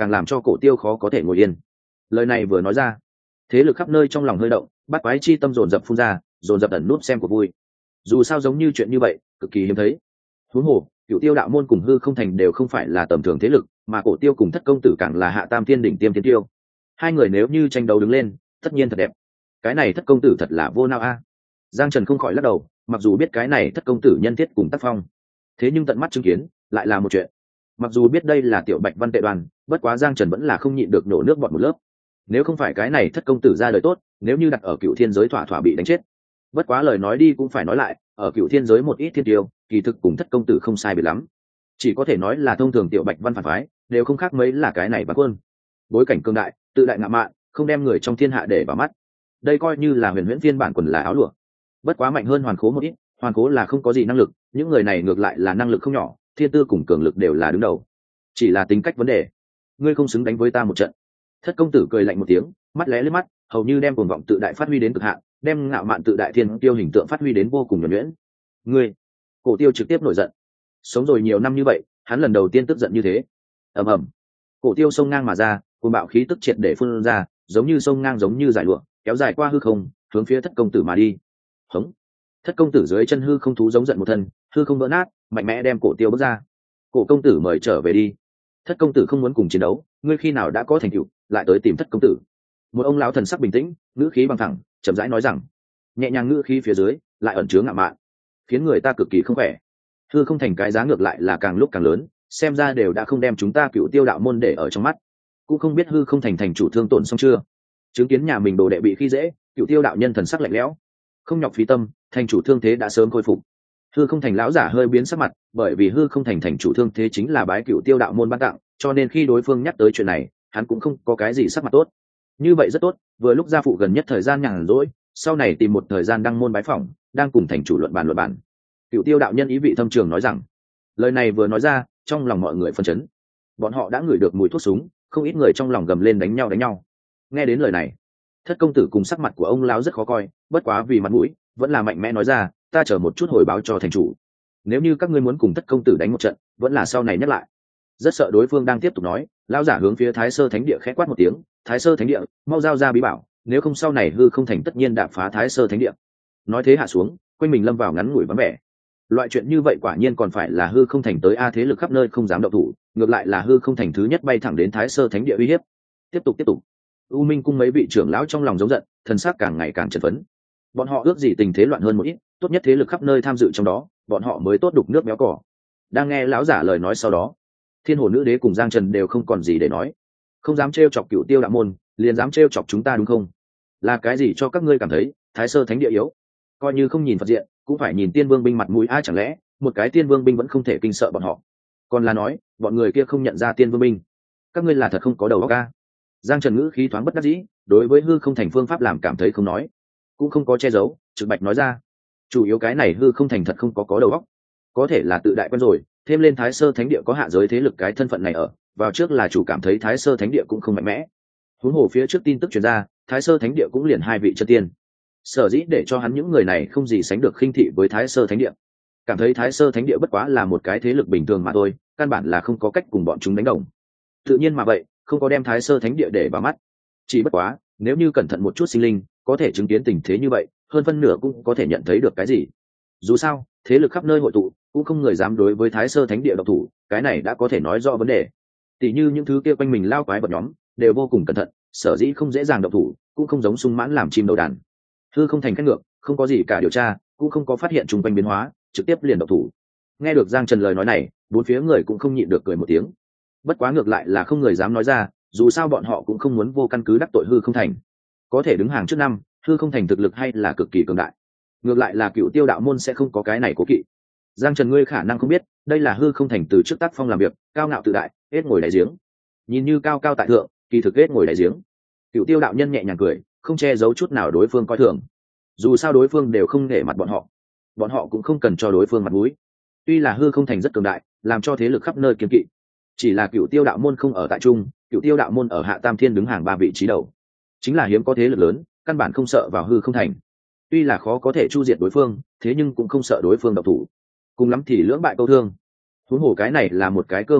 Speaker 1: càng làm cho Cổ Tiêu khó có thể ngồi yên. Lời này vừa nói ra, thế lực khắp nơi trong lòng hơi động, bắt quái chi tâm dồn dập phun ra, dồn dập ẩn núp xem của vui. Dù sao giống như chuyện như vậy cực kỳ hiếm thấy. Huống hồ Cửu Tiêu đạo môn cùng Hư Không Thành đều không phải là tầm thường thế lực, mà Cổ Tiêu cùng Thất công tử càng là hạ tam thiên đỉnh tiêm thiên tiêu. Hai người nếu như tranh đấu đứng lên, tất nhiên thật đẹp. Cái này Thất công tử thật là vô nao a. Giang Trần không khỏi lắc đầu, mặc dù biết cái này Thất công tử nhân thiết cùng tác phong, thế nhưng tận mắt chứng kiến lại là một chuyện. Mặc dù biết đây là Tiểu Bạch Văn tệ đoàn, bất quá Giang Trần vẫn là không nhịn được nổ nước bọt một lớp. Nếu không phải cái này Thất công tử ra đời tốt, nếu như đặt ở Cựu Thiên giới thỏa thỏa bị đánh chết. Bất quá lời nói đi cũng phải nói lại, ở Cựu Thiên giới một ít thiên tiêu, kỳ thực cùng Thất công tử không sai biệt lắm. Chỉ có thể nói là thông thường Tiểu Bạch Văn phản phái, đều không khác mấy là cái này Bá Quân. Bối cảnh cương đại, tự đại ngạo mạn, không đem người trong thiên hạ để vào mắt. Đây coi như là huyền huyễn phiên bản quần là áo lụa. Bất quá mạnh hơn Hoàn Khố một ít, Hoàn Khố là không có gì năng lực, những người này ngược lại là năng lực không nhỏ, thiên tư cùng cường lực đều là đứng đầu. Chỉ là tính cách vấn đề. Ngươi không xứng đánh với ta một trận. Thất công tử cười lạnh một tiếng, mắt lé lên mắt, hầu như đem cuồng vọng tự đại phát huy đến cực hạn, đem ngạo mạn tự đại thiên tiêu hình tượng phát huy đến vô cùng nhuần nhuyễn. Ngươi, Cổ Tiêu trực tiếp nổi giận. Sống rồi nhiều năm như vậy, hắn lần đầu tiên tức giận như thế. Ầm ầm, Cổ Tiêu xông ngang mà ra, cuồng bạo khí tức triệt để phun ra, giống như sông ngang giống như giải lụa, kéo dài qua hư không, hướng phía Thất công tử mà đi. Hống! Thất công tử dưới chân hư không thú giống giận một thân, hư không vỡ nát, mạnh mẽ đem Cổ Tiêu bước ra. Cổ công tử mời trở về đi. Thất công tử không muốn cùng chiến đấu, ngươi khi nào đã có thành tựu, lại tới tìm Thất công tử. Một ông lão thần sắc bình tĩnh, ngữ khí bằng thẳng, chậm rãi nói rằng, nhẹ nhàng ngữ khí phía dưới lại ẩn chứa ngạo mạn, khiến người ta cực kỳ không khỏe. Hư Không Thành cái giá ngược lại là càng lúc càng lớn, xem ra đều đã không đem chúng ta Cựu Tiêu đạo môn để ở trong mắt. Cũng không biết Hư Không Thành thành chủ thương tổn xong chưa. Chứng kiến nhà mình đồ đệ bị khi dễ, Cựu Tiêu đạo nhân thần sắc lạnh lẽo, không nhọc phí tâm, thành chủ thương thế đã sớm khôi phục. Hư Không Thành lão giả hơi biến sắc mặt, bởi vì Hư Không Thành thành chủ thương thế chính là bái Cựu Tiêu đạo môn ban tặng, cho nên khi đối phương nhắc tới chuyện này, hắn cũng không có cái gì sắc mặt tốt. Như vậy rất tốt, vừa lúc gia phụ gần nhất thời gian nhàn rỗi, sau này tìm một thời gian đăng môn bái phỏng, đang cùng thành chủ luận bàn. Cựu Tiêu đạo nhân ý vị thâm trường nói rằng, lời này vừa nói ra, trong lòng mọi người phân chấn. Bọn họ đã ngửi được mùi thuốc súng, không ít người trong lòng gầm lên đánh nhau. Nghe đến lời này, Thất công tử cùng sắc mặt của ông lão rất khó coi, bất quá vì mặt mũi, vẫn là mạnh mẽ nói ra, ta chờ một chút hồi báo cho thành chủ. Nếu như các ngươi muốn cùng Thất công tử đánh một trận, vẫn là sau này nhắc lại. Rất sợ đối phương đang tiếp tục nói, lão giả hướng phía Thái Sơ Thánh Địa khẽ quát một tiếng, Thái Sơ Thánh Địa, mau giao ra bí bảo, nếu không sau này Hư Không Thành tất nhiên đạp phá Thái Sơ Thánh Địa. Nói thế hạ xuống, quanh mình lâm vào ngắn ngủi vắng vẻ. Loại chuyện như vậy quả nhiên còn phải là Hư Không Thành tới a, thế lực khắp nơi không dám động thủ, ngược lại là Hư Không Thành thứ nhất bay thẳng đến Thái Sơ Thánh Địa uy hiếp. Tiếp tục. U Minh cung mấy vị trưởng lão trong lòng giống giận, thần sắc càng ngày càng chấn phấn. Bọn họ ước gì tình thế loạn hơn một ít, tốt nhất thế lực khắp nơi tham dự trong đó, bọn họ mới tốt đục nước béo cỏ. Đang nghe lão giả lời nói sau đó, Thiên Hồ Nữ Đế cùng Giang Trần đều không còn gì để nói. Không dám trêu chọc Cựu Tiêu đạo môn, liền dám trêu chọc chúng ta đúng không? Là cái gì cho các ngươi cảm thấy Thái Sơ Thánh Địa yếu? Coi như không nhìn Phật diện, cũng phải nhìn Tiên Vương binh mặt mũi a, chẳng lẽ một cái Tiên Vương binh vẫn không thể kinh sợ bọn họ? Còn là nói, bọn người kia không nhận ra Tiên Vương binh? Các ngươi là thật không có đầu óc a. Giang Trần ngữ khí thoáng bất đắc dĩ, đối với Hư Không Thành phương pháp làm cảm thấy không nói, cũng không có che giấu, trực bạch nói ra, chủ yếu cái này Hư Không Thành thật không có đầu óc, có thể là tự đại quen rồi, thêm lên Thái Sơ Thánh Địa có hạ giới thế lực cái thân phận này ở, vào trước là chủ cảm thấy Thái Sơ Thánh Địa cũng không mạnh mẽ. Huống hồ phía trước tin tức truyền ra, Thái Sơ Thánh Địa cũng liền hai vị chân tiên, sở dĩ để cho hắn những người này không gì sánh được khinh thị với Thái Sơ Thánh Địa, cảm thấy Thái Sơ Thánh Địa bất quá là một cái thế lực bình thường mà thôi, căn bản là không có cách cùng bọn chúng đánh đồng. Tự nhiên mà vậy, không có đem Thái Sơ Thánh Địa để vào mắt. Chỉ bất quá, nếu như cẩn thận một chút sinh linh, có thể chứng kiến tình thế như vậy, hơn phân nửa cũng có thể nhận thấy được cái gì. Dù sao, thế lực khắp nơi hội tụ, cũng không người dám đối với Thái Sơ Thánh Địa độc thủ, cái này đã có thể nói rõ vấn đề. Tỷ như những thứ kia quanh mình lao quái vật nhóm, đều vô cùng cẩn thận, sở dĩ không dễ dàng độc thủ, cũng không giống sung mãn làm chim đầu đàn. Hư Không Thành cách ngược, không có gì cả điều tra, cũng không có phát hiện chung quanh biến hóa, trực tiếp liền độc thủ. Nghe được Giang Trần lời nói này, bốn phía người cũng không nhịn được cười một tiếng. Bất quá ngược lại là không người dám nói ra, dù sao bọn họ cũng không muốn vô căn cứ đắc tội Hư Không Thành. Có thể đứng hàng trước năm, Hư Không Thành thực lực hay là cực kỳ cường đại. Ngược lại là Cựu Tiêu đạo môn sẽ không có cái này cố kỵ. Giang Trần ngươi khả năng không biết, đây là Hư Không Thành từ trước tác phong làm việc, cao ngạo tự đại, hết ngồi đáy giếng. Nhìn như cao cao tại thượng, kỳ thực hết ngồi đáy giếng. Cựu Tiêu đạo nhân nhẹ nhàng cười, không che giấu chút nào đối phương coi thường. Dù sao đối phương đều không nể mặt bọn họ cũng không cần cho đối phương mặt mũi. Tuy là Hư Không Thành rất cường đại, làm cho thế lực khắp nơi kiêng kỵ, chỉ là Cựu Tiêu đạo môn không ở tại trung, Cựu Tiêu đạo môn ở hạ tam thiên đứng hàng 3 vị trí đầu, chính là hiếm có thế lực lớn, căn bản không sợ vào Hư Không Thành. Tuy là khó có thể chu diệt đối phương, thế nhưng cũng không sợ đối phương độc thủ, cùng lắm thì lưỡng bại câu thương. Huống hồ cái này là một cái cơ hội tốt,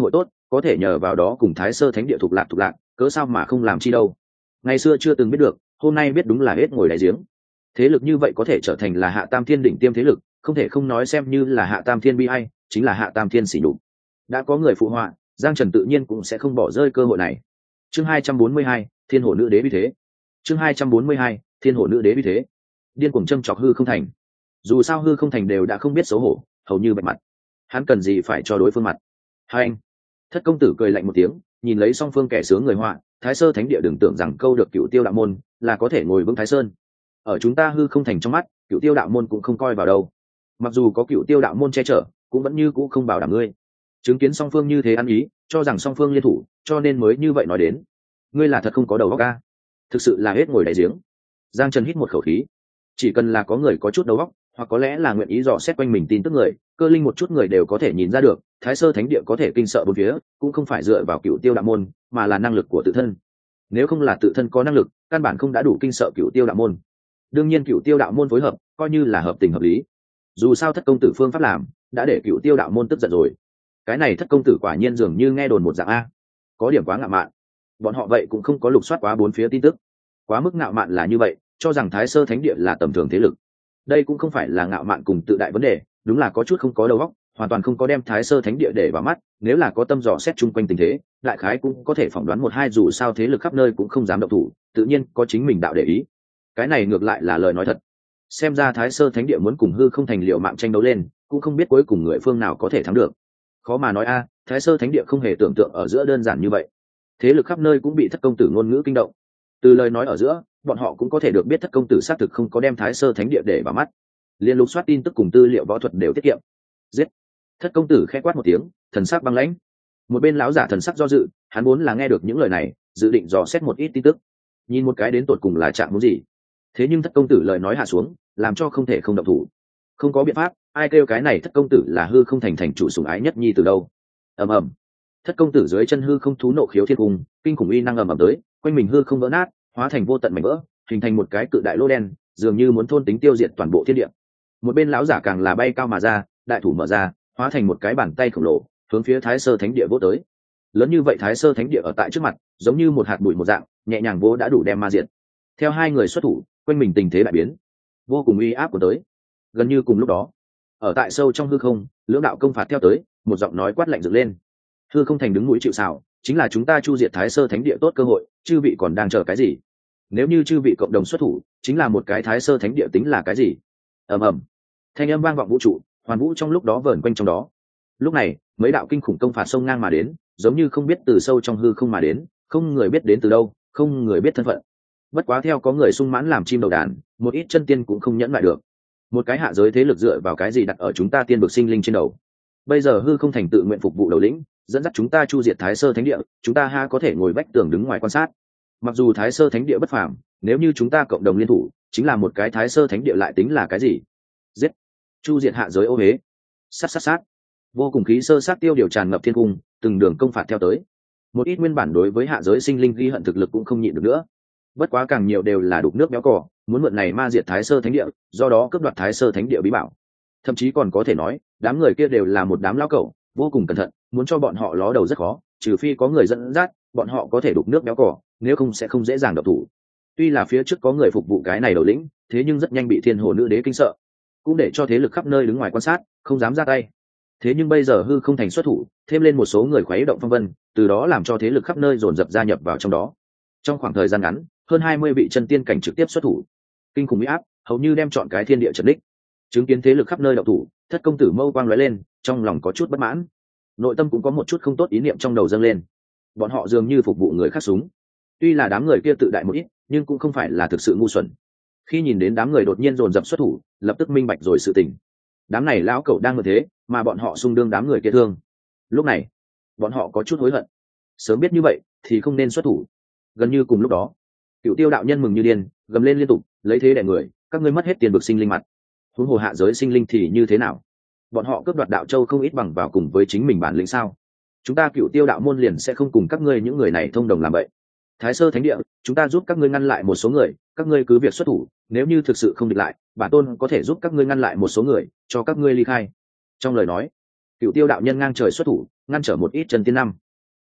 Speaker 1: có thể nhờ vào đó cùng thái sơ thánh địa thuộc lạc, cớ sao mà không làm chi đâu. Ngày xưa chưa từng biết được, hôm nay biết đúng là hết ngồi đáy giếng. Thế lực như vậy có thể trở thành là hạ tam thiên đỉnh tiêm thế lực, không thể không nói xem như là hạ tam thiên bi ai, chính là hạ tam thiên sỉ nhục. Đã có người phụ họa, Giang Trần tự nhiên cũng sẽ không bỏ rơi cơ hội này. Chương 242, Thiên Hổ Nữ Đế vì thế. Chương 242, Thiên Hổ Nữ Đế vì thế. Điên cuồng châm chọc hư không thành. Dù sao hư không thành đều đã không biết xấu hổ, hầu như bạch mặt. Hắn cần gì phải cho đối phương mặt? Hai anh. Thất công tử cười lạnh một tiếng, nhìn lấy song phương kẻ sướng người họa, Thái Sơ Thánh Địa đừng tưởng rằng câu được Cửu Tiêu đạo môn là có thể ngồi vững Thái Sơn. Ở chúng ta hư không thành trong mắt, Cửu Tiêu đạo môn cũng không coi vào đâu. Mặc dù có Cửu Tiêu đạo môn che chở, cũng vẫn như cũ không bảo đảm ngươi. Chứng kiến song phương như thế ăn ý, cho rằng song phương liên thủ, cho nên mới như vậy nói đến. Ngươi là thật không có đầu óc a, thực sự là hết ngồi đáy giếng. Giang Trần hít một khẩu khí, chỉ cần là có người có chút đầu óc, hoặc có lẽ là nguyện ý dò xét quanh mình tin tức người, cơ linh một chút người đều có thể nhìn ra được, Thái Sơ Thánh Địa có thể kinh sợ bốn phía, cũng không phải dựa vào Cửu Tiêu đạo môn, mà là năng lực của tự thân. Nếu không là tự thân có năng lực, căn bản không đã đủ kinh sợ Cửu Tiêu đạo môn. Đương nhiên Cửu Tiêu đạo môn phối hợp, coi như là hợp tình hợp lý. Dù sao thất công tử phương pháp làm, đã để Cửu Tiêu đạo môn tức giận rồi. Cái này thất công tử quả nhiên dường như nghe đồn một dạng a, có điểm quá ngạo mạn. Bọn họ vậy cũng không có lục soát quá bốn phía tin tức, quá mức ngạo mạn là như vậy, cho rằng Thái Sơ Thánh Địa là tầm thường thế lực. Đây cũng không phải là ngạo mạn cùng tự đại vấn đề, đúng là có chút không có đầu óc, hoàn toàn không có đem Thái Sơ Thánh Địa để vào mắt. Nếu là có tâm dò xét chung quanh tình thế, đại khái cũng có thể phỏng đoán một hai, dù sao thế lực khắp nơi cũng không dám động thủ, tự nhiên có chính mình đạo để ý. Cái này ngược lại là lời nói thật. Xem ra Thái Sơ Thánh Địa muốn cùng hư không thành liệu mạng tranh đấu lên, cũng không biết cuối cùng người phương nào có thể thắng được. Khó mà nói a, Thái Sơ Thánh Địa không hề tưởng tượng ở giữa đơn giản như vậy. Thế lực khắp nơi cũng bị thất công tử ngôn ngữ kinh động. Từ lời nói ở giữa, bọn họ cũng có thể được biết thất công tử xác thực không có đem Thái Sơ Thánh Địa để vào mắt. Liên lục soát tin tức cùng tư liệu võ thuật đều tiết kiệm. Giết! Thất công tử khẽ quát một tiếng, thần sắc băng lãnh. Một bên lão giả thần sắc do dự, hắn muốn là nghe được những lời này, dự định dò xét một ít tin tức, nhìn một cái đến tột cùng là trạng muốn gì. Thế nhưng thất công tử lời nói hạ xuống, làm cho không thể không động thủ. Không có biện pháp, ai kêu cái này thất công tử là hư không thành thành chủ sủng ái nhất nhi từ đâu. Ầm ầm. Thất công tử dưới chân hư không thú nộ khiếu thiên cung, kinh khủng uy năng ầm ầm tới, quanh mình hư không vỡ nát, hóa thành vô tận mảnh vỡ, hình thành một cái cự đại lô đen, dường như muốn thôn tính tiêu diệt toàn bộ thiên địa. Một bên lão giả càng là bay cao mà ra, đại thủ mở ra, hóa thành một cái bàn tay khổng lồ, hướng phía Thái Sơ Thánh Địa vỗ tới. Lớn như vậy Thái Sơ Thánh Địa ở tại trước mặt, giống như một hạt bụi một dạng, nhẹ nhàng vỗ đã đủ đem ma diệt. Theo hai người xuất thủ, quanh mình tình thế đại biến, vô cùng uy áp của tới. Gần như cùng lúc đó, ở tại sâu trong hư không, lưỡng đạo công phạt theo tới, một giọng nói quát lạnh dựng lên. Hư không thành đứng mũi chịu sào, chính là chúng ta chu diệt Thái Sơ Thánh Địa tốt cơ hội, chư vị còn đang chờ cái gì? Nếu như chư vị cộng đồng xuất thủ, chính là một cái Thái Sơ Thánh Địa tính là cái gì? Ầm ầm. Thanh âm vang vọng vũ trụ, hoàn vũ trong lúc đó vờn quanh trong đó. Lúc này, mấy đạo kinh khủng công phạt sông ngang mà đến, giống như không biết từ sâu trong hư không mà đến, không người biết đến từ đâu, không người biết thân phận. Bất quá theo có người sung mãn làm chim đầu đàn, một ít chân tiên cũng không nhẫn lại được. Một cái hạ giới thế lực dựa vào cái gì đặt ở chúng ta tiên bực sinh linh trên đầu? Bây giờ hư không thành tự nguyện phục vụ đầu lĩnh, dẫn dắt chúng ta chu diệt Thái Sơ Thánh Địa, chúng ta ha có thể ngồi vách tường đứng ngoài quan sát. Mặc dù Thái Sơ Thánh Địa bất phàm, nếu như chúng ta cộng đồng liên thủ, chính là một cái Thái Sơ Thánh Địa lại tính là cái gì? Giết! Chu diệt hạ giới ô hế. Sát. Vô cùng khí sơ sát tiêu điều tràn ngập thiên cung, từng đường công phạt theo tới. Một ít nguyên bản đối với hạ giới sinh linh ghi hận thực lực cũng không nhịn được nữa. Bất quá càng nhiều đều là đục nước béo cò, muốn mượn này ma diệt Thái Sơ Thánh Địa, do đó cướp đoạt Thái Sơ Thánh Địa bí bảo. Thậm chí còn có thể nói, đám người kia đều là một đám lão cẩu, vô cùng cẩn thận, muốn cho bọn họ ló đầu rất khó, trừ phi có người dẫn dắt, bọn họ có thể đục nước béo cò, nếu không sẽ không dễ dàng độc thủ. Tuy là phía trước có người phục vụ cái này đầu lĩnh, thế nhưng rất nhanh bị Thiên Hồ Nữ Đế kinh sợ, cũng để cho thế lực khắp nơi đứng ngoài quan sát, không dám ra tay. Thế nhưng bây giờ hư không thành xuất thủ, thêm lên một số người khuấy động phong vân, từ đó làm cho thế lực khắp nơi dồn dập gia nhập vào trong đó. Trong khoảng thời gian ngắn, hơn 20 vị chân tiên cảnh trực tiếp xuất thủ, kinh khủng uy áp, hầu như đem chọn cái thiên địa trấn đích. Chứng kiến thế lực khắp nơi động thủ, thất công tử mâu quang lóe lên, trong lòng có chút bất mãn, nội tâm cũng có một chút không tốt ý niệm trong đầu dâng lên. Bọn họ dường như phục vụ người khác súng. Tuy là đám người kia tự đại một ít, nhưng cũng không phải là thực sự ngu xuẩn. Khi nhìn đến đám người đột nhiên dồn dập xuất thủ, lập tức minh bạch rồi sự tình. Đám này lão cẩu đang như thế, mà bọn họ xung đương đám người kia thương. Lúc này, bọn họ có chút hối hận. Sớm biết như vậy, thì không nên xuất thủ. Gần như cùng lúc đó, Cửu Tiêu đạo nhân mừng như điên, gầm lên liên tục, lấy thế đè người, các ngươi mất hết tiền bực sinh linh mặt. Huống hồ hạ giới sinh linh thì như thế nào? Bọn họ cướp đoạt đạo châu không ít bằng vào cùng với chính mình bản lĩnh sao? Chúng ta Cửu Tiêu đạo môn liền sẽ không cùng các ngươi những người này thông đồng làm vậy. Thái Sơ Thánh Địa, chúng ta giúp các ngươi ngăn lại một số người, các ngươi cứ việc xuất thủ, nếu như thực sự không địch lại, bản tôn có thể giúp các ngươi ngăn lại một số người, cho các ngươi ly khai. Trong lời nói, Cửu Tiêu đạo nhân ngang trời xuất thủ, ngăn trở một ít chân tiên năm.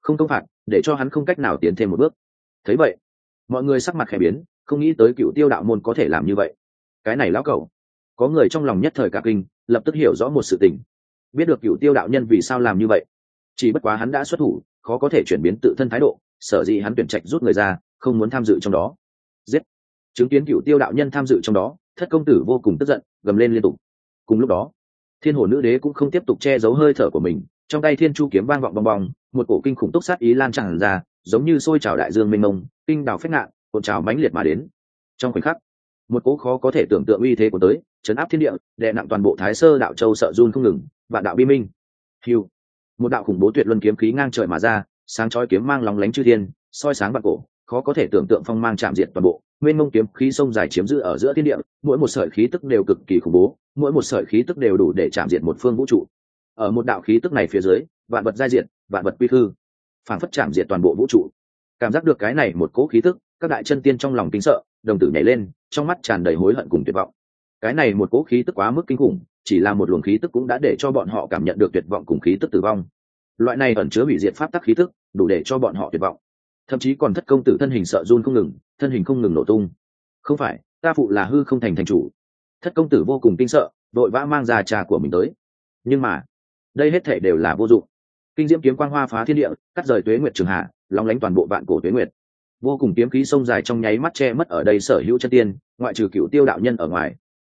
Speaker 1: không công phạt, để cho hắn không cách nào tiến thêm một bước. Thấy vậy, mọi người sắc mặt khẽ biến, không nghĩ tới Cựu Tiêu đạo môn có thể làm như vậy. Cái này lão cẩu, có người trong lòng nhất thời cả kinh, lập tức hiểu rõ một sự tình, biết được Cựu Tiêu đạo nhân vì sao làm như vậy. Chỉ bất quá hắn đã xuất thủ, khó có thể chuyển biến tự thân thái độ, sở dĩ hắn tuyển trạch rút người ra, không muốn tham dự trong đó. Giết! Chứng kiến Cựu Tiêu đạo nhân tham dự trong đó, Thất công tử vô cùng tức giận, gầm lên liên tục. Cùng lúc đó, Thiên Hồ nữ đế cũng không tiếp tục che giấu hơi thở của mình, trong tay Thiên Chu kiếm vang vọng bong bong, một cổ kinh khủng túc sát ý lan tràn ra, giống như sôi trào đại dương mênh mông, kinh đào phách ngạn, cuộn trào mãnh liệt mà đến. Trong khoảnh khắc, một cỗ khó có thể tưởng tượng uy thế của tới, chấn áp thiên địa, đè nặng toàn bộ Thái Sơ đạo châu sợ run không ngừng, vạn đạo bi minh. Hưu, một đạo khủng bố tuyệt luân kiếm khí ngang trời mà ra, sáng chói kiếm mang lóng lánh chư thiên, soi sáng vạn cổ, khó có thể tưởng tượng phong mang chạm diệt toàn bộ. Nguyên mông kiếm khí sông dài chiếm giữ ở giữa thiên địa, mỗi một sợi khí tức đều cực kỳ khủng bố, mỗi một sợi khí tức đều đủ để chạm diệt một phương vũ trụ. Ở một đạo khí tức này phía dưới, vạn vật giai diệt, vạn vật quy hư, phảng phất chạm diệt toàn bộ vũ trụ. Cảm giác được cái này một cỗ khí tức, các đại chân tiên trong lòng kinh sợ, đồng tử nhảy lên, trong mắt tràn đầy hối hận cùng tuyệt vọng. Cái này một cỗ khí tức quá mức kinh khủng, chỉ là một luồng khí tức cũng đã để cho bọn họ cảm nhận được tuyệt vọng cùng khí tức tử vong. Loại này ẩn chứa hủy diệt pháp tắc khí tức, đủ để cho bọn họ tuyệt vọng. Thậm chí còn Thất công tử thân hình sợ run không ngừng, thân hình không ngừng nổ tung. Không phải, ta phụ là hư không thành thành chủ. Thất công tử vô cùng kinh sợ, đội vã mang ra trà của mình tới. Nhưng mà, đây hết thể đều là vô dụng. Kinh diễm kiếm quang hoa phá thiên địa, cắt rời tuế nguyệt trường hạ, lóng lánh toàn bộ vạn cổ tuế nguyệt. Vô cùng kiếm khí sông dài trong nháy mắt che mất ở đây sở hữu chân tiên, ngoại trừ Cựu Tiêu đạo nhân ở ngoài.